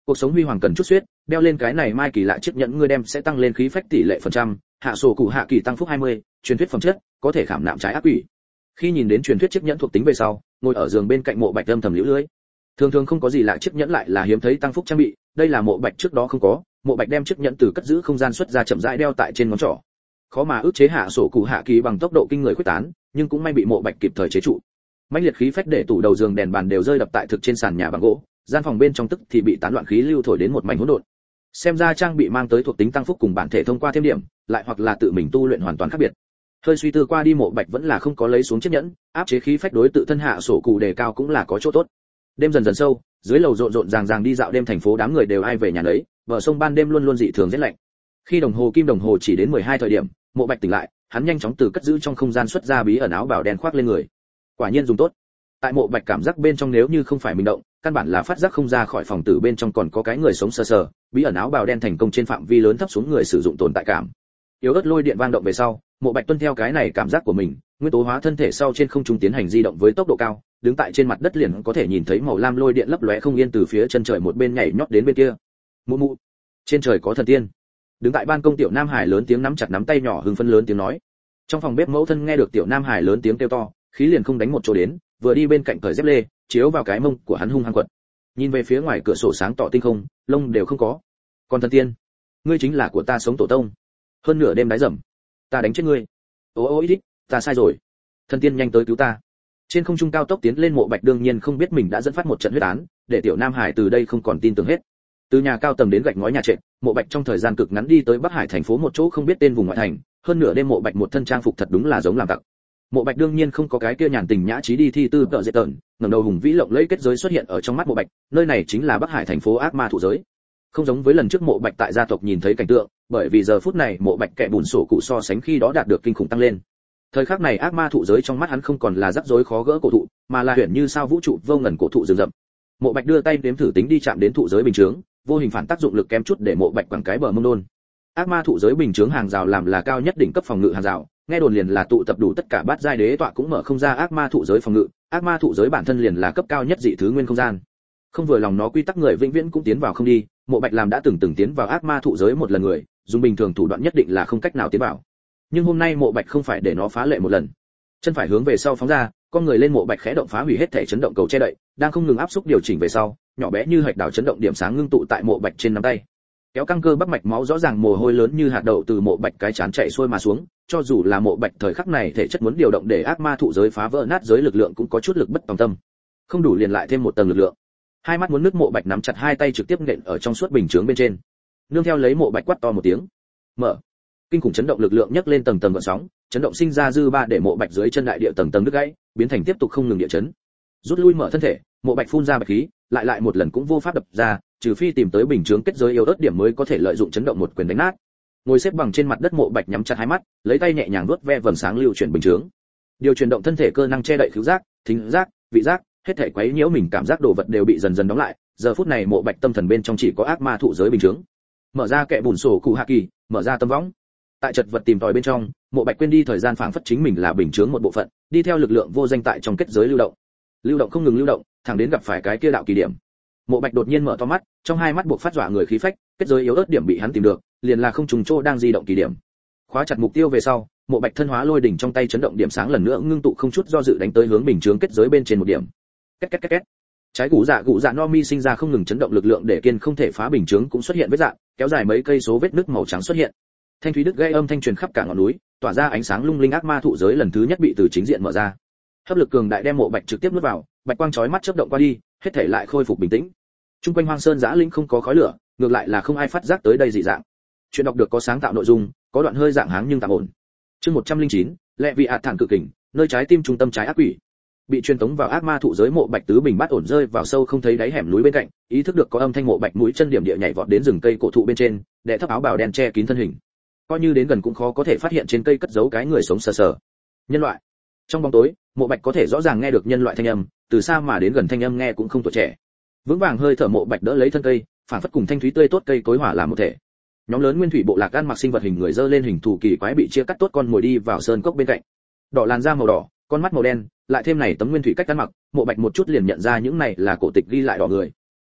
cuộc sống huy hoàng cần chút xuyết, đeo lên cái này mai kỳ lạ chiếc nhẫn ngươi đem sẽ tăng lên khí phách tỷ lệ phần trăm, hạ sổ cụ hạ kỳ tăng phúc hai mươi, truyền thuyết phẩm chất, có thể khảm nạm trái ác quỷ. Khi nhìn đến truyền thuyết chiếc nhẫn thuộc tính về sau, ngồi ở giường bên cạnh Mộ Bạch âm thầm liễu lưỡi. Thường thường không có gì lạ chiếc nhẫn lại là hiếm thấy tăng phúc trang bị, đây là Mộ Bạch trước đó không có, Mộ Bạch đem chiếc nhẫn từ cất giữ không gian xuất ra chậm rãi đeo tại trên ngón trỏ. Khó mà ức chế hạ sổ cụ hạ kỳ bằng tốc độ kinh người khuếch tán, nhưng cũng may bị Mộ Bạch kịp thời chế trụ. Mãnh liệt khí phách để tủ đầu giường đèn bàn đều rơi đập tại thực trên sàn nhà bằng gỗ, gian phòng bên trong tức thì bị tán loạn khí lưu thổi đến một mảnh hỗn độn. Xem ra trang bị mang tới thuộc tính tăng phúc cùng bản thể thông qua thêm điểm, lại hoặc là tự mình tu luyện hoàn toàn khác biệt. Hơi suy tư qua đi, Mộ Bạch vẫn là không có lấy xuống chiếc nhẫn, áp chế khí phách đối tự thân hạ sổ cụ đề cao cũng là có chỗ tốt. Đêm dần dần sâu, dưới lầu rộn rộn ràng ràng đi dạo đêm thành phố đám người đều ai về nhà nấy, bờ sông ban đêm luôn luôn dị thường rất lạnh. Khi đồng hồ kim đồng hồ chỉ đến mười hai thời điểm, Mộ Bạch tỉnh lại, hắn nhanh chóng từ cất giữ trong không gian xuất ra bí ẩn áo bào đen khoác lên người. Quả nhiên dùng tốt. Tại Mộ Bạch cảm giác bên trong nếu như không phải mình động, căn bản là phát giác không ra khỏi phòng tử bên trong còn có cái người sống sờ sờ, bí ẩn áo bào đen thành công trên phạm vi lớn thấp xuống người sử dụng tồn tại cảm. Yếu ớt lôi điện vang động về sau, Mộ Bạch tuân theo cái này cảm giác của mình, nguyên tố hóa thân thể sau trên không trung tiến hành di động với tốc độ cao, đứng tại trên mặt đất liền có thể nhìn thấy màu lam lôi điện lấp lóe không yên từ phía chân trời một bên nhảy nhót đến bên kia. Mụ mụ, trên trời có thần tiên. Đứng tại ban công tiểu Nam Hải lớn tiếng nắm chặt nắm tay nhỏ hưng phấn lớn tiếng nói. Trong phòng bếp mẫu thân nghe được tiểu Nam Hải lớn tiếng kêu to, khí liền không đánh một chỗ đến, vừa đi bên cạnh cởi dép lê, chiếu vào cái mông của hắn hung hăng quật. Nhìn về phía ngoài cửa sổ sáng tỏ tinh không, lông đều không có. Còn thần tiên, ngươi chính là của ta sống tổ tông. Hơn nửa đêm đái dầm, ta đánh chết ngươi. Ô ô ít, ta sai rồi. Thần tiên nhanh tới cứu ta. Trên không trung cao tốc tiến lên, Mộ Bạch đương nhiên không biết mình đã dẫn phát một trận huyết án, để tiểu Nam Hải từ đây không còn tin tưởng hết. Từ nhà cao tầng đến gạch ngói nhà trệt, Mộ Bạch trong thời gian cực ngắn đi tới Bắc Hải thành phố một chỗ không biết tên vùng ngoại thành, hơn nửa đêm Mộ Bạch một thân trang phục thật đúng là giống làm tặc. Mộ Bạch đương nhiên không có cái kia nhàn tình nhã trí đi thi tư tợ dễ tợn, ngẩng đầu hùng vĩ lộng lẫy kết giới xuất hiện ở trong mắt Mộ Bạch, nơi này chính là Bắc Hải thành phố ác ma thụ giới. Không giống với lần trước Mộ Bạch tại gia tộc nhìn thấy cảnh tượng, bởi vì giờ phút này Mộ Bạch kẻ bùn sổ cụ so sánh khi đó đạt được kinh khủng tăng lên. Thời khắc này ác ma thụ giới trong mắt hắn không còn là rắc rối khó gỡ cổ thụ, mà là huyền như sao vũ trụ vô ngần cổ thụ rừng rậm. Mộ Bạch đưa tay đếm thử tính đi chạm đến thụ giới bình chướng, vô hình phản tác dụng lực kém chút để Mộ Bạch quẳng cái bờ mông đôn. Ác ma thụ giới bình chướng hàng rào làm là cao nhất đỉnh cấp phòng ngự hàng rào, nghe đồn liền là tụ tập đủ tất cả bát giai đế tọa cũng mở không ra ác ma thụ giới phòng ngự, ác ma thụ giới bản thân liền là cấp cao nhất dị thứ nguyên không gian. Không vừa lòng nó quy tắc người vĩnh viễn cũng tiến vào không đi, Mộ Bạch làm đã từng từng tiến vào ác ma thụ giới một lần người, dùng bình thường thủ đoạn nhất định là không cách nào tiến vào. Nhưng hôm nay Mộ Bạch không phải để nó phá lệ một lần. Chân phải hướng về sau phóng ra, con người lên, Mộ Bạch khẽ động phá hủy hết thể chấn động cầu che đậy, đang không ngừng áp xúc điều chỉnh về sau, nhỏ bé như hạch đảo chấn động điểm sáng ngưng tụ tại Mộ Bạch trên nắm tay. Kéo căng cơ bắp mạch máu rõ ràng mồ hôi lớn như hạt đậu từ Mộ Bạch cái chán chạy xuôi mà xuống, cho dù là Mộ Bạch thời khắc này thể chất muốn điều động để ác ma thụ giới phá vỡ nát giới lực lượng cũng có chút lực bất tòng tâm. Không đủ liền lại thêm một tầng lực lượng. Hai mắt muốn nước, Mộ Bạch nắm chặt hai tay trực tiếp nện ở trong suốt bình chướng bên trên. Nương theo lấy Mộ Bạch quát to một tiếng. Mở. Kinh khủng chấn động lực lượng nhấc lên tầng tầng gợn sóng, chấn động sinh ra dư ba để Mộ Bạch dưới chân đại địa tầng tầng đứt gãy, biến thành tiếp tục không ngừng địa chấn. Rút lui mở thân thể, Mộ Bạch phun ra bạch khí, lại lại một lần cũng vô pháp đập ra, trừ phi tìm tới bình chướng kết giới yếu ớt điểm mới có thể lợi dụng chấn động một quyền đánh nát. Ngồi xếp bằng trên mặt đất, Mộ Bạch nhắm chặt hai mắt, lấy tay nhẹ nhàng vuốt ve vầng sáng lưu chuyển bình chướng. Điều chuyển động thân thể cơ năng che đậy khứu giác, thính giác, vị giác, hết thảy quấy nhiễu mình cảm giác đồ vật đều bị dần dần đóng lại. Giờ phút này Mộ Bạch tâm thần bên trong chỉ có ác ma thụ giới bình chướng. Mở ra kệ bùn sổ cụ hạ kỳ, mở ra tâm võng. Tại chật vật tìm tòi bên trong, Mộ Bạch quên đi thời gian phảng phất chính mình là bình chướng một bộ phận, đi theo lực lượng vô danh tại trong kết giới lưu động. Lưu động không ngừng lưu động, thẳng đến gặp phải cái kia đạo kỳ điểm. Mộ Bạch đột nhiên mở to mắt, trong hai mắt buộc phát dọa người khí phách, kết giới yếu ớt điểm bị hắn tìm được, liền là không trùng trô đang di động kỳ điểm. Khóa chặt mục tiêu về sau, Mộ Bạch thân hóa lôi đỉnh trong tay chấn động điểm sáng lần nữa ngưng tụ không chút do dự đánh tới hướng bình chướng kết giới bên trên một điểm. Két két két két. Trái củ dạ cụ dạ no mi sinh ra không ngừng chấn động lực lượng để kiên không thể phá bình chướng cũng xuất hiện vết dạng, kéo dài mấy cây số vết nứt màu trắng xuất hiện. Thanh thúy đứt gây âm thanh truyền khắp cả ngọn núi, tỏa ra ánh sáng lung linh. Ác ma thụ giới lần thứ nhất bị từ chính diện mở ra. Hấp lực cường đại đem Mộ Bạch trực tiếp nuốt vào, bạch quang chói mắt chớp động qua đi, hết thể lại khôi phục bình tĩnh. Trung quanh hoang sơn giã linh không có khói lửa, ngược lại là không ai phát giác tới đây dị dạng. Chuyện đọc được có sáng tạo nội dung, có đoạn hơi dạng háng nhưng tạm ổn. Chương một trăm lẻ chín, lệ vị ạt thản cự kình, nơi trái tim trung tâm trái ác quỷ. Bị truyền tống vào ác ma thụ giới, Mộ Bạch tứ bình bát ổn rơi vào sâu không thấy đáy hẻm núi bên cạnh, ý thức được có âm thanh, Mộ Bạch mũi chân điểm địa nhảy vọt đến rừng cây cổ thụ bên trên, đè thấp áo bào đen che kín thân hình. Coi như đến gần cũng khó có thể phát hiện trên cây cất giấu cái người sống sờ sờ. Nhân loại. Trong bóng tối, Mộ Bạch có thể rõ ràng nghe được nhân loại thanh âm, từ xa mà đến gần thanh âm nghe cũng không tuổi trẻ. Vững vàng hơi thở, Mộ Bạch đỡ lấy thân cây, phản phất cùng thanh thúy tươi tốt cây cối hỏa làm một thể. Nhóm lớn nguyên thủy bộ lạc ăn mặc sinh vật hình người dơ lên hình thù kỳ quái bị chia cắt tốt con mồi đi vào sơn cốc bên cạnh. Đỏ làn da màu đỏ, con mắt màu đen, lại thêm này tấm nguyên thủy cách ăn mặc, Mộ Bạch một chút liền nhận ra những này là cổ tịch ghi lại đỏ người.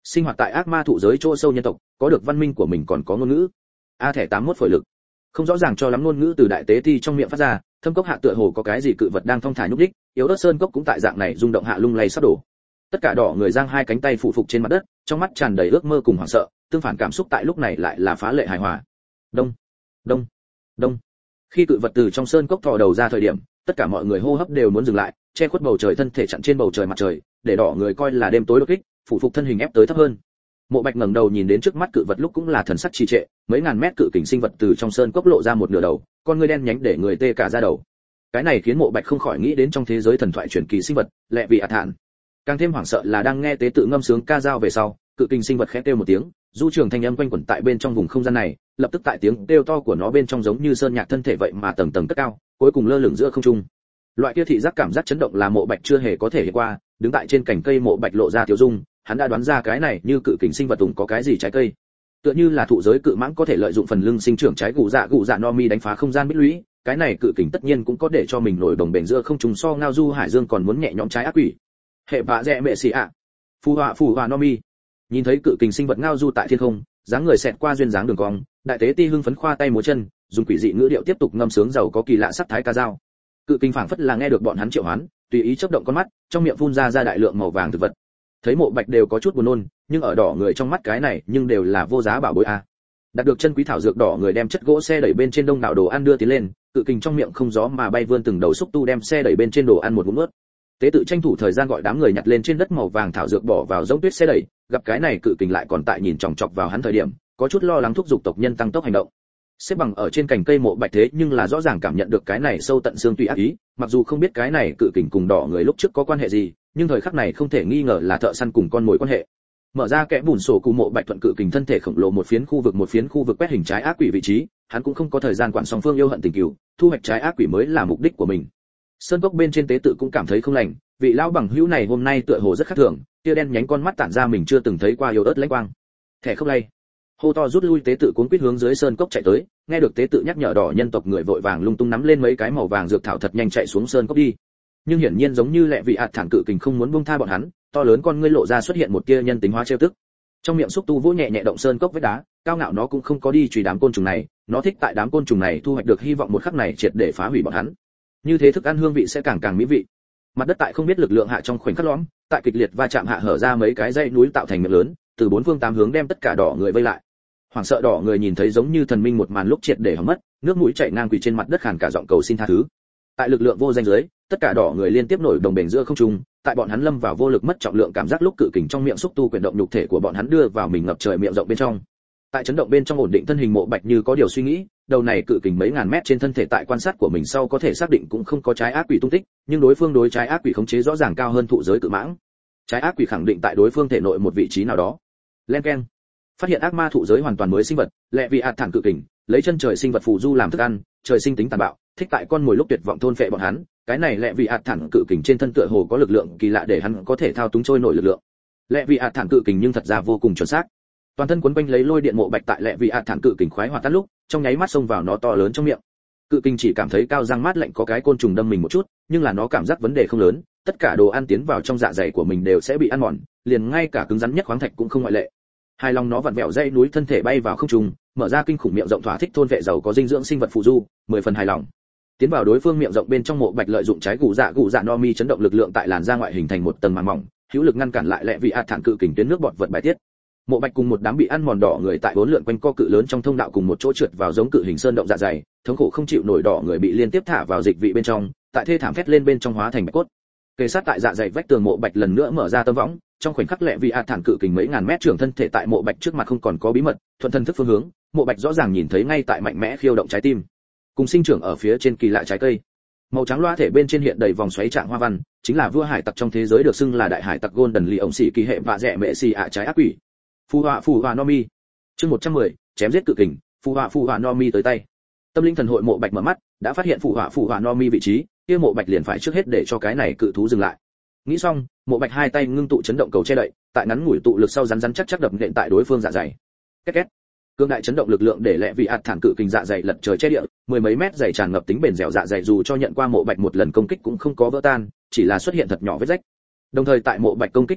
sinh hoạt tại ác ma thụ giới chỗ sâu nhân tộc, có được văn minh của mình còn có ngôn ngữ. A thẻ tám mươi mốt phổi lực. Không rõ ràng cho lắm ngôn ngữ từ đại tế ti trong miệng phát ra, thâm cốc hạ tựa hồ có cái gì cự vật đang thong thả nhúc nhích, yếu ớt sơn cốc cũng tại dạng này rung động hạ lung lay sắp đổ. Tất cả đỏ người giang hai cánh tay phụ phục trên mặt đất, trong mắt tràn đầy ước mơ cùng hoảng sợ, tương phản cảm xúc tại lúc này lại là phá lệ hài hòa. Đông, đông, đông. Khi cự vật từ trong sơn cốc thò đầu ra thời điểm, tất cả mọi người hô hấp đều muốn dừng lại, che khuất bầu trời thân thể chặn trên bầu trời mặt trời, để đỏ người coi là đêm tối đột kích, phụ phục thân hình ép tới thấp hơn. Mộ Bạch ngẩng đầu nhìn đến trước mắt cự vật lúc cũng là thần sắc trì trệ, mấy ngàn mét cự kình sinh vật từ trong sơn cốc lộ ra một nửa đầu, con ngươi đen nhánh để người tê cả da đầu. Cái này khiến Mộ Bạch không khỏi nghĩ đến trong thế giới thần thoại truyền kỳ sinh vật, lẹ vị ạt thản. Càng thêm hoảng sợ là đang nghe tế tự ngâm sướng ca dao về sau, cự kình sinh vật khẽ kêu một tiếng, du trường thanh âm quanh quẩn tại bên trong vùng không gian này, lập tức tại tiếng kêu to của nó bên trong giống như sơn nhạc thân thể vậy mà tầng tầng cất cao, cuối cùng lơ lửng giữa không trung. Loại kia thị giác cảm giác chấn động là Mộ Bạch chưa hề có thể hiện qua, đứng tại trên cành cây Mộ Bạch lộ ra tiêu dung, hắn đã đoán ra cái này như cự kình sinh vật tùng có cái gì trái cây. Tựa như là thụ giới cự mãng có thể lợi dụng phần lưng sinh trưởng trái gù dạ gù dạ no mi đánh phá không gian bích lũy, cái này cự kình tất nhiên cũng có để cho mình nổi đồng bền giữa không trung so ngao du hải dương còn muốn nhẹ nhõm trái ác quỷ. Hệ bạ rẽ mẹ xì ạ. Phù họa phù họa no mi. Nhìn thấy cự kình sinh vật ngao du tại thiên không, dáng người xẹt qua duyên dáng đường cong, đại tế ti hưng phấn khoa tay múa chân, dùng quỷ dị ngữ điệu tiếp tục ngâm sướng giàu có kỳ lạ sắc thái ca dao. Cự kình phảng phất là nghe được bọn hắn triệu hoán, tùy ý chớp động con mắt, trong miệng phun ra ra đại lượng màu vàng thực vật. Thấy Mộ Bạch đều có chút buồn nôn, nhưng ở đỏ người trong mắt cái này nhưng đều là vô giá bảo bối a. Đạt được chân quý thảo dược đỏ người đem chất gỗ xe đẩy bên trên đông đảo đồ ăn đưa tiến lên, cự kình trong miệng không gió mà bay vươn từng đầu xúc tu đem xe đẩy bên trên đồ ăn một ngụm nuốt. Tế tự tranh thủ thời gian gọi đám người nhặt lên trên đất màu vàng thảo dược bỏ vào giống tuyết xe đẩy, gặp cái này cự kình lại còn tại nhìn chòng chọc vào hắn thời điểm, có chút lo lắng thúc giục tộc nhân tăng tốc hành động. Xếp bằng ở trên cành cây Mộ Bạch thế nhưng là rõ ràng cảm nhận được cái này sâu tận xương tùy ác ý, mặc dù không biết cái này cự kình cùng đỏ người lúc trước có quan hệ gì, nhưng thời khắc này không thể nghi ngờ là thợ săn cùng con mồi quan hệ. Mở ra kẽ bùn sổ cụ Mộ Bạch thuận cự kình thân thể khổng lồ một phiến khu vực một phiến khu vực quét hình trái ác quỷ vị trí, hắn cũng không có thời gian quản song phương yêu hận tình cừu, thu hoạch trái ác quỷ mới là mục đích của mình. Sơn cốc bên trên tế tự cũng cảm thấy không lành, vị lão bằng hữu này hôm nay tựa hồ rất khác thường, tia đen nhánh con mắt tản ra mình chưa từng thấy qua yếu ớt lãnh quang. Thẻ không lay. Hô to rút lui tế tự cuốn quýt hướng dưới sơn cốc chạy tới, nghe được tế tự nhắc nhở đỏ nhân tộc người vội vàng lung tung nắm lên mấy cái màu vàng dược thảo thật nhanh chạy xuống sơn cốc đi. Nhưng hiển nhiên giống như lẹ vị ạt thản cự kình không muốn buông tha bọn hắn, to lớn con ngươi lộ ra xuất hiện một tia nhân tính hóa trêu tức. Trong miệng xúc tu vỗ nhẹ nhẹ động sơn cốc vết đá, cao ngạo nó cũng không có đi truy đám côn trùng này, nó thích tại đám côn trùng này thu hoạch được hy vọng một khắc này triệt để phá hủy bọn hắn. Như thế thức ăn hương vị sẽ càng càng mỹ vị. Mặt đất tại không biết lực lượng hạ trong khoảnh khắc lõm, tại kịch liệt va chạm hạ hở ra mấy cái dãy núi tạo thành miệng lớn, từ bốn phương tám hướng đem tất cả đỏ người vây lại. Hoảng sợ đỏ người nhìn thấy giống như thần minh một màn lúc triệt để hỏng mất, nước mũi chảy ngang quỳ trên mặt đất khàn cả giọng cầu xin tha thứ. Tại lực lượng vô danh dưới, tất cả đỏ người liên tiếp nổi đồng bền giữa không trung, tại bọn hắn lâm vào vô lực mất trọng lượng cảm giác lúc cự kình trong miệng xúc tu chuyển động nhục thể của bọn hắn đưa vào mình ngập trời miệng rộng bên trong. Tại chấn động bên trong ổn định thân hình Mộ Bạch như có điều suy nghĩ, đầu này cự kình mấy ngàn mét trên thân thể tại quan sát của mình sau có thể xác định cũng không có trái ác quỷ tung tích, nhưng đối phương đối trái ác quỷ khống chế rõ ràng cao hơn thụ giới cự mãng. Trái ác quỷ khẳng định tại đối phương thể nội một vị trí nào đó. Len keng. Phát hiện ác ma thụ giới hoàn toàn mới sinh vật, lẹ vị ạt thản cự kình, lấy chân trời sinh vật phù du làm thức ăn, trời sinh tính tàn bạo, thích tại con mồi lúc tuyệt vọng thôn phệ bọn hắn, cái này lẹ vị ạt thản cự kình trên thân tựa hồ có lực lượng kỳ lạ để hắn có thể thao túng trôi nổi lực lượng. Lẹ vị ạt thản cự kình nhưng thật ra vô cùng chuẩn xác. Toàn thân quấn quanh lấy lôi điện Mộ Bạch tại lẹ vị ạt thản cự kình khoái hoạt tắt lúc, trong nháy mắt xông vào nó to lớn trong miệng. Cự kình chỉ cảm thấy cao răng mát lạnh có cái côn trùng đâm mình một chút, nhưng là nó cảm giác vấn đề không lớn, tất cả đồ ăn tiến vào trong dạ dày của mình đều sẽ bị ăn mòn, liền ngay cả cứng rắn nhất khoáng thạch cũng không ngoại lệ. Hai lòng nó vặn vẹo dây núi thân thể bay vào không trung, mở ra kinh khủng miệng rộng thỏa thích thôn vệ giàu có dinh dưỡng sinh vật phù du, mười phần hài lòng. Tiến vào đối phương miệng rộng bên trong Mộ Bạch lợi dụng trái gù dạ gù dạ no mi chấn động lực lượng tại làn da ngoại hình thành một tầng màng mỏng, hữu lực ngăn cản lại lẹ vị ạt thản cự kình tuyến nước bọt vật bài tiết. Mộ Bạch cùng một đám bị ăn mòn đỏ người tại bốn lượn quanh co cự lớn trong thông đạo cùng một chỗ trượt vào giống cự hình sơn động dạ dày, thống khổ không chịu nổi đỏ người bị liên tiếp thả vào dịch vị bên trong, tại thê thảm phét lên bên trong hóa thành bạch cốt. Kề sát tại dạ dày vách tường Mộ Bạch lần nữa mở ra tâm võng, trong khoảnh khắc lẹ vị ạt thản cự kình mấy ngàn mét trưởng thân thể tại Mộ Bạch trước mặt không còn có bí mật, thuận thân thức phương hướng, Mộ Bạch rõ ràng nhìn thấy ngay tại mạnh mẽ khiêu động trái tim, cùng sinh trưởng ở phía trên kỳ lạ trái cây. Màu trắng loa thể bên trên hiện đầy vòng xoáy trạng hoa văn, chính là vua hải tặc trong thế giới được xưng là đại hải tặc Golden Lee ổng sĩ kỳ hệ và rẻ mẹ xì ạ trái ác quỷ. Phù họa phù họa no mi. Chương một trăm mười, chém giết cự kình, phù họa phù họa no mi tới tay. Tâm linh thần hội Mộ Bạch mở mắt, đã phát hiện phù họa phù họa no mi vị trí, kia Mộ Bạch liền phải trước hết để cho cái này cự thú dừng lại. Nghĩ xong, Mộ Bạch hai tay ngưng tụ chấn động cầu che đậy, tại ngắn ngủi tụ lực sau rắn rắn chắc chắc đập nện tại đối phương dạ dày. Két két. Cương đại chấn động lực lượng để lẹ vị ạt thản cự kình dạ dày lật trời che địa, mười mấy mét dày tràn ngập tính bền dẻo dạ dày dù cho nhận qua Mộ Bạch một lần công kích cũng không có vỡ tan, chỉ là xuất hiện thật nhỏ vết rách. Đồng thời tại Mộ Bạch công kích qua đi,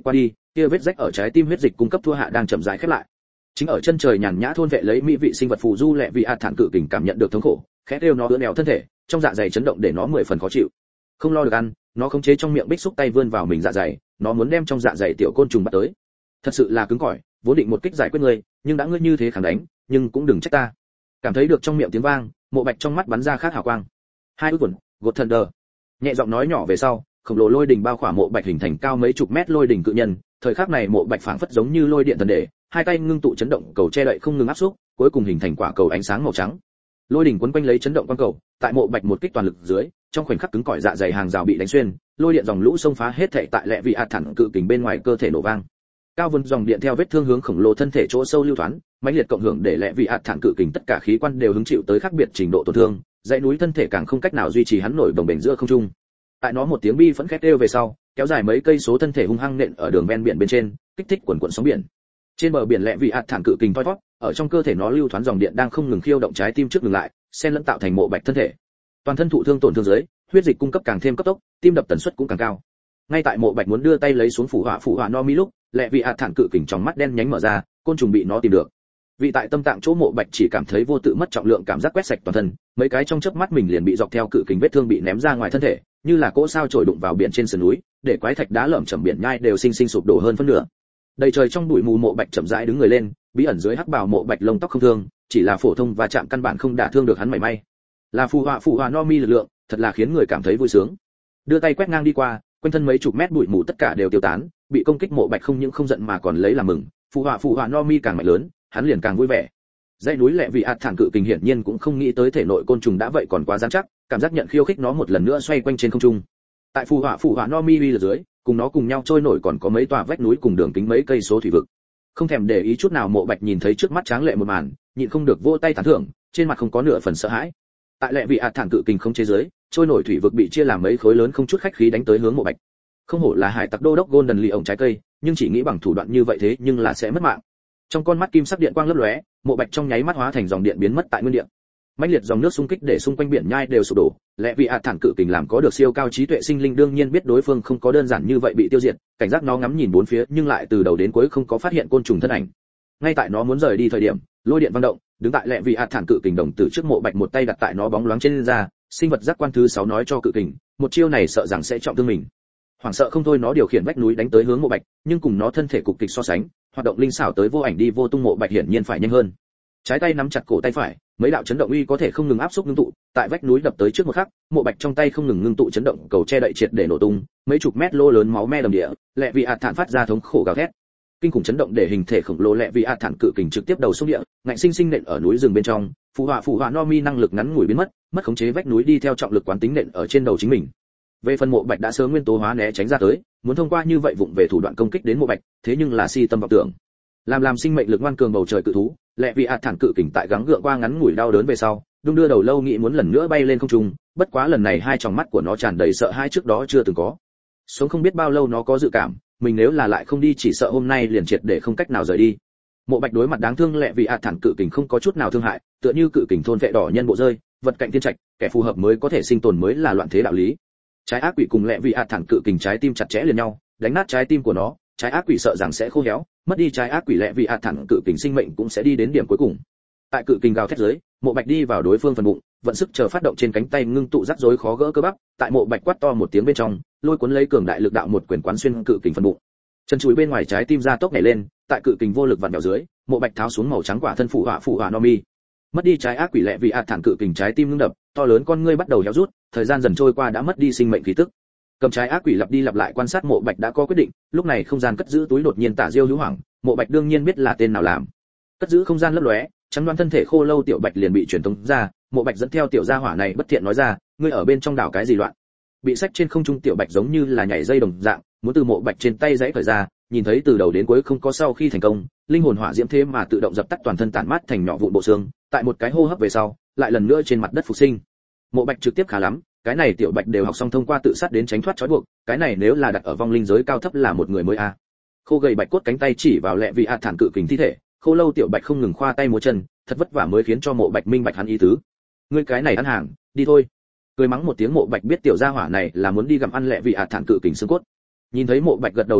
kia vết rách ở trái tim huyết dịch cung cấp thua hạ đang chậm rãi khép lại. Chính ở chân trời nhàn nhã thôn vệ lấy mỹ vị sinh vật phù du lẹ vì ạt thản cự kình cảm nhận được thống khổ, khẽ kêu nó ưỡn nẹo thân thể, trong dạ dày chấn động để nó mười phần khó chịu. Không lo được ăn, nó khống chế trong miệng bích xúc tay vươn vào mình dạ dày, nó muốn đem trong dạ dày tiểu côn trùng bắt tới. Thật sự là cứng cỏi, vốn định một kích giải quyết ngươi, nhưng đã ngươi như thế khẳng đánh, nhưng cũng đừng trách ta. Cảm thấy được trong miệng tiếng vang, Mộ Bạch trong mắt bắn ra khác hào quang. Hai ước quần, gột thần đờ. Nhẹ giọng nói nhỏ về sau, khổng lồ lôi đỉnh bao khỏa Mộ Bạch hình thành cao mấy chục mét lôi đỉnh cự nhân, thời khắc này Mộ Bạch phảng phất giống như lôi điện thần đề, hai tay ngưng tụ chấn động cầu che đậy không ngừng áp xúc, cuối cùng hình thành quả cầu ánh sáng màu trắng. Lôi đỉnh quấn quanh lấy chấn động quang cầu, tại Mộ Bạch một kích toàn lực dưới, trong khoảnh khắc cứng cỏi dạ dày hàng rào bị đánh xuyên, lôi điện dòng lũ xông phá hết thảy tại lẹ vị ạt thẳng cự kình bên ngoài cơ thể nổ vang. Cao vân dòng điện theo vết thương hướng khổng lồ thân thể chỗ sâu lưu thoáng, mãnh liệt cộng hưởng để lẹ vị ạt thẳng cự kình tất cả khí quan đều hứng chịu tới khác biệt trình độ tổn thương, dãy núi thân thể càng không cách nào duy trì hắn nổi đồng bền giữa không trung. Tại nó một tiếng bi phẫn khét kêu về sau, kéo dài mấy cây số thân thể hung hăng nện ở đường ven biển bên trên, kích thích quần quần sóng biển. Trên bờ biển lẹ vị ạt thẳng cự kình thoi thoát, ở trong cơ thể nó lưu thoáng dòng điện đang không ngừng khiêu động trái tim trước ngừng lại, xen lẫn tạo thành Mộ Bạch thân thể. Toàn thân thụ thương tổn thương dưới, huyết dịch cung cấp càng thêm cấp tốc, tim đập tần suất cũng càng cao. Ngay tại Mộ Bạch muốn đưa tay lấy xuống phủ hỏa phủ hỏa no mi lúc, lẹ vị ạt thẳng cự kình trong mắt đen nhánh mở ra, côn trùng bị nó tìm được. Vị tại tâm tạng chỗ Mộ Bạch chỉ cảm thấy vô tự mất trọng lượng cảm giác quét sạch toàn thân, mấy cái trong chớp mắt mình liền bị dọc theo cự kình vết thương bị ném ra ngoài thân thể, như là cỗ sao trổi đụng vào biển trên sườn núi, để quái thạch đá lởm chởm biển nhai đều sinh sinh sụp đổ hơn phân nửa. Đầy trời trong bụi mù Mộ Bạch chậm rãi đứng người lên, bí ẩn dưới hắc bào Mộ Bạch lông tóc không thương, chỉ là phổ thông và chạm căn bản không đả thương được hắn mảy may. Là phù hỏa phù hỏa no mi lực lượng, thật là khiến người cảm thấy vui sướng. Đưa tay quét ngang đi qua, quanh thân mấy chục mét bụi mù tất cả đều tiêu tán, bị công kích Mộ Bạch không những không giận mà còn lấy làm mừng, phù hỏa phù hỏa no mi càng mạnh lớn, hắn liền càng vui vẻ. Dãy núi lẹ vị ạt thản cự kình hiển nhiên cũng không nghĩ tới thể nội côn trùng đã vậy còn quá rắn chắc, cảm giác nhận khiêu khích nó một lần nữa xoay quanh trên không trung. Tại phù hỏa phù hỏa no mi uy ở dưới, cùng nó cùng nhau trôi nổi còn có mấy tòa vách núi cùng đường kính mấy cây số thủy vực. Không thèm để ý chút nào Mộ Bạch nhìn thấy trước mắt tráng lệ một màn, nhịn không được vỗ tay tán thưởng, trên mặt không có nửa phần sợ hãi. Tại lẹ vị ạt thản cự kình không chế giới, trôi nổi thủy vực bị chia làm mấy khối lớn không chút khách khí đánh tới hướng Mộ Bạch. Không hổ là hải tặc đô đốc Golden Lee ổng trái cây, nhưng chỉ nghĩ bằng thủ đoạn như vậy thế nhưng là sẽ mất mạng. Trong con mắt kim sắc điện quang lấp lóe, Mộ Bạch trong nháy mắt hóa thành dòng điện biến mất tại nguyên địa. Mãnh liệt dòng nước xung kích để xung quanh biển nhai đều sụp đổ, lẽ vì ạt thản cự kình làm có được siêu cao trí tuệ sinh linh đương nhiên biết đối phương không có đơn giản như vậy bị tiêu diệt, cảnh giác nó ngắm nhìn bốn phía nhưng lại từ đầu đến cuối không có phát hiện côn trùng thân ảnh. Ngay tại nó muốn rời đi thời điểm, lôi điện vang động, đứng tại lẹ vì ạt thản cự kình đồng tử trước Mộ Bạch một tay đặt tại nó bóng loáng trên da, sinh vật giác quan thứ sáu nói cho cự kình, một chiêu này sợ rằng sẽ trọng thương mình. Hoảng sợ không thôi nó điều khiển vách núi đánh tới hướng Mộ Bạch, nhưng cùng nó thân thể cục kịch so sánh, hoạt động linh xảo tới vô ảnh đi vô tung Mộ Bạch hiển nhiên phải nhanh hơn. Trái tay nắm chặt cổ tay phải, mấy đạo chấn động uy có thể không ngừng áp xúc ngưng tụ, tại vách núi đập tới trước một khắc, Mộ Bạch trong tay không ngừng ngưng tụ chấn động cầu che đậy triệt để nổ tung, mấy chục mét lô lớn máu me đầm địa, lẹ vì ạt thản phát ra thống khổ gào thét. Kinh khủng chấn động để hình thể khổng lồ lẹ vì ạt thản cự kình trực tiếp đầu xuống địa, ngạnh sinh sinh nện ở núi rừng bên trong, phù hỏa phù hỏa no mi năng lực ngắn ngủi biến mất, mất khống chế vách núi đi theo trọng lực quán tính nện ở trên đầu chính mình. Về phần Mộ Bạch đã sớm nguyên tố hóa né tránh ra tới, muốn thông qua như vậy vụng về thủ đoạn công kích đến Mộ Bạch, thế nhưng là si tâm vọng tưởng. Làm làm sinh mệnh lực ngoan cường bầu trời cự thú, lẹ vì ạt thản cự kình tại gắng gượng qua ngắn ngủi đau đớn về sau, đung đưa đầu lâu nghĩ muốn lần nữa bay lên không trung, bất quá lần này hai tròng mắt của nó tràn đầy sợ hãi trước đó chưa từng có. Sống không biết bao lâu nó có dự cảm, mình nếu là lại không đi chỉ sợ hôm nay liền triệt để không cách nào rời đi. Mộ Bạch đối mặt đáng thương lẹ vì ạt thản cự kình không có chút nào thương hại, tựa như cự kình thôn vệ đỏ nhân bộ rơi, vật cạnh thiên trạch, kẻ phù hợp mới có thể sinh tồn mới là loạn thế đạo lý. Trái ác quỷ cùng lẹ vì ạt thản cự kình trái tim chặt chẽ liền nhau, đánh nát trái tim của nó, trái ác quỷ sợ rằng sẽ khô héo, mất đi trái ác quỷ lẹ vì ạt thản cự kình sinh mệnh cũng sẽ đi đến điểm cuối cùng. Tại cự kình gào thét dưới, Mộ Bạch đi vào đối phương phần bụng, vận sức chờ phát động trên cánh tay ngưng tụ rắc rối khó gỡ cơ bắp, tại Mộ Bạch quát to một tiếng bên trong, lôi cuốn lấy cường đại lực đạo một quyền quán xuyên cự kình phần bụng. Chân chuối bên ngoài trái tim ra tốc nhảy lên, tại cự kình vô lực vặn vẹo dưới, Mộ Bạch tháo xuống màu trắng quả thân phụ hỏa phụ hỏa no mi. Mất đi trái ác quỷ lẹ vì ạt thản cự kình trái tim ngưng đập, to lớn con ngươi bắt đầu héo rút, thời gian dần trôi qua đã mất đi sinh mệnh khí tức. Cầm trái ác quỷ lặp đi lặp lại quan sát Mộ Bạch đã có quyết định, lúc này không gian cất giữ túi đột nhiên tả diêu hữu hoảng, Mộ Bạch đương nhiên biết là tên nào làm. Cất giữ không gian lấp lóe, trắng đoán thân thể khô lâu tiểu Bạch liền bị truyền tống ra, Mộ Bạch dẫn theo tiểu gia hỏa này bất thiện nói ra, ngươi ở bên trong đảo cái gì loạn? Bị sách trên không trung tiểu Bạch giống như là nhảy dây đồng dạng, muốn từ Mộ Bạch trên tay giãy khởi ra, nhìn thấy từ đầu đến cuối không có sau khi thành công, linh hồn hỏa diễm thế mà tự động dập tắt toàn thân tản mát thành nhỏ vụn bộ xương, tại một cái hô hấp về sau, lại lần nữa trên mặt đất phục sinh. Mộ Bạch trực tiếp khá lắm, cái này tiểu Bạch đều học xong thông qua tự sát đến tránh thoát trói buộc, cái này nếu là đặt ở vong linh giới cao thấp là một người mới a. À. Khô gầy Bạch cốt cánh tay chỉ vào lẹ vì ạt thản cự kình thi thể, khô lâu tiểu Bạch không ngừng khoa tay múa chân, thật vất vả mới khiến cho Mộ Bạch minh bạch hắn ý tứ. Ngươi cái này ăn hàng, đi thôi. Cười mắng một tiếng Mộ Bạch biết tiểu gia hỏa này là muốn đi gặm ăn lẹ vì ạt thản cự kình xương cốt. Nhìn thấy Mộ Bạch gật đầu đồng ý,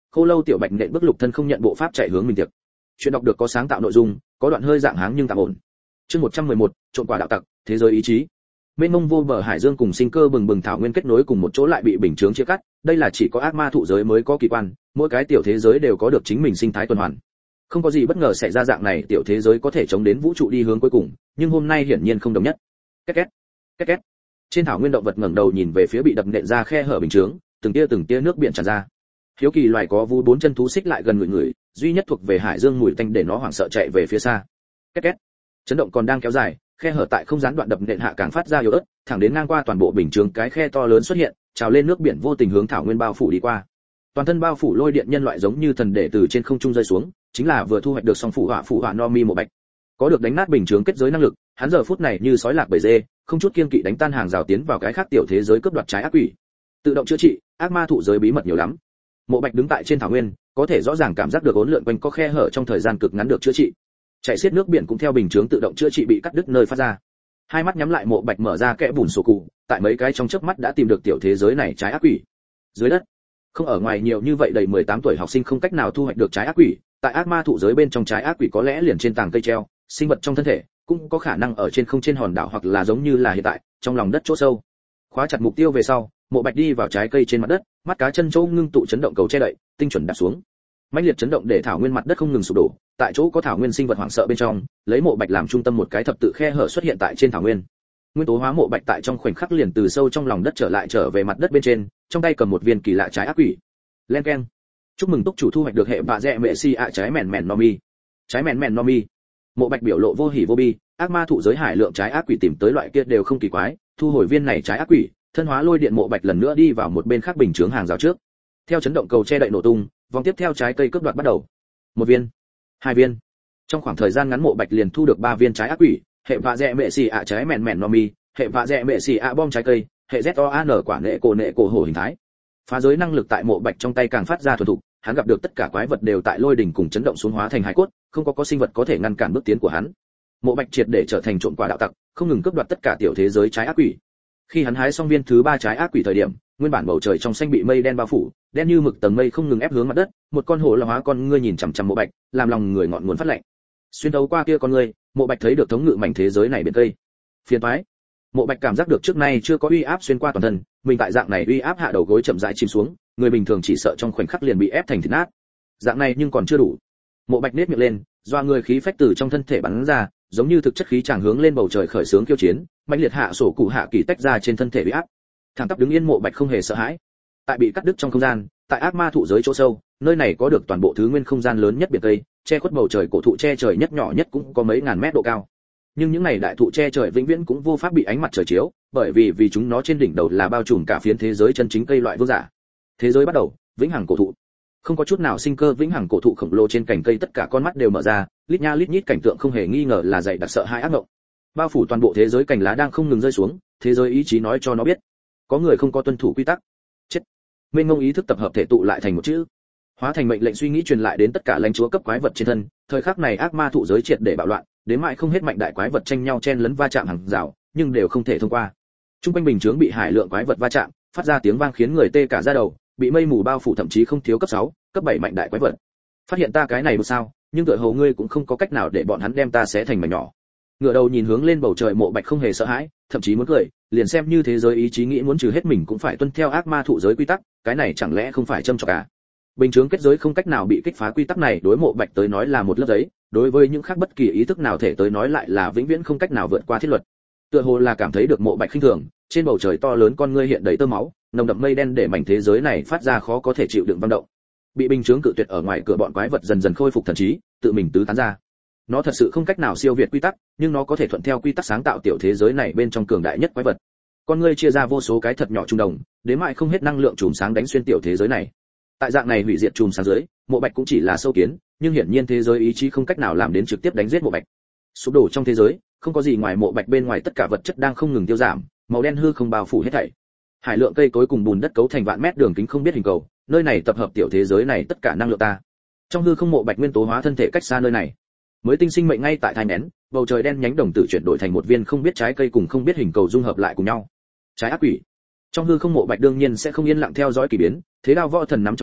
khô lâu tiểu bạch nện bước lục thân không nhận bộ pháp chạy hướng mình tiệc. Chuyện đọc được có sáng tạo nội dung, có đoạn hơi dạng háng nhưng tạm ổn. Chương một trăm mười một, trộn quả đạo tặc, thế giới ý chí. Mênh mông vô bờ hải dương cùng sinh cơ bừng bừng thảo nguyên kết nối cùng một chỗ lại bị bình chướng chia cắt, đây là chỉ có ác ma thụ giới mới có kỳ quan, mỗi cái tiểu thế giới đều có được chính mình sinh thái tuần hoàn. Không có gì bất ngờ xảy ra, dạng này tiểu thế giới có thể chống đến vũ trụ đi hướng cuối cùng, nhưng hôm nay hiển nhiên không đồng nhất. Két két, két két. Trên thảo nguyên động vật ngẩng đầu nhìn về phía bị đập nện ra khe hở bình chướng, từng tia từng tia nước biển tràn ra. Hiếu kỳ loài có vú bốn chân thú xích lại gần người người, duy nhất thuộc về hải dương mùi tanh để nó hoảng sợ chạy về phía xa. Két két. Chấn động còn đang kéo dài, khe hở tại không gián đoạn đập nện hạ càng phát ra yếu ớt, thẳng đến ngang qua toàn bộ bình chướng, cái khe to lớn xuất hiện, trào lên nước biển vô tình hướng thảo nguyên bao phủ đi qua. Toàn thân bao phủ lôi điện nhân loại giống như thần để từ trên không trung rơi xuống, chính là vừa thu hoạch được song phủ hỏa phủ hỏa no mi một bạch. Có được đánh nát bình chướng kết giới năng lực, hắn giờ phút này như sói lạc bầy dê, không chút kiêng kỵ đánh tan hàng rào tiến vào cái khác tiểu thế giới cướp đoạt trái ác quỷ. Tự động chữa trị, ác ma thụ giới bí mật nhiều lắm. Mộ Bạch đứng tại trên thảo nguyên, có thể rõ ràng cảm giác được uốn lượn quanh có khe hở trong thời gian cực ngắn được chữa trị. Chạy xiết nước biển cũng theo bình chướng tự động chữa trị bị cắt đứt nơi phát ra. Hai mắt nhắm lại, Mộ Bạch mở ra kẽ bùn sổ cụ, tại mấy cái trong chớp mắt đã tìm được tiểu thế giới này trái ác quỷ. Dưới đất, không ở ngoài nhiều như vậy đầy mười tám tuổi học sinh không cách nào thu hoạch được trái ác quỷ, tại ác ma thụ giới bên trong trái ác quỷ có lẽ liền trên tàng cây treo, sinh vật trong thân thể cũng có khả năng ở trên không trên hòn đảo, hoặc là giống như là hiện tại, trong lòng đất chỗ sâu. Khóa chặt mục tiêu về sau, Mộ Bạch đi vào trái cây trên mặt đất, mắt cá chân chỗ ngưng tụ chấn động cầu che đậy, tinh chuẩn đạp xuống. Mãnh liệt chấn động để thảo nguyên mặt đất không ngừng sụp đổ, tại chỗ có thảo nguyên sinh vật hoảng sợ bên trong, lấy Mộ Bạch làm trung tâm một cái thập tự khe hở xuất hiện tại trên thảo nguyên. Nguyên tố hóa Mộ Bạch tại trong khoảnh khắc liền từ sâu trong lòng đất trở lại trở về mặt đất bên trên, trong tay cầm một viên kỳ lạ trái ác quỷ. Len keng. Chúc mừng túc chủ thu hoạch được hệ vạ rẽ mẹ si ạ trái mèn mèn no mi. Trái mèn mèn no mi. Mộ Bạch biểu lộ vô hỉ vô bi, ác ma thụ giới hải lượng trái ác quỷ tìm tới loại kia đều không kỳ quái, thu hồi viên này trái ác quỷ, thân hóa lôi điện Mộ Bạch lần nữa đi vào một bên khác bình chướng hàng rào trước. Theo chấn động cầu che đậy nổ tung, vòng tiếp theo trái cây cướp đoạt bắt đầu. Một viên, hai viên. Trong khoảng thời gian ngắn Mộ Bạch liền thu được ba viên trái ác quỷ, hệ vạ rẽ mẹ xì ạ trái mèn mèn no mi, hệ vạ rẽ mẹ xì ạ bom trái cây, hệ Z O A N quả nệ cổ nệ cổ hổ hình thái. Phá giới năng lực tại Mộ Bạch trong tay càng phát ra thuần thục, hắn gặp được tất cả quái vật đều tại lôi đỉnh cùng chấn động xuống hóa thành hải cốt, không có có sinh vật có thể ngăn cản bước tiến của hắn. Mộ Bạch triệt để trở thành trộm quả đạo tặc, không ngừng cướp đoạt tất cả tiểu thế giới trái ác quỷ. Khi hắn hái xong viên thứ ba trái ác quỷ thời điểm, nguyên bản bầu trời trong xanh bị mây đen bao phủ, đen như mực tầng mây không ngừng ép hướng mặt đất, một con hổ la hóa con ngươi nhìn chằm chằm Mộ Bạch, làm lòng người ngọn nguồn phát lạnh. Xuyên thấu qua kia con ngươi, Mộ Bạch thấy được thống ngự mảnh thế giới này biển cây. Phiền toái. Mộ Bạch cảm giác được trước nay chưa có uy áp xuyên qua toàn thân, mình tại dạng này uy áp hạ đầu gối chậm rãi chìm xuống, người bình thường chỉ sợ trong khoảnh khắc liền bị ép thành thịt nát. Dạng này nhưng còn chưa đủ. Mộ Bạch nết miệng lên, doa người khí phách từ trong thân thể bắn ra, giống như thực chất khí tràng hướng lên bầu trời khởi sướng kiêu chiến, mãnh liệt hạ sổ cụ hạ kỳ tách ra trên thân thể uy áp. Thẳng tắp đứng yên Mộ Bạch không hề sợ hãi. Tại bị cắt đứt trong không gian, tại ác ma thụ giới chỗ sâu, nơi này có được toàn bộ thứ nguyên không gian lớn nhất biển cây, che khuất bầu trời cổ thụ che trời nhất nhỏ nhất cũng có mấy ngàn mét độ cao. Nhưng những này đại thụ che trời vĩnh viễn cũng vô pháp bị ánh mặt trời chiếu, bởi vì vì chúng nó trên đỉnh đầu là bao trùm cả phiến thế giới chân chính cây loại vương giả. Thế giới bắt đầu, vĩnh hằng cổ thụ. Không có chút nào sinh cơ vĩnh hằng cổ thụ khổng lồ trên cành cây, tất cả con mắt đều mở ra, lít nha lít nhít cảnh tượng không hề nghi ngờ là dày đặc sợ hãi ác mộng. Bao phủ toàn bộ thế giới, cành lá đang không ngừng rơi xuống, thế giới ý chí nói cho nó biết, có người không có tuân thủ quy tắc, chết. Mênh mông ý thức tập hợp thể tụ lại thành một chữ, hóa thành mệnh lệnh suy nghĩ truyền lại đến tất cả lãnh chúa cấp quái vật trên thân. Thời khắc này ác ma thụ giới triệt để bạo loạn, đến mãi không hết mạnh đại quái vật tranh nhau chen lấn va chạm hàng rào, nhưng đều không thể thông qua. Trung quanh bình chướng bị hải lượng quái vật va chạm, phát ra tiếng vang khiến người tê cả da đầu, bị mây mù bao phủ, thậm chí không thiếu cấp sáu, cấp bảy mạnh đại quái vật. Phát hiện ta cái này một sao, nhưng tựa hồ ngươi cũng không có cách nào để bọn hắn đem ta xé thành mảnh nhỏ. Ngửa đầu nhìn hướng lên bầu trời, Mộ Bạch không hề sợ hãi, thậm chí muốn cười, liền xem như thế giới ý chí nghĩ muốn trừ hết mình cũng phải tuân theo ác ma thụ giới quy tắc, cái này chẳng lẽ không phải châm chọc à? Bình chướng kết giới không cách nào bị kích phá, quy tắc này đối Mộ Bạch tới nói là một lớp giấy, đối với những khác bất kỳ ý thức nào thể tới nói lại là vĩnh viễn không cách nào vượt qua thiết luật. Tựa hồ là cảm thấy được Mộ Bạch khinh thường, trên bầu trời to lớn con ngươi hiện đầy tơ máu, nồng đậm mây đen để mảnh thế giới này phát ra khó có thể chịu đựng vang động. Bị bình chướng cự tuyệt ở ngoài cửa bọn quái vật dần dần khôi phục thần trí, tự mình tứ tán ra. Nó thật sự không cách nào siêu việt quy tắc, nhưng nó có thể thuận theo quy tắc sáng tạo tiểu thế giới này bên trong cường đại nhất quái vật. Con ngươi chia ra vô số cái thật nhỏ trung đồng, đến mãi không hết năng lượng chùm sáng đánh xuyên tiểu thế giới này. Tại dạng này hủy diệt chùm sáng dưới, Mộ Bạch cũng chỉ là sâu kiến, nhưng hiển nhiên thế giới ý chí không cách nào làm đến trực tiếp đánh giết Mộ Bạch. Sụp đổ trong thế giới, không có gì ngoài Mộ Bạch bên ngoài tất cả vật chất đang không ngừng tiêu giảm, màu đen hư không bao phủ hết thảy. Hải lượng cây cối cùng bùn đất cấu thành vạn mét đường kính không biết hình cầu, nơi này tập hợp tiểu thế giới này tất cả năng lượng ta. Trong hư không Mộ Bạch nguyên tố hóa thân thể cách xa nơi này. Mới tinh sinh mệnh ngay tại thai nén, bầu trời đen nhánh đồng tử chuyển đổi thành một viên không biết trái cây cùng không biết hình cầu dung hợp lại cùng nhau. Trái ác quỷ. Trong hư không Mộ Bạch đương nhiên sẽ không yên lặng theo dõi kỳ biến, thế đao võ thần nắm trong tay,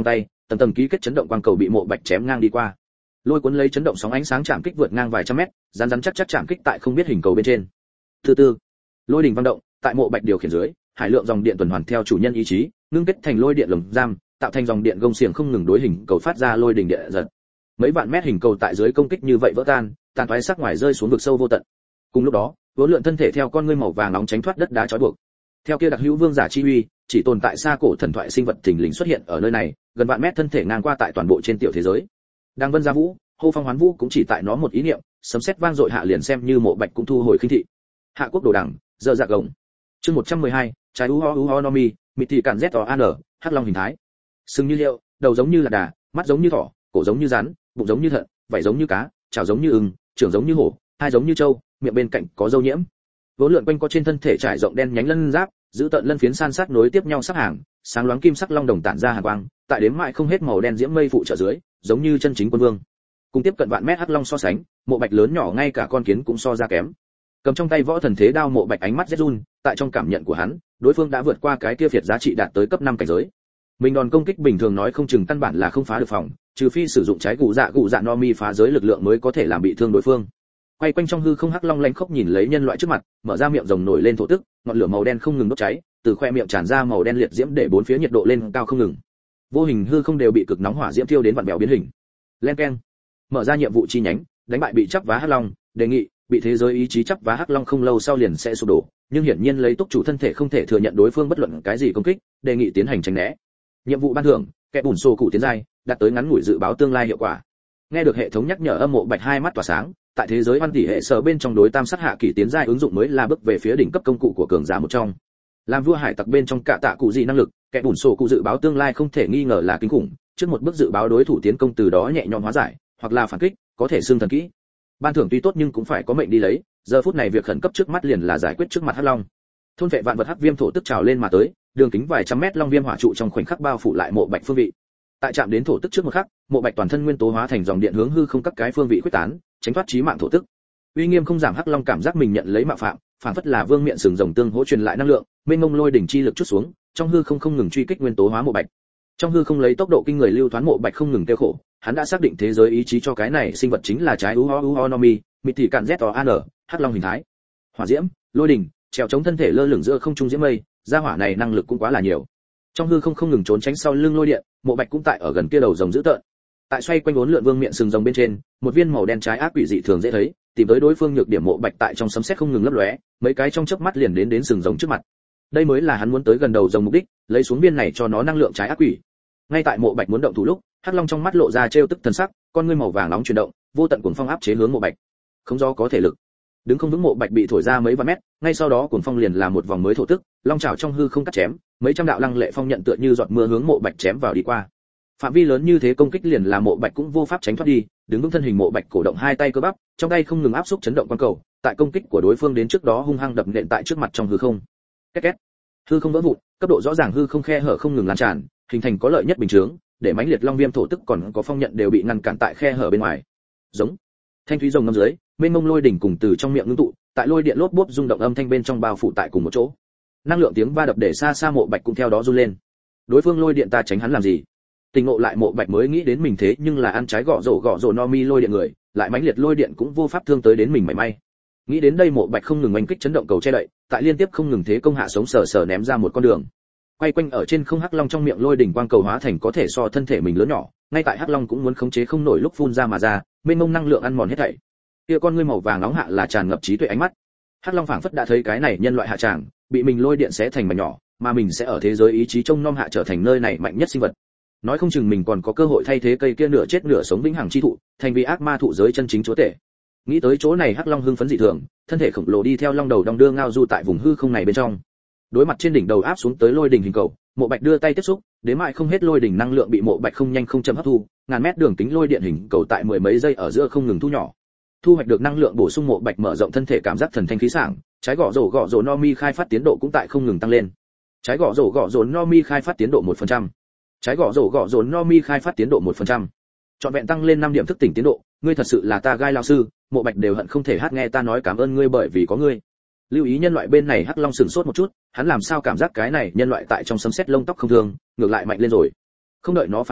tầng tầng ký kết chấn động quang cầu bị mộ bạch chém ngang đi qua. Lôi cuốn lấy chấn động sóng ánh sáng chạm kích vượt ngang vài trăm mét, rắn rắn chắc chắc chạm kích tại không biết hình cầu bên trên. Từ từ, lôi đỉnh vang động, tại mộ bạch điều khiển dưới, hải lượng dòng điện tuần hoàn theo chủ nhân ý chí, ngưng kết thành lôi điện lồng giam, tạo thành dòng điện gông xiềng không ngừng đối hình cầu phát ra lôi đỉnh điện giật. Mấy vạn mét hình cầu tại dưới công kích như vậy vỡ tan, tàn toái sắc ngoài rơi xuống vực sâu vô tận. Cùng lúc đó, vốn lượn thân thể theo con ngươi màu vàng nóng tránh thoát đất đá trói buộc. Theo kia đặc hữu vương giả chi uy, chỉ tồn tại xa cổ thần thoại sinh vật thình lình xuất hiện ở nơi này, gần vạn mét thân thể ngang qua tại toàn bộ trên tiểu thế giới. Đang vân gia vũ, hô phong hoán vũ cũng chỉ tại nó một ý niệm, sấm sét vang dội hạ liền xem như mộ bạch cũng thu hồi khinh thị. Hạ quốc đồ đẳng, giờ dạ gồng. Chương một trăm mười hai, trái u ho u ho no mi, mịt thị cản z an, hắc long hình thái. Sừng như liệu, đầu giống như là đà, mắt giống như thỏ, cổ giống như rắn, bụng giống như thận, vảy giống như cá, chảo giống như ưng, trưởng giống như hổ, hai giống như trâu, miệng bên cạnh có râu nhiễm. Vốn lượn quanh có trên thân thể trải rộng đen nhánh lân giáp, giữ tận lân phiến san sát nối tiếp nhau sắp hàng, sáng loáng kim sắc long đồng tản ra hàn quang, tại đếm mại không hết màu đen diễm mây phụ trợ dưới, giống như chân chính quân vương. Cùng tiếp cận vạn mét hắc long so sánh, mộ bạch lớn nhỏ ngay cả con kiến cũng so ra kém. Cầm trong tay võ thần thế đao, mộ bạch ánh mắt rét run, tại trong cảm nhận của hắn, đối phương đã vượt qua cái kia phiệt giá trị đạt tới cấp năm cảnh giới. Mình đòn công kích bình thường nói không chừng căn bản là không phá được phòng, trừ phi sử dụng trái gù dạ gù dạ no mi phá giới lực lượng mới có thể làm bị thương đối phương. Quay quanh trong hư không hắc long lanh khốc nhìn lấy nhân loại trước mặt, mở ra miệng rồng nổi lên thổ tức, ngọn lửa màu đen không ngừng đốt cháy, từ khoe miệng tràn ra màu đen liệt diễm để bốn phía nhiệt độ lên cao không ngừng. Vô hình hư không đều bị cực nóng hỏa diễm thiêu đến vặn vẹo biến hình. Len keng. Mở ra nhiệm vụ chi nhánh, đánh bại bị chấp vá hắc long, đề nghị bị thế giới ý chí chấp vá hắc long không lâu sau liền sẽ sụp đổ, nhưng hiển nhiên lấy túc chủ thân thể không thể thừa nhận đối phương bất luận cái gì công kích, đề nghị tiến hành tránh né. Nhiệm vụ ban thưởng, kẻ bùn sổ cụ tiến giai, đạt tới ngắn ngủi dự báo tương lai hiệu quả. Nghe được hệ thống nhắc nhở, âm mộ bạch hai mắt tỏa sáng, tại thế giới văn tỷ hệ sở bên trong đối tam sát hạ kỳ tiến giai ứng dụng mới là bước về phía đỉnh cấp công cụ của cường giả một trong. Làm vua hải tặc bên trong cả tạ cụ gì năng lực, kẻ bùn sổ cụ dự báo tương lai không thể nghi ngờ là kinh khủng, trước một bước dự báo đối thủ tiến công, từ đó nhẹ nhõm hóa giải, hoặc là phản kích, có thể xương thần kỹ. Ban thưởng tuy tốt nhưng cũng phải có mệnh đi lấy, giờ phút này việc khẩn cấp trước mắt liền là giải quyết trước mặt hắc long. Thôn vệ vạn vật hắc viêm thổ tức trào lên mà tới, đường kính vài trăm mét long viêm hỏa trụ trong khoảnh khắc bao phủ lại mộ bạch phương vị. Tại chạm đến thổ tức trước một khắc, mộ bạch toàn thân nguyên tố hóa thành dòng điện hướng hư không các cái phương vị quyết tán, tránh thoát chí mạng thổ tức. Uy nghiêm không giảm hắc long cảm giác mình nhận lấy mạo phạm, phản phất là vương miện sừng rồng tương hỗ truyền lại năng lượng, mênh mông lôi đỉnh chi lực chút xuống, trong hư không không ngừng truy kích nguyên tố hóa mộ bạch. Trong hư không lấy tốc độ kinh người lưu thoán, mộ bạch không ngừng tiêu khổ, hắn đã xác định thế giới ý chí cho cái này sinh vật chính là trái u ho u ho no mi, mịt thị cản z an, hắc long hình thái. Hỏa diễm, lôi đỉnh, trèo chống thân thể lơ lửng giữa không trung diễm mây, gia hỏa này năng lực cũng quá là nhiều. Trong hư không không ngừng trốn tránh sau lưng lôi điện, mộ bạch cũng tại ở gần kia đầu rồng dữ tợn. Tại xoay quanh uốn lượn vương miện sừng rồng bên trên, một viên màu đen trái ác quỷ dị thường dễ thấy, tìm tới đối phương nhược điểm, mộ bạch tại trong sấm sét không ngừng lấp lóe, mấy cái trong chớp mắt liền đến đến sừng rồng trước mặt. Đây mới là hắn muốn tới gần đầu rồng mục đích, lấy xuống viên này cho nó năng lượng trái ác quỷ. Ngay tại mộ bạch muốn động thủ lúc, hắc long trong mắt lộ ra trêu tức thần sắc, con ngươi màu vàng nóng chuyển động, vô tận cuồng phong áp chế hướng mộ bạch. Không do có thể lực, đứng không vững, mộ bạch bị thổi ra mấy vạn mét, ngay sau đó cuồng phong liền là một vòng mới thổ tức, long chảo trong hư không cắt chém, mấy trăm đạo lăng lệ phong nhận tựa như giọt mưa hướng mộ bạch chém vào đi qua. Phạm vi lớn như thế công kích liền là mộ bạch cũng vô pháp tránh thoát đi, đứng vững thân hình, mộ bạch cổ động hai tay cơ bắp, trong tay không ngừng áp xúc chấn động quang cầu, tại công kích của đối phương đến trước đó hung hăng đập nện tại trước mặt trong hư không. Két két, hư không vỡ vụn, cấp độ rõ ràng hư không khe hở không ngừng lan tràn, hình thành có lợi nhất bình chướng, để mãnh liệt long viêm thổ tức còn có phong nhận đều bị ngăn cản tại khe hở bên ngoài. Giống thanh thúy rồng ngâm dưới, mênh mông lôi đỉnh cùng từ trong miệng ngưng tụ, tại lôi điện lốp bốp rung động âm thanh bên trong bao phủ tại cùng một chỗ. Năng lượng tiếng va đập để xa xa mộ bạch cũng theo đó run lên. Đối phương lôi điện ta tránh hắn làm gì? Tình ngộ lại, mộ bạch mới nghĩ đến mình thế nhưng là ăn trái gõ rổ gõ rổ no mi lôi điện người, lại mãnh liệt lôi điện cũng vô pháp thương tới đến mình mảy may. Nghĩ đến đây, mộ bạch không ngừng oanh kích chấn động cầu che đậy, tại liên tiếp không ngừng thế công hạ sống sờ sờ ném ra một con đường. Quay quanh ở trên không hắc long trong miệng lôi đỉnh quang cầu hóa thành có thể so thân thể mình lớn nhỏ, ngay tại hắc long cũng muốn khống chế không nổi lúc phun ra mà ra, mênh mông năng lượng ăn mòn hết thảy. Kia con ngươi màu vàng nóng hạ là tràn ngập trí tuệ ánh mắt. Hắc long phảng phất đã thấy cái này nhân loại hạ tràng, bị mình lôi điện xé thành mảnh nhỏ, mà mình sẽ ở thế giới ý chí trông nom hạ trở thành nơi này mạnh nhất sinh vật. Nói không chừng mình còn có cơ hội thay thế cây kia nửa chết nửa sống vĩnh hằng chi thụ, thành vì ác ma thụ giới chân chính chúa tể. Nghĩ tới chỗ này, hắc long hưng phấn dị thường, thân thể khổng lồ đi theo long đầu đong đưa ngao du tại vùng hư không này bên trong. Đối mặt trên đỉnh đầu áp xuống tới lôi đỉnh hình cầu, mộ bạch đưa tay tiếp xúc, đến mại không hết lôi đỉnh năng lượng bị mộ bạch không nhanh không chậm hấp thu, ngàn mét đường kính lôi điện hình cầu tại mười mấy giây ở giữa không ngừng thu nhỏ. Thu hoạch được năng lượng bổ sung, mộ bạch mở rộng thân thể, cảm giác thần thanh khí sảng, trái gõ rổ gõ rổ no mi khai phát tiến độ cũng tại không ngừng tăng lên. Trái gõ rổ gõ rổ no mi khai phát tiến độ một phần trăm. Trái gõ rổ gõ rổ no mi khai phát tiến độ một phần trăm. Trọn vẹn tăng lên năm điểm thức tỉnh tiến độ, ngươi thật sự là ta gai lao sư, mộ bạch đều hận không thể hát nghe ta nói cảm ơn ngươi bởi vì có ngươi. Lưu ý nhân loại bên này, hắc long sửng sốt một chút, hắn làm sao cảm giác cái này nhân loại tại trong sấm sét lông tóc không thường, ngược lại mạnh lên rồi. Không đợi nó phản ứng,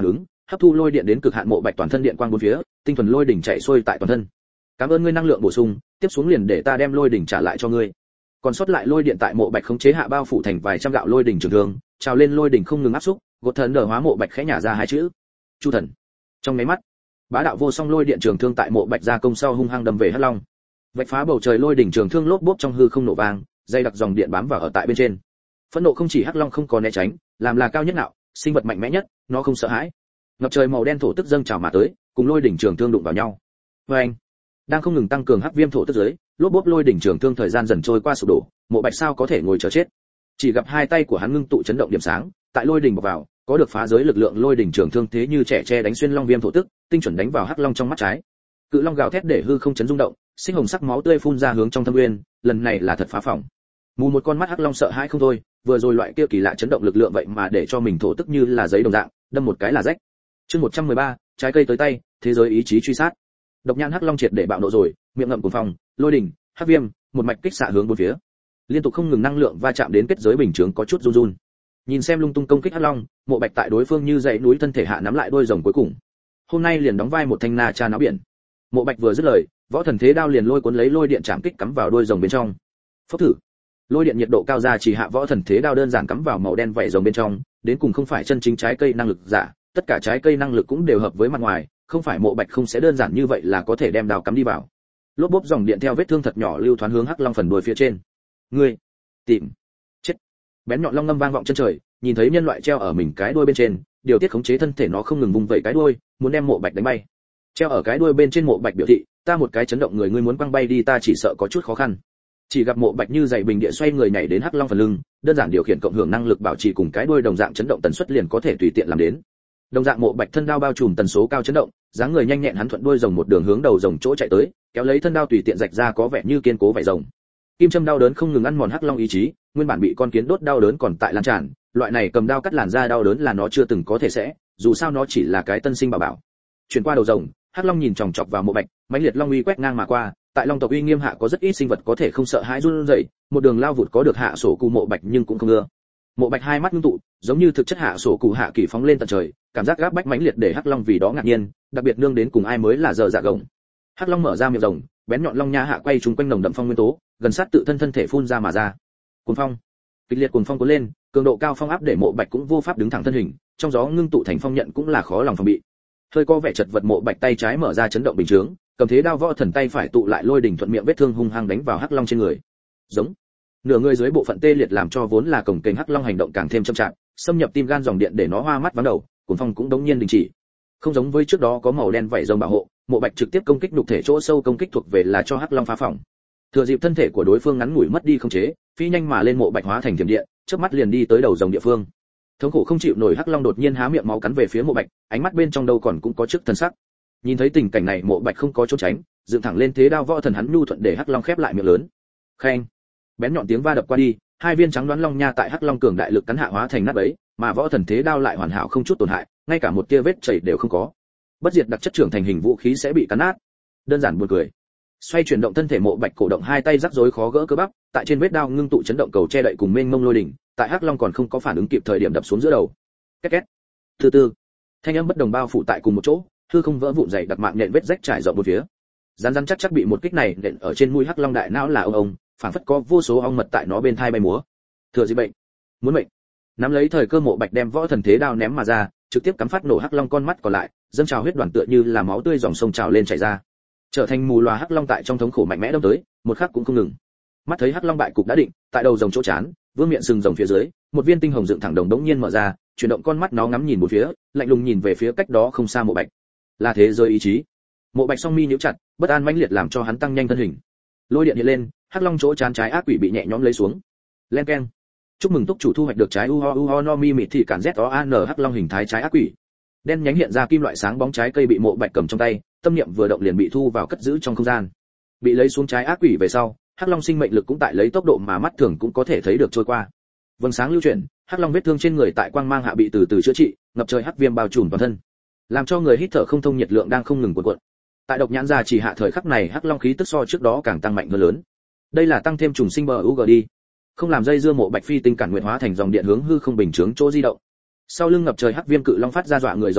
hấp thu lôi điện đến cực hạn, mộ bạch toàn thân điện quang bốn phía, tinh thuần lôi đỉnh chạy xuôi tại toàn thân. Cảm ơn ngươi năng lượng bổ sung, tiếp xuống liền để ta đem lôi đỉnh trả lại cho ngươi. Còn sót lại lôi điện tại mộ bạch khống chế hạ bao phủ thành vài trăm gạo lôi đỉnh trường thương, trào lên lôi đỉnh không ngừng áp xúc, gột thần đờ hóa mộ bạch khẽ nhả ra hai chữ: Chu thần. Trong mấy mắt, bá đạo vô song lôi điện trường thương tại mộ bạch ra công sau hung hăng đâm về hắc long. Vạch phá bầu trời lôi đỉnh trường thương lốp bốp trong hư không nổ vang, dây đặc dòng điện bám vào ở tại bên trên. Phẫn nộ không chỉ hắc long không có né tránh, làm là cao nhất nào, sinh vật mạnh mẽ nhất, nó không sợ hãi. Ngập trời màu đen thổ tức dâng trào mà tới, cùng lôi đỉnh trường thương đụng vào nhau. Và anh, đang không ngừng tăng cường hắc viêm thổ tức dưới, lốp bốp lôi đỉnh trường thương thời gian dần trôi qua sụp đổ, mộ bạch sao có thể ngồi chờ chết. Chỉ gặp hai tay của hắn ngưng tụ chấn động điểm sáng, tại lôi đỉnh bọc vào, có được phá giới lực lượng lôi đỉnh trường thương thế như trẻ tre đánh xuyên long viêm thổ tức, tinh chuẩn đánh vào hắc long trong mắt trái. Cự long gào thét để hư không chấn rung động, sinh hồng sắc máu tươi phun ra hướng trong thâm nguyên, lần này là thật phá phỏng. Mù một con mắt hắc long sợ hãi không thôi, vừa rồi loại kia kỳ lạ chấn động lực lượng vậy mà để cho mình thổ tức như là giấy đồng dạng, đâm một cái là rách. Chương một trăm mười ba, trái cây tới tay, thế giới ý chí truy sát. Độc nhãn hắc long triệt để bạo nộ rồi, miệng ngậm cuồng phong, lôi đỉnh, hắc viêm, một mạch kích xạ hướng bốn phía. Liên tục không ngừng năng lượng va chạm đến kết giới bình chướng có chút run run. Nhìn xem lung tung công kích hắc long, mộ bạch tại đối phương như dãy núi thân thể hạ nắm lại đôi rồng cuối cùng. Hôm nay liền đóng vai một thanh na cha náo biển. Mộ bạch vừa dứt lời, võ thần thế đao liền lôi cuốn lấy lôi điện chạm kích cắm vào đôi rồng bên trong. Phốc thử. Lôi điện nhiệt độ cao ra chỉ hạ võ thần thế đao đơn giản cắm vào màu đen vảy rồng bên trong, đến cùng không phải chân chính trái cây năng lực giả, tất cả trái cây năng lực cũng đều hợp với mặt ngoài, không phải mộ bạch không sẽ đơn giản như vậy là có thể đem đao cắm đi vào. Lốp bốp dòng điện theo vết thương thật nhỏ lưu thoáng hướng hắc long phần đuôi phía trên. Ngươi tìm chết. Bén nhọn long ngâm vang vọng chân trời, nhìn thấy nhân loại treo ở mình cái đuôi bên trên, điều tiết khống chế thân thể nó không ngừng vung vẩy cái đuôi, muốn đem mộ bạch đánh bay. Treo ở cái đuôi bên trên mộ bạch biểu thị, ta một cái chấn động người ngươi muốn quăng bay đi ta chỉ sợ có chút khó khăn. Chỉ gặp mộ bạch như dày bình địa xoay người nhảy đến hắc long phần lưng, đơn giản điều khiển cộng hưởng năng lực bảo trì cùng cái đuôi đồng dạng chấn động tần suất liền có thể tùy tiện làm đến. Đồng dạng mộ bạch thân đao bao trùm tần số cao chấn động, dáng người nhanh nhẹn hắn thuận đuôi rồng một đường hướng đầu rồng chỗ chạy tới, kéo lấy thân đao tùy tiện rạch ra có vẻ như kiên cố vảy rồng. Kim châm đau đớn không ngừng ăn mòn hắc long ý chí, nguyên bản bị con kiến đốt đau đớn còn tại lan tràn, loại này cầm đao cắt làn da đau đớn là nó chưa từng có thể sẽ, dù sao nó chỉ là cái tân sinh bảo bảo. Chuyển qua đầu rồng, hắc long nhìn chòng chọc vào mộ bạch, mãnh liệt long uy quét ngang mà qua, tại long tộc uy nghiêm hạ có rất ít sinh vật có thể không sợ hãi run rẩy, một đường lao vụt có được hạ sổ cụ mộ bạch nhưng cũng không ưa. Mộ bạch hai mắt ngưng tụ, giống như thực chất hạ sổ cụ hạ kỳ phóng lên tận trời, cảm giác gáp bách mãnh liệt để hắc long vì đó ngạc nhiên, đặc biệt nương đến cùng ai mới là giờ dạ gồng. Hắc long mở ra miệng rồng, bén nhọn long nha hạ quay trúng quanh nồng đậm phong nguyên tố, gần sát tự thân thân thể phun ra mà ra. Cuồng phong, kịch liệt cuồng phong cuốn lên, cường độ cao phong áp để mộ bạch cũng vô pháp đứng thẳng thân hình, trong gió ngưng tụ thành phong nhận cũng là khó lòng phòng bị. Hơi có vẻ chật vật mộ bạch tay trái mở ra chấn động bình chướng, cầm thế đao võ thần tay phải tụ lại lôi đỉnh thuận miệng vết thương hung hăng đánh vào hắc long trên người. Giống. Nửa người dưới bộ phận tê liệt làm cho vốn là cổng kềnh hắc long hành động càng thêm chậm chạp, xâm nhập tim gan dòng điện để nó hoa mắt vắng đầu, cuồng phong cũng đống nhiên đình chỉ. Không giống với trước đó có màu đen vảy rồng bảo hộ, mộ bạch trực tiếp công kích đục thể chỗ sâu công kích thuộc về là cho hắc long phá phỏng. Thừa dịp thân thể của đối phương ngắn ngủi mất đi khống chế, phi nhanh mà lên mộ bạch hóa thành thiểm điện, chớp mắt liền đi tới đầu rồng địa phương. Thống khổ không chịu nổi hắc long đột nhiên há miệng máu cắn về phía mộ bạch, ánh mắt bên trong đâu còn cũng có trước thân sắc. Nhìn thấy tình cảnh này mộ bạch không có trốn tránh, dựng thẳng lên thế đao võ thần hắn nhu thuận để hắc long khép lại miệng lớn. Khen. Bén nhọn tiếng va đập qua đi, hai viên trắng đoán long nha tại hắc long cường đại lực cắn hạ hóa thành nát bấy, mà võ thần thế đao lại hoàn hảo không chút tổn hại, ngay cả một tia vết chảy đều không có. Bất diệt đặc chất trưởng thành hình vũ khí sẽ bị cắn nát. Đơn giản buồn cười. Xoay chuyển động thân thể mộ bạch cổ động hai tay rắc rối khó gỡ cơ bắp, tại trên vết đao ngưng tụ chấn động cầu che đậy cùng mênh mông lôi đỉnh, tại hắc long còn không có phản ứng kịp thời điểm đập xuống giữa đầu. Két két. Từ từ. Thanh âm bất đồng bao phủ tại cùng một chỗ, hư không vỡ vụn dày đặc mạng nện vết rách trải rộng một phía. Rắn rắn chắc chắc bị một kích này nện ở trên mũi hắc long đại não là ông ông, phảng phất có vô số ong mật tại nó bên thai bay múa. Thừa dịp bệnh, muốn bệnh. Nắm lấy thời cơ mộ bạch đem võ thần thế đao ném mà ra, trực tiếp cắm phát nổ hắc long con mắt còn lại, dâng trào huyết đoàn tựa như là máu tươi dòng sông trào lên chảy ra. Trở thành mù loà hắc long tại trong thống khổ mạnh mẽ đâm tới, một khắc cũng không ngừng. Mắt thấy hắc long bại cục đã định, tại đầu rồng chỗ chán, vương miệng sừng rồng phía dưới, một viên tinh hồng dựng thẳng đồng đống nhiên mở ra, chuyển động con mắt nó ngắm nhìn bốn phía, lạnh lùng nhìn về phía cách đó không xa mộ bạch. Là thế giới ý chí. Mộ bạch song mi nhíu chặt, bất an mãnh liệt làm cho hắn tăng nhanh thân hình. Lôi điện hiện lên, hắc long chỗ chán trái ác quỷ bị nhẹ nhõm lấy xuống. Len keng. Chúc mừng túc chủ thu hoạch được trái uho uho no mi mịt thị cản z o an hắc long hình thái trái ác quỷ. Đen nhánh hiện ra kim loại sáng bóng trái cây bị mộ bạch cầm trong tay, tâm niệm vừa động liền bị thu vào cất giữ trong không gian. Bị lấy xuống trái ác quỷ về sau, hắc long sinh mệnh lực cũng tại lấy tốc độ mà mắt thường cũng có thể thấy được trôi qua. Vầng sáng lưu chuyển, hắc long vết thương trên người tại quang mang hạ bị từ từ chữa trị, ngập trời hắc viêm bao trùm toàn thân, làm cho người hít thở không thông, nhiệt lượng đang không ngừng cuộn cuộn. Tại độc nhãn ra chỉ hạ thời khắc này hắc long khí tức so trước đó càng tăng mạnh hơn lớn. Đây là tăng thêm trùng sinh bờ u giê đi. Không làm dây dưa mộ bạch phi tinh cản nguyện hóa thành dòng điện hướng hư không bình chướng chỗ di động. Sau lưng ngập trời hắc viêm cự long phát ra dọa người rồng ngầm,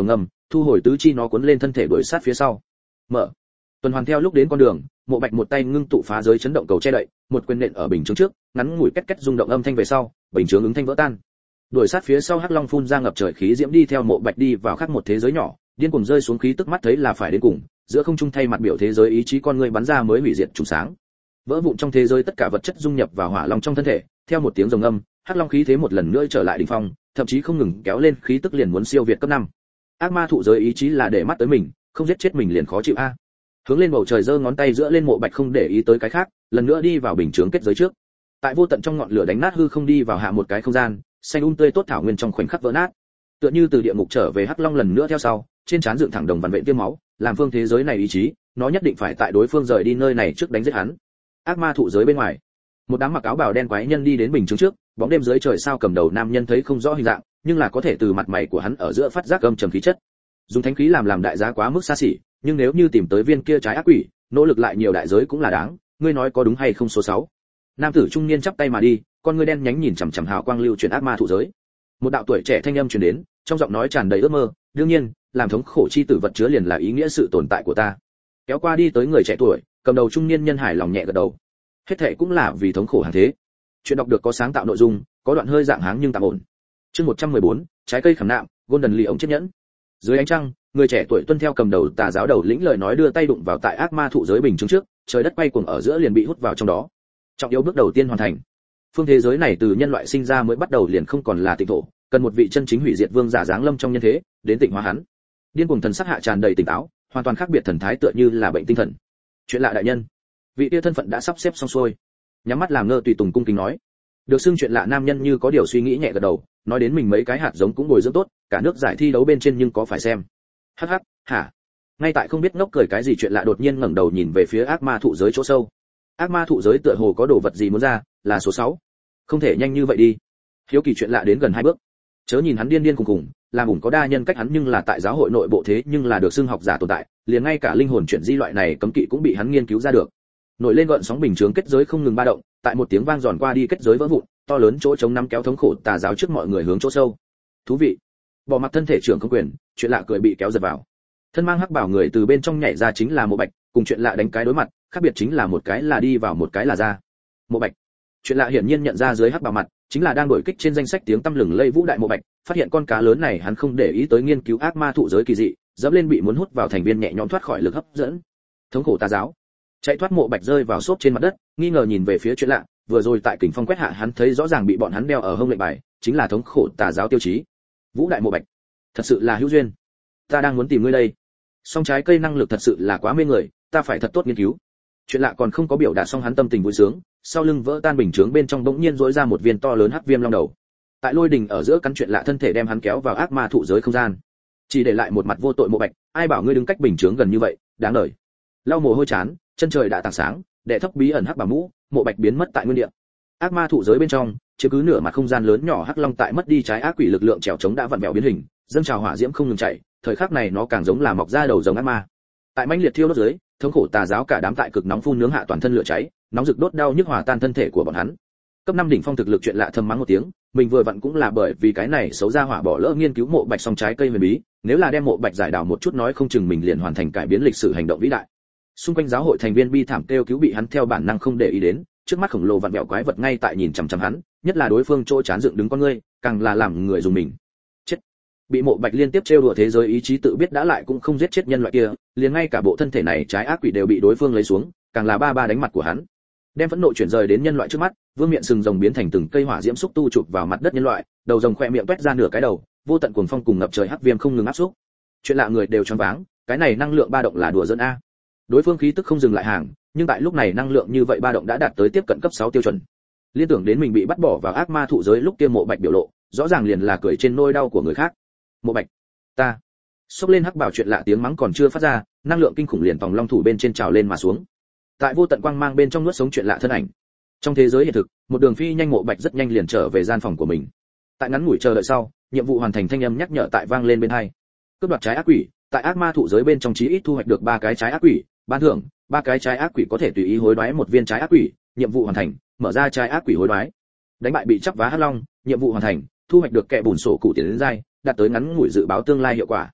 thu hồi tứ chi nó cuốn lên thân thể đuổi sát phía sau. Mở. Tuần hoàn theo lúc đến con đường, Mộ Bạch một tay ngưng tụ phá giới chấn động cầu che đậy, một quyền nện ở bình chướng trước, ngắn ngủi két két rung động âm thanh về sau, bình chướng ứng thanh vỡ tan. Đuổi sát phía sau Hắc Long phun ra ngập trời khí diễm đi theo Mộ Bạch đi vào khác một thế giới nhỏ, điên cuồng rơi xuống khí tức mắt thấy là phải đến cùng, giữa không trung thay mặt biểu thế giới ý chí con người bắn ra mới hủy diệt trùng sáng. Vỡ vụn trong thế giới tất cả vật chất dung nhập vào Hỏa Long trong thân thể, theo một tiếng rồng âm, Hắc Long khí thế một lần nữa trở lại đỉnh phong, thậm chí không ngừng kéo lên khí tức liền muốn siêu việt cấp năm. Ác ma thụ giới ý chí là để mắt tới mình, không giết chết mình liền khó chịu a. Hướng lên bầu trời giơ ngón tay giữa lên Mộ Bạch không để ý tới cái khác, lần nữa đi vào bình chướng kết giới trước. Tại vô tận trong ngọn lửa đánh nát hư không đi vào hạ một cái không gian, xanh um tươi tốt thảo nguyên trong khoảnh khắc vỡ nát. Tựa như từ địa ngục trở về Hắc Long lần nữa theo sau, trên trán dựng thẳng đồng vằn vện tiêm máu, làm phương thế giới này ý chí, nó nhất định phải tại đối phương rời đi nơi này trước đánh giết hắn. Ác ma thụ giới bên ngoài, một đám mặc áo bào đen quái nhân đi đến bình chướng trước, bóng đêm dưới trời sao cầm đầu nam nhân thấy không rõ hình dạng, nhưng là có thể từ mặt mày của hắn ở giữa phát giác âm trầm khí chất. Dùng thánh khí làm làm đại giá quá mức xa xỉ, nhưng nếu như tìm tới viên kia trái ác quỷ, nỗ lực lại nhiều đại giới cũng là đáng, ngươi nói có đúng hay không số sáu. Nam tử trung niên chắp tay mà đi, con ngươi đen nhánh nhìn chằm chằm hào quang lưu chuyển ác ma thụ giới. Một đạo tuổi trẻ thanh âm truyền đến, trong giọng nói tràn đầy ước mơ, đương nhiên, làm thống khổ chi tử vật chứa liền là ý nghĩa sự tồn tại của ta. Kéo qua đi tới người trẻ tuổi, cầm đầu trung niên nhân hài lòng nhẹ gật đầu. Hết thảy cũng là vì thống khổ hàng thế. Chuyện đọc được có sáng tạo nội dung, có đoạn hơi dạng háng nhưng tạm ổn. Chương một trăm mười bốn, trái cây khảm nạm, Golden Lee ống chiếc nhẫn. Dưới ánh trăng, người trẻ tuổi tuân theo cầm đầu tà giáo đầu lĩnh lời nói đưa tay đụng vào tại ác ma thụ giới bình chứng trước, trời đất quay cuồng ở giữa liền bị hút vào trong đó. Trọng yếu bước đầu tiên hoàn thành. Phương thế giới này từ nhân loại sinh ra mới bắt đầu liền không còn là tịnh thổ, cần một vị chân chính hủy diệt vương giả giáng lâm trong nhân thế, đến tịnh hóa hắn. Điên cuồng thần sắc hạ tràn đầy tỉnh táo, hoàn toàn khác biệt thần thái tựa như là bệnh tinh thần. Chuyện lạ đại nhân, vị kia thân phận đã sắp xếp xong xuôi. Nhắm mắt làm ngơ tùy tùng cung kính nói. Được xưng chuyện lạ nam nhân như có điều suy nghĩ nhẹ gật đầu, nói đến mình mấy cái hạt giống cũng bồi dưỡng tốt, cả nước giải thi đấu bên trên nhưng có phải xem. Hắc hắc, hả? Ngay tại không biết ngốc cười cái gì chuyện lạ đột nhiên ngẩng đầu nhìn về phía ác ma thụ giới chỗ sâu. Ác ma thụ giới tựa hồ có đồ vật gì muốn ra, là số sáu. Không thể nhanh như vậy đi. Hiếu kỳ chuyện lạ đến gần hai bước. Chớ nhìn hắn điên điên cùng cùng, làm ủng có đa nhân cách hắn nhưng là tại giáo hội nội bộ thế nhưng là được xưng học giả tồn tại, liền ngay cả linh hồn chuyển di loại này cấm kỵ cũng bị hắn nghiên cứu ra được. Nổi lên gợn sóng bình chướng kết giới không ngừng ba động, tại một tiếng vang giòn qua đi kết giới vỡ vụn, to lớn chỗ chống nắm kéo thống khổ tà giáo trước mọi người hướng chỗ sâu. Thú vị. Bỏ mặc thân thể trưởng không quyền, chuyện lạ cười bị kéo giật vào. Thân mang hắc bảo người từ bên trong nhảy ra chính là Mộ Bạch, cùng chuyện lạ đánh cái đối mặt, khác biệt chính là một cái là đi vào một cái là ra. Mộ Bạch. Chuyện lạ hiển nhiên nhận ra dưới hắc bảo mặt, chính là đang đổi kích trên danh sách tiếng tăm lừng lây vũ đại Mộ Bạch, phát hiện con cá lớn này hắn không để ý tới nghiên cứu ác ma thụ giới kỳ dị, dẫm lên bị muốn hút vào thành viên nhẹ nhõm thoát khỏi lực hấp dẫn. Thống khổ tà giáo. Chạy thoát Mộ Bạch rơi vào xốp trên mặt đất, nghi ngờ nhìn về phía chuyện lạ, vừa rồi tại kình phong quét hạ hắn thấy rõ ràng bị bọn hắn đeo ở hông lệnh bài, chính là thống khổ tà giáo tiêu chí. Vũ đại Mộ Bạch, thật sự là hữu duyên. Ta đang muốn tìm ngươi đây. Song trái cây năng lực thật sự là quá mê người, ta phải thật tốt nghiên cứu. Chuyện lạ còn không có biểu đạt xong hắn tâm tình vui sướng, sau lưng vỡ tan bình chướng bên trong bỗng nhiên rỗi ra một viên to lớn hắc viêm long đầu. Tại lôi đình ở giữa cắn chuyện lạ thân thể đem hắn kéo vào ác ma thụ giới không gian, chỉ để lại một mặt vô tội Mộ Bạch, ai bảo ngươi đứng cách bình chướng gần như vậy, đáng đời. Lau mồ hôi chán, chân trời đã tảng sáng, đệ thấp bí ẩn hắc bà mũ, Mộ Bạch biến mất tại nguyên địa. Ác ma thụ giới bên trong, chiếm cứ nửa mặt không gian lớn nhỏ hắc long tại mất đi trái ác quỷ lực lượng trèo chống đã vặn vẹo biến hình, dâng trào hỏa diễm không ngừng chạy, thời khắc này nó càng giống là mọc ra đầu rồng ác ma. Tại mãnh liệt thiêu đốt dưới, thống khổ tà giáo cả đám tại cực nóng phun nướng hạ toàn thân lửa cháy, nóng rực đốt đau nhức hòa tan thân thể của bọn hắn. Cấp năm đỉnh phong thực lực chuyện lạ thầm mắng một tiếng, mình vừa vặn cũng là bởi vì cái này xấu ra hỏa bỏ lỡ nghiên cứu Mộ Bạch song trái cây huyền bí, nếu là đem Mộ Bạch giải đào một chút nói không chừng mình liền hoàn thành cải biến lịch sử hành động vĩ đại. Xung quanh giáo hội thành viên bi thảm kêu cứu bị hắn theo bản năng không để ý đến, trước mắt khổng lồ vặn vẹo quái vật ngay tại nhìn chằm chằm hắn, nhất là đối phương chỗ chán dựng đứng con ngươi, càng là làm người dùng mình. Chết. Bị Mộ Bạch liên tiếp trêu đùa thế giới ý chí tự biết đã lại cũng không giết chết nhân loại kia, liền ngay cả bộ thân thể này trái ác quỷ đều bị đối phương lấy xuống, càng là ba ba đánh mặt của hắn. Đem phẫn nộ chuyển rời đến nhân loại trước mắt, vương miệng sừng rồng biến thành từng cây hỏa diễm xúc tu chụp vào mặt đất nhân loại, đầu rồng khoe miệng toét ra nửa cái đầu, vô tận cuồng phong cùng ngập trời hắc viêm không ngừng áp xúc. Chuyện lạ người đều choáng váng, cái này năng lượng ba động là đùa giỡn a. Đối phương khí tức không dừng lại hàng, nhưng tại lúc này năng lượng như vậy ba động đã đạt tới tiếp cận cấp sáu tiêu chuẩn. Liên tưởng đến mình bị bắt bỏ vào ác ma thụ giới lúc kia Mộ Bạch biểu lộ, rõ ràng liền là cười trên nỗi đau của người khác. Mộ Bạch, ta. Xốc lên hắc bảo chuyện lạ tiếng mắng còn chưa phát ra, năng lượng kinh khủng liền tòng long thủ bên trên trào lên mà xuống. Tại vô tận quang mang bên trong nuốt sống chuyện lạ thân ảnh. Trong thế giới hiện thực, một đường phi nhanh Mộ Bạch rất nhanh liền trở về gian phòng của mình. Tại ngắn ngủi chờ đợi sau, nhiệm vụ hoàn thành thanh âm nhắc nhở tại vang lên bên tai. Cướp đoạt trái ác quỷ, tại ác ma thụ giới bên trong chí ít thu hoạch được ba cái trái ác quỷ, ban thưởng, ba cái trái ác quỷ có thể tùy ý hối đoái một viên trái ác quỷ, nhiệm vụ hoàn thành, mở ra trái ác quỷ hối đoái. Đánh bại bị chắp vá hắc long, nhiệm vụ hoàn thành, thu hoạch được kẹ bùn sổ cụ tiền đến giai, đạt tới ngắn ngủi dự báo tương lai hiệu quả.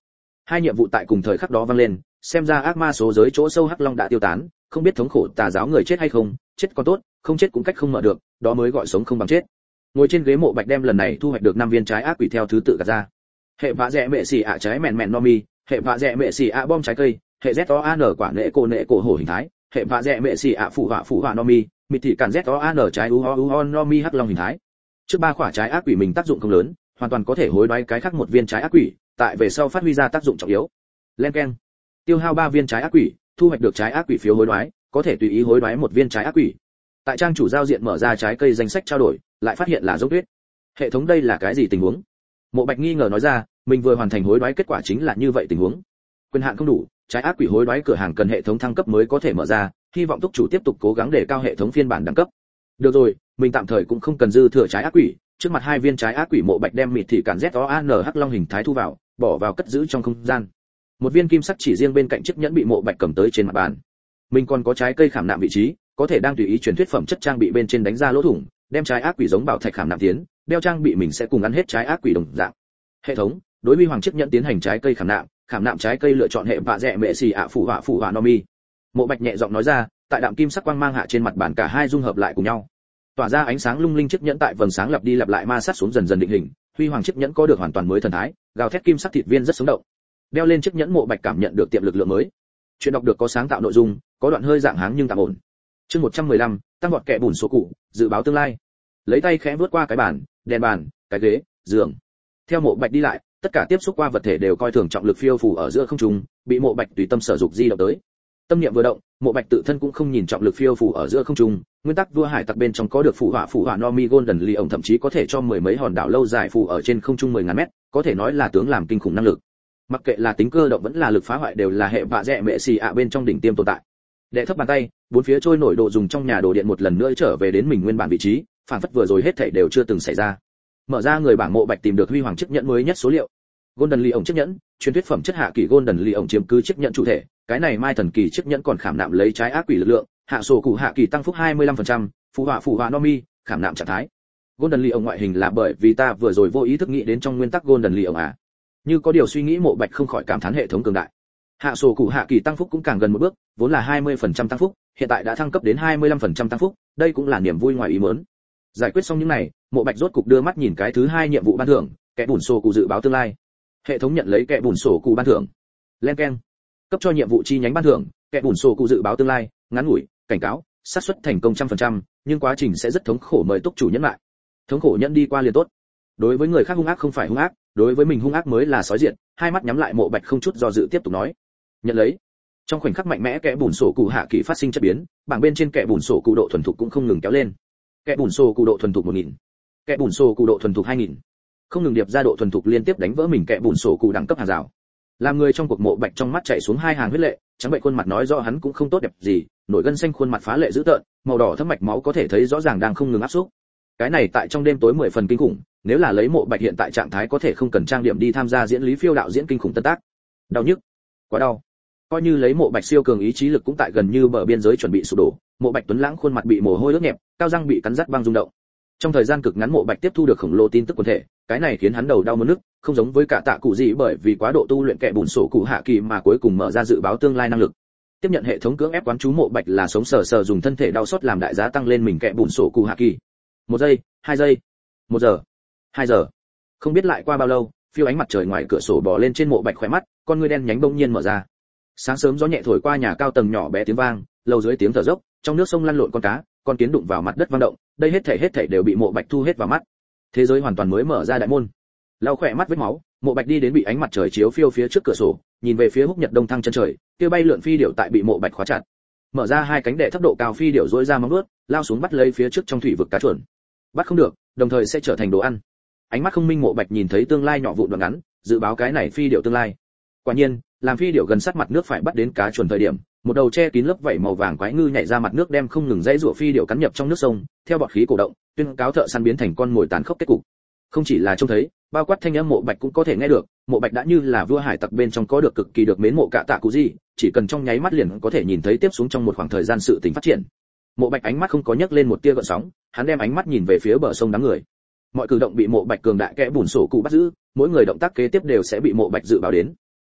Hai nhiệm vụ tại cùng thời khắc đó vang lên, xem ra ác ma số giới chỗ sâu hắc long đã tiêu tán, không biết thống khổ tà giáo người chết hay không, chết còn tốt, không chết cũng cách không mở được, đó mới gọi sống không bằng chết. Ngồi trên ghế mộ bạch đem lần này thu hoạch được năm viên trái ác quỷ theo thứ tự gạt ra. Hệ vạ rẽ mẹ xì ạ trái mèn mèn no mi, hệ vạ rẽ mẹ xì ạ bom trái cây, hệ z o an quả nệ cổ nệ cổ hổ hình thái, hệ vạ rẽ mẹ xì ạ phụ họa phụ họa no mi, mịt thị cản z o an trái u ho u ho no mi hắc long hình thái. Trước ba quả trái ác quỷ mình tác dụng không lớn, hoàn toàn có thể hối đoái cái khác một viên trái ác quỷ, tại về sau phát huy ra tác dụng trọng yếu. Len keng. Tiêu hao ba viên trái ác quỷ, thu hoạch được trái ác quỷ phiếu hối đoái, có thể tùy ý hối đoái một viên trái ác quỷ. Tại trang chủ giao diện mở ra trái cây danh sách trao đổi, lại phát hiện là dốc tuyết. Hệ thống đây là cái gì tình huống? Mộ Bạch nghi ngờ nói ra, mình vừa hoàn thành hối đoái kết quả chính là như vậy tình huống. Quyền hạn không đủ, trái ác quỷ hối đoái cửa hàng cần hệ thống thăng cấp mới có thể mở ra, hy vọng túc chủ tiếp tục cố gắng để cao hệ thống phiên bản đẳng cấp. Được rồi, mình tạm thời cũng không cần dư thừa trái ác quỷ, trước mặt hai viên trái ác quỷ Mộ Bạch đem mịt thị cản z o an hắc long hình thái thu vào, bỏ vào cất giữ trong không gian. Một viên kim sắc chỉ riêng bên cạnh chiếc nhẫn bị Mộ Bạch cầm tới trên mặt bàn. Mình còn có trái cây khảm nạm vị trí, có thể đang tùy ý truyền thuyết phẩm chất trang bị bên trên đánh ra lỗ thủng, đem trái ác quỷ giống bảo thạch khảm nạm tiến, đeo trang bị mình sẽ cùng ăn hết trái ác quỷ đồng dạng. Hệ thống, đối với hoàng chiếc nhẫn tiến hành trái cây khảm nạm, khảm nạm trái cây lựa chọn hệ vạ rẽ mẹ xì ạ phụ họa phụ họa no mi. Mộ Bạch nhẹ giọng nói ra, tại đạm kim sắc quang mang hạ trên mặt bàn cả hai dung hợp lại cùng nhau, tỏa ra ánh sáng lung linh chiếc nhẫn tại vầng sáng lặp đi lặp lại ma sát xuống dần dần định hình, huy hoàng chiếc nhẫn có được hoàn toàn mới thần thái, gào thét kim sắc thịt viên rất sống động. Đeo lên chiếc nhẫn Mộ Bạch cảm nhận được tiệm lực lượng mới. Chuyện đọc được có sáng tạo nội dung, có đoạn hơi dạng háng nhưng tạm ổn. Chương một trăm mười lăm, tăng vọt kẻ bùn số cụ, dự báo tương lai. Lấy tay khẽ vuốt qua cái bàn, đèn bàn, cái ghế, giường. Theo Mộ Bạch đi lại, tất cả tiếp xúc qua vật thể đều coi thường trọng lực phiêu phù ở giữa không trung, bị Mộ Bạch tùy tâm sở dục di động tới. Tâm niệm vừa động, Mộ Bạch tự thân cũng không nhìn trọng lực phiêu phù ở giữa không trung, nguyên tắc vua hải tặc bên trong có được phù hỏa phù hỏa Nomi Golden Lee ổng thậm chí có thể cho mười mấy hòn đảo lâu dài phù ở trên không trung mười ngàn mét, có thể nói là tướng làm kinh khủng năng lực. Mặc kệ là tính cơ động vẫn là lực phá hoại đều là hệ vạ rẽ mẹ xì ạ bên trong đỉnh tiêm tồn tại. Đệ thấp bàn tay, bốn phía trôi nổi đồ dùng trong nhà đồ điện một lần nữa trở về đến mình nguyên bản vị trí, phản phất vừa rồi hết thảy đều chưa từng xảy ra. Mở ra người bảng Mộ Bạch tìm được huy hoàng chiếc nhẫn mới nhất số liệu. Golden Lee ổng chiếc nhẫn, truyền thuyết phẩm chất hạ kỳ Golden Lee ổng chiếm cứ chiếc nhẫn chủ thể, cái này mai thần kỳ chiếc nhẫn còn khảm nạm lấy trái ác quỷ lực lượng, hạ sổ cụ hạ kỳ tăng phúc hai mươi lăm phần trăm, phù hỏa phù hỏa Nomi, khảm nạm trạng thái. Golden Lee ổng ngoại hình là bởi vì ta vừa rồi vô ý thức nghĩ đến trong nguyên tắc Golden Lee ổng à. Như có điều suy nghĩ Mộ Bạch không khỏi cảm thán hệ thống cường đại. Hạ sổ cụ hạ kỳ tăng phúc cũng càng gần một bước, vốn là hai mươi phần trăm tăng phúc, hiện tại đã thăng cấp đến hai mươi lăm phần trăm tăng phúc, đây cũng là niềm vui ngoài ý muốn. Giải quyết xong những này, Mộ Bạch rốt cục đưa mắt nhìn cái thứ hai nhiệm vụ ban thưởng, kẻ bùn sổ cụ dự báo tương lai. Hệ thống nhận lấy kẻ bùn sổ cụ ban thưởng. Len keng. Cấp cho nhiệm vụ chi nhánh ban thưởng, kẻ bùn sổ cụ dự báo tương lai, ngắn ngủi, cảnh cáo, xác suất thành công trăm phần trăm, nhưng quá trình sẽ rất thống khổ, mời túc chủ nhẫn lại. Thống khổ nhẫn đi qua liền tốt. Đối với người khác hung ác không phải hung ác, đối với mình hung ác mới là sói diện. Hai mắt nhắm lại Mộ Bạch không chút do dự tiếp tục nói. Nhận lấy. Trong khoảnh khắc mạnh mẽ kẻ bùn sổ cụ hạ kỳ phát sinh chất biến, bảng bên trên kẻ bùn sổ cụ độ thuần thục cũng không ngừng kéo lên. Kẻ bùn sổ cụ độ thuần thục một nghìn, kẻ bùn sổ cụ độ thuần thục hai nghìn, không ngừng điệp ra độ thuần thục liên tiếp đánh vỡ mình kẻ bùn sổ cụ đẳng cấp hàng rào. Làm người trong cuộc Mộ Bạch trong mắt chảy xuống hai hàng huyết lệ, trắng bệnh khuôn mặt nói rõ hắn cũng không tốt đẹp gì, nổi gân xanh khuôn mặt phá lệ dữ tợn, màu đỏ thấm mạch máu có thể thấy rõ ràng đang không ngừng áp xúc. Cái này tại trong đêm tối mười phần kinh khủng, nếu là lấy Mộ Bạch hiện tại trạng thái có thể không cần trang điểm đi tham gia diễn lý phiêu đạo diễn kinh khủng tân tác. Đau nhức, quá đau. Coi như lấy Mộ Bạch siêu cường ý chí lực cũng tại gần như bờ biên giới chuẩn bị sụp đổ, Mộ Bạch tuấn lãng khuôn mặt bị mồ hôi ướt nhẹp, cao răng bị cắn rắt băng rung động. Trong thời gian cực ngắn Mộ Bạch tiếp thu được khổng lồ tin tức quần thể, cái này khiến hắn đầu đau muốn nức, không giống với cả tạ cụ gì bởi vì quá độ tu luyện kẻ bùn sổ cụ hạ kỳ mà cuối cùng mở ra dự báo tương lai năng lực. Tiếp nhận hệ thống cưỡng ép quán chú Mộ Bạch là sống sờ sờ dùng thân thể đau xót làm đại giá tăng lên mình kẻ bùn sổ cụ hạ kỳ. Một giây, hai giây, một giờ, hai giờ. Không biết lại qua bao lâu, phiêu ánh mặt trời ngoài cửa sổ bò lên trên Mộ Bạch khóe mắt, con ngươi đen nhánh bỗng nhiên mở ra. Sáng sớm gió nhẹ thổi qua nhà cao tầng nhỏ bé tiếng vang, lầu dưới tiếng thở dốc, trong nước sông lăn lộn con cá, con kiến đụng vào mặt đất vang động, đây hết thảy hết thảy đều bị Mộ Bạch thu hết vào mắt. Thế giới hoàn toàn mới mở ra đại môn. Lau khỏe mắt vết máu, Mộ Bạch đi đến bị ánh mặt trời chiếu phiêu phía trước cửa sổ, nhìn về phía húc nhật đông thăng chân trời, kia bay lượn phi điểu tại bị Mộ Bạch khóa chặt. Mở ra hai cánh đệ thấp độ cao phi điểu rũa ra móng vuốt, lao xuống bắt lấy phía trước trong thủy vực cá chuẩn. Bắt không được, đồng thời sẽ trở thành đồ ăn. Ánh mắt không minh Mộ Bạch nhìn thấy tương lai nhỏ vụn đoạn ngắn, dự báo cái này phi điểu tương lai. Quả nhiên, làm phi điểu gần sát mặt nước phải bắt đến cá chuẩn thời điểm, một đầu che kín lớp vảy màu vàng quái ngư nhảy ra mặt nước đem không ngừng dãy rủa phi điểu cắn nhập trong nước sông, theo bọt khí cổ động, tuyên cáo thợ săn biến thành con mồi tàn khốc kết cục. Không chỉ là trông thấy, bao quát thanh âm Mộ Bạch cũng có thể nghe được, Mộ Bạch đã như là vua hải tặc bên trong có được cực kỳ được mến mộ cả tạ cụ gì, chỉ cần trong nháy mắt liền có thể nhìn thấy tiếp xuống trong một khoảng thời gian sự tình phát triển. Mộ Bạch ánh mắt không có nhấc lên một tia gợn sóng, hắn đem ánh mắt nhìn về phía bờ sông đám người. Mọi cử động bị Mộ Bạch cường đại kẽ bùn sổ cụ bắt giữ, mỗi người động tác kế tiếp đều sẽ bị Mộ Bạch dự báo đến.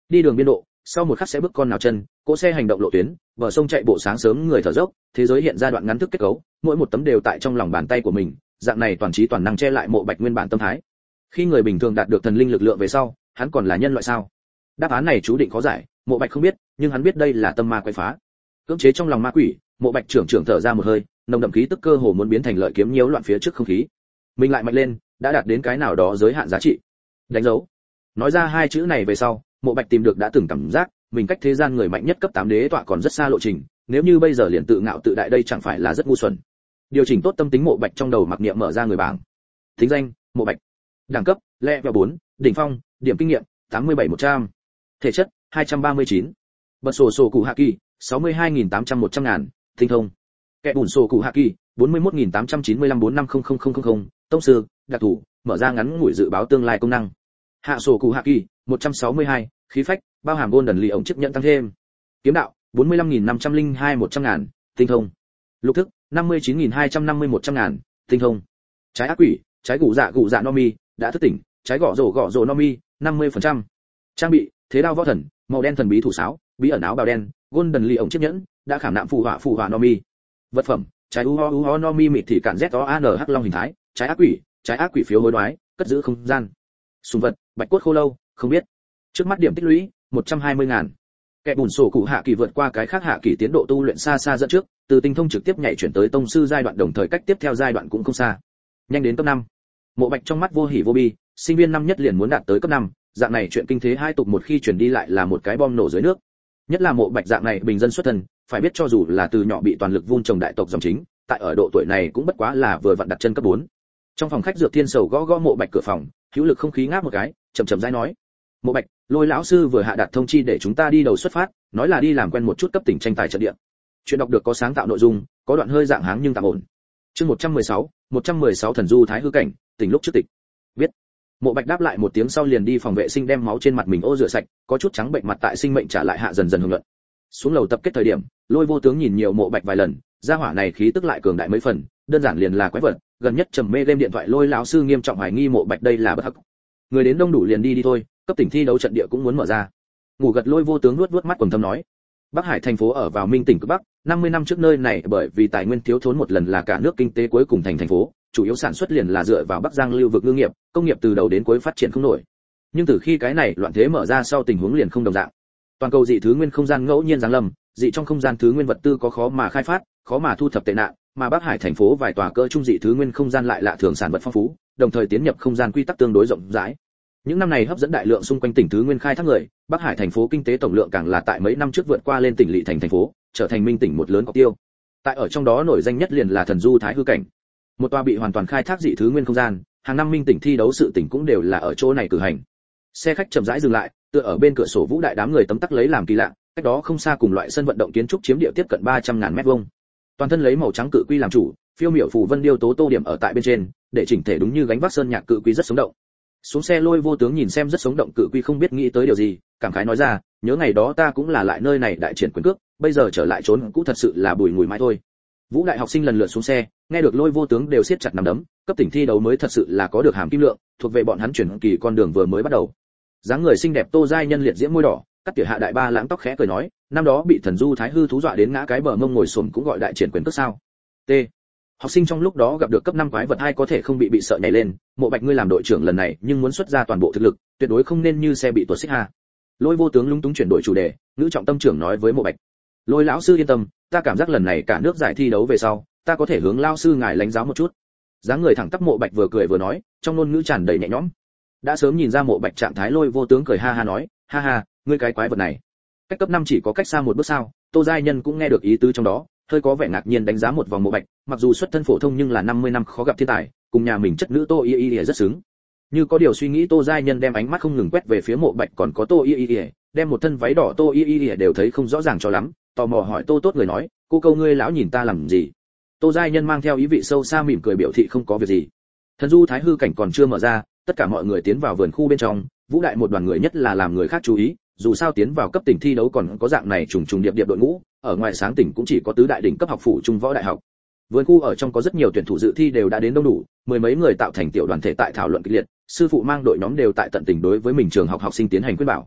Đi đường biên độ, sau một khắc sẽ bước con nào chân, cỗ xe hành động lộ tuyến, bờ sông chạy bộ sáng sớm người thở dốc, thế giới hiện ra đoạn ngắn thức kết cấu, mỗi một tấm đều tại trong lòng bàn tay của mình, dạng này toàn trí toàn năng che lại Mộ Bạch nguyên bản tâm thái. Khi người bình thường đạt được thần linh lực lượng về sau, hắn còn là nhân loại sao? Đáp án này chú định khó giải, Mộ Bạch không biết, nhưng hắn biết đây là tâm ma quái phá. Cưỡng chế trong lòng ma quỷ, Mộ Bạch trưởng trưởng thở ra một hơi, nồng đậm khí tức cơ hồ muốn biến thành lợi kiếm nhiễu loạn phía trước không khí. Mình lại mạnh lên, đã đạt đến cái nào đó giới hạn giá trị. Đánh dấu. Nói ra hai chữ này về sau, Mộ Bạch tìm được đã từng cảm giác, mình cách thế gian người mạnh nhất cấp tám đế tọa còn rất xa lộ trình, nếu như bây giờ liền tự ngạo tự đại đây chẳng phải là rất ngu xuẩn. Điều chỉnh tốt tâm tính Mộ Bạch trong đầu mặc niệm mở ra người bảng. Tính danh: Mộ Bạch. Đẳng cấp: level bốn, đỉnh phong, điểm kinh nghiệm: tám mươi bảy một trăm. Thể chất: hai trăm ba mươi chín. Bật sổ sổ cụ hạ kỳ: sáu mươi hai nghìn tám trăm một trăm ngàn. Tinh thông: kẻ bùn sổ cụ hạ kỳ: bốn mươi mốt nghìn tám trăm chín mươi lăm bốn năm không không không không không. Tông sư: đặc thủ, mở ra ngắn ngủi dự báo tương lai công năng. Hạ sổ cụ hạ kỳ: một trăm sáu mươi hai. Khí phách, bao hàm golden lì ổng chức nhận tăng thêm. Kiếm đạo: bốn mươi lăm nghìn năm trăm lẻ hai một trăm ngàn. Tinh thông: lục thức: năm mươi chín nghìn hai trăm năm mươi một trăm ngàn. Tinh thông: trái ác quỷ, trái gù dạ gù dạ no mi, đã thức tỉnh, trái gõ rổ gõ rổ no mi, năm mươi phần trăm. Trang bị: thế đao võ thần, màu đen thần bí thủ sáo, bí ẩn áo bào đen, golden lì ổng chiếc nhẫn, đã khảm nạm phù họa phù họa no mi. Vật phẩm: trái u ho u ho no mi mịt thì cản z o an hắc long hình thái, trái ác quỷ, trái ác quỷ phiếu hối đoái, cất giữ không gian. Sùng vật: bạch cốt khô lâu, không biết. Trước mắt điểm tích lũy một trăm hai mươi ngàn. Kẻ bùn sổ cụ hạ kỳ vượt qua cái khác hạ kỳ tiến độ tu luyện xa xa dẫn trước, từ tinh thông trực tiếp nhảy chuyển tới tông sư giai đoạn, đồng thời cách tiếp theo giai đoạn cũng không xa. Nhanh đến cấp năm. Mộ Bạch trong mắt vô hỉ vô bi, sinh viên năm nhất liền muốn đạt tới cấp năm, dạng này chuyện kinh thế hai tục một khi truyền đi lại là một cái bom nổ dưới nước. Nhất là Mộ Bạch dạng này bình dân xuất thân, phải biết cho dù là từ nhỏ bị toàn lực vun trồng đại tộc dòng chính, tại ở độ tuổi này cũng bất quá là vừa vặn đặt chân cấp bốn. Trong phòng khách Dược Thiên Sầu gõ gõ Mộ Bạch cửa phòng, hữu lực không khí ngáp một cái, chậm chậm rãi nói: Mộ Bạch, Lôi lão sư vừa hạ đạt thông chi để chúng ta đi đầu xuất phát, nói là đi làm quen một chút cấp tỉnh tranh tài trận địa. Chuyện đọc được có sáng tạo nội dung, có đoạn hơi dạng háng nhưng tạm ổn. Chương một trăm mười sáu, một trăm mười sáu thần du thái hư cảnh, tỉnh lúc trước tịch. Biết. Mộ Bạch đáp lại một tiếng sau liền đi phòng vệ sinh đem máu trên mặt mình ô rửa sạch, có chút trắng bệnh mặt tại sinh mệnh trả lại hạ dần dần hưởng luận. Xuống lầu tập kết thời điểm, Lôi Vô Tướng nhìn nhiều Mộ Bạch vài lần, gia hỏa này khí tức lại cường đại mấy phần, đơn giản liền là quái vật, gần nhất trầm mê game điện thoại. Lôi lão sư nghiêm trọng hoài nghi Mộ Bạch đây là bất hắc. Người đến đông đủ liền đi đi thôi, cấp tỉnh thi đấu trận địa cũng muốn mở ra. Ngủ gật Lôi Vô Tướng nuốt nuốt mắt quầng thâm nói: Bắc Hải thành phố ở vào Minh tỉnh cực Bắc, năm mươi năm trước nơi này bởi vì tài nguyên thiếu thốn một lần là cả nước kinh tế cuối cùng thành thành phố, chủ yếu sản xuất liền là dựa vào Bắc Giang lưu vực ngư nghiệp, công nghiệp từ đầu đến cuối phát triển không nổi. Nhưng từ khi cái này loạn thế mở ra sau tình huống liền không đồng dạng. Toàn cầu dị thứ nguyên không gian ngẫu nhiên giáng lâm, dị trong không gian thứ nguyên vật tư có khó mà khai phát, khó mà thu thập tệ nạn, mà Bắc Hải thành phố vài tòa cỡ trung dị thứ nguyên không gian lại lạ thường sản vật phong phú, đồng thời tiến nhập không gian quy tắc tương đối rộng rãi. Những năm này hấp dẫn đại lượng xung quanh tỉnh thứ nguyên khai thác người, Bắc Hải thành phố kinh tế tổng lượng càng là tại mấy năm trước vượt qua lên tỉnh lỵ thành thành phố, trở thành minh tỉnh một lớn cọc tiêu. Tại ở trong đó nổi danh nhất liền là thần du thái hư cảnh, một tòa bị hoàn toàn khai thác dị thứ nguyên không gian, hàng năm minh tỉnh thi đấu sự tỉnh cũng đều là ở chỗ này cử hành. Xe khách chậm rãi dừng lại, tựa ở bên cửa sổ Vũ đại đám người tấm tắc lấy làm kỳ lạ, cách đó không xa cùng loại sân vận động kiến trúc chiếm địa tiếp cận ba trăm ngàn mét vuông. Toàn thân lấy màu trắng cự quy làm chủ, phiêu miểu phù vân điêu tố tô điểm ở tại bên trên, để chỉnh thể đúng như gánh vác sơn nhạc cự quy rất sống động. Xuống xe Lôi Vô Tướng nhìn xem rất sống động cự quy không biết nghĩ tới điều gì, cảm khái nói ra: nhớ ngày đó ta cũng là lại nơi này đại triển quyền cước, bây giờ trở lại trốn cũ thật sự là bùi ngùi mãi thôi. Vũ đại học sinh lần lượt xuống xe, nghe được Lôi Vô Tướng đều siết chặt nắm đấm, cấp tỉnh thi đấu mới thật sự là có được hàm kim lượng, thuộc về bọn hắn chuyển kỳ con đường vừa mới bắt đầu. Dáng người xinh đẹp Tô Giai Nhân liệt diễm môi đỏ, cắt tỉa hạ đại ba lãng tóc khẽ cười nói: năm đó bị thần du thái hư thú dọa đến ngã cái bờ mông ngồi xổm cũng gọi đại triển quyền cước sao? T. Học sinh trong lúc đó gặp được cấp năm quái vật hay có thể không bị bị sợ nhảy lên, Mộ Bạch ngươi làm đội trưởng lần này nhưng muốn xuất ra toàn bộ thực lực, tuyệt đối không nên như xe bị tuột xích ha. Lôi Vô Tướng lúng túng chuyển đổi chủ đề, ngữ trọng tâm trưởng nói với Mộ Bạch: Lôi lão sư yên tâm, ta cảm giác lần này cả nước giải thi đấu về sau, ta có thể hướng lão sư ngài lãnh giáo một chút. Dáng người thẳng tắp Mộ Bạch vừa cười vừa nói, trong ngôn ngữ tràn đầy nhẹ nhõm. Đã sớm nhìn ra Mộ Bạch trạng thái, Lôi Vô Tướng cười ha ha nói: ha ha, ngươi cái quái vật này, cách cấp năm chỉ có cách xa một bước sao? Tô Giai Nhân cũng nghe được ý tứ trong đó, hơi có vẻ ngạc nhiên đánh giá một vòng Mộ Bạch, mặc dù xuất thân phổ thông nhưng là năm mươi năm khó gặp thiên tài, cùng nhà mình chất nữ Tô Y Y rất xứng. Như có điều suy nghĩ Tô Giai Nhân đem ánh mắt không ngừng quét về phía Mộ Bạch, còn có Tô Y Y, đem một thân váy đỏ Tô Y Y đều thấy không rõ ràng cho lắm, tò mò hỏi Tô Tốt người nói: cô câu ngươi lão nhìn ta làm gì? Tô Giai Nhân mang theo ý vị sâu xa mỉm cười biểu thị không có việc gì. Thần du thái hư cảnh còn chưa mở ra, tất cả mọi người tiến vào vườn khu bên trong, Vũ đại một đoàn người nhất là làm người khác chú ý, dù sao tiến vào cấp tỉnh thi đấu còn có dạng này trùng trùng điệp điệp đội ngũ, ở ngoài sáng tỉnh cũng chỉ có tứ đại đỉnh cấp học phủ trung võ đại học. Vườn khu ở trong có rất nhiều tuyển thủ dự thi đều đã đến đông đủ, mười mấy người tạo thành tiểu đoàn thể tại thảo luận kịch liệt, sư phụ mang đội nhóm đều tại tận tình đối với mình trường học học sinh tiến hành khuyên bảo.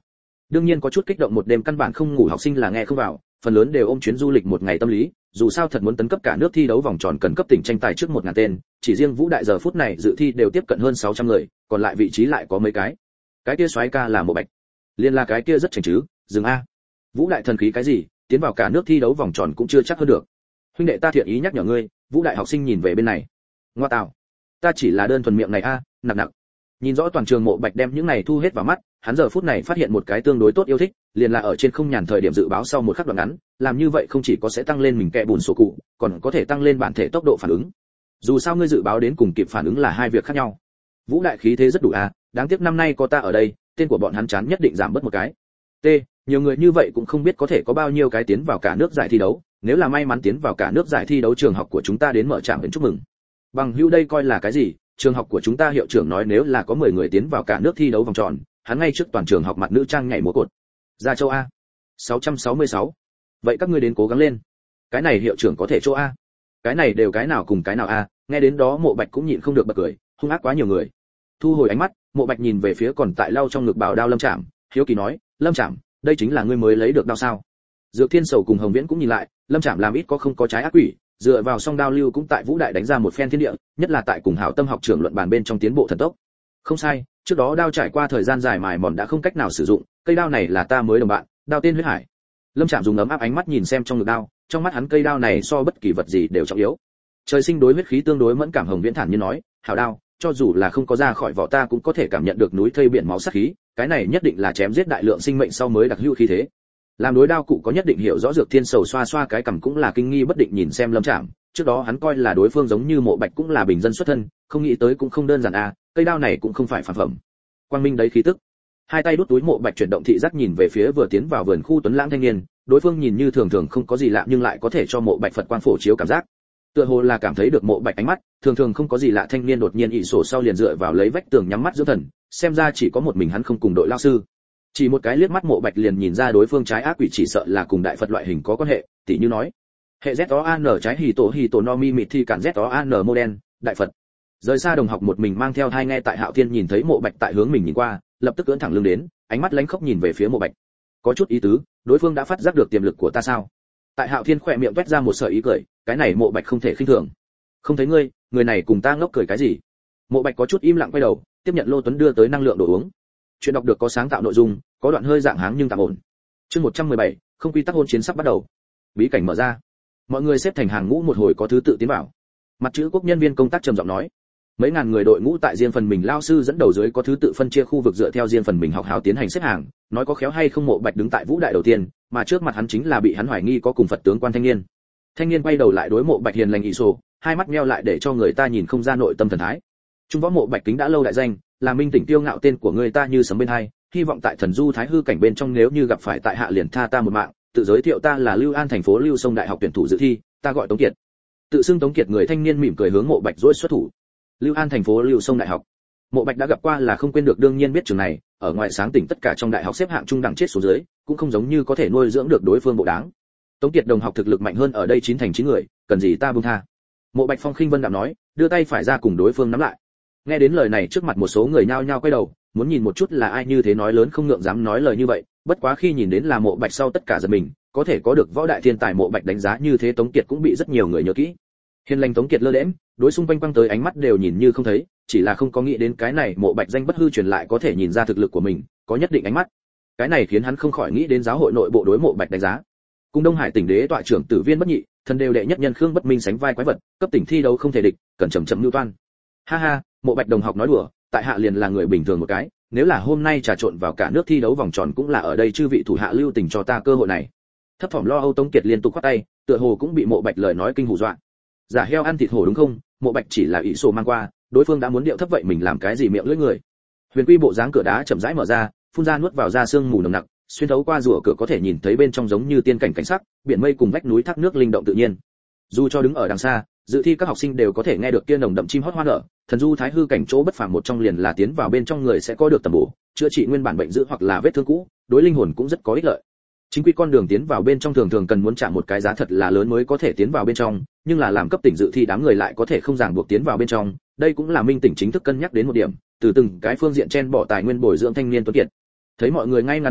Đương nhiên có chút kích động, một đêm căn bản không ngủ học sinh là nghe không vào, phần lớn đều ôm chuyến du lịch một ngày tâm lý, dù sao thật muốn tấn cấp cả nước thi đấu vòng tròn cần cấp tỉnh tranh tài trước một ngàn tên, chỉ riêng Vũ Đại giờ phút này dự thi đều tiếp cận hơn sáu trăm người, còn lại vị trí lại có mấy cái. Cái kia soái ca là Mộ Bạch. Liên là cái kia rất chảnh chứ, dừng a. Vũ Đại thần khí cái gì, tiến vào cả nước thi đấu vòng tròn cũng chưa chắc hơn được. Huynh đệ ta thiện ý nhắc nhở ngươi. Vũ Đại học sinh nhìn về bên này. Ngoa tào, ta chỉ là đơn thuần miệng này a, nặng nặng. Nhìn rõ toàn trường Mộ Bạch đem những này thu hết vào mắt, hắn giờ phút này phát hiện một cái tương đối tốt yêu thích, liền là ở trên không nhàn thời điểm dự báo sau một khắc đoạn ngắn, làm như vậy không chỉ có sẽ tăng lên mình kẹ bùn sổ cụ, còn có thể tăng lên bản thể tốc độ phản ứng. Dù sao ngươi dự báo đến cùng kịp phản ứng là hai việc khác nhau. Vũ Đại khí thế rất đủ à, đáng tiếc năm nay có ta ở đây, tên của bọn hắn chán nhất định giảm bớt một cái. T, nhiều người như vậy cũng không biết có thể có bao nhiêu cái tiến vào cả nước giải thi đấu, nếu là may mắn tiến vào cả nước giải thi đấu trường học của chúng ta đến mở trạm đến chúc mừng. Bằng hữu đây coi là cái gì? Trường học của chúng ta hiệu trưởng nói nếu là có mười người tiến vào cả nước thi đấu vòng tròn, hắn ngay trước toàn trường học mặt nữ trang nhảy múa cột. Ra châu a. sáu trăm sáu mươi sáu. Vậy các ngươi đến cố gắng lên. Cái này hiệu trưởng có thể chỗ a. Cái này đều cái nào cùng cái nào a, nghe đến đó Mộ Bạch cũng nhịn không được bật cười, hung ác quá nhiều người. Thu hồi ánh mắt, Mộ Bạch nhìn về phía còn tại lau trong ngực bảo đao Lâm Trạm, hiếu kỳ nói, "Lâm Trạm, đây chính là ngươi mới lấy được đao sao?" Dược Thiên Sầu cùng Hồng Viễn cũng nhìn lại, Lâm Trạm làm ít có không có trái ác quỷ, dựa vào song đao lưu cũng tại Vũ Đại đánh ra một phen thiên địa, nhất là tại cùng Hảo Tâm học trưởng luận bàn bên trong tiến bộ thần tốc. Không sai, trước đó đao trải qua thời gian dài mài mòn đã không cách nào sử dụng, cây đao này là ta mới đồng bạn, đao tên huyết hải. Lâm Trạm dùng ấm áp ánh mắt nhìn xem trong ngực đao, trong mắt hắn cây đao này so bất kỳ vật gì đều trọng yếu. Trời sinh đối huyết khí tương đối mẫn cảm, Hồng Viễn thản nhiên nói, "Hảo đao, cho dù là không có ra khỏi vỏ ta cũng có thể cảm nhận được núi thây biển máu sát khí, cái này nhất định là chém giết đại lượng sinh mệnh sau mới đặc hữu khí thế." Làm đối đao cụ có nhất định hiểu rõ, Dược Thiên Sầu xoa xoa cái cằm cũng là kinh nghi bất định nhìn xem Lâm Trạm, trước đó hắn coi là đối phương giống như Mộ Bạch cũng là bình dân xuất thân, không nghĩ tới cũng không đơn giản a, cây đao này cũng không phải phản phẩm. Quang minh đấy khí tức. Hai tay đút túi, Mộ Bạch chuyển động thị giác nhìn về phía vừa tiến vào vườn khu tuấn lãng thanh niên, đối phương nhìn như thường thường không có gì lạ nhưng lại có thể cho Mộ Bạch Phật quang phổ chiếu cảm giác. Tựa hồ là cảm thấy được Mộ Bạch ánh mắt, thường thường không có gì lạ thanh niên đột nhiên ỷ sổ sau liền dựa vào lấy vách tường nhắm mắt dưỡng thần, xem ra chỉ có một mình hắn không cùng đội lao sư. Chỉ một cái liếc mắt Mộ Bạch liền nhìn ra đối phương trái ác quỷ chỉ sợ là cùng đại Phật loại hình có quan hệ, tỉ như nói hệ Z O A N trái hì tổ hì tổ no mi mịt thì cản Z O A N mô đen, đại Phật. Rời xa đồng học một mình mang theo hai nghe tại Hạo Thiên nhìn thấy Mộ Bạch tại hướng mình nhìn qua, lập tức ưỡn thẳng lưng đến, ánh mắt lánh khóc nhìn về phía Mộ Bạch. Có chút ý tứ, đối phương đã phát giác được tiềm lực của ta sao? Tại Hạo Thiên khỏe miệng toét ra một sợi ý cười, cái này Mộ Bạch không thể khinh thường. Không thấy ngươi, người này cùng ta ngốc cười cái gì? Mộ Bạch có chút im lặng quay đầu, tiếp nhận Lô Tuấn đưa tới năng lượng đồ uống. Chuyện đọc được có sáng tạo nội dung, có đoạn hơi dạng háng nhưng tạm ổn. Chương một trăm mười bảy, không quy tắc hôn chiến sắp bắt đầu. Bí cảnh mở ra. Mọi người xếp thành hàng ngũ một hồi có thứ tự tiến vào. Mặt chữ quốc nhân viên công tác trầm giọng nói, mấy ngàn người đội ngũ tại riêng phần mình lao sư dẫn đầu dưới có thứ tự phân chia khu vực dựa theo riêng phần mình học hào tiến hành xếp hàng, nói có khéo hay không Mộ Bạch đứng tại Vũ Đại đầu tiên, mà trước mặt hắn chính là bị hắn hoài nghi có cùng Phật tướng quan thanh niên. Thanh niên quay đầu lại đối Mộ Bạch hiền lành ỷ sổ, hai mắt nheo lại để cho người ta nhìn không ra nội tâm thần thái. Trung võ Mộ Bạch kính đã lâu đại danh, là minh tỉnh tiêu ngạo tên của người ta như sấm bên hai, hy vọng tại thần du thái hư cảnh bên trong nếu như gặp phải tại hạ liền tha ta một mạng. Tự giới thiệu ta là Lưu An thành phố Lưu Sông đại học tuyển thủ dự thi, ta gọi Tống Kiệt. Tự xưng Tống Kiệt người thanh niên mỉm cười hướng Mộ Bạch dỗi xuất thủ. Lưu An thành phố Lưu Sông đại học. Mộ Bạch đã gặp qua là không quên được, đương nhiên biết trường này, ở ngoài sáng tỉnh tất cả trong đại học xếp hạng trung đẳng chết xuống dưới, cũng không giống như có thể nuôi dưỡng được đối phương bộ đáng. Tống Kiệt đồng học thực lực mạnh hơn ở đây chín thành chín người, cần gì ta buông tha. Mộ Bạch phong khinh vân đạm nói, đưa tay phải ra cùng đối phương nắm lại. Nghe đến lời này trước mặt một số người nhao nhao quay đầu, muốn nhìn một chút là ai như thế nói lớn không ngượng dám nói lời như vậy, bất quá khi nhìn đến là Mộ Bạch sau tất cả giật mình, có thể có được võ đại thiên tài Mộ Bạch đánh giá như thế Tống Kiệt cũng bị rất nhiều người nhớ kỹ. Hiền lành Tống Kiệt lơ đễnh, đối xung quanh quăng tới ánh mắt đều nhìn như không thấy, chỉ là không có nghĩ đến cái này Mộ Bạch danh bất hư truyền lại có thể nhìn ra thực lực của mình, có nhất định ánh mắt. Cái này khiến hắn không khỏi nghĩ đến giáo hội nội bộ đối Mộ Bạch đánh giá. Cùng Đông Hải tỉnh đế tọa trưởng Tử Viên Bất Nhị, thần đều đệ nhất nhân Khương Bất Minh sánh vai quái vật, cấp tỉnh thi đấu không thể địch, cần chậm chậm lưu toan. Ha ha, Mộ Bạch đồng học nói đùa, tại hạ liền là người bình thường một cái, nếu là hôm nay trà trộn vào cả nước thi đấu vòng tròn cũng là ở đây chư vị thủ hạ lưu tình cho ta cơ hội này. Thấp thỏm lo âu Tống Kiệt liên tục khoát tay, tựa hồ cũng bị Mộ Bạch lời nói kinh hù dọa. Giả heo ăn thịt hổ đúng không? Mộ Bạch chỉ là ý sổ mang qua, đối phương đã muốn điệu thấp vậy mình làm cái gì miệng lưỡi người. Huyền Quy bộ dáng cửa đá chậm rãi mở ra, phun ra nuốt vào ra sương mù nồng nặc, xuyên thấu qua rùa cửa có thể nhìn thấy bên trong giống như tiên cảnh cảnh sắc, biển mây cùng vách núi thác nước linh động tự nhiên. Dù cho đứng ở đằng xa, dự thi các học sinh đều có thể nghe được kia nồng đậm chim hót hoa nở, thần du thái hư cảnh chỗ bất phàm một trong liền là tiến vào bên trong người sẽ có được tầm bổ, chữa trị nguyên bản bệnh dữ hoặc là vết thương cũ, đối linh hồn cũng rất có ích lợi. Chính quy con đường tiến vào bên trong thường thường cần muốn trả một cái giá thật là lớn mới có thể tiến vào bên trong, nhưng là làm cấp tỉnh dự thi đám người lại có thể không ràng buộc tiến vào bên trong, đây cũng là minh tỉnh chính thức cân nhắc đến một điểm, từ từng cái phương diện chen bỏ tài nguyên bồi dưỡng thanh niên tuấn kiệt. Thấy mọi người ngay ngắn trật tự,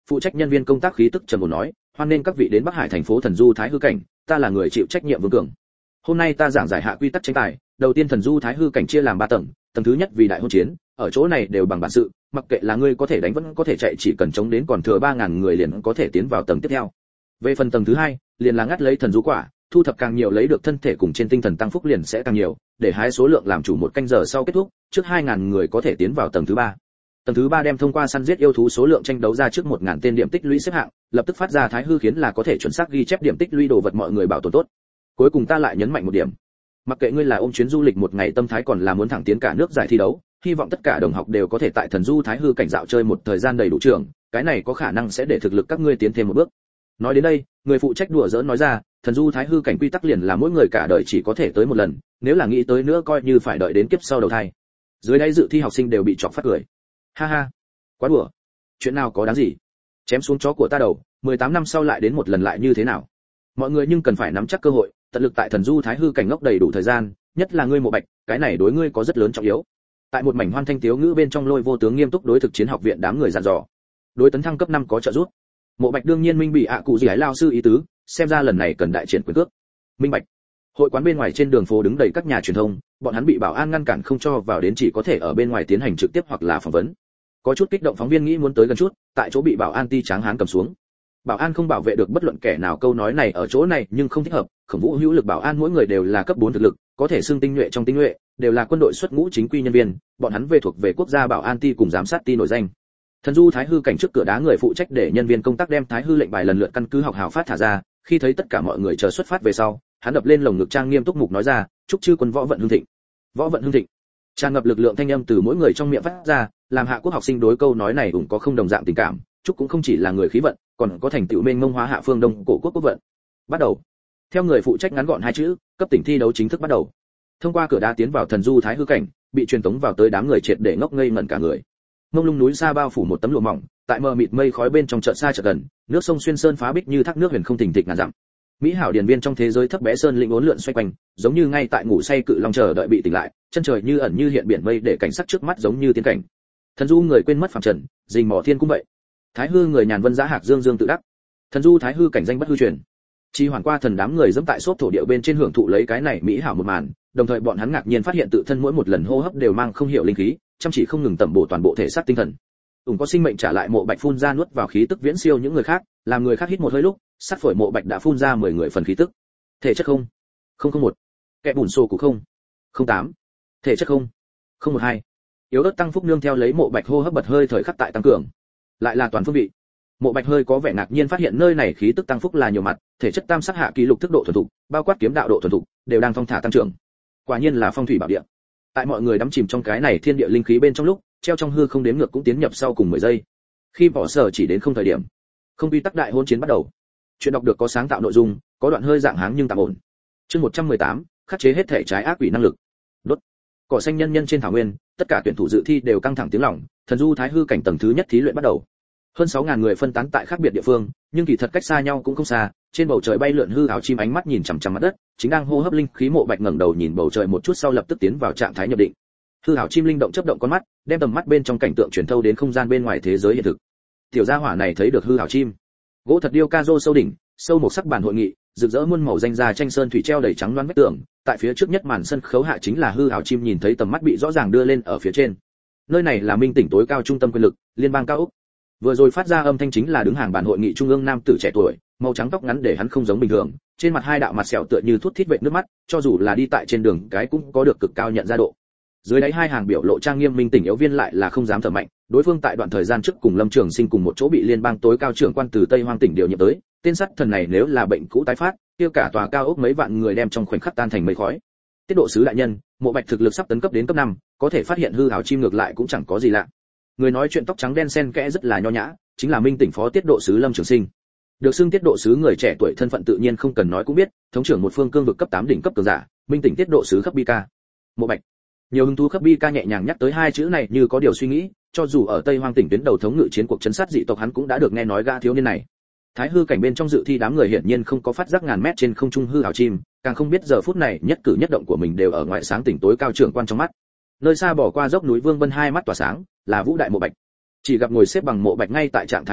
phụ trách nhân viên công tác khí tức trầm ổn nói, hoan nên các vị đến Bắc Hải thành phố Thần Du Thái Hư cảnh, ta là người chịu trách nhiệm Vương Cường. Hôm nay ta giảng giải hạ quy tắc tranh tài, đầu tiên Thần Du Thái Hư cảnh chia làm ba tầng, tầng thứ nhất vì đại hôn chiến, ở chỗ này đều bằng bản sự, mặc kệ là ngươi có thể đánh vẫn có thể chạy, chỉ cần chống đến còn thừa ba ngàn người liền có thể tiến vào tầng tiếp theo. Về phần tầng thứ hai, liền là ngắt lấy thần du quả, thu thập càng nhiều lấy được thân thể cùng trên tinh thần tăng phúc liền sẽ càng nhiều, để hái số lượng làm chủ một canh giờ sau kết thúc, trước hai ngàn người có thể tiến vào tầng thứ ba. Tầng thứ ba đem thông qua săn giết yêu thú số lượng tranh đấu ra trước một ngàn tên điểm tích lũy xếp hạng, lập tức phát ra thái hư khiến là có thể chuẩn xác ghi chép điểm tích lũy đồ vật mọi người bảo tồn tốt. Cuối cùng ta lại nhấn mạnh một điểm, mặc kệ ngươi là ôm chuyến du lịch một ngày tâm thái còn là muốn thẳng tiến cả nước giải thi đấu, hy vọng tất cả đồng học đều có thể tại Thần Du Thái Hư cảnh dạo chơi một thời gian đầy đủ trường, cái này có khả năng sẽ để thực lực các ngươi tiến thêm một bước. Nói đến đây, người phụ trách đùa giỡn nói ra, Thần Du Thái Hư cảnh quy tắc liền là mỗi người cả đời chỉ có thể tới một lần, nếu là nghĩ tới nữa coi như phải đợi đến kiếp sau đầu thai. Dưới đây dự thi học sinh đều bị chọc phát cười. Ha ha, quá đùa. Chuyện nào có đáng gì? Chém xuống chó của ta đầu, mười tám năm sau lại đến một lần lại như thế nào? Mọi người nhưng cần phải nắm chắc cơ hội, tận lực tại Thần Du Thái Hư cảnh ngốc đầy đủ thời gian, nhất là ngươi Mộ Bạch, cái này đối ngươi có rất lớn trọng yếu. Tại một mảnh hoan thanh tiếu ngữ bên trong, Lôi Vô Tướng nghiêm túc đối thực chiến học viện đám người dặn dò. Đối tấn thăng cấp năm có trợ giúp. Mộ Bạch đương nhiên minh bị ạ cụ gì hải lao sư ý tứ, xem ra lần này cần đại triển quyền cước. Minh Bạch. Hội quán bên ngoài trên đường phố đứng đầy các nhà truyền thông, bọn hắn bị bảo an ngăn cản không cho vào đến, chỉ có thể ở bên ngoài tiến hành trực tiếp hoặc là phỏng vấn. Có chút kích động phóng viên nghĩ muốn tới gần chút, tại chỗ bị bảo an ti tráng hán cầm xuống. Bảo an không bảo vệ được bất luận kẻ nào, câu nói này ở chỗ này nhưng không thích hợp. Khổng Vũ hữu lực bảo an mỗi người đều là cấp bốn thực lực, có thể xưng tinh nhuệ trong tinh nhuệ, đều là quân đội xuất ngũ chính quy nhân viên, bọn hắn về thuộc về quốc gia bảo an ti cùng giám sát ti nổi danh. Thần Du Thái Hư cảnh trước cửa đá người phụ trách để nhân viên công tác đem Thái Hư lệnh bài lần lượt căn cứ học hào phát thả ra, khi thấy tất cả mọi người chờ xuất phát về sau, hắn đập lên lồng ngực trang nghiêm túc mục nói ra, chúc chư quân võ vận hưng thịnh. Võ vận hưng thịnh. Tràn ngập lực lượng thanh âm từ mỗi người trong miệng phát ra, làm hạ quốc học sinh đối câu nói này cũng có không đồng dạng tình cảm, chúc cũng không chỉ là người khí vận, còn có thành tựu mênh mông hóa hạ phương đông cổ quốc quốc vận. Bắt đầu. Theo người phụ trách ngắn gọn hai chữ, cấp tỉnh thi đấu chính thức bắt đầu. Thông qua cửa đá tiến vào Thần Du Thái Hư cảnh, bị truyền tống vào tới đám người triệt để ngốc ngây ngẩn cả người. Mông lung núi xa bao phủ một tấm lụa mỏng, tại mờ mịt mây khói bên trong chợt xa chợt gần, nước sông xuyên sơn phá bích như thác nước huyền không thình thịch ngàn dặm. Mỹ hảo điển viên trong thế giới thấp bé sơn lĩnh uốn lượn xoay quanh, giống như ngay tại ngủ say cự long chờ đợi bị tỉnh lại, chân trời như ẩn như hiện biển mây để cảnh sắc trước mắt giống như tiên cảnh. Thần Du người quên mất phàm trần, rình mò thiên cũng vậy. Thái Hư người nhàn vân giá hạc dương dương tự đắc. Thần Du Thái Hư cảnh danh bất hư truyền. Chi hoàn qua thần đám người dẫm tại xốp thổ địa bên trên hưởng thụ lấy cái này mỹ hảo một màn, đồng thời bọn hắn ngạc nhiên phát hiện tự thân mỗi một lần hô hấp đều mang không hiểu linh khí, chăm chỉ không ngừng tẩm bổ toàn bộ thể xác tinh thần. Ủng có sinh mệnh trả lại Mộ Bạch phun ra nuốt vào khí tức viễn siêu những người khác, làm người khác hít một hơi lúc, sát phổi Mộ Bạch đã phun ra mười người phần khí tức. Thể chất không, không không một, kẻ bùn xô của không, không tám, thể chất không, không một hai. Yếu ớt tăng phúc nương theo lấy Mộ Bạch hô hấp bật hơi thời khắc tại tăng cường, lại là toàn phương vị. Mộ Bạch hơi có vẻ ngạc nhiên phát hiện nơi này khí tức tăng phúc là nhiều mặt, thể chất tam sắc hạ kỷ lục thức độ thuần thục, bao quát kiếm đạo độ thuần thục, đều đang thong thả tăng trưởng. Quả nhiên là phong thủy bảo địa. Tại mọi người đắm chìm trong cái này thiên địa linh khí bên trong lúc, treo trong hư không đếm ngược cũng tiến nhập sau cùng mười giây. Khi bỏ sở chỉ đến không thời điểm, không quy tắc đại hôn chiến bắt đầu. Chuyện đọc được có sáng tạo nội dung, có đoạn hơi dạng háng nhưng tạm ổn. Chương một trăm mười tám, khắc chế hết thể trái ác quỷ năng lực. Đốt. Cỏ xanh nhân nhân trên thảo nguyên, tất cả tuyển thủ dự thi đều căng thẳng tiếng lòng, Thần Du Thái Hư cảnh tầng thứ nhất thí luyện bắt đầu. Hơn sáu ngàn người phân tán tại khác biệt địa phương, nhưng kỳ thật cách xa nhau cũng không xa, trên bầu trời bay lượn hư ảo chim ánh mắt nhìn chằm chằm mặt đất, chính đang hô hấp linh khí. Mộ Bạch ngẩng đầu nhìn bầu trời một chút sau lập tức tiến vào trạng thái nhập định. Hư ảo chim linh động chớp động con mắt, đem tầm mắt bên trong cảnh tượng truyền thâu đến không gian bên ngoài thế giới hiện thực. Tiểu gia hỏa này thấy được hư ảo chim. Gỗ thật điêu ca rô sâu đỉnh, sâu một sắc bàn hội nghị, rực rỡ muôn màu danh gia tranh sơn thủy treo đầy trắng loáng vách tường, tại phía trước nhất màn sân khấu hạ chính là hư ảo chim, nhìn thấy tầm mắt bị rõ ràng đưa lên ở phía trên. Nơi này là minh tỉnh tối cao trung tâm quyền lực, liên bang cao ốc. Vừa rồi phát ra âm thanh chính là đứng hàng bàn hội nghị trung ương nam tử trẻ tuổi, màu trắng tóc ngắn để hắn không giống bình thường, trên mặt hai đạo mặt sẹo tựa như thuốc thít vệt nước mắt, cho dù là đi tại trên đường cái cũng có được cực cao nhận ra độ. Dưới đáy hai hàng biểu lộ trang nghiêm minh tỉnh yếu viên lại là không dám thở mạnh, đối phương tại đoạn thời gian trước cùng Lâm Trường Sinh cùng một chỗ bị liên bang tối cao trưởng quan từ Tây Hoang tỉnh điều nhiệm tới, tên sắt thần này nếu là bệnh cũ tái phát, kia cả tòa cao ốc mấy vạn người đem trong khoảnh khắc tan thành mây khói. Tiết độ sứ đại nhân, Mộ Bạch thực lực sắp tấn cấp đến cấp năm, có thể phát hiện hư ảo chim ngược lại cũng chẳng có gì lạ. Người nói chuyện tóc trắng đen xen kẽ rất là nho nhã, chính là minh tỉnh phó tiết độ sứ Lâm Trường Sinh. Được xưng tiết độ sứ người trẻ tuổi thân phận tự nhiên không cần nói cũng biết, thống trưởng một phương cương vực cấp tám đỉnh cấp cường giả, minh tỉnh tiết độ sứ Khắp Bi Ca. Mộ Bạch. Nhiều hứng thú Khắp Bi Ca nhẹ nhàng nhắc tới hai chữ này như có điều suy nghĩ, cho dù ở Tây Hoang tỉnh tuyến đầu thống ngự chiến cuộc trấn sát dị tộc hắn cũng đã được nghe nói gã thiếu niên này. Thái Hư cảnh bên trong dự thi đám người hiển nhiên không có phát giác ngàn mét trên không trung hư ảo chim, càng không biết giờ phút này nhất cử nhất động của mình đều ở ngoại sáng tỉnh tối cao trưởng quan trong mắt. Nơi xa bỏ qua dốc núi Vương Vân hai mắt tỏa sáng, là Vũ Đại Mộ Bạch. Chỉ gặp ngồi xếp bằng Mộ Bạch ngay tại trạng thái nhập định,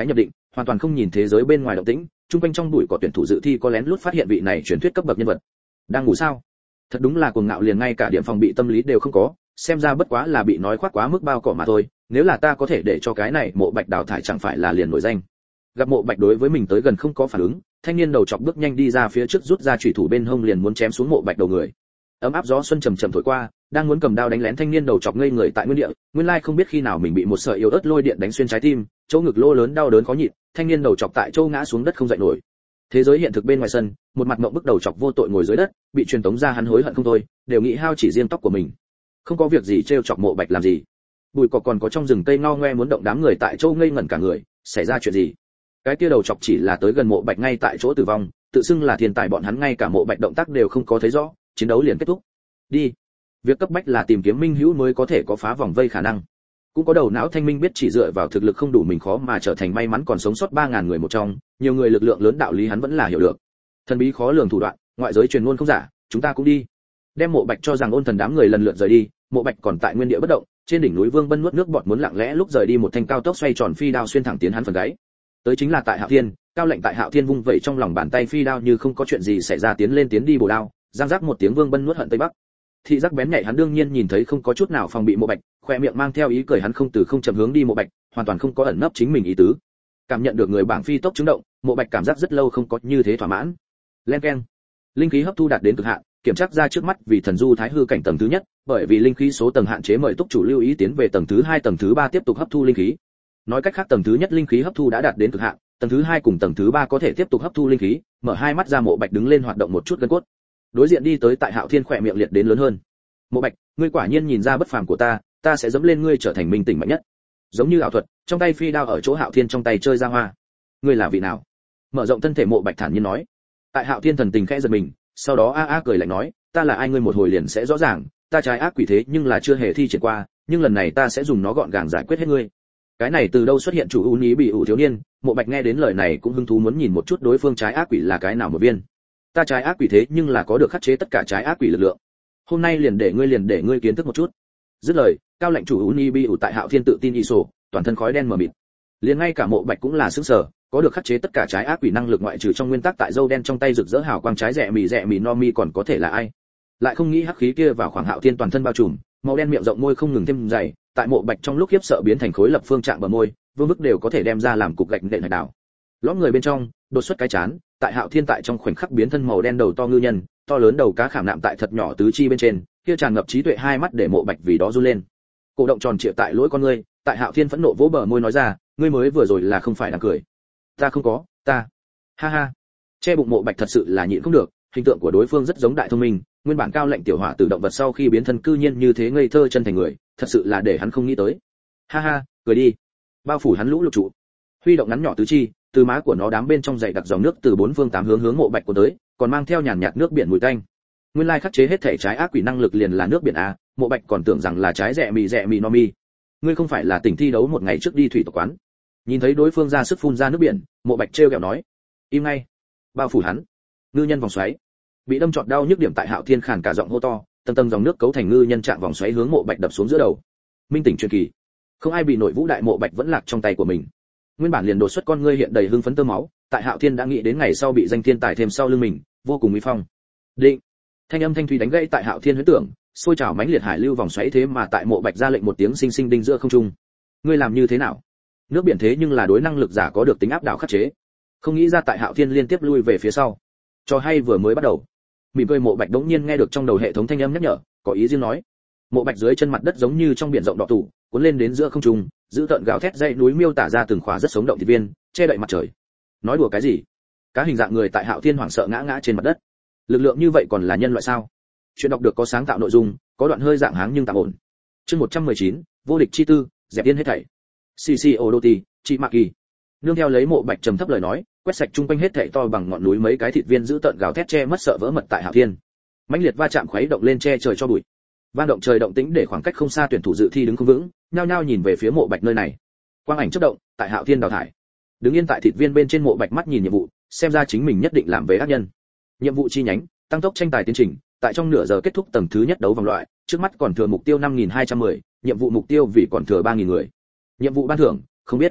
hoàn toàn không nhìn thế giới bên ngoài động tĩnh, trung quanh trong bụi cỏ tuyển thủ dự thi có lén lút phát hiện vị này truyền thuyết cấp bậc nhân vật. Đang ngủ sao? Thật đúng là cuồng ngạo, liền ngay cả điểm phòng bị tâm lý đều không có, xem ra bất quá là bị nói khoác quá mức bao cỏ mà thôi, nếu là ta có thể để cho cái này Mộ Bạch đào thải chẳng phải là liền nổi danh. Gặp Mộ Bạch đối với mình tới gần không có phản ứng, thanh niên đầu chọc bước nhanh đi ra phía trước, rút ra chủy thủ bên hông liền muốn chém xuống Mộ Bạch đầu người. Ấm áp gió xuân trầm trầm thổi qua, đang muốn cầm đao đánh lén thanh niên đầu chọc ngây người tại nguyên địa, nguyên lai không biết khi nào mình bị một sợi yếu ớt lôi điện đánh xuyên trái tim, chỗ ngực lỗ lớn đau đớn khó nhịn, thanh niên đầu chọc tại chỗ ngã xuống đất không dậy nổi. Thế giới hiện thực bên ngoài sân, một mặt mộng bức đầu chọc vô tội ngồi dưới đất, bị truyền tống ra hắn hối hận không thôi, đều nghĩ hao chỉ riêng tóc của mình. Không có việc gì trêu chọc Mộ Bạch làm gì? Bùi cỏ còn có trong rừng cây ngao ngoe muốn động, đám người tại chỗ ngây ngẩn cả người, xảy ra chuyện gì? Cái kia đầu chọc chỉ là tới gần Mộ Bạch ngay tại chỗ tử vong, tự xưng là thiên tài, bọn hắn ngay cả Mộ Bạch động tác đều không có thấy rõ, chiến đấu liền kết thúc. Đi. Việc cấp bách là tìm kiếm minh hữu mới có thể có phá vòng vây khả năng. Cũng có đầu não thanh minh biết chỉ dựa vào thực lực không đủ mình khó mà trở thành may mắn còn sống sót ba ngàn người một trong, nhiều người lực lượng lớn đạo lý hắn vẫn là hiểu được. Thần bí khó lường thủ đoạn, ngoại giới truyền ngôn không giả, chúng ta cũng đi. Đem Mộ Bạch cho rằng ôn thần đám người lần lượt rời đi, Mộ Bạch còn tại nguyên địa bất động, trên đỉnh núi Vương Bân nuốt nước bọt muốn lặng lẽ lúc rời đi, một thanh cao tốc xoay tròn phi đao xuyên thẳng tiến hắn phần gáy. Tới chính là tại Hạo Thiên, cao lệnh tại Hạo Thiên vung vẩy trong lòng bàn tay phi đao như không có chuyện gì xảy ra tiến lên tiến đi bổ đao, giang giác một tiếng Vương Bân nuốt hận tây bắc. Thị giác bén nhạy hắn đương nhiên nhìn thấy không có chút nào phòng bị Mộ Bạch, khoe miệng mang theo ý cười, hắn không từ không chậm hướng đi Mộ Bạch, hoàn toàn không có ẩn nấp chính mình ý tứ. Cảm nhận được người bảng phi tốc chứng động, Mộ Bạch cảm giác rất lâu không có như thế thỏa mãn. Len keng. Linh khí hấp thu đạt đến cực hạn, kiểm tra ra trước mắt vì thần du thái hư cảnh tầng thứ nhất, bởi vì linh khí số tầng hạn chế mời túc chủ lưu ý tiến về tầng thứ hai, tầng thứ ba tiếp tục hấp thu linh khí. Nói cách khác tầng thứ nhất linh khí hấp thu đã đạt đến cực hạn, tầng thứ hai cùng tầng thứ ba có thể tiếp tục hấp thu linh khí. Mở hai mắt ra, Mộ Bạch đứng lên hoạt động một chút gân cốt. Đối diện đi tới tại Hạo Thiên, khỏe miệng liệt đến lớn hơn. Mộ Bạch, ngươi quả nhiên nhìn ra bất phàm của ta, ta sẽ dẫm lên ngươi trở thành minh tỉnh mạnh nhất. Giống như ảo thuật, trong tay phi đao ở chỗ Hạo Thiên trong tay chơi ra hoa. Ngươi là vị nào? Mở rộng thân thể, Mộ Bạch thản nhiên nói. Tại Hạo Thiên thần tình khẽ giật mình, sau đó a a cười lạnh nói, ta là ai ngươi một hồi liền sẽ rõ ràng, ta trái ác quỷ thế nhưng là chưa hề thi triển qua, nhưng lần này ta sẽ dùng nó gọn gàng giải quyết hết ngươi. Cái này từ đâu xuất hiện chủ ưu ý bị ủ thiếu niên? Mộ Bạch nghe đến lời này cũng hứng thú muốn nhìn một chút đối phương trái ác quỷ là cái nào một viên. Ta trái ác quỷ thế nhưng là có được khắc chế tất cả trái ác quỷ lực lượng. Hôm nay liền để ngươi liền để ngươi kiến thức một chút. Dứt lời, cao lệnh chủ ưu bị ủ tại Hạo Thiên tự tin y sổ, toàn thân khói đen mờ mịt. Liền ngay cả Mộ Bạch cũng là sững sờ, có được khắc chế tất cả trái ác quỷ năng lực ngoại trừ trong nguyên tắc tại dâu đen trong tay rực rỡ hào quang trái rẻ mì rẻ mì no mi còn có thể là ai? Lại không nghĩ hắc khí kia vào khoảng Hạo Thiên toàn thân bao trùm, màu đen miệng rộng môi không ngừng thêm dày, tại Mộ Bạch trong lúc khiếp sợ biến thành khối lập phương trạng bờ môi, vương bức đều có thể đem ra làm cục gạch nện hạch đảo. Lõm người bên trong, đột xuất cái chán, tại Hạo Thiên tại trong khoảnh khắc biến thân màu đen đầu to ngư nhân, to lớn đầu cá khảm nạm tại thật nhỏ tứ chi bên trên, kia tràn ngập trí tuệ hai mắt để Mộ Bạch vì đó run lên. Cổ động tròn trịa tại lỗ con ngươi, tại Hạo Thiên phẫn nộ vỗ bờ môi nói ra, ngươi mới vừa rồi là không phải đang cười? Ta không có, ta. Ha ha. Che bụng Mộ Bạch thật sự là nhịn không được, hình tượng của đối phương rất giống đại thông minh, nguyên bản cao lệnh tiểu hỏa tự động vật sau khi biến thân cư nhiên như thế ngây thơ chân thành người, thật sự là để hắn không nghĩ tới. Ha ha, cười đi. Bao phủ hắn lũ lục trụ. Huy động ngắn nhỏ tứ chi, từ má của nó đám bên trong dày đặc dòng nước từ bốn phương tám hướng hướng Mộ Bạch của tới, còn mang theo nhàn nhạt nước biển mùi tanh. Nguyên lai khắc chế hết thể trái ác quỷ năng lực liền là nước biển a, Mộ Bạch còn tưởng rằng là trái rẻ mì rẻ mì no mi. Ngươi không phải là tỉnh thi đấu một ngày trước đi thủy tộc quán? Nhìn thấy đối phương ra sức phun ra nước biển, Mộ Bạch trêu ghẹo nói, im ngay. Bao phủ hắn. Ngư nhân vòng xoáy. Bị đâm trọt đau nhức điểm tại Hạo Thiên khàn cả giọng hô to, tầng tầng dòng nước cấu thành ngư nhân trạng vòng xoáy hướng Mộ Bạch đập xuống giữa đầu. Minh tỉnh truyền kỳ. Không ai bị nội vũ đại, Mộ Bạch vẫn lạc trong tay của mình. Nguyên bản liền đột xuất con ngươi hiện đầy hưng phấn tơ máu, tại Hạo Thiên đã nghĩ đến ngày sau bị danh thiên tài thêm sau lưng mình, vô cùng uy phong. Định. Thanh âm thanh thủy đánh gãy tại Hạo Thiên huyễn tưởng, sôi trào mãnh liệt hải lưu vòng xoáy thế mà tại Mộ Bạch ra lệnh một tiếng sinh sinh đinh giữa không trung. Ngươi làm như thế nào? Nước biển thế nhưng là đối năng lực giả có được tính áp đảo khắc chế. Không nghĩ ra tại Hạo Thiên liên tiếp lui về phía sau. Trò hay vừa mới bắt đầu. Mỉm cười Mộ Bạch đống nhiên nghe được trong đầu hệ thống thanh âm nhắc nhở, có ý riêng nói. Mộ Bạch dưới chân mặt đất giống như trong biển rộng đỏ tủ, cuốn lên đến giữa không trung, giữ tợn gào thét dãy núi miêu tả ra từng khóa rất sống động thịt viên, che đậy mặt trời. Nói đùa cái gì? Cá hình dạng người tại Hạo Thiên hoảng sợ ngã ngã trên mặt đất. Lực lượng như vậy còn là nhân loại sao? Chuyện đọc được có sáng tạo nội dung, có đoạn hơi dạng háng nhưng tạm ổn. Chương một trăm mười chín, vô địch chi tư, dẹp yên hết thảy. xê xê Odoti, chị Mạc Kỳ. Nương theo lấy Mộ Bạch trầm thấp lời nói, quét sạch trung quanh hết thảy to bằng ngọn núi mấy cái thịt viên giữ tợn gào thét che mất sợ vỡ mật tại Hạo Thiên. Mãnh liệt va chạm khuấy động lên che trời cho bụi. Vang động trời động tĩnh để khoảng cách không xa tuyển thủ dự thi đứng không vững, nhao nhao nhìn về phía Mộ Bạch nơi này. Quang ảnh chớp động, tại Hạo Thiên đào thải. Đứng yên tại thịt viên bên trên Mộ Bạch mắt nhìn nhiệm vụ, xem ra chính mình nhất định làm về ác nhân. Nhiệm vụ chi nhánh, tăng tốc tranh tài tiến trình, tại trong nửa giờ kết thúc tầng thứ nhất đấu vòng loại, trước mắt còn thừa mục tiêu năm nghìn hai trăm mười, nhiệm vụ mục tiêu vì còn thừa ba nghìn người. Nhiệm vụ ban thưởng, không biết.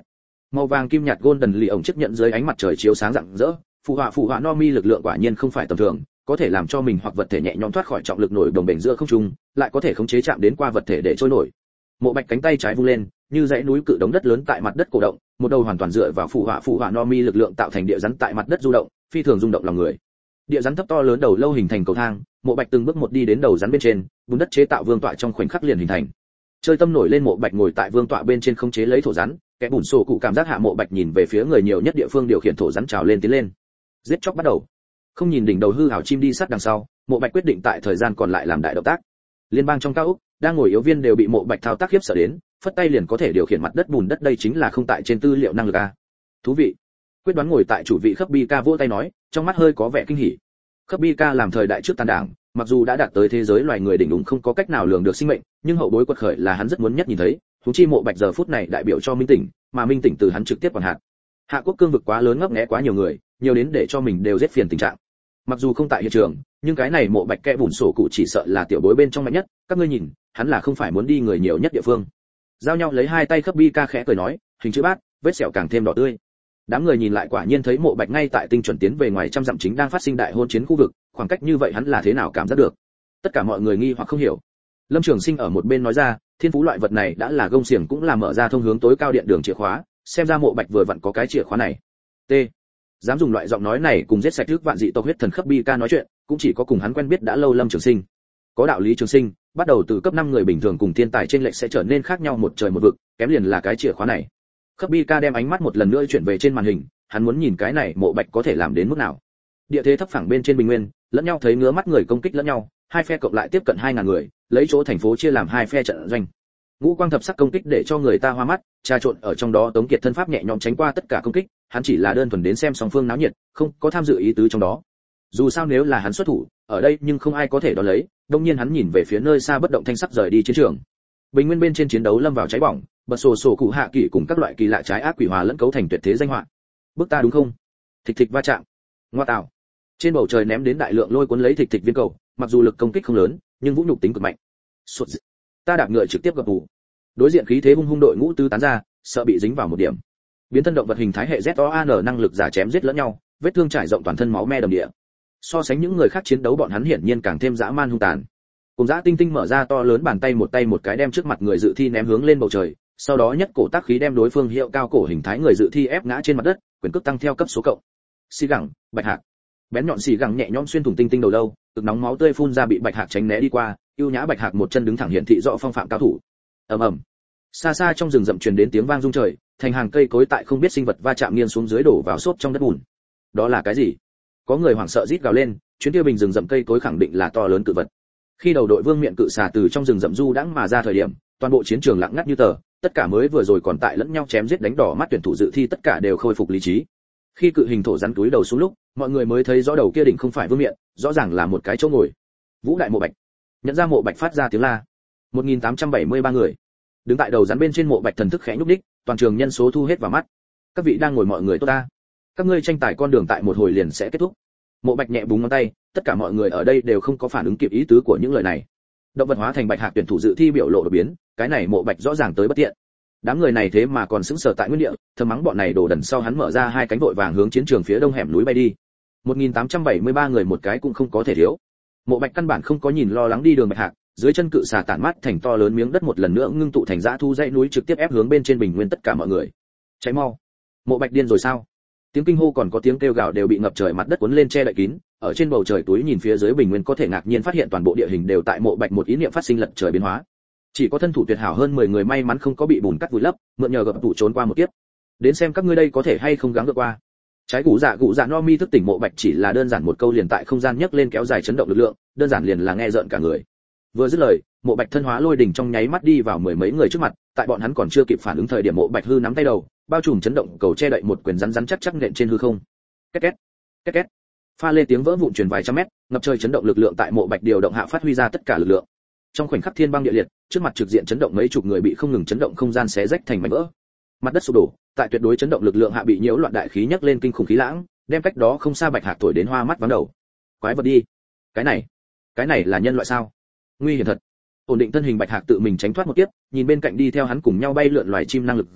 Màu vàng kim nhạt golden lì ổng chiếc nhận dưới ánh mặt trời chiếu sáng rạng rỡ, phù họa phù họa Nomi lực lượng quả nhiên không phải tầm thường, có thể làm cho mình hoặc vật thể nhẹ nhõm thoát khỏi trọng lực nổi đồng bền giữa không trung, lại có thể khống chế chạm đến qua vật thể để trôi nổi. Mộ Bạch cánh tay trái vung lên, như dãy núi cự đống đất lớn tại mặt đất cổ động, một đầu hoàn toàn dựa vào phù họa phù họa Nomi lực lượng tạo thành địa rắn tại mặt đất du động, phi thường rung động lòng người. Địa rắn thấp to lớn đầu lâu hình thành cầu thang, Mộ Bạch từng bước một đi đến đầu rắn bên trên, bùn đất chế tạo vương tọa trong khoảnh khắc liền hình thành. Chơi tâm nổi lên, Mộ Bạch ngồi tại vương tọa bên trên khống chế lấy thổ rắn, kẻ bùn sổ cụ cảm giác hạ. Mộ Bạch nhìn về phía người nhiều nhất địa phương điều khiển thổ rắn trào lên tiến lên. Giết chóc bắt đầu. Không nhìn đỉnh đầu hư hảo chim đi sát đằng sau, Mộ Bạch quyết định tại thời gian còn lại làm đại động tác. Liên bang trong cao ốc, đang ngồi yếu viên đều bị Mộ Bạch thao tác khiếp sợ đến, phất tay liền có thể điều khiển mặt đất bùn đất, đây chính là không tại trên tư liệu năng lực a. Thú vị. Quyết đoán ngồi tại chủ vị Khấp Bi Ca vỗ tay nói, trong mắt hơi có vẻ kinh hỉ. Khấp Bi Ca làm thời đại trước tàn đảng, mặc dù đã đạt tới thế giới loài người đỉnh đúng không có cách nào lường được sinh mệnh, nhưng hậu bối quật khởi là hắn rất muốn nhất nhìn thấy, huống chi Mộ Bạch giờ phút này đại biểu cho Minh Tỉnh, mà Minh Tỉnh từ hắn trực tiếp quản hạt. Hạ quốc cương vực quá lớn, ngấp nghé quá nhiều người, nhiều đến để cho mình đều giết phiền tình trạng. Mặc dù không tại hiện trường, nhưng cái này Mộ Bạch kẽ bùn sổ cụ chỉ sợ là tiểu bối bên trong mạnh nhất, các ngươi nhìn, hắn là không phải muốn đi người nhiều nhất địa phương. Giao nhau lấy hai tay Khấp Bi Ca khẽ cười nói, hình chữ bát, vết sẹo càng thêm đỏ tươi. Đám người nhìn lại quả nhiên thấy Mộ Bạch ngay tại tinh chuẩn tiến về ngoài trăm dặm chính đang phát sinh đại hôn chiến khu vực, khoảng cách như vậy hắn là thế nào cảm giác được? Tất cả mọi người nghi hoặc không hiểu. Lâm Trường Sinh ở một bên nói ra, thiên phú loại vật này đã là gông xiềng cũng là mở ra thông hướng tối cao điện đường chìa khóa, xem ra Mộ Bạch vừa vặn có cái chìa khóa này. T. Dám dùng loại giọng nói này cùng giết sạch trước vạn dị tộc huyết thần Khấp Bi Ca nói chuyện, cũng chỉ có cùng hắn quen biết đã lâu Lâm Trường Sinh. Có đạo lý Trường Sinh, bắt đầu từ cấp năm người bình thường cùng thiên tài trên lệch sẽ trở nên khác nhau một trời một vực, kém liền là cái chìa khóa này. Khấp Bi Ca đem ánh mắt một lần nữa chuyển về trên màn hình, hắn muốn nhìn cái này Mộ Bạch có thể làm đến mức nào. Địa thế thấp phẳng bên trên bình nguyên, lẫn nhau thấy ngứa mắt người công kích lẫn nhau, hai phe cộng lại tiếp cận hai ngàn người, lấy chỗ thành phố chia làm hai phe trận doanh. Ngũ quang thập sắc công kích để cho người ta hoa mắt, trà trộn ở trong đó Tống Kiệt thân pháp nhẹ nhõm tránh qua tất cả công kích, hắn chỉ là đơn thuần đến xem song phương náo nhiệt, không có tham dự ý tứ trong đó. Dù sao nếu là hắn xuất thủ, ở đây nhưng không ai có thể đón lấy, đương nhiên hắn nhìn về phía nơi xa bất động thanh sắc rời đi chiến trường. Bình nguyên bên trên chiến đấu lâm vào cháy bỏng, bật sổ sổ cụ hạ kỳ cùng các loại kỳ lạ trái ác quỷ hòa lẫn cấu thành tuyệt thế danh họa. Bước ta đúng không? Thịch thịch va chạm. Ngoa tạo. Trên bầu trời ném đến đại lượng lôi cuốn lấy thịch thịch viên cầu, mặc dù lực công kích không lớn, nhưng vũ nhục tính cực mạnh. Suốt dị. Ta đạp ngựa trực tiếp gặp tù. Đối diện khí thế hung hung đội ngũ tứ tán ra, sợ bị dính vào một điểm. Biến thân động vật hình thái hệ Z O A N năng lực giả chém giết lẫn nhau, vết thương trải rộng toàn thân máu me đầm địa. So sánh những người khác chiến đấu, bọn hắn hiển nhiên càng thêm dã man hung tàn. Cùng dã tinh tinh mở ra to lớn bàn tay, một tay một cái đem trước mặt người dự thi ném hướng lên bầu trời, sau đó nhất cổ tác khí đem đối phương hiệu cao cổ hình thái người dự thi ép ngã trên mặt đất, quyền cước tăng theo cấp số cộng. Xì gẳng, bạch hạc. Bén nhọn xì gẳng nhẹ nhõm xuyên thủng tinh tinh đầu lâu, cực nóng máu tươi phun ra bị bạch hạc tránh né đi qua, ưu nhã bạch hạc một chân đứng thẳng hiển thị rõ phong phạm cao thủ. Ầm ầm. Xa xa trong rừng rậm truyền đến tiếng vang rung trời, thành hàng cây cối tại không biết sinh vật va chạm nghiêng xuống dưới đổ vào xốp trong đất bùn. Đó là cái gì? Có người hoảng sợ rít gào lên, chuyến kia bình rừng rậm cây cối khẳng định là to lớn cự vật. Khi đầu đội vương miện cự xà từ trong rừng rậm du đãng mà ra thời điểm, toàn bộ chiến trường lặng ngắt như tờ, tất cả mới vừa rồi còn tại lẫn nhau chém giết đánh đỏ mắt tuyển thủ dự thi tất cả đều khôi phục lý trí. Khi cự hình thổ rắn túi đầu xuống lúc, mọi người mới thấy rõ đầu kia đỉnh không phải vương miện, rõ ràng là một cái chỗ ngồi. Vũ đại Mộ Bạch. Nhận ra Mộ Bạch phát ra tiếng la. một nghìn tám trăm bảy mươi ba người. Đứng tại đầu rắn bên trên Mộ Bạch thần thức khẽ nhúc nhích, toàn trường nhân số thu hết vào mắt. Các vị đang ngồi mọi người tốt ta. Các ngươi tranh tài con đường tại một hồi liền sẽ kết thúc. Mộ Bạch nhẹ búng ngón tay, tất cả mọi người ở đây đều không có phản ứng kịp ý tứ của những lời này. Động vật hóa thành bạch hạc tuyển thủ dự thi biểu lộ đột biến, cái này Mộ Bạch rõ ràng tới bất tiện. Đám người này thế mà còn sững sờ tại nguyên địa, thầm mắng bọn này đồ đần, sau hắn mở ra hai cánh vội vàng hướng chiến trường phía đông hẻm núi bay đi. một nghìn tám trăm bảy mươi ba người một cái cũng không có thể thiếu. Mộ Bạch căn bản không có nhìn lo lắng đi đường bạch hạc, dưới chân cự xà tản mát thành to lớn miếng đất một lần nữa ngưng tụ thành dã thu dãy núi trực tiếp ép hướng bên trên bình nguyên tất cả mọi người. Cháy mau. Mộ Bạch điên rồi sao? Tiếng kinh hô còn có tiếng kêu gào đều bị ngập trời mặt đất cuốn lên che đậy kín, ở trên bầu trời túi nhìn phía dưới bình nguyên có thể ngạc nhiên phát hiện toàn bộ địa hình đều tại Mộ Bạch một ý niệm phát sinh lật trời biến hóa. Chỉ có thân thủ tuyệt hảo hơn mười người may mắn không có bị bùn cắt vùi lấp, mượn nhờ gập tủ trốn qua một kiếp. Đến xem các ngươi đây có thể hay không gắng vượt qua. Trái củ dạ củ dạ no mi thức tỉnh Mộ Bạch chỉ là đơn giản một câu liền tại không gian nhấc lên kéo dài chấn động lực lượng, đơn giản liền là nghe rợn cả người. Vừa dứt lời, Mộ Bạch thân hóa lôi đỉnh trong nháy mắt đi vào mười mấy người trước mặt, tại bọn hắn còn chưa kịp phản ứng thời điểm Mộ Bạch hư nắm tay đầu, bao trùm chấn động cầu che đậy một quyền rắn rắn chắc chắc nện trên hư không. Két két, két két. Pha lê tiếng vỡ vụn truyền vài trăm mét, ngập trời chấn động lực lượng tại Mộ Bạch điều động hạ phát huy ra tất cả lực lượng. Trong khoảnh khắc thiên băng địa liệt, trước mặt trực diện chấn động mấy chục người bị không ngừng chấn động không gian xé rách thành mảnh vỡ. Mặt đất sụp đổ, tại tuyệt đối chấn động lực lượng hạ bị nhiễu loạn đại khí nhấc lên kinh khủng khí lãng, đem cách đó không xa bạch hạc thổi đến hoa mắt vắng đầu. Quái vật đi, cái này, cái này là nhân loại sao? Nguy hiểm thật. Ổn định thân hình bạch hạc tự mình tránh thoát một kiếp, nhìn bên cạnh đi theo hắn cùng nhau bay lượn loài chim năng lực giả,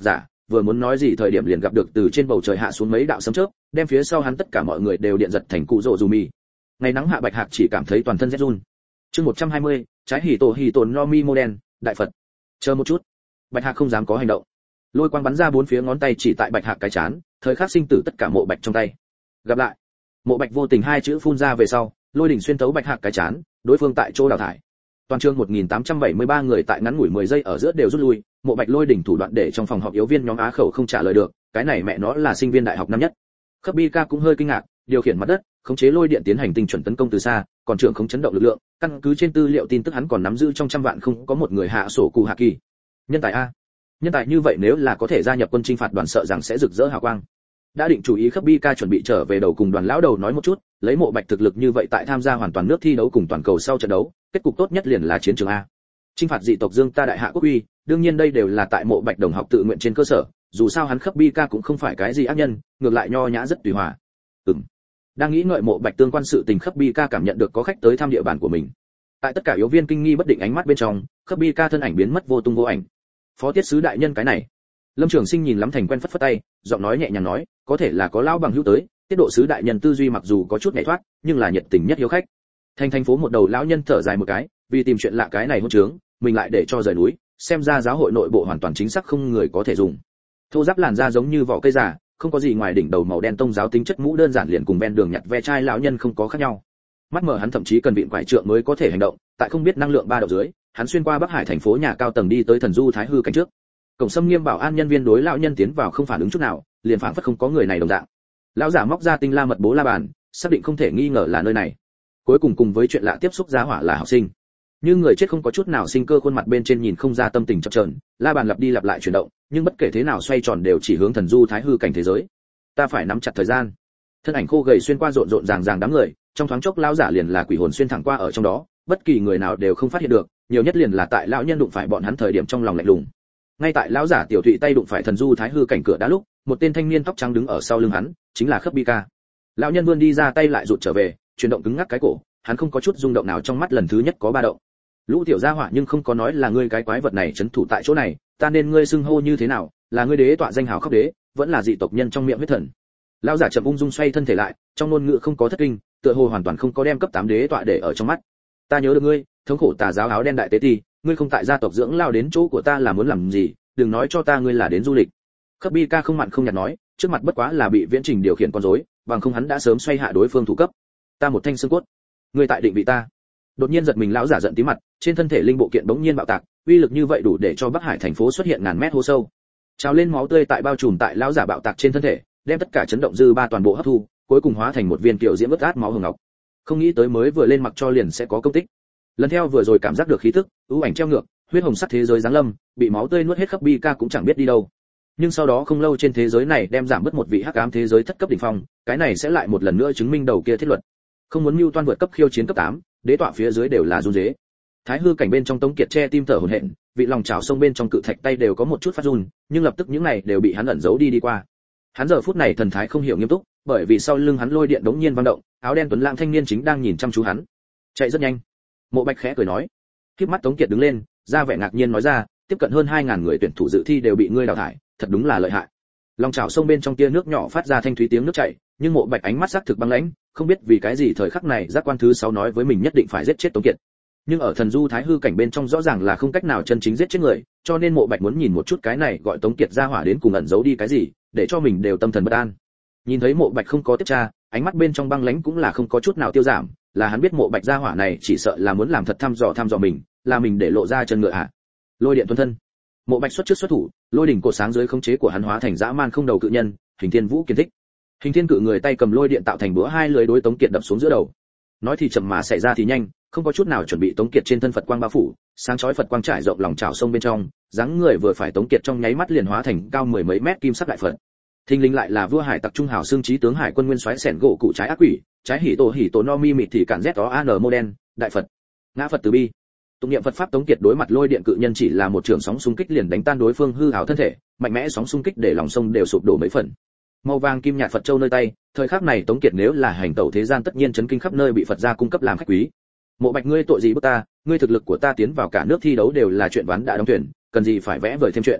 vừa muốn nói gì thời điểm liền gặp được từ trên bầu trời hạ xuống mấy đạo sấm chớp, đem phía sau hắn tất cả mọi người đều điện giật thành cụ rồ dù mì. Ngày nắng hạ Bạch Hạc chỉ cảm thấy toàn thân rét run. Chương một trăm hai mươi, trái hỉ tổ hỉ tồn no mi mô đen, đại Phật. Chờ một chút. Bạch Hạc không dám có hành động. Lôi quang bắn ra bốn phía ngón tay chỉ tại Bạch Hạc cái chán, thời khắc sinh tử tất cả Mộ Bạch trong tay. Gặp lại. Mộ Bạch vô tình hai chữ phun ra về sau, lôi đỉnh xuyên thấu Bạch Hạc cái chán, đối phương tại chỗ đào thải. Toàn trường một nghìn tám trăm bảy mươi ba người tại ngắn ngủi mười giây ở giữa đều rút lui, Mộ Bạch lôi đỉnh thủ đoạn để trong phòng họp yếu viên nhóm á khẩu không trả lời được, cái này mẹ nó là sinh viên đại học năm nhất. Khấp Bi Ca cũng hơi kinh ngạc, điều khiển mặt đất, khống chế lôi điện tiến hành tinh chuẩn tấn công từ xa, còn trưởng không chấn động lực lượng, căn cứ trên tư liệu tin tức hắn còn nắm giữ trong trăm vạn không có một người hạ sổ cụ hạ kỳ. Nhân tài a. Nhân tài như vậy nếu là có thể gia nhập quân chinh phạt đoàn sợ rằng sẽ rực rỡ hào quang. Đã định chủ ý Khấp Bi Ca chuẩn bị trở về đầu cùng đoàn lão đầu nói một chút, lấy Mộ Bạch thực lực như vậy tại tham gia hoàn toàn nước thi đấu cùng toàn cầu sau trận đấu, kết cục tốt nhất liền là chiến trường a. Chinh phạt dị tộc Dương ta đại hạ quốc uy, đương nhiên đây đều là tại Mộ Bạch đồng học tự nguyện trên cơ sở, dù sao hắn Khấp Bi Ca cũng không phải cái gì ác nhân, ngược lại nho nhã rất tùy hòa. Ừm. Đang nghĩ ngợi Mộ Bạch tương quan sự tình, Khấp Bi Ca cảm nhận được có khách tới thăm địa bàn của mình. Tại tất cả yếu viên kinh nghi bất định ánh mắt bên trong, Khấp Bi Ca thân ảnh biến mất vô tung vô ảnh. Phó tiết sứ đại nhân cái này. Lâm Trường Sinh nhìn lắm thành quen phất phất tay, giọng nói nhẹ nhàng nói, có thể là có lão bằng hữu tới, tiết độ sứ đại nhân tư duy mặc dù có chút nhẹ thoát, nhưng là nhiệt tình nhất hiếu khách. Thành thành phố một đầu lão nhân thở dài một cái, vì tìm chuyện lạ cái này hỗn trướng, mình lại để cho rời núi, xem ra giáo hội nội bộ hoàn toàn chính xác không người có thể dùng. Thô giáp làn da giống như vỏ cây già, không có gì ngoài đỉnh đầu màu đen tông giáo tính chất mũ đơn giản liền cùng ven đường nhặt ve chai lão nhân không có khác nhau. Mắt mở hắn thậm chí cần vịn quải trượng mới có thể hành động, tại không biết năng lượng ba độ dưới, hắn xuyên qua Bắc Hải thành phố nhà cao tầng đi tới Thần Du Thái Hư cảnh trước. Cổng Sâm Nghiêm bảo an nhân viên đối lão nhân tiến vào không phản ứng chút nào, liền phảng phất không có người này đồng dạng. Lão giả móc ra tinh la mật bố la bàn, xác định không thể nghi ngờ là nơi này. Cuối cùng cùng với chuyện lạ tiếp xúc giá hỏa là học sinh. Nhưng người chết không có chút nào sinh cơ, khuôn mặt bên trên nhìn không ra tâm tình chập chờn, la bàn lặp đi lặp lại chuyển động, nhưng bất kể thế nào xoay tròn đều chỉ hướng Thần Du Thái Hư cảnh thế giới. Ta phải nắm chặt thời gian. Thân ảnh khô gầy xuyên qua rộn rộn ràng ràng đám người, trong thoáng chốc lão giả liền là quỷ hồn xuyên thẳng qua ở trong đó, bất kỳ người nào đều không phát hiện được, nhiều nhất liền là tại lão nhân đụng phải bọn hắn thời điểm trong lòng lạnh lùng. Ngay tại lão giả tiểu thụy tay đụng phải Thần Du Thái Hư cảnh cửa đá lúc, một tên thanh niên tóc trắng đứng ở sau lưng hắn, chính là Khấp Bi Ca. Lão nhân vươn đi ra tay lại rụt trở về, chuyển động cứng ngắc cái cổ, hắn không có chút rung động nào, trong mắt lần thứ nhất có ba động. Lũ tiểu gia hỏa nhưng không có nói là ngươi cái quái vật này trấn thủ tại chỗ này, ta nên ngươi xưng hô như thế nào, là ngươi đế tọa danh hào Khấp đế, vẫn là dị tộc nhân trong miệng huyết thần. Lão giả chậm ung dung xoay thân thể lại, trong ngôn ngữ không có thất kinh, tựa hồ hoàn toàn không có đem cấp tám đế tọa để ở trong mắt. Ta nhớ được ngươi, thống khổ tà giáo áo đen đại tế ti, ngươi không tại gia tộc dưỡng lao đến chỗ của ta là muốn làm gì, đừng nói cho ta ngươi là đến du lịch. Khấp Bi Ca không mặn không nhạt nói, trước mặt bất quá là bị viễn trình điều khiển con rối, bằng không hắn đã sớm xoay hạ đối phương thủ cấp. Ta một thanh xương cốt, ngươi tại định vị ta. Đột nhiên giật mình, lão giả giận tí mặt, trên thân thể linh bộ kiện bỗng nhiên bạo tạc, uy lực như vậy đủ để cho Bắc Hải thành phố xuất hiện ngàn mét hố sâu. Trào lên máu tươi tại bao trùm tại lão giả bạo tạc trên thân thể, đem tất cả chấn động dư ba toàn bộ hấp thu, cuối cùng hóa thành một viên tiểu diễm ướt át máu hồng ngọc. Không nghĩ tới mới vừa lên mặc cho liền sẽ có công tích. Lần theo vừa rồi cảm giác được khí tức, ưu ảnh treo ngược, huyết hồng sắc thế giới giáng lâm, bị máu tươi nuốt hết Khấp Bi Ca cũng chẳng biết đi đâu. Nhưng sau đó không lâu trên thế giới này đem giảm bớt một vị hắc ám thế giới thất cấp đỉnh phong, cái này sẽ lại một lần nữa chứng minh đầu kia thiết luật. Không muốn mưu toan vượt cấp khiêu chiến cấp tám, đế tọa phía dưới đều là run rế. Thái Hư cảnh bên trong Tống Kiệt che tim thở hổn hển, vị lòng chảo sông bên trong cự thạch tay đều có một chút phát run, nhưng lập tức những này đều bị hắn ẩn giấu đi đi qua. Hắn giờ phút này thần thái không hiểu nghiêm túc, bởi vì sau lưng hắn lôi điện đống nhiên vang động, áo đen tuấn lãng thanh niên chính đang nhìn chăm chú hắn. Chạy rất nhanh. Mộ Bạch khẽ cười nói. Khiếp mắt Tống Kiệt đứng lên, ra vẻ ngạc nhiên nói ra, tiếp cận hơn hai ngàn người tuyển thủ dự thi đều bị ngươi đào thải, thật đúng là lợi hại. Long chảo sông bên trong tia nước nhỏ phát ra thanh thúy tiếng nước chảy, nhưng Mộ Bạch ánh mắt sắc thực băng lãnh, không biết vì cái gì thời khắc này giác quan thứ sáu nói với mình nhất định phải giết chết Tống Kiệt. Nhưng ở Thần Du Thái Hư cảnh bên trong rõ ràng là không cách nào chân chính giết chết người, cho nên Mộ Bạch muốn nhìn một chút cái này gọi Tống Kiệt ra hỏa đến cùng ẩn giấu đi cái gì, để cho mình đều tâm thần bất an. Nhìn thấy Mộ Bạch không có tiếp tra, ánh mắt bên trong băng lãnh cũng là không có chút nào tiêu giảm, là hắn biết Mộ Bạch ra hỏa này chỉ sợ là muốn làm thật thăm dò thăm dò mình, là mình để lộ ra chân ngựa hạ. Lôi điện tuấn thân. Mộ Bạch xuất trước xuất thủ, lôi đỉnh cột sáng dưới khống chế của hắn hóa thành dã man không đầu cự nhân, Hình Thiên Vũ kiến thích. Hình Thiên cự người tay cầm lôi điện tạo thành búa hai lưới đối Tống Kiệt đập xuống giữa đầu. Nói thì chậm mà xảy ra thì nhanh, không có chút nào chuẩn bị Tống Kiệt trên thân Phật quang bao phủ, sáng chói Phật quang trải rộng lòng chảo sông bên trong, dáng người vừa phải Tống Kiệt trong nháy mắt liền hóa thành cao mười mấy mét kim sắc đại Phật. Thình lình lại là vua hải tặc trung hào xương trí tướng hải quân nguyên soái sẻn gỗ cụ trái ác quỷ, trái hỉ tổ hỉ tổ no mi mịt thì cản z đó an mô đen, đại Phật. Ngã Phật từ bi. Tụng niệm Phật pháp Tống Kiệt đối mặt lôi điện cự nhân chỉ là một trường sóng xung kích liền đánh tan đối phương hư ảo thân thể, mạnh mẽ sóng xung kích để lòng sông đều sụp đổ mấy phần. Màu vàng kim nhạt Phật châu nơi tay, thời khắc này Tống Kiệt nếu là hành tẩu thế gian tất nhiên chấn kinh khắp nơi bị Phật gia cung cấp làm khách quý. Mộ Bạch ngươi tội gì bức ta, ngươi thực lực của ta tiến vào cả nước thi đấu đều là chuyện ván đã đóng thuyền, cần gì phải vẽ vời thêm chuyện.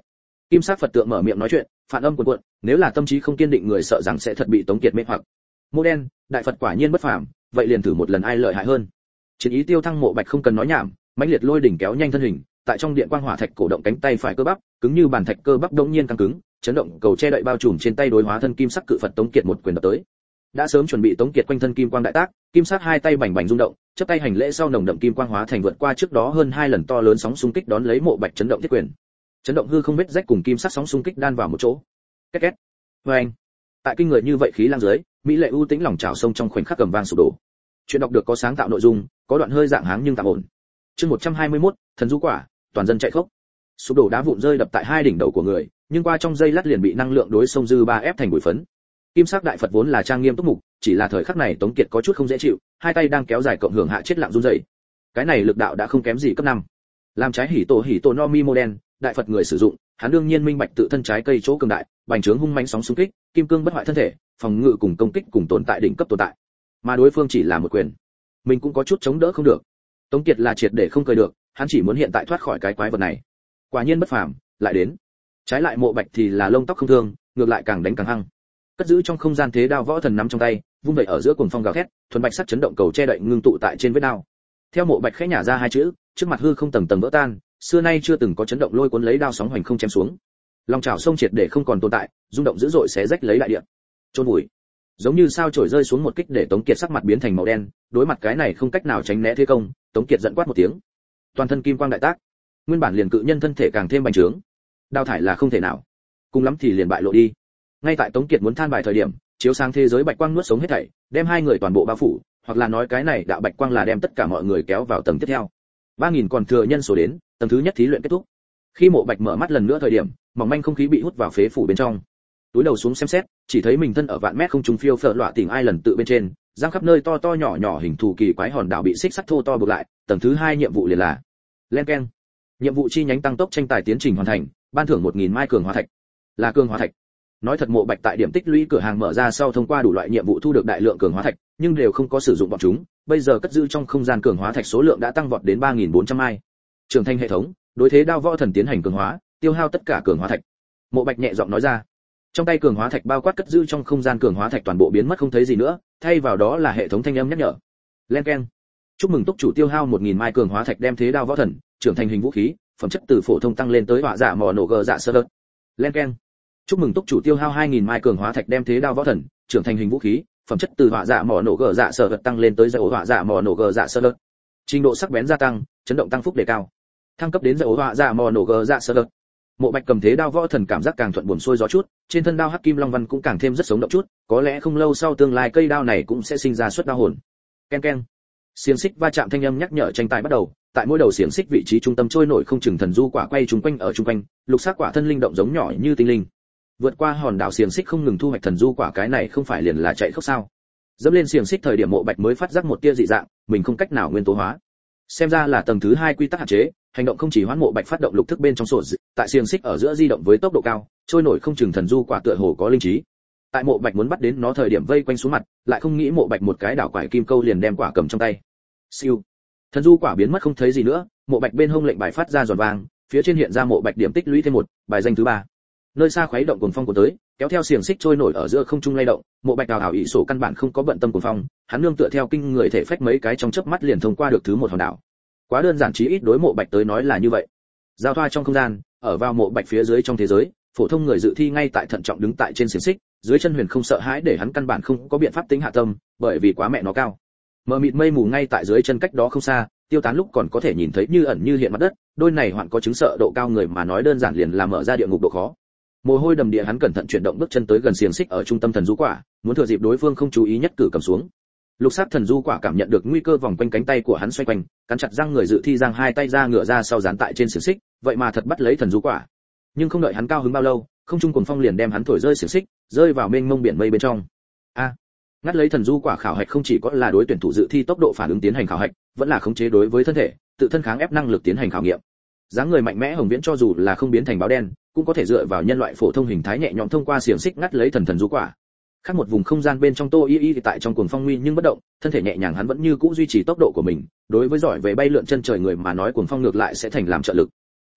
Kim sắc Phật tượng mở miệng nói chuyện, phản âm cuồn cuộn, nếu là tâm trí không kiên định người sợ rằng sẽ thật bị Tống Kiệt mê hoặc. Mô đen, đại Phật quả nhiên bất phàm, vậy liền thử một lần ai lợi hại hơn. Chiến ý tiêu thăng, Mộ Bạch không cần nói nhảm, mãnh liệt lôi đỉnh kéo nhanh thân hình, tại trong điện quang hỏa thạch cổ động cánh tay phải cơ bắp, cứng như bàn thạch cơ bắp đống nhiên căng cứng, chấn động cầu che đậy bao trùm trên tay đối hóa thân kim sắc cự Phật Tống Kiệt một quyền đập tới. Đã sớm chuẩn bị Tống Kiệt quanh thân kim quang đại tác, kim sắc hai tay bành bành rung động, chắp tay hành lễ sau nồng đậm kim quang hóa thành vượt qua trước đó hơn hai lần to lớn sóng xung kích đón lấy Mộ Bạch chấn động thiết quyền. Chấn động hư không vết rách cùng kim sắc sóng xung kích đan vào một chỗ. Két két. Oeng. Tại kinh người như vậy khí lang dưới, mỹ lệ ưu tĩnh lòng trào sông trong khoảnh khắc cầm vang sụp đổ. Chuyện đọc được có sáng tạo nội dung, có đoạn hơi dạng háng nhưng tạm ổn. Chương một trăm hai mươi mốt, thần du quả, toàn dân chạy khốc. Sụp đổ đá vụn rơi đập tại hai đỉnh đầu của người, nhưng qua trong giây lát liền bị năng lượng đối sông dư ba ép thành bụi phấn. Kim sắc đại Phật vốn là trang nghiêm túc mục, chỉ là thời khắc này Tống Kiệt có chút không dễ chịu, hai tay đang kéo dài cộng hưởng hạ chết lặng run rẩy. Cái này lực đạo đã không kém gì cấp năm. Làm trái hỉ tổ hỉ tổ no mi mô đen, đại Phật người sử dụng, hắn đương nhiên minh bạch tự thân trái cây chỗ cường đại, bành trướng hung mãnh sóng xung kích, kim cương bất hoại thân thể, phòng ngự cùng công kích cùng tồn tại đỉnh cấp tồn tại. Mà đối phương chỉ là một quyền, mình cũng có chút chống đỡ không được. Tống Kiệt là triệt để không cười được, hắn chỉ muốn hiện tại thoát khỏi cái quái vật này. Quả nhiên bất phàm, lại đến. Trái lại Mộ Bạch thì là lông tóc không thương, ngược lại càng đánh càng hăng. Cất giữ trong không gian thế đao võ thần nắm trong tay, vung vậy ở giữa cuồng phong gào thét, thuần bạch sắc chấn động cầu che đậy ngưng tụ tại trên vết đao. Theo Mộ Bạch khẽ nhả ra hai chữ, trước mặt hư không tầng tầng vỡ tan, xưa nay chưa từng có chấn động lôi cuốn lấy đao sóng hoành không chém xuống. Long chảo sông triệt để không còn tồn tại, rung động dữ dội xé rách lấy đại địa. Chôn vùi. Giống như sao chổi rơi xuống một kích để Tống Kiệt sắc mặt biến thành màu đen, đối mặt cái này không cách nào tránh né thế công, Tống Kiệt giận quát một tiếng. Toàn thân kim quang đại tác, nguyên bản liền cự nhân thân thể càng thêm bành trướng. Đao thải là không thể nào, cùng lắm thì liền bại lộ đi. Ngay tại Tống Kiệt muốn than bài thời điểm, chiếu sáng thế giới bạch quang nuốt sống hết thảy, đem hai người toàn bộ bao phủ, hoặc là nói cái này đạo bạch quang là đem tất cả mọi người kéo vào tầng tiếp theo. ba nghìn còn thừa nhân số đến, tầng thứ nhất thí luyện kết thúc. Khi Mộ Bạch mở mắt lần nữa thời điểm, mỏng manh không khí bị hút vào phế phủ bên trong. Túi đầu xuống xem xét, chỉ thấy mình thân ở vạn mét không trung phiêu phở lọa tỉnh ai lần tự bên trên, giang khắp nơi to to nhỏ nhỏ hình thù kỳ quái hòn đảo bị xích sắt thô to buộc lại. Tầng thứ hai nhiệm vụ liền là len keng. Nhiệm vụ chi nhánh tăng tốc tranh tài tiến trình hoàn thành, ban thưởng một nghìn mai cường hóa thạch. Là cường hóa thạch. Nói thật Mộ Bạch tại điểm tích lũy cửa hàng mở ra sau thông qua đủ loại nhiệm vụ thu được đại lượng cường hóa thạch, nhưng đều không có sử dụng bọn chúng, bây giờ cất giữ trong không gian cường hóa thạch số lượng đã tăng vọt đến ba nghìn bốn trăm mai. Trưởng thành hệ thống, đối thế đao võ thần tiến hành cường hóa, tiêu hao tất cả cường hóa thạch. Mộ Bạch nhẹ giọng nói ra. Trong tay cường hóa thạch bao quát cất giữ trong không gian cường hóa thạch toàn bộ biến mất không thấy gì nữa, thay vào đó là hệ thống thanh âm nhắc nhở. Len keng. Chúc mừng túc chủ tiêu hao một nghìn mai cường hóa thạch đem thế đao võ thần trưởng thành hình vũ khí, phẩm chất từ phổ thông tăng lên tới hỏa dạ mỏ nổ gờ dạ sơ đợt. Len keng. Chúc mừng túc chủ tiêu hao hai nghìn mai cường hóa thạch đem thế đao võ thần trưởng thành hình vũ khí, phẩm chất từ hỏa dạ mỏ nổ gờ dạ sơ đợt tăng lên tới dầu hỏa dạ mỏ nổ gờ dạ sơ đợt. Trình độ sắc bén gia tăng, chấn động tăng phúc đề cao. Thăng cấp đến dầu hỏa dạ mỏ nổ gờ dạ sơ đợt. Mộ Bạch cầm thế đao võ thần cảm giác càng thuận buồm xuôi gió chút, trên thân đao hắc kim long văn cũng càng thêm rất sống động chút, có lẽ không lâu sau tương lai cây đao này cũng sẽ sinh ra xuất đao hồn. Ken ken. Xiềng xích va chạm thanh âm nhắc nhở tranh tài bắt đầu, tại mỗi đầu xiềng xích vị trí trung tâm trôi nổi không chừng thần du quả quay trúng quanh ở trung quanh, lục sắc quả thân linh động giống nhỏ như tinh linh. Vượt qua hòn đảo xiềng xích không ngừng thu hoạch thần du quả, cái này không phải liền là chạy khốc sao? Dẫm lên xiềng xích thời điểm Mộ Bạch mới phát giác một tia dị dạng, mình không cách nào nguyên tố hóa. Xem ra là tầng thứ hai quy tắc hạn chế, hành động không chỉ hoán. Mộ Bạch phát động lục thức bên trong sổ dị, tại xiềng xích ở giữa di động với tốc độ cao, trôi nổi không chừng thần du quả tựa hồ có linh trí. Tại Mộ Bạch muốn bắt đến nó thời điểm vây quanh xuống mặt, lại không nghĩ Mộ Bạch một cái đảo quải kim câu liền đem quả cầm trong tay. Siêu. Thần du quả biến mất không thấy gì nữa, Mộ Bạch bên hông lệnh bài phát ra giòn vàng, phía trên hiện ra Mộ Bạch điểm tích lũy thêm một, bài danh thứ ba. Nơi xa khuấy động cuồng phong của tới, kéo theo xiềng xích trôi nổi ở giữa không trung lay động, Mộ Bạch đào ảo ý sổ căn bản không có bận tâm cuồng phong, hắn nương tựa theo kinh người thể phách mấy cái trong chớp mắt liền thông qua được thứ một hòn đảo. Quá đơn giản, chí ít đối Mộ Bạch tới nói là như vậy. Giao thoa trong không gian, ở vào Mộ Bạch phía dưới trong thế giới, phổ thông người dự thi ngay tại thận trọng đứng tại trên xiềng xích, dưới chân huyền không sợ hãi để hắn căn bản không có biện pháp tính hạ tâm, bởi vì quá mẹ nó cao. Mờ mịt mây mù ngay tại dưới chân cách đó không xa, tiêu tán lúc còn có thể nhìn thấy như ẩn như hiện mặt đất, đôi này hoạn có chứng sợ độ cao người mà nói đơn giản liền là mở ra địa ngục độ khó. Mồ hôi đầm địa hắn cẩn thận chuyển động bước chân tới gần xiềng xích ở trung tâm thần du quả, muốn thừa dịp đối phương không chú ý nhất cử cầm xuống. Lục sắc thần du quả cảm nhận được nguy cơ vòng quanh cánh tay của hắn xoay quanh, cắn chặt răng người dự thi giang hai tay ra ngửa ra sau dán tại trên xiềng xích, vậy mà thật bắt lấy thần du quả. Nhưng không đợi hắn cao hứng bao lâu, không trung cuồng phong liền đem hắn thổi rơi xiềng xích, rơi vào mênh mông biển mây bên trong. A, à, ngắt lấy thần du quả khảo hạch không chỉ có là đối tuyển thủ dự thi tốc độ phản ứng tiến hành khảo hạch, vẫn là khống chế đối với thân thể, tự thân kháng ép năng lực tiến hành khảo nghiệm. Dáng người mạnh mẽ Hồng Viễn cho dù là không biến thành báo đen, cũng có thể dựa vào nhân loại phổ thông hình thái nhẹ nhõm thông qua xiềng xích ngắt lấy thần thần du quả. Khác một vùng không gian bên trong Tô Y Y tại trong cuồng phong nguy nhưng bất động, thân thể nhẹ nhàng hắn vẫn như cũ duy trì tốc độ của mình, đối với giỏi về bay lượn chân trời người mà nói cuồng phong ngược lại sẽ thành làm trợ lực.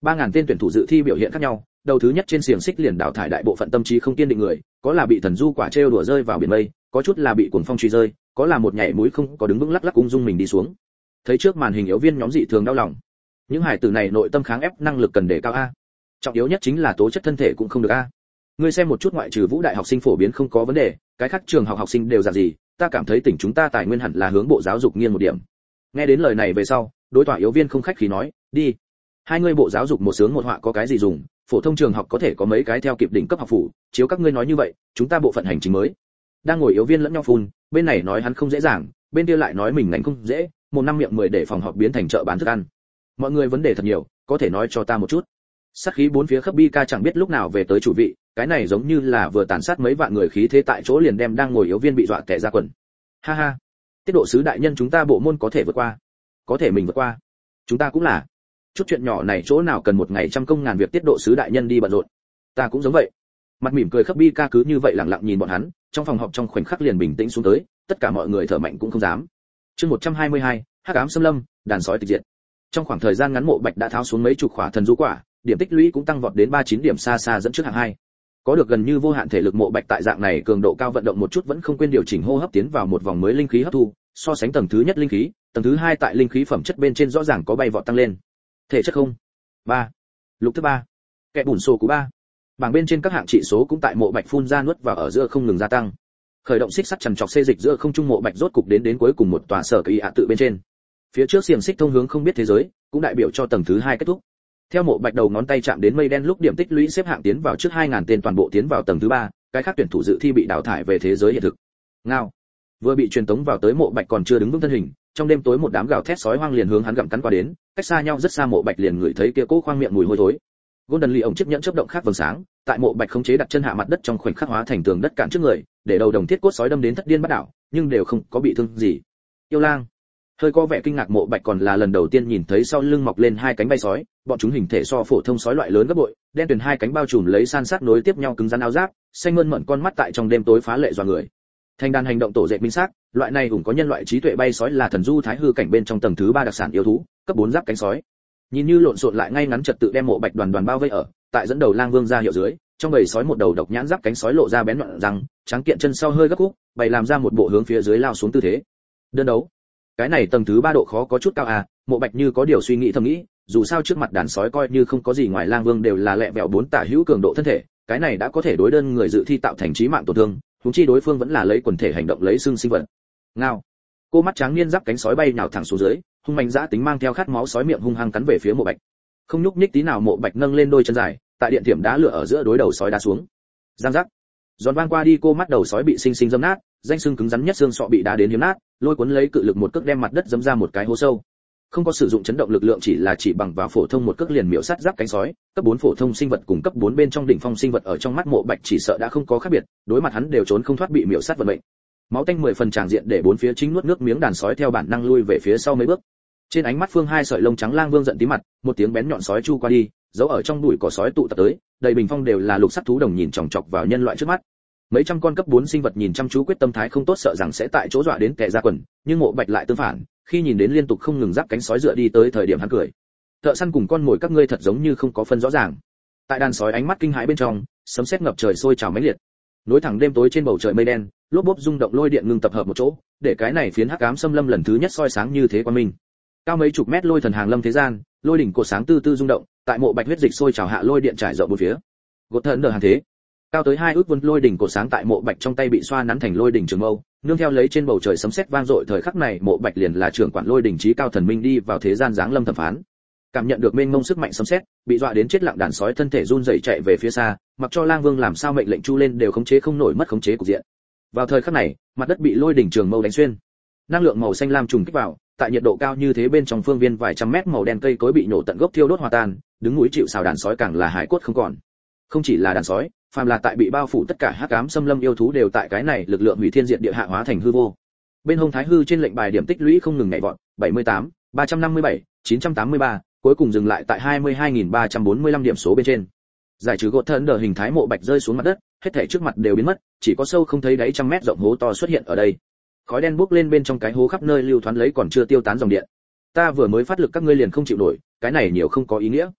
ba ngàn tên tuyển thủ dự thi biểu hiện khác nhau, đầu thứ nhất trên xiềng xích liền đào thải đại bộ phận tâm trí không kiên định người, có là bị thần du quả trêu đùa rơi vào biển mây, có chút là bị cuồng phong truy rơi, có là một nhảy mũi không có đứng vững lắc lắc ung dung mình đi xuống. Thấy trước màn hình yếu viên nhóm dị thường đau lòng. Những hải tử này nội tâm kháng ép năng lực cần đề cao a. Trọng yếu nhất chính là tố chất thân thể cũng không được a. Ngươi xem một chút ngoại trừ Vũ đại học sinh phổ biến không có vấn đề, cái khác trường học học sinh đều dạng gì, ta cảm thấy tỉnh chúng ta tài nguyên hẳn là hướng bộ giáo dục nghiêng một điểm. Nghe đến lời này về sau, đối tọa yếu viên không khách khí nói, đi. Hai ngươi bộ giáo dục một sướng một họa có cái gì dùng, phổ thông trường học có thể có mấy cái theo kịp đỉnh cấp học phủ, chiếu các ngươi nói như vậy, chúng ta bộ phận hành chính mới. Đang ngồi yếu viên lẫn nhau phun, bên này nói hắn không dễ dàng, bên kia lại nói mình ngành không dễ, một năm miệng mười để phòng họp biến thành chợ bán thức ăn. Mọi người vấn đề thật nhiều, có thể nói cho ta một chút. Sát khí bốn phía khắp bi ca chẳng biết lúc nào về tới chủ vị, cái này giống như là vừa tàn sát mấy vạn người khí thế tại chỗ liền đem đang ngồi yếu viên bị dọa tè ra quần. Ha ha, tiết độ sứ đại nhân chúng ta bộ môn có thể vượt qua, có thể mình vượt qua, chúng ta cũng là. Chút chuyện nhỏ này chỗ nào cần một ngày trăm công ngàn việc tiết độ sứ đại nhân đi bận rộn. Ta cũng giống vậy. Mặt mỉm cười khắp bi ca cứ như vậy lặng lặng nhìn bọn hắn, trong phòng họp trong khoảnh khắc liền bình tĩnh xuống tới, tất cả mọi người thở mạnh cũng không dám. Chương một trăm hai mươi hai, Hắc ám xâm lâm, đàn sói tịch diệt. Trong khoảng thời gian ngắn Mộ Bạch đã tháo xuống mấy chục khỏa thần du quả, điểm tích lũy cũng tăng vọt đến ba mươi chín điểm, xa xa dẫn trước hạng hai. Có được gần như vô hạn thể lực Mộ Bạch tại dạng này cường độ cao vận động một chút vẫn không quên điều chỉnh hô hấp tiến vào một vòng mới linh khí hấp thu, so sánh tầng thứ nhất linh khí, tầng thứ hai tại linh khí phẩm chất bên trên rõ ràng có bay vọt tăng lên. Thể chất không. ba. Lục thứ ba. Kẻ bùn sổ của ba. Bảng bên trên các hạng trị số cũng tại Mộ Bạch phun ra nuốt vào ở giữa không ngừng gia tăng. Khởi động xích sắt chằn chọc xê dịch giữa không trung Mộ Bạch rốt cục đến đến cuối cùng một tòa sở kỳ ạ tự bên trên. Phía trước xiềng xích thông hướng không biết thế giới, cũng đại biểu cho tầng thứ hai kết thúc. Theo Mộ Bạch đầu ngón tay chạm đến mây đen lúc điểm tích lũy xếp hạng tiến vào trước hai ngàn tên toàn bộ tiến vào tầng thứ ba, cái khác tuyển thủ dự thi bị đào thải về thế giới hiện thực. Ngao. Vừa bị truyền tống vào tới Mộ Bạch còn chưa đứng vững thân hình, trong đêm tối một đám gào thét sói hoang liền hướng hắn gặm cắn qua đến, cách xa nhau rất xa Mộ Bạch liền ngửi thấy kia cỗ khoang miệng mùi hôi thối. Golden Lee ống chiếc nhẫn chớp động khác vầng sáng, tại Mộ Bạch khống chế đặt chân hạ mặt đất trong khoảnh khắc hóa thành tường đất cản trước người, để đầu đồng thiết cốt sói đâm đến thất điên bắt đảo, nhưng đều không có bị thương gì. Yêu lang. Hơi có vẻ kinh ngạc Mộ Bạch còn là lần đầu tiên nhìn thấy sau lưng mọc lên hai cánh bay sói, bọn chúng hình thể so phổ thông sói loại lớn gấp bội, đen tuyền hai cánh bao trùm lấy san sát nối tiếp nhau cứng rắn áo giáp, xanh mơn mởn con mắt tại trong đêm tối phá lệ dọa người. Thành đàn hành động tổ dệt minh xác, loại này cũng có nhân loại trí tuệ bay sói là thần du thái hư cảnh bên trong tầng thứ ba đặc sản yêu thú, cấp bốn giáp cánh sói. Nhìn như lộn xộn lại ngay ngắn trật tự đem Mộ Bạch đoàn đoàn bao vây ở, tại dẫn đầu lang vương ra hiệu dưới, trong bầy sói một đầu độc nhãn giáp cánh sói lộ ra bén nhọn răng, trắng kiện chân sau hơi gấp khúc, bày làm ra một bộ hướng phía dưới lao xuống tư thế. Đơn đấu. Cái này tầng thứ ba độ khó có chút cao à, Mộ Bạch như có điều suy nghĩ thầm nghĩ, dù sao trước mặt đàn sói coi như không có gì ngoài lang vương đều là lẹ vẹo bốn tả hữu cường độ thân thể, cái này đã có thể đối đơn người dự thi tạo thành chí mạng tổn thương, huống chi đối phương vẫn là lấy quần thể hành động lấy xương sinh vật. Ngao. Cô mắt trắng niên giáp cánh sói bay nhào thẳng xuống dưới, hung mạnh dã tính mang theo khát máu sói miệng hung hăng cắn về phía Mộ Bạch. Không nhúc nhích tí nào Mộ Bạch nâng lên đôi chân dài, tại điện tiệm đá lửa ở giữa đối đầu sói đá xuống. Giang giác. Giòn vang qua đi cô mắt đầu sói bị sinh sinh dâm nát, danh xương cứng rắn nhất xương sọ bị đá đến hiếm nát, lôi cuốn lấy cự lực một cước đem mặt đất dẫm ra một cái hố sâu. Không có sử dụng chấn động lực lượng, chỉ là chỉ bằng vào phổ thông một cước liền miểu sát giáp cánh sói, cấp bốn phổ thông sinh vật cùng cấp bốn bên trong đỉnh phong sinh vật ở trong mắt Mộ Bạch chỉ sợ đã không có khác biệt, đối mặt hắn đều trốn không thoát bị miểu sát vận mệnh. Máu tanh mười phần tràng diện để bốn phía chính nuốt nước miếng đàn sói theo bản năng lui về phía sau mấy bước. Trên ánh mắt Phương hai sợi lông trắng lang vương giận tí mặt, một tiếng bén nhọn sói chu qua đi, giấu ở trong bụi cỏ sói tụ tập tới, đầy bình phong đều là lục sắc thú đồng nhìn chòng chọc vào nhân loại trước mắt. Mấy trăm con cấp bốn sinh vật nhìn chăm chú quyết tâm thái không tốt sợ rằng sẽ tại chỗ dọa đến kẻ ra quần, nhưng Mộ Bạch lại tương phản, khi nhìn đến liên tục không ngừng giáp cánh sói dựa đi tới thời điểm hắn cười. Thợ săn cùng con mồi các ngươi thật giống như không có phân rõ ràng. Tại đàn sói ánh mắt kinh hãi bên trong, sấm sét ngập trời sôi trào mãnh liệt. Nối thẳng đêm tối trên bầu trời mây đen, lốp bốp rung động lôi điện ngưng tập hợp một chỗ, để cái này phiến hắc ám xâm lâm lần thứ nhất soi sáng như thế quan minh. Cao mấy chục mét lôi thần hàng lâm thế gian, lôi đỉnh cột sáng tư tư rung động, tại Mộ Bạch huyết dịch sôi trào hạ lôi điện trải rộng bốn phía. Gột thần đờ hàng thế. Cao tới hai ước vân lôi đỉnh cột sáng tại Mộ Bạch trong tay bị xoa nắn thành lôi đỉnh trường mâu, nương theo lấy trên bầu trời sấm sét vang dội thời khắc này Mộ Bạch liền là trưởng quản lôi đỉnh chí cao thần minh đi vào thế gian giáng lâm thẩm phán. Cảm nhận được mênh mông sức mạnh sấm sét, bị dọa đến chết lặng đàn sói thân thể run rẩy chạy về phía xa, mặc cho lang vương làm sao mệnh lệnh chu lên đều khống chế không nổi mất khống chế cục diện. Vào thời khắc này, mặt đất bị lôi đỉnh trường mâu đánh xuyên. Năng lượng màu xanh lam trùng kích vào, tại nhiệt độ cao như thế bên trong phương viên vài trăm mét màu đen cây cối bị nổ tận gốc thiêu đốt hòa tan, đứng núi chịu sào đàn sói càng là hải cốt không còn. Không chỉ là đàn sói, phàm là tại bị bao phủ tất cả hắc ám xâm lâm yêu thú đều tại cái này lực lượng hủy thiên diệt địa hạ hóa thành hư vô. Bên hông thái hư trên lệnh bài điểm tích lũy không ngừng nhảy vọt, bảy mươi tám, ba trăm năm mươi bảy, chín trăm tám mươi ba, cuối cùng dừng lại tại hai mươi hai nghìn ba trăm bốn mươi lăm điểm số bên trên. Giải trừ gột thân đờ hình thái Mộ Bạch rơi xuống mặt đất, hết thảy trước mặt đều biến mất, chỉ có sâu không thấy đáy trăm mét rộng hố to xuất hiện ở đây. Khói đen bốc lên bên trong cái hố khắp nơi lưu thoáng lấy còn chưa tiêu tán dòng điện. Ta vừa mới phát lực các ngươi liền không chịu nổi, cái này nhiều không có ý nghĩa.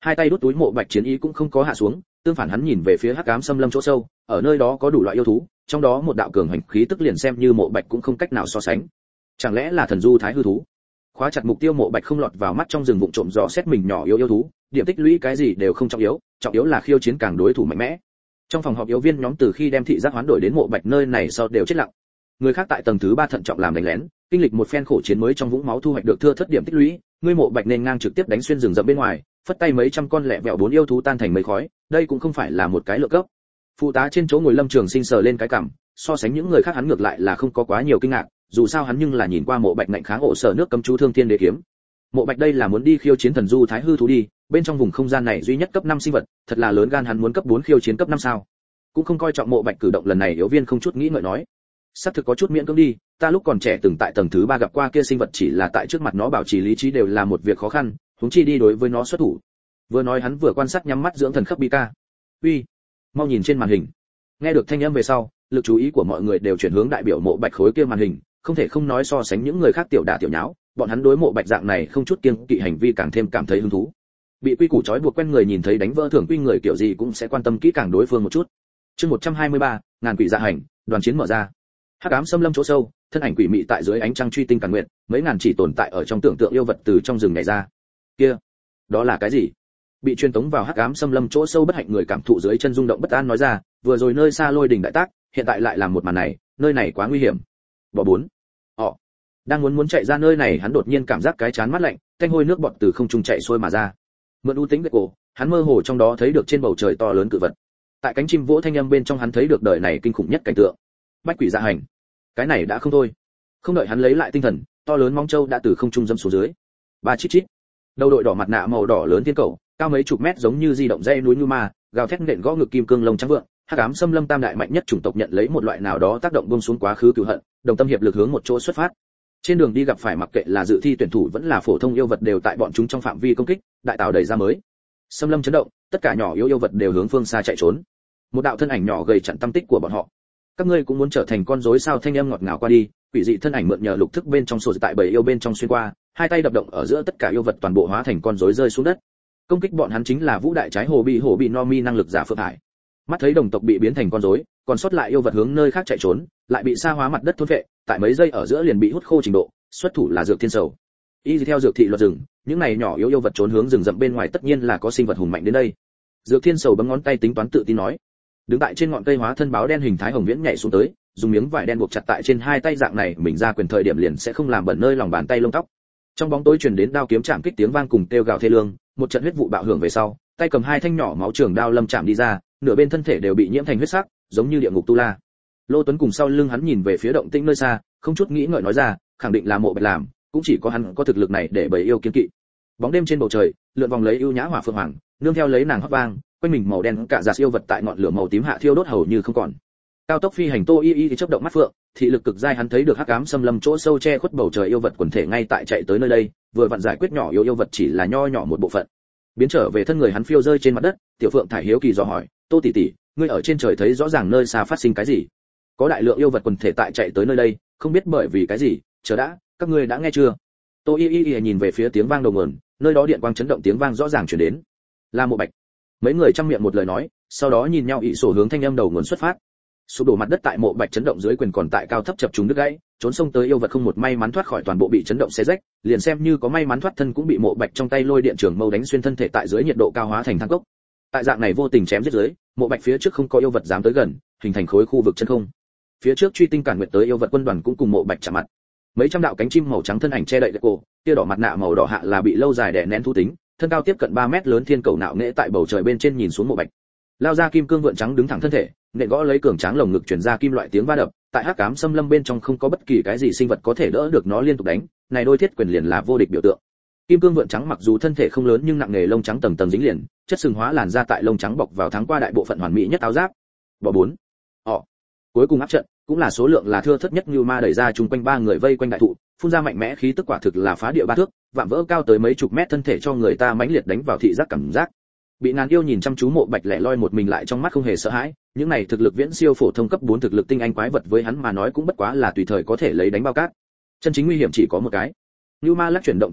Hai tay đút túi, Mộ Bạch chiến ý cũng không có hạ xuống, tương phản hắn nhìn về phía hắc ám xâm lâm chỗ sâu, ở nơi đó có đủ loại yêu thú, trong đó một đạo cường hành khí tức liền xem như Mộ Bạch cũng không cách nào so sánh. Chẳng lẽ là thần du thái hư thú? Khóa chặt mục tiêu, Mộ Bạch không lọt vào mắt trong rừng vụng trộm dò xét mình nhỏ yếu yêu thú, điểm tích lũy cái gì đều không trọng yếu, trọng yếu là khiêu chiến càng đối thủ mạnh mẽ. Trong phòng họp yếu viên nhóm từ khi đem thị giác hoán đổi đến Mộ Bạch nơi này sau đều chết lặng. Người khác tại tầng thứ ba thận trọng làm đánh lén, kinh lịch một phen khổ chiến mới trong vũng máu thu hoạch được thưa thất điểm tích lũy, ngươi Mộ Bạch nên ngang trực tiếp đánh xuyên rừng rậm bên ngoài, phất tay mấy trăm con lẹ vẹo bốn yêu thú tan thành mây khói, đây cũng không phải là một cái lựa cấp. Phụ tá trên chỗ ngồi Lâm Trường Sinh sờ lên cái cằm, so sánh những người khác hắn ngược lại là không có quá nhiều kinh ngạc, dù sao hắn nhưng là nhìn qua Mộ Bạch ngạnh kháng ổ sở nước cấm chú Thương Thiên Đế kiếm. Mộ Bạch đây là muốn đi khiêu chiến thần du thái hư thú đi, bên trong vùng không gian này duy nhất cấp năm sinh vật, thật là lớn gan hắn muốn cấp bốn khiêu chiến cấp năm sao? Cũng không coi trọng Mộ Bạch cử động lần này, yếu viên không chút nghĩ ngợi nói. Xác thực có chút miễn cưỡng đi, ta lúc còn trẻ từng tại tầng thứ ba gặp qua kia sinh vật, chỉ là tại trước mặt nó bảo trì lý trí đều là một việc khó khăn, huống chi đi đối với nó xuất thủ. Vừa nói hắn vừa quan sát nhắm mắt dưỡng thần khắp bi ca. Uy, mau nhìn trên màn hình. Nghe được thanh âm về sau, lực chú ý của mọi người đều chuyển hướng đại biểu Mộ Bạch khối kia màn hình, không thể không nói so sánh những người khác tiểu đả tiểu nháo, bọn hắn đối Mộ Bạch dạng này không chút kiêng kỵ hành vi càng thêm cảm thấy hứng thú. Bị quy củ trói buộc quen người nhìn thấy đánh vỡ thường quy người kiểu gì cũng sẽ quan tâm kỹ càng đối phương một chút. Chương một trăm hai mươi ba, ngàn quỷ dạ hành, đoàn chiến mở ra. Hắc ám xâm lâm chỗ sâu, thân ảnh quỷ mị tại dưới ánh trăng truy tinh càn nguyện, mấy ngàn chỉ tồn tại ở trong tưởng tượng yêu vật từ trong rừng nhảy ra. Kia, đó là cái gì? Bị truyền tống vào hắc ám xâm lâm chỗ sâu bất hạnh người cảm thụ dưới chân rung động bất an nói ra, vừa rồi nơi xa lôi đình đại tác, hiện tại lại làm một màn này, nơi này quá nguy hiểm. Bỏ bốn. Họ đang muốn muốn chạy ra nơi này, hắn đột nhiên cảm giác cái chán mát lạnh, thanh hôi nước bọt từ không trung chạy xuôi mà ra. Mượn ưu tính về cổ, hắn mơ hồ trong đó thấy được trên bầu trời to lớn cự vật. Tại cánh chim vỗ thanh âm bên trong hắn thấy được đời này kinh khủng nhất cảnh tượng. Bách quỷ dạ hành. Cái này đã không thôi. Không đợi hắn lấy lại tinh thần, to lớn móng trâu đã từ không trung dẫm xuống dưới. Ba chít chít. Đầu đội đỏ mặt nạ màu đỏ lớn thiên cầu, cao mấy chục mét giống như di động dây núi như ma, gào thét nện gõ ngực kim cương lông trắng vượng. Hắc ám xâm lâm tam đại mạnh nhất chủng tộc nhận lấy một loại nào đó tác động buông xuống quá khứ cừu hận, đồng tâm hiệp lực hướng một chỗ xuất phát. Trên đường đi gặp phải mặc kệ là dự thi tuyển thủ vẫn là phổ thông yêu vật đều tại bọn chúng trong phạm vi công kích, đại tạo đẩy ra mới. Xâm lâm chấn động, tất cả nhỏ yếu yêu vật đều hướng phương xa chạy trốn. Một đạo thân ảnh nhỏ gầy chặn tâm tích của bọn họ. Các ngươi cũng muốn trở thành con rối sao? Thanh âm ngọt ngào qua đi, quỷ dị thân ảnh mượn nhờ lục thức bên trong sổ tại bầy yêu bên trong xuyên qua, hai tay đập động ở giữa, tất cả yêu vật toàn bộ hóa thành con rối rơi xuống đất. Công kích bọn hắn chính là vũ đại trái hồ bị hổ bị no mi năng lực giả Phượng Hải. Mắt thấy đồng tộc bị biến thành con rối, còn sót lại yêu vật hướng nơi khác chạy trốn, lại bị sa hóa mặt đất thôn phệ, tại mấy giây ở giữa liền bị hút khô trình độ, xuất thủ là dược thiên sầu. Y theo dược thị luật rừng, những này nhỏ yếu yêu vật trốn hướng rừng rậm bên ngoài tất nhiên là có sinh vật hùng mạnh đến đây. Dược thiên sầu bấm ngón tay tính toán tự tin nói. Đứng tại trên ngọn cây hóa thân báo đen hình thái hồng viễn nhảy xuống tới, dùng miếng vải đen buộc chặt tại trên hai tay, dạng này mình ra quyền thời điểm liền sẽ không làm bẩn nơi lòng bàn tay lông tóc. Trong bóng tối truyền đến đao kiếm chạm kích tiếng vang cùng kêu gào thê lương, một trận huyết vụ bạo hưởng về sau, tay cầm hai thanh nhỏ máu trường đao lâm chạm đi ra, nửa bên thân thể đều bị nhiễm thành huyết sắc, giống như địa ngục tu la. Lô Tuấn cùng sau lưng hắn nhìn về phía động tĩnh nơi xa, không chút nghĩ ngợi nói ra, khẳng định là Mộ Bạch làm, cũng chỉ có hắn có thực lực này để bầy yêu kiên kỵ. Bóng đêm trên bầu trời, lượn vòng lấy ưu nhã hỏa phượng hoàng, nương theo lấy nàng hót vang, quanh mình màu đen cả giạt yêu vật tại ngọn lửa màu tím hạ thiêu đốt hầu như không còn. Cao tốc phi hành Tô Y Y thì chớp động mắt phượng, thị lực cực dai, hắn thấy được hắc ám xâm lâm chỗ sâu che khuất bầu trời yêu vật quần thể ngay tại chạy tới nơi đây, vừa vặn giải quyết nhỏ yêu yêu vật chỉ là nho nhỏ một bộ phận. Biến trở về thân người hắn phiêu rơi trên mặt đất, Tiểu Phượng thải hiếu kỳ dò hỏi, Tô tỷ tỷ, ngươi ở trên trời thấy rõ ràng nơi xa phát sinh cái gì? Có đại lượng yêu vật quần thể tại chạy tới nơi đây, không biết bởi vì cái gì, chờ đã, các ngươi đã nghe chưa? Tô Y Y nhìn về phía tiếng vang đầu nguồn, nơi đó điện quang chấn động tiếng vang rõ ràng truyền đến. Là Mộ Bạch. Mấy người trăm miệng một lời nói, sau đó nhìn nhau ị sổ hướng thanh âm đầu nguồn xuất phát. Sụp đổ mặt đất tại Mộ Bạch chấn động dưới quyền còn tại cao thấp chập trùng đứt gãy, trốn sông tới yêu vật không một may mắn thoát khỏi, toàn bộ bị chấn động xé rách, liền xem như có may mắn thoát thân cũng bị Mộ Bạch trong tay lôi điện trường mâu đánh xuyên thân thể, tại dưới nhiệt độ cao hóa thành than cốc. Tại dạng này vô tình chém giết dưới, Mộ Bạch phía trước không có yêu vật dám tới gần, hình thành khối khu vực chân không. Phía trước truy tinh cản nguyệt tới yêu vật quân đoàn cũng cùng Mộ Bạch chạm mặt. Mấy trăm đạo cánh chim màu trắng thân ảnh che đậy cổ, kia đỏ mặt nạ màu đỏ hạ là bị lâu dài đè nén thú tính, thân cao tiếp cận ba mét lớn thiên cầu nạo nghệ tại bầu trời bên trên nhìn xuống Mộ Bạch. Lao ra kim cương vượn trắng đứng thẳng thân thể, nện gõ lấy cường tráng lồng ngực truyền ra kim loại tiếng va đập, tại hắc ám xâm lâm bên trong không có bất kỳ cái gì sinh vật có thể đỡ được nó liên tục đánh, này đôi thiết quyền liền là vô địch biểu tượng. Kim cương vượn trắng mặc dù thân thể không lớn nhưng nặng nghề lông trắng tầng tầng dính liền, chất sừng hóa làn da tại lông trắng bọc vào tháng qua đại bộ phận hoàn mỹ nhất áo giáp. Bỏ bốn. Họ. Cuối cùng áp trận, cũng là số lượng là thưa thớt nhất, như ma đẩy ra chung quanh ba người vây quanh đại thụ, phun ra mạnh mẽ khí tức, quả thực là phá địa ba thước, vạm vỡ cao tới mấy chục mét thân thể cho người ta mãnh liệt đánh vào thị giác cảm giác. Bị ngàn yêu nhìn chăm chú Mộ Bạch lẻ loi một mình lại trong mắt không hề sợ hãi, những này thực lực viễn siêu phổ thông cấp bốn thực lực tinh anh quái vật với hắn mà nói cũng bất quá là tùy thời có thể lấy đánh bao cát. Chân chính nguy hiểm chỉ có một cái. Như ma lắc chuyển động thân thể,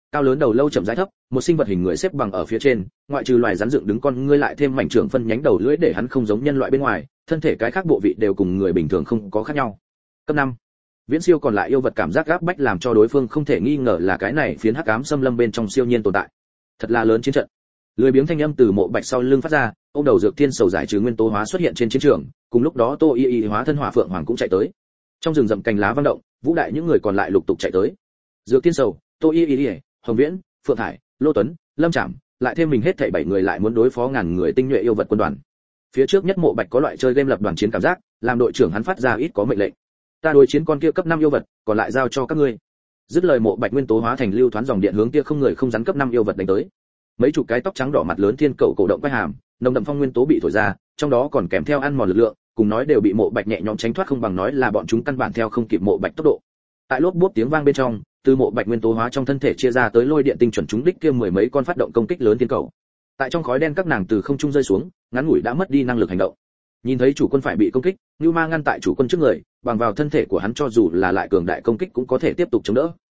cao lớn đầu lâu chậm rãi thấp, một sinh vật hình người xếp bằng ở phía trên, ngoại trừ loài rắn dựng đứng con ngươi lại thêm mảnh trưởng phân nhánh đầu lưỡi để hắn không giống nhân loại bên ngoài, thân thể cái khác bộ vị đều cùng người bình thường không có khác nhau. Cấp năm. Viễn siêu còn lại yêu vật cảm giác gáp bách làm cho đối phương không thể nghi ngờ là cái này phiến hắc ám xâm lâm bên trong siêu nhiên tồn tại. Thật là lớn chiến trận. Lười biếng thanh âm từ Mộ Bạch sau lưng phát ra, ông đầu dược thiên sầu giải trừ nguyên tố hóa xuất hiện trên chiến trường, cùng lúc đó Tô Y Y hóa thân hỏa phượng hoàng cũng chạy tới. Trong rừng rậm cành lá vang động, vũ đại những người còn lại lục tục chạy tới. Dược thiên sầu, Tô Y Y, Hồng Viễn, Phượng Thải, Lô Tuấn, Lâm Trảm, lại thêm mình hết thảy bảy người lại muốn đối phó ngàn người tinh nhuệ yêu vật quân đoàn. Phía trước nhất Mộ Bạch có loại chơi game lập đoàn chiến cảm giác, làm đội trưởng hắn phát ra ít có mệnh lệnh. Ta đối chiến con kia cấp năm yêu vật, còn lại giao cho các ngươi. Dứt lời Mộ Bạch nguyên tố hóa thành lưu thoáng dòng điện hướng kia không người không rắn cấp năm yêu vật đánh tới. Mấy chục cái tóc trắng đỏ mặt lớn thiên cậu cổ động quay hàm, nồng đậm phong nguyên tố bị thổi ra, trong đó còn kèm theo ăn mòn lực lượng, cùng nói đều bị Mộ Bạch nhẹ nhõm tránh thoát, không bằng nói là bọn chúng căn bản theo không kịp Mộ Bạch tốc độ. Tại lốp bốp tiếng vang bên trong, từ Mộ Bạch nguyên tố hóa trong thân thể chia ra tới lôi điện tinh chuẩn trúng đích kia mười mấy con phát động công kích lớn thiên cậu. Tại trong khói đen các nàng từ không trung rơi xuống, ngắn ngủi đã mất đi năng lực hành động. Nhìn thấy chủ quân phải bị công kích, Nưu Ma ngăn tại chủ quân trước người, bằng vào thân thể của hắn cho dù là lại cường đại công kích cũng có thể tiếp tục chống đỡ.